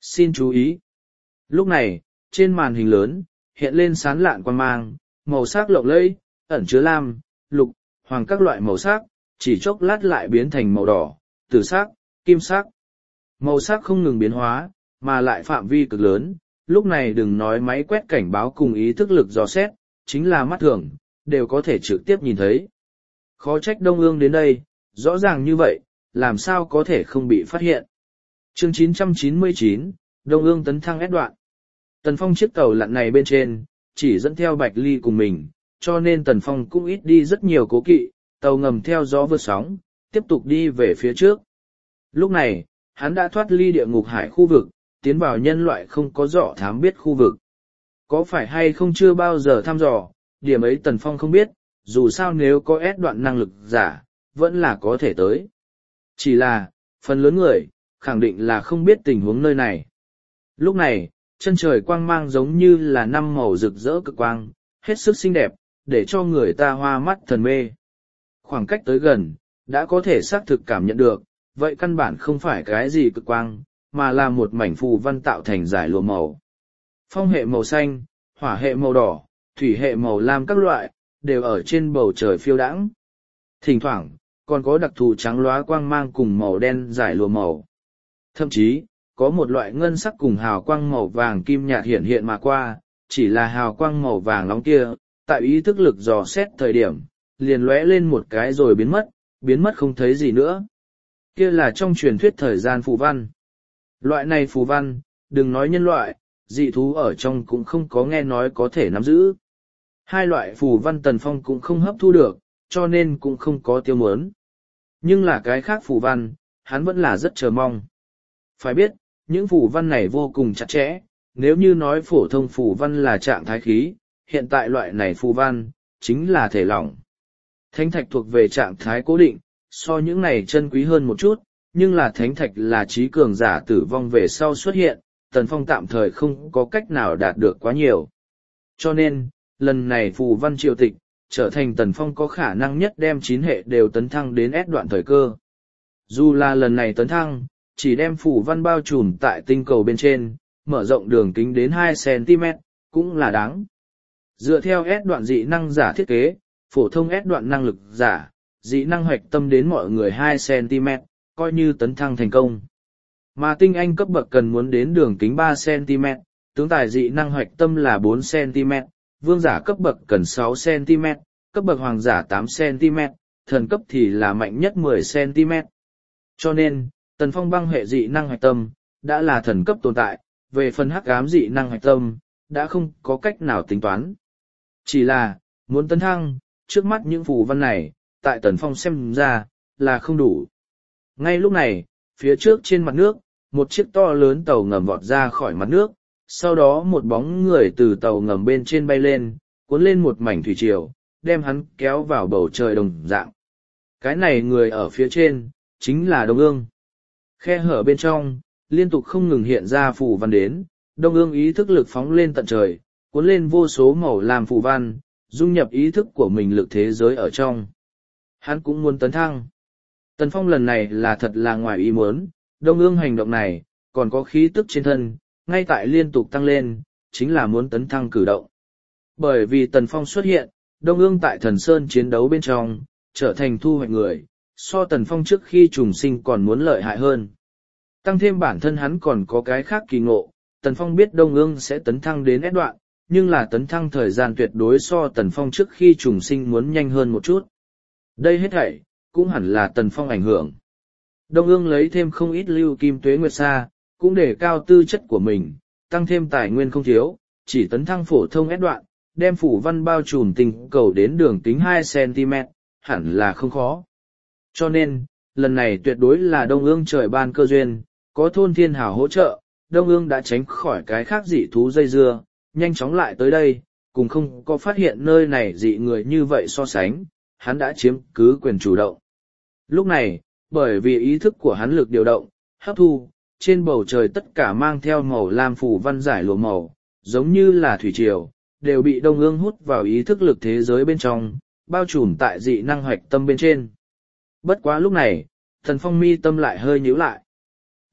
xin chú ý. Lúc này, trên màn hình lớn, hiện lên sán lạn quang mang, màu sắc lộng lẫy, ẩn chứa lam, lục, hoàng các loại màu sắc, chỉ chốc lát lại biến thành màu đỏ, tử sắc, kim sắc. Màu sắc không ngừng biến hóa, mà lại phạm vi cực lớn, lúc này đừng nói máy quét cảnh báo cùng ý thức lực dò xét, chính là mắt thường, đều có thể trực tiếp nhìn thấy. Khó trách Đông Ương đến đây, rõ ràng như vậy, làm sao có thể không bị phát hiện. Chương chín trăm chín mươi chín, Đông Ương tấn thăng ép đoạn. Tần Phong chiếc tàu lặn này bên trên, chỉ dẫn theo Bạch Ly cùng mình, cho nên Tần Phong cũng ít đi rất nhiều cố kỵ, tàu ngầm theo gió vượt sóng, tiếp tục đi về phía trước. Lúc này, hắn đã thoát ly địa ngục hải khu vực, tiến vào nhân loại không có dọ thám biết khu vực. Có phải hay không chưa bao giờ thăm dò, điểm ấy Tần Phong không biết, dù sao nếu có ép đoạn năng lực giả, vẫn là có thể tới. Chỉ là, phần lớn người, khẳng định là không biết tình huống nơi này. Lúc này, chân trời quang mang giống như là năm màu rực rỡ cực quang, hết sức xinh đẹp, để cho người ta hoa mắt thần mê. Khoảng cách tới gần, đã có thể xác thực cảm nhận được, vậy căn bản không phải cái gì cực quang, mà là một mảnh phù văn tạo thành giải lụa màu. Phong hệ màu xanh, hỏa hệ màu đỏ, thủy hệ màu lam các loại, đều ở trên bầu trời phiêu đãng. Thỉnh thoảng, còn có đặc thù trắng lóa quang mang cùng màu đen giải lụa màu. Thậm chí, có một loại ngân sắc cùng hào quang màu vàng kim nhạt hiện hiện mà qua, chỉ là hào quang màu vàng nóng kia, tại ý thức lực dò xét thời điểm, liền lóe lên một cái rồi biến mất, biến mất không thấy gì nữa. Kia là trong truyền thuyết thời gian phù văn. Loại này phù văn, đừng nói nhân loại, dị thú ở trong cũng không có nghe nói có thể nắm giữ. Hai loại phù văn Tần Phong cũng không hấp thu được, cho nên cũng không có tiêu muốn. Nhưng là cái khác phù văn, hắn vẫn là rất chờ mong. Phải biết, những phù văn này vô cùng chặt chẽ, nếu như nói phổ thông phù văn là trạng thái khí, hiện tại loại này phù văn, chính là thể lỏng. Thánh thạch thuộc về trạng thái cố định, so những này chân quý hơn một chút, nhưng là thánh thạch là trí cường giả tử vong về sau xuất hiện, Tần Phong tạm thời không có cách nào đạt được quá nhiều. Cho nên, lần này phù văn triều tịch, trở thành Tần Phong có khả năng nhất đem chín hệ đều tấn thăng đến S đoạn thời cơ. Dù là lần này tấn thăng, chỉ đem phù văn bao trùm tại tinh cầu bên trên, mở rộng đường kính đến hai xăng ti mét, cũng là đáng. Dựa theo S đoạn dị năng giả thiết kế, phổ thông S đoạn năng lực giả, dị năng hoạch tâm đến mọi người hai xăng ti mét, coi như tấn thăng thành công. Mà tinh anh cấp bậc cần muốn đến đường kính ba xăng ti mét, tướng tài dị năng hoạch tâm là bốn xăng ti mét, vương giả cấp bậc cần sáu xăng ti mét, cấp bậc hoàng giả tám xăng ti mét, thần cấp thì là mạnh nhất mười xăng ti mét. Cho nên, Tần Phong băng hệ dị năng hoạch tâm, đã là thần cấp tồn tại, về phần hắc ám dị năng hoạch tâm, đã không có cách nào tính toán. Chỉ là, muốn tấn thăng, trước mắt những phù văn này, tại Tần Phong xem ra, là không đủ. Ngay lúc này, phía trước trên mặt nước, một chiếc to lớn tàu ngầm vọt ra khỏi mặt nước, sau đó một bóng người từ tàu ngầm bên trên bay lên, cuốn lên một mảnh thủy triều, đem hắn kéo vào bầu trời đồng dạng. Cái này người ở phía trên, chính là Đông Ương. Khe hở bên trong, liên tục không ngừng hiện ra phù văn đến, Đông Ương ý thức lực phóng lên tận trời, cuốn lên vô số màu làm phù văn, dung nhập ý thức của mình lực thế giới ở trong. Hắn cũng muốn tấn thăng. Tần Phong lần này là thật là ngoài ý muốn, Đông Ương hành động này, còn có khí tức trên thân, ngay tại liên tục tăng lên, chính là muốn tấn thăng cử động. Bởi vì Tần Phong xuất hiện, Đông Ương tại Thần Sơn chiến đấu bên trong, trở thành thu hoạch người, so Tần Phong trước khi trùng sinh còn muốn lợi hại hơn. Tăng thêm bản thân hắn còn có cái khác kỳ ngộ, Tần Phong biết Đông Ương sẽ tấn thăng đến S đoạn, nhưng là tấn thăng thời gian tuyệt đối so Tần Phong trước khi trùng sinh muốn nhanh hơn một chút. Đây hết thảy, cũng hẳn là Tần Phong ảnh hưởng. Đông Ương lấy thêm không ít lưu kim tuế nguyệt sa, cũng để cao tư chất của mình, tăng thêm tài nguyên không thiếu, chỉ tấn thăng phổ thông S đoạn, đem phủ văn bao trùm tinh cầu đến đường kính hai xăng ti mét, hẳn là không khó. Cho nên, lần này tuyệt đối là Đông Ương trời ban cơ duyên, có thôn thiên hào hỗ trợ, Đông Ương đã tránh khỏi cái khác dị thú dây dưa, nhanh chóng lại tới đây, cùng không có phát hiện nơi này dị người như vậy so sánh, hắn đã chiếm cứ quyền chủ động. Lúc này, bởi vì ý thức của hắn lực điều động, hấp thu, trên bầu trời tất cả mang theo màu lam phủ văn giải lụa màu, giống như là thủy triều, đều bị Đông Ương hút vào ý thức lực thế giới bên trong, bao trùm tại dị năng hoạch tâm bên trên. Bất quá lúc này, Thần Phong mi tâm lại hơi nhíu lại.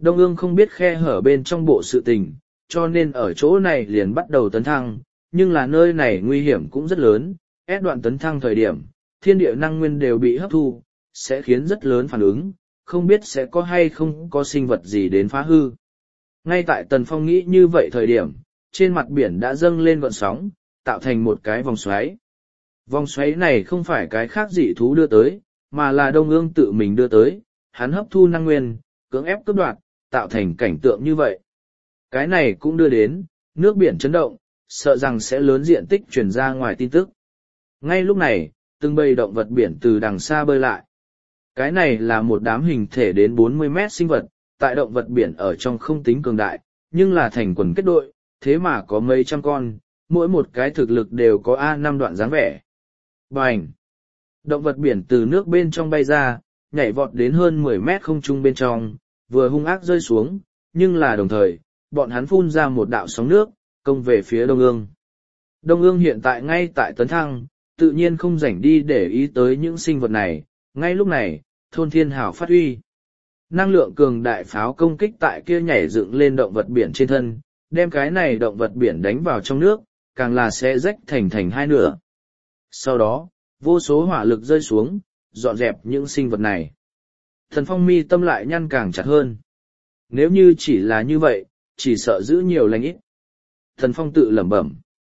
Đông Ương không biết khe hở bên trong bộ sự tình, cho nên ở chỗ này liền bắt đầu tấn thăng, nhưng là nơi này nguy hiểm cũng rất lớn, ép đoạn tấn thăng thời điểm, thiên địa năng nguyên đều bị hấp thu, sẽ khiến rất lớn phản ứng, không biết sẽ có hay không có sinh vật gì đến phá hư. Ngay tại Tần Phong nghĩ như vậy thời điểm, trên mặt biển đã dâng lên gợn sóng, tạo thành một cái vòng xoáy. Vòng xoáy này không phải cái khác dị thú đưa tới, mà là Đông Ương tự mình đưa tới, hắn hấp thu năng nguyên, cưỡng ép cướp đoạt, tạo thành cảnh tượng như vậy. Cái này cũng đưa đến, nước biển chấn động, sợ rằng sẽ lớn diện tích truyền ra ngoài tin tức. Ngay lúc này, từng bầy động vật biển từ đằng xa bơi lại. Cái này là một đám hình thể đến bốn mươi mét sinh vật, tại động vật biển ở trong không tính cường đại, nhưng là thành quần kết đội, thế mà có mấy trăm con, mỗi một cái thực lực đều có A năm đoạn dáng vẻ. Bành! Động vật biển từ nước bên trong bay ra, nhảy vọt đến hơn mười mét không trung bên trong, vừa hung ác rơi xuống, nhưng là đồng thời, bọn hắn phun ra một đạo sóng nước, công về phía Đông Ương. Đông Ương hiện tại ngay tại tấn thăng, tự nhiên không rảnh đi để ý tới những sinh vật này, ngay lúc này, thôn thiên hào phát huy. Năng lượng cường đại pháo công kích tại kia nhảy dựng lên động vật biển trên thân, đem cái này động vật biển đánh vào trong nước, càng là sẽ rách thành thành hai nửa. Sau đó, vô số hỏa lực rơi xuống, dọn dẹp những sinh vật này. Thần Phong mi tâm lại nhăn càng chặt hơn. Nếu như chỉ là như vậy, chỉ sợ giữ nhiều lành ít. Thần Phong tự lẩm bẩm.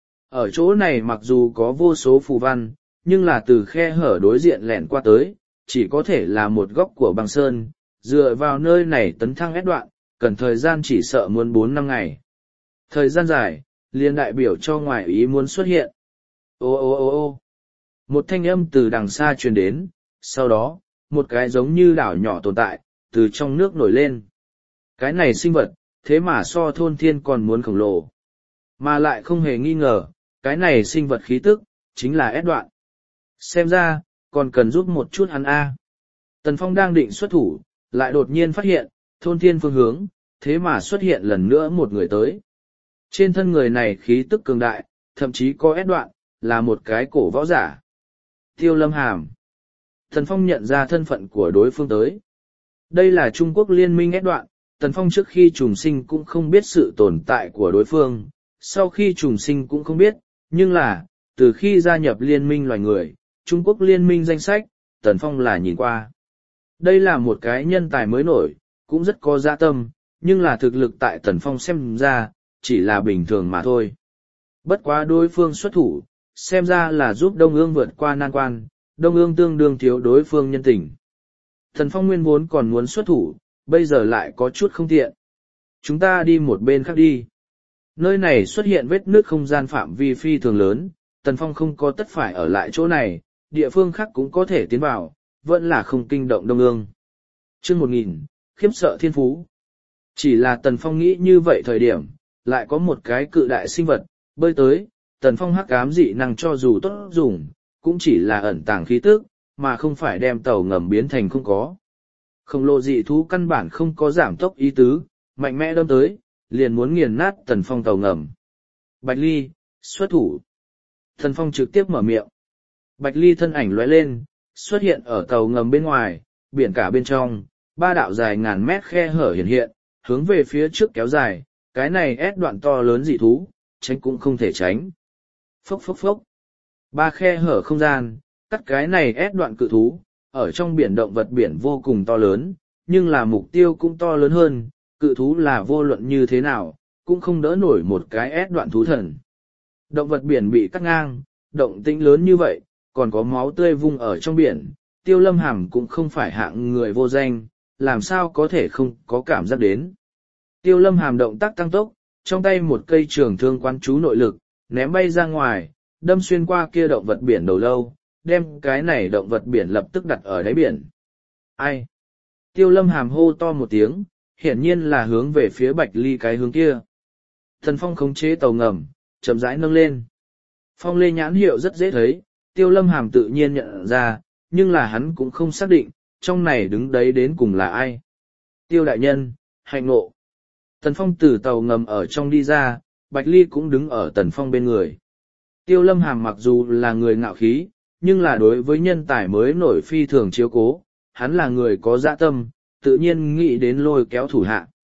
Ở chỗ này mặc dù có vô số phù văn, nhưng là từ khe hở đối diện lẻn qua tới, chỉ có thể là một góc của băng sơn, dựa vào nơi này tấn thăng ép đoạn, cần thời gian chỉ sợ muốn bốn năm ngày. Thời gian dài, liền đại biểu cho ngoại ý muốn xuất hiện. Ô ô ô ô một thanh âm từ đằng xa truyền đến, sau đó, một cái giống như đảo nhỏ tồn tại, từ trong nước nổi lên. Cái này sinh vật, thế mà so thôn thiên còn muốn khổng lồ. Mà lại không hề nghi ngờ, cái này sinh vật khí tức, chính là ép đoạn. Xem ra, còn cần giúp một chút hắn A. Tần Phong đang định xuất thủ, lại đột nhiên phát hiện, thôn thiên phương hướng, thế mà xuất hiện lần nữa một người tới. Trên thân người này khí tức cường đại, thậm chí có ép đoạn, là một cái cổ võ giả. Tiêu Lâm Hàm. Tần Phong nhận ra thân phận của đối phương tới. Đây là Trung Quốc liên minh ép đoạn, Tần Phong trước khi trùng sinh cũng không biết sự tồn tại của đối phương, sau khi trùng sinh cũng không biết, nhưng là, từ khi gia nhập liên minh loài người, Trung Quốc liên minh danh sách, Tần Phong là nhìn qua. Đây là một cái nhân tài mới nổi, cũng rất có dạ tâm, nhưng là thực lực tại Tần Phong xem ra, chỉ là bình thường mà thôi. Bất quá đối phương xuất thủ, xem ra là giúp Đông Ương vượt qua nan quan, Đông Ương tương đương thiếu đối phương nhân tình. Tần Phong nguyên vốn còn muốn xuất thủ, bây giờ lại có chút không tiện. Chúng ta đi một bên khác đi. Nơi này xuất hiện vết nước không gian phạm vi phi thường lớn, Tần Phong không có tất phải ở lại chỗ này, địa phương khác cũng có thể tiến vào, vẫn là không kinh động Đông Ương. Chương một nghìn, khiếp sợ thiên phú. Chỉ là Tần Phong nghĩ như vậy thời điểm, lại có một cái cự đại sinh vật, bơi tới, Tần Phong hắc ám dị năng cho dù tốt dùng, cũng chỉ là ẩn tàng khí tức, mà không phải đem tàu ngầm biến thành không có. Khổng lồ dị thú căn bản không có giảm tốc ý tứ, mạnh mẽ đâm tới, liền muốn nghiền nát Tần Phong tàu ngầm. Bạch Ly, xuất thủ. Tần Phong trực tiếp mở miệng. Bạch Ly thân ảnh lóe lên, xuất hiện ở tàu ngầm bên ngoài, biển cả bên trong, ba đạo dài ngàn mét khe hở hiện hiện, hướng về phía trước kéo dài, cái này ép đoạn to lớn dị thú, tránh cũng không thể tránh. Phốc phốc phốc. Ba khe hở không gian, cắt cái này ép đoạn cự thú, ở trong biển động vật biển vô cùng to lớn, nhưng là mục tiêu cũng to lớn hơn, cự thú là vô luận như thế nào, cũng không đỡ nổi một cái ép đoạn thú thần. Động vật biển bị cắt ngang, động tĩnh lớn như vậy, còn có máu tươi vung ở trong biển, Tiêu Lâm Hàm cũng không phải hạng người vô danh, làm sao có thể không có cảm giác đến. Tiêu Lâm Hàm động tác tăng tốc, trong tay một cây trường thương quán chú nội lực, ném bay ra ngoài, đâm xuyên qua kia động vật biển đầu lâu, đem cái này động vật biển lập tức đặt ở đáy biển. Ai? Tiêu Lâm Hàm hô to một tiếng, hiển nhiên là hướng về phía Bạch Ly cái hướng kia. Thần Phong khống chế tàu ngầm, chậm rãi nâng lên. Phong lê nhãn hiệu rất dễ thấy, Tiêu Lâm Hàm tự nhiên nhận ra, nhưng là hắn cũng không xác định, trong này đứng đấy đến cùng là ai. Tiêu đại nhân, hạnh ngộ. Tần Phong từ tàu ngầm ở trong đi ra, Bạch Ly cũng đứng ở Tần Phong bên người. Tiêu Lâm Hàm mặc dù là người ngạo khí, nhưng là đối với nhân tài mới nổi phi thường chiếu cố, hắn là người có dạ tâm, tự nhiên nghĩ đến lôi kéo thủ hạ.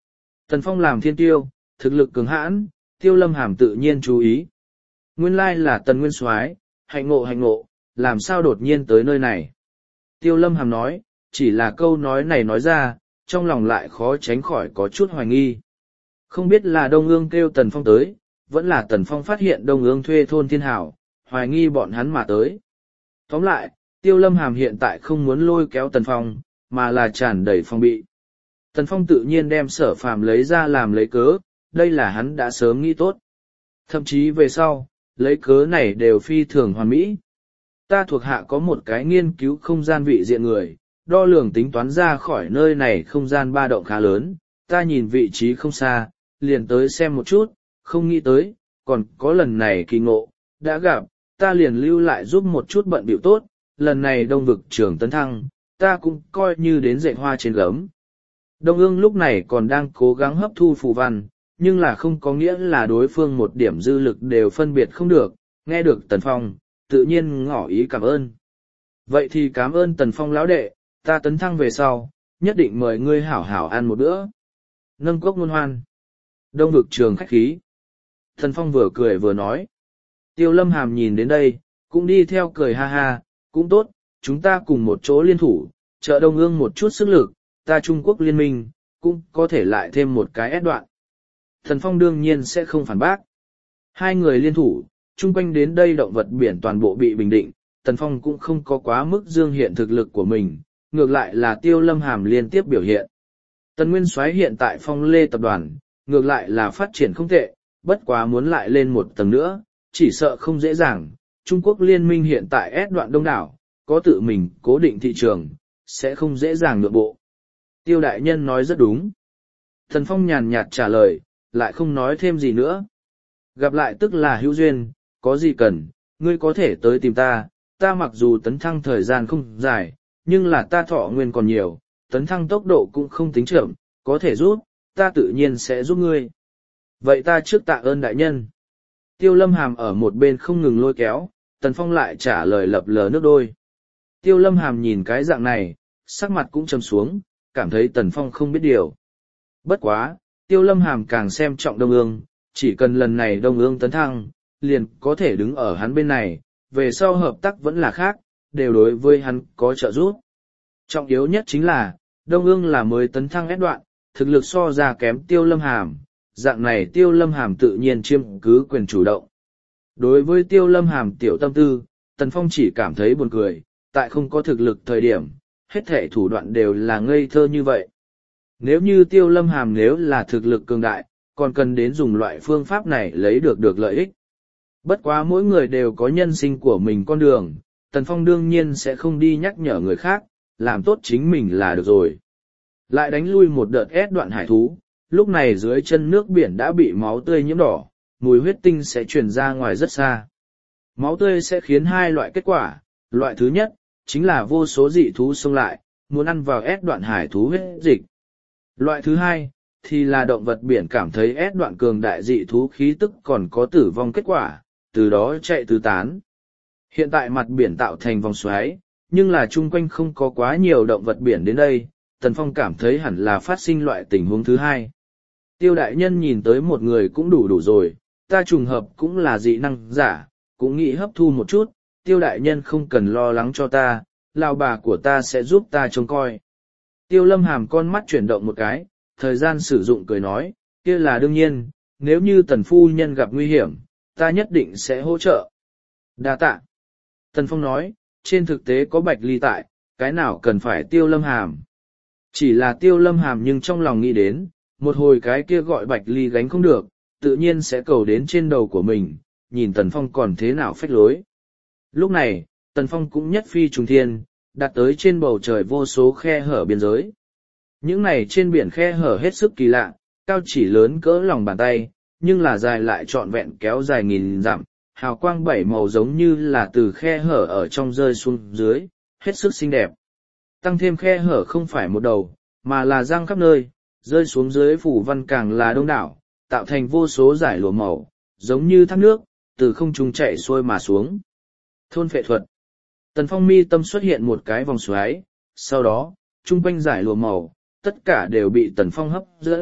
Tần Phong làm thiên tiêu, thực lực cường hãn, Tiêu Lâm Hàm tự nhiên chú ý. Nguyên lai là Tần Nguyên Soái, hạnh ngộ hạnh ngộ, làm sao đột nhiên tới nơi này. Tiêu Lâm Hàm nói, chỉ là câu nói này nói ra, trong lòng lại khó tránh khỏi có chút hoài nghi. Không biết là Đông Ương kêu Tần Phong tới, vẫn là Tần Phong phát hiện Đông Ương thuê thôn thiên hảo, hoài nghi bọn hắn mà tới. Tóm lại, Tiêu Lâm Hàm hiện tại không muốn lôi kéo Tần Phong, mà là tràn đầy phong bị. Tần Phong tự nhiên đem Sở Phàm lấy ra làm lấy cớ, đây là hắn đã sớm nghĩ tốt. Thậm chí về sau, lấy cớ này đều phi thường hoàn mỹ. Ta thuộc hạ có một cái nghiên cứu không gian vị diện người, đo lường tính toán ra khỏi nơi này không gian ba động khá lớn, ta nhìn vị trí không xa, liền tới xem một chút, không nghĩ tới, còn có lần này kỳ ngộ, đã gặp, ta liền lưu lại giúp một chút bận biểu tốt, lần này đông vực trưởng tấn thăng, ta cũng coi như đến dạy hoa trên gấm. Đông ương lúc này còn đang cố gắng hấp thu phù văn, nhưng là không có nghĩa là đối phương một điểm dư lực đều phân biệt không được, nghe được Tần Phong, tự nhiên ngỏ ý cảm ơn. Vậy thì cảm ơn Tần Phong lão đệ, ta tấn thăng về sau, nhất định mời ngươi hảo hảo ăn một bữa. Nâng cốc ngôn hoan. Đông vực trường khách khí. Tần Phong vừa cười vừa nói. Tiêu Lâm Hàm nhìn đến đây, cũng đi theo cười ha ha, cũng tốt, chúng ta cùng một chỗ liên thủ, trợ Đông Ương một chút sức lực, ta Trung Quốc liên minh, cũng có thể lại thêm một cái ép đoạn. Tần Phong đương nhiên sẽ không phản bác. Hai người liên thủ, chung quanh đến đây động vật biển toàn bộ bị bình định, Tần Phong cũng không có quá mức dương hiện thực lực của mình, ngược lại là Tiêu Lâm Hàm liên tiếp biểu hiện. Tần Nguyên Soái hiện tại Phong Lê tập đoàn, ngược lại là phát triển không tệ, bất quá muốn lại lên một tầng nữa, chỉ sợ không dễ dàng. Trung Quốc liên minh hiện tại ép đoạn đông đảo, có tự mình cố định thị trường, sẽ không dễ dàng nhượng bộ. Tiêu đại nhân nói rất đúng. Tần Phong nhàn nhạt trả lời, lại không nói thêm gì nữa. Gặp lại tức là hữu duyên, có gì cần, ngươi có thể tới tìm ta, ta mặc dù tấn thăng thời gian không dài, nhưng là ta thọ nguyên còn nhiều, tấn thăng tốc độ cũng không tính chậm, có thể giúp, ta tự nhiên sẽ giúp ngươi. Vậy ta trước tạ ơn đại nhân. Tiêu Lâm Hàm ở một bên không ngừng lôi kéo, Tần Phong lại trả lời lập lờ nước đôi. Tiêu Lâm Hàm nhìn cái dạng này, sắc mặt cũng trầm xuống, cảm thấy Tần Phong không biết điều. Bất quá, Tiêu Lâm Hàm càng xem trọng Đông Ương, chỉ cần lần này Đông Ương tấn thăng, liền có thể đứng ở hắn bên này, về sau hợp tác vẫn là khác, đều đối với hắn có trợ giúp. Trọng yếu nhất chính là, Đông Ương là mới tấn thăng ép đoạn, thực lực so ra kém Tiêu Lâm Hàm, dạng này Tiêu Lâm Hàm tự nhiên chiếm cứ quyền chủ động. Đối với Tiêu Lâm Hàm tiểu tâm tư, Tần Phong chỉ cảm thấy buồn cười, tại không có thực lực thời điểm, hết thể thủ đoạn đều là ngây thơ như vậy. Nếu như Tiêu Lâm Hàm nếu là thực lực cường đại, còn cần đến dùng loại phương pháp này lấy được được lợi ích. Bất quá mỗi người đều có nhân sinh của mình con đường, Tần Phong đương nhiên sẽ không đi nhắc nhở người khác, làm tốt chính mình là được rồi. Lại đánh lui một đợt ép đoạn hải thú, lúc này dưới chân nước biển đã bị máu tươi nhiễm đỏ, mùi huyết tinh sẽ truyền ra ngoài rất xa. Máu tươi sẽ khiến hai loại kết quả, loại thứ nhất, chính là vô số dị thú xông lại, muốn ăn vào ép đoạn hải thú huyết dịch. Loại thứ hai, thì là động vật biển cảm thấy ép đoạn cường đại dị thú khí tức còn có tử vong kết quả, từ đó chạy tứ tán. Hiện tại mặt biển tạo thành vòng xoáy, nhưng là chung quanh không có quá nhiều động vật biển đến đây, Tần Phong cảm thấy hẳn là phát sinh loại tình huống thứ hai. Tiêu đại nhân nhìn tới một người cũng đủ đủ rồi, ta trùng hợp cũng là dị năng giả, cũng nghĩ hấp thu một chút, tiêu đại nhân không cần lo lắng cho ta, lão bà của ta sẽ giúp ta trông coi. Tiêu Lâm Hàm con mắt chuyển động một cái, thời gian sử dụng cười nói, kia là đương nhiên, nếu như Tần phu nhân gặp nguy hiểm, ta nhất định sẽ hỗ trợ. Đa tạ. Tần Phong nói, trên thực tế có Bạch Ly tại, cái nào cần phải Tiêu Lâm Hàm. Chỉ là Tiêu Lâm Hàm nhưng trong lòng nghĩ đến, một hồi cái kia gọi Bạch Ly gánh không được, tự nhiên sẽ cầu đến trên đầu của mình, nhìn Tần Phong còn thế nào phách lối. Lúc này, Tần Phong cũng nhất phi trùng thiên, đặt tới trên bầu trời vô số khe hở biên giới. Những này trên biển khe hở hết sức kỳ lạ, cao chỉ lớn cỡ lòng bàn tay, nhưng là dài lại trọn vẹn kéo dài nghìn dặm, hào quang bảy màu giống như là từ khe hở ở trong rơi xuống dưới, hết sức xinh đẹp. Tăng thêm khe hở không phải một đầu, mà là giang khắp nơi, rơi xuống dưới phủ văn càng là đông đảo, tạo thành vô số giải lụa màu, giống như thác nước, từ không trung chạy xuôi mà xuống. Thôn phệ thuật. Tần Phong mi tâm xuất hiện một cái vòng xoáy, sau đó, trung quanh giải lụa màu, tất cả đều bị Tần Phong hấp dẫn,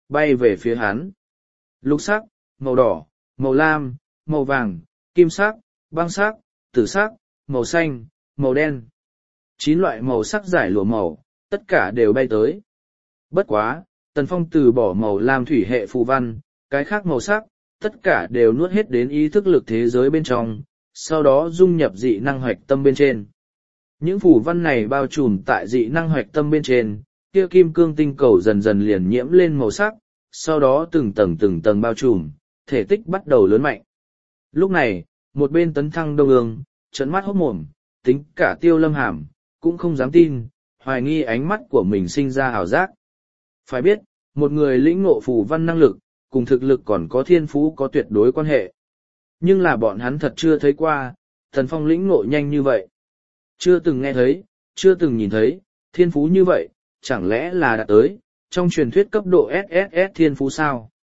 bay về phía hắn. Lục sắc, màu đỏ, màu lam, màu vàng, kim sắc, băng sắc, tử sắc, màu xanh, màu đen. Chín loại màu sắc giải lụa màu, tất cả đều bay tới. Bất quá, Tần Phong từ bỏ màu lam thủy hệ phù văn, cái khác màu sắc, tất cả đều nuốt hết đến ý thức lực thế giới bên trong, sau đó dung nhập dị năng hoạch tâm bên trên. Những phù văn này bao trùm tại dị năng hoạch tâm bên trên, kia kim cương tinh cầu dần dần liền nhiễm lên màu sắc, sau đó từng tầng từng tầng bao trùm, thể tích bắt đầu lớn mạnh. Lúc này, một bên Tấn Thăng Đông Ương, trợn mắt hốt mồm, tính cả Tiêu Lâm Hàm, cũng không dám tin, hoài nghi ánh mắt của mình sinh ra ảo giác. Phải biết, một người lĩnh ngộ phù văn năng lực, cùng thực lực còn có thiên phú có tuyệt đối quan hệ. Nhưng là bọn hắn thật chưa thấy qua, Tần Phong lĩnh ngộ nhanh như vậy. Chưa từng nghe thấy, chưa từng nhìn thấy, thiên phú như vậy, chẳng lẽ là đã tới, trong truyền thuyết cấp độ ét ét ét thiên phú sao?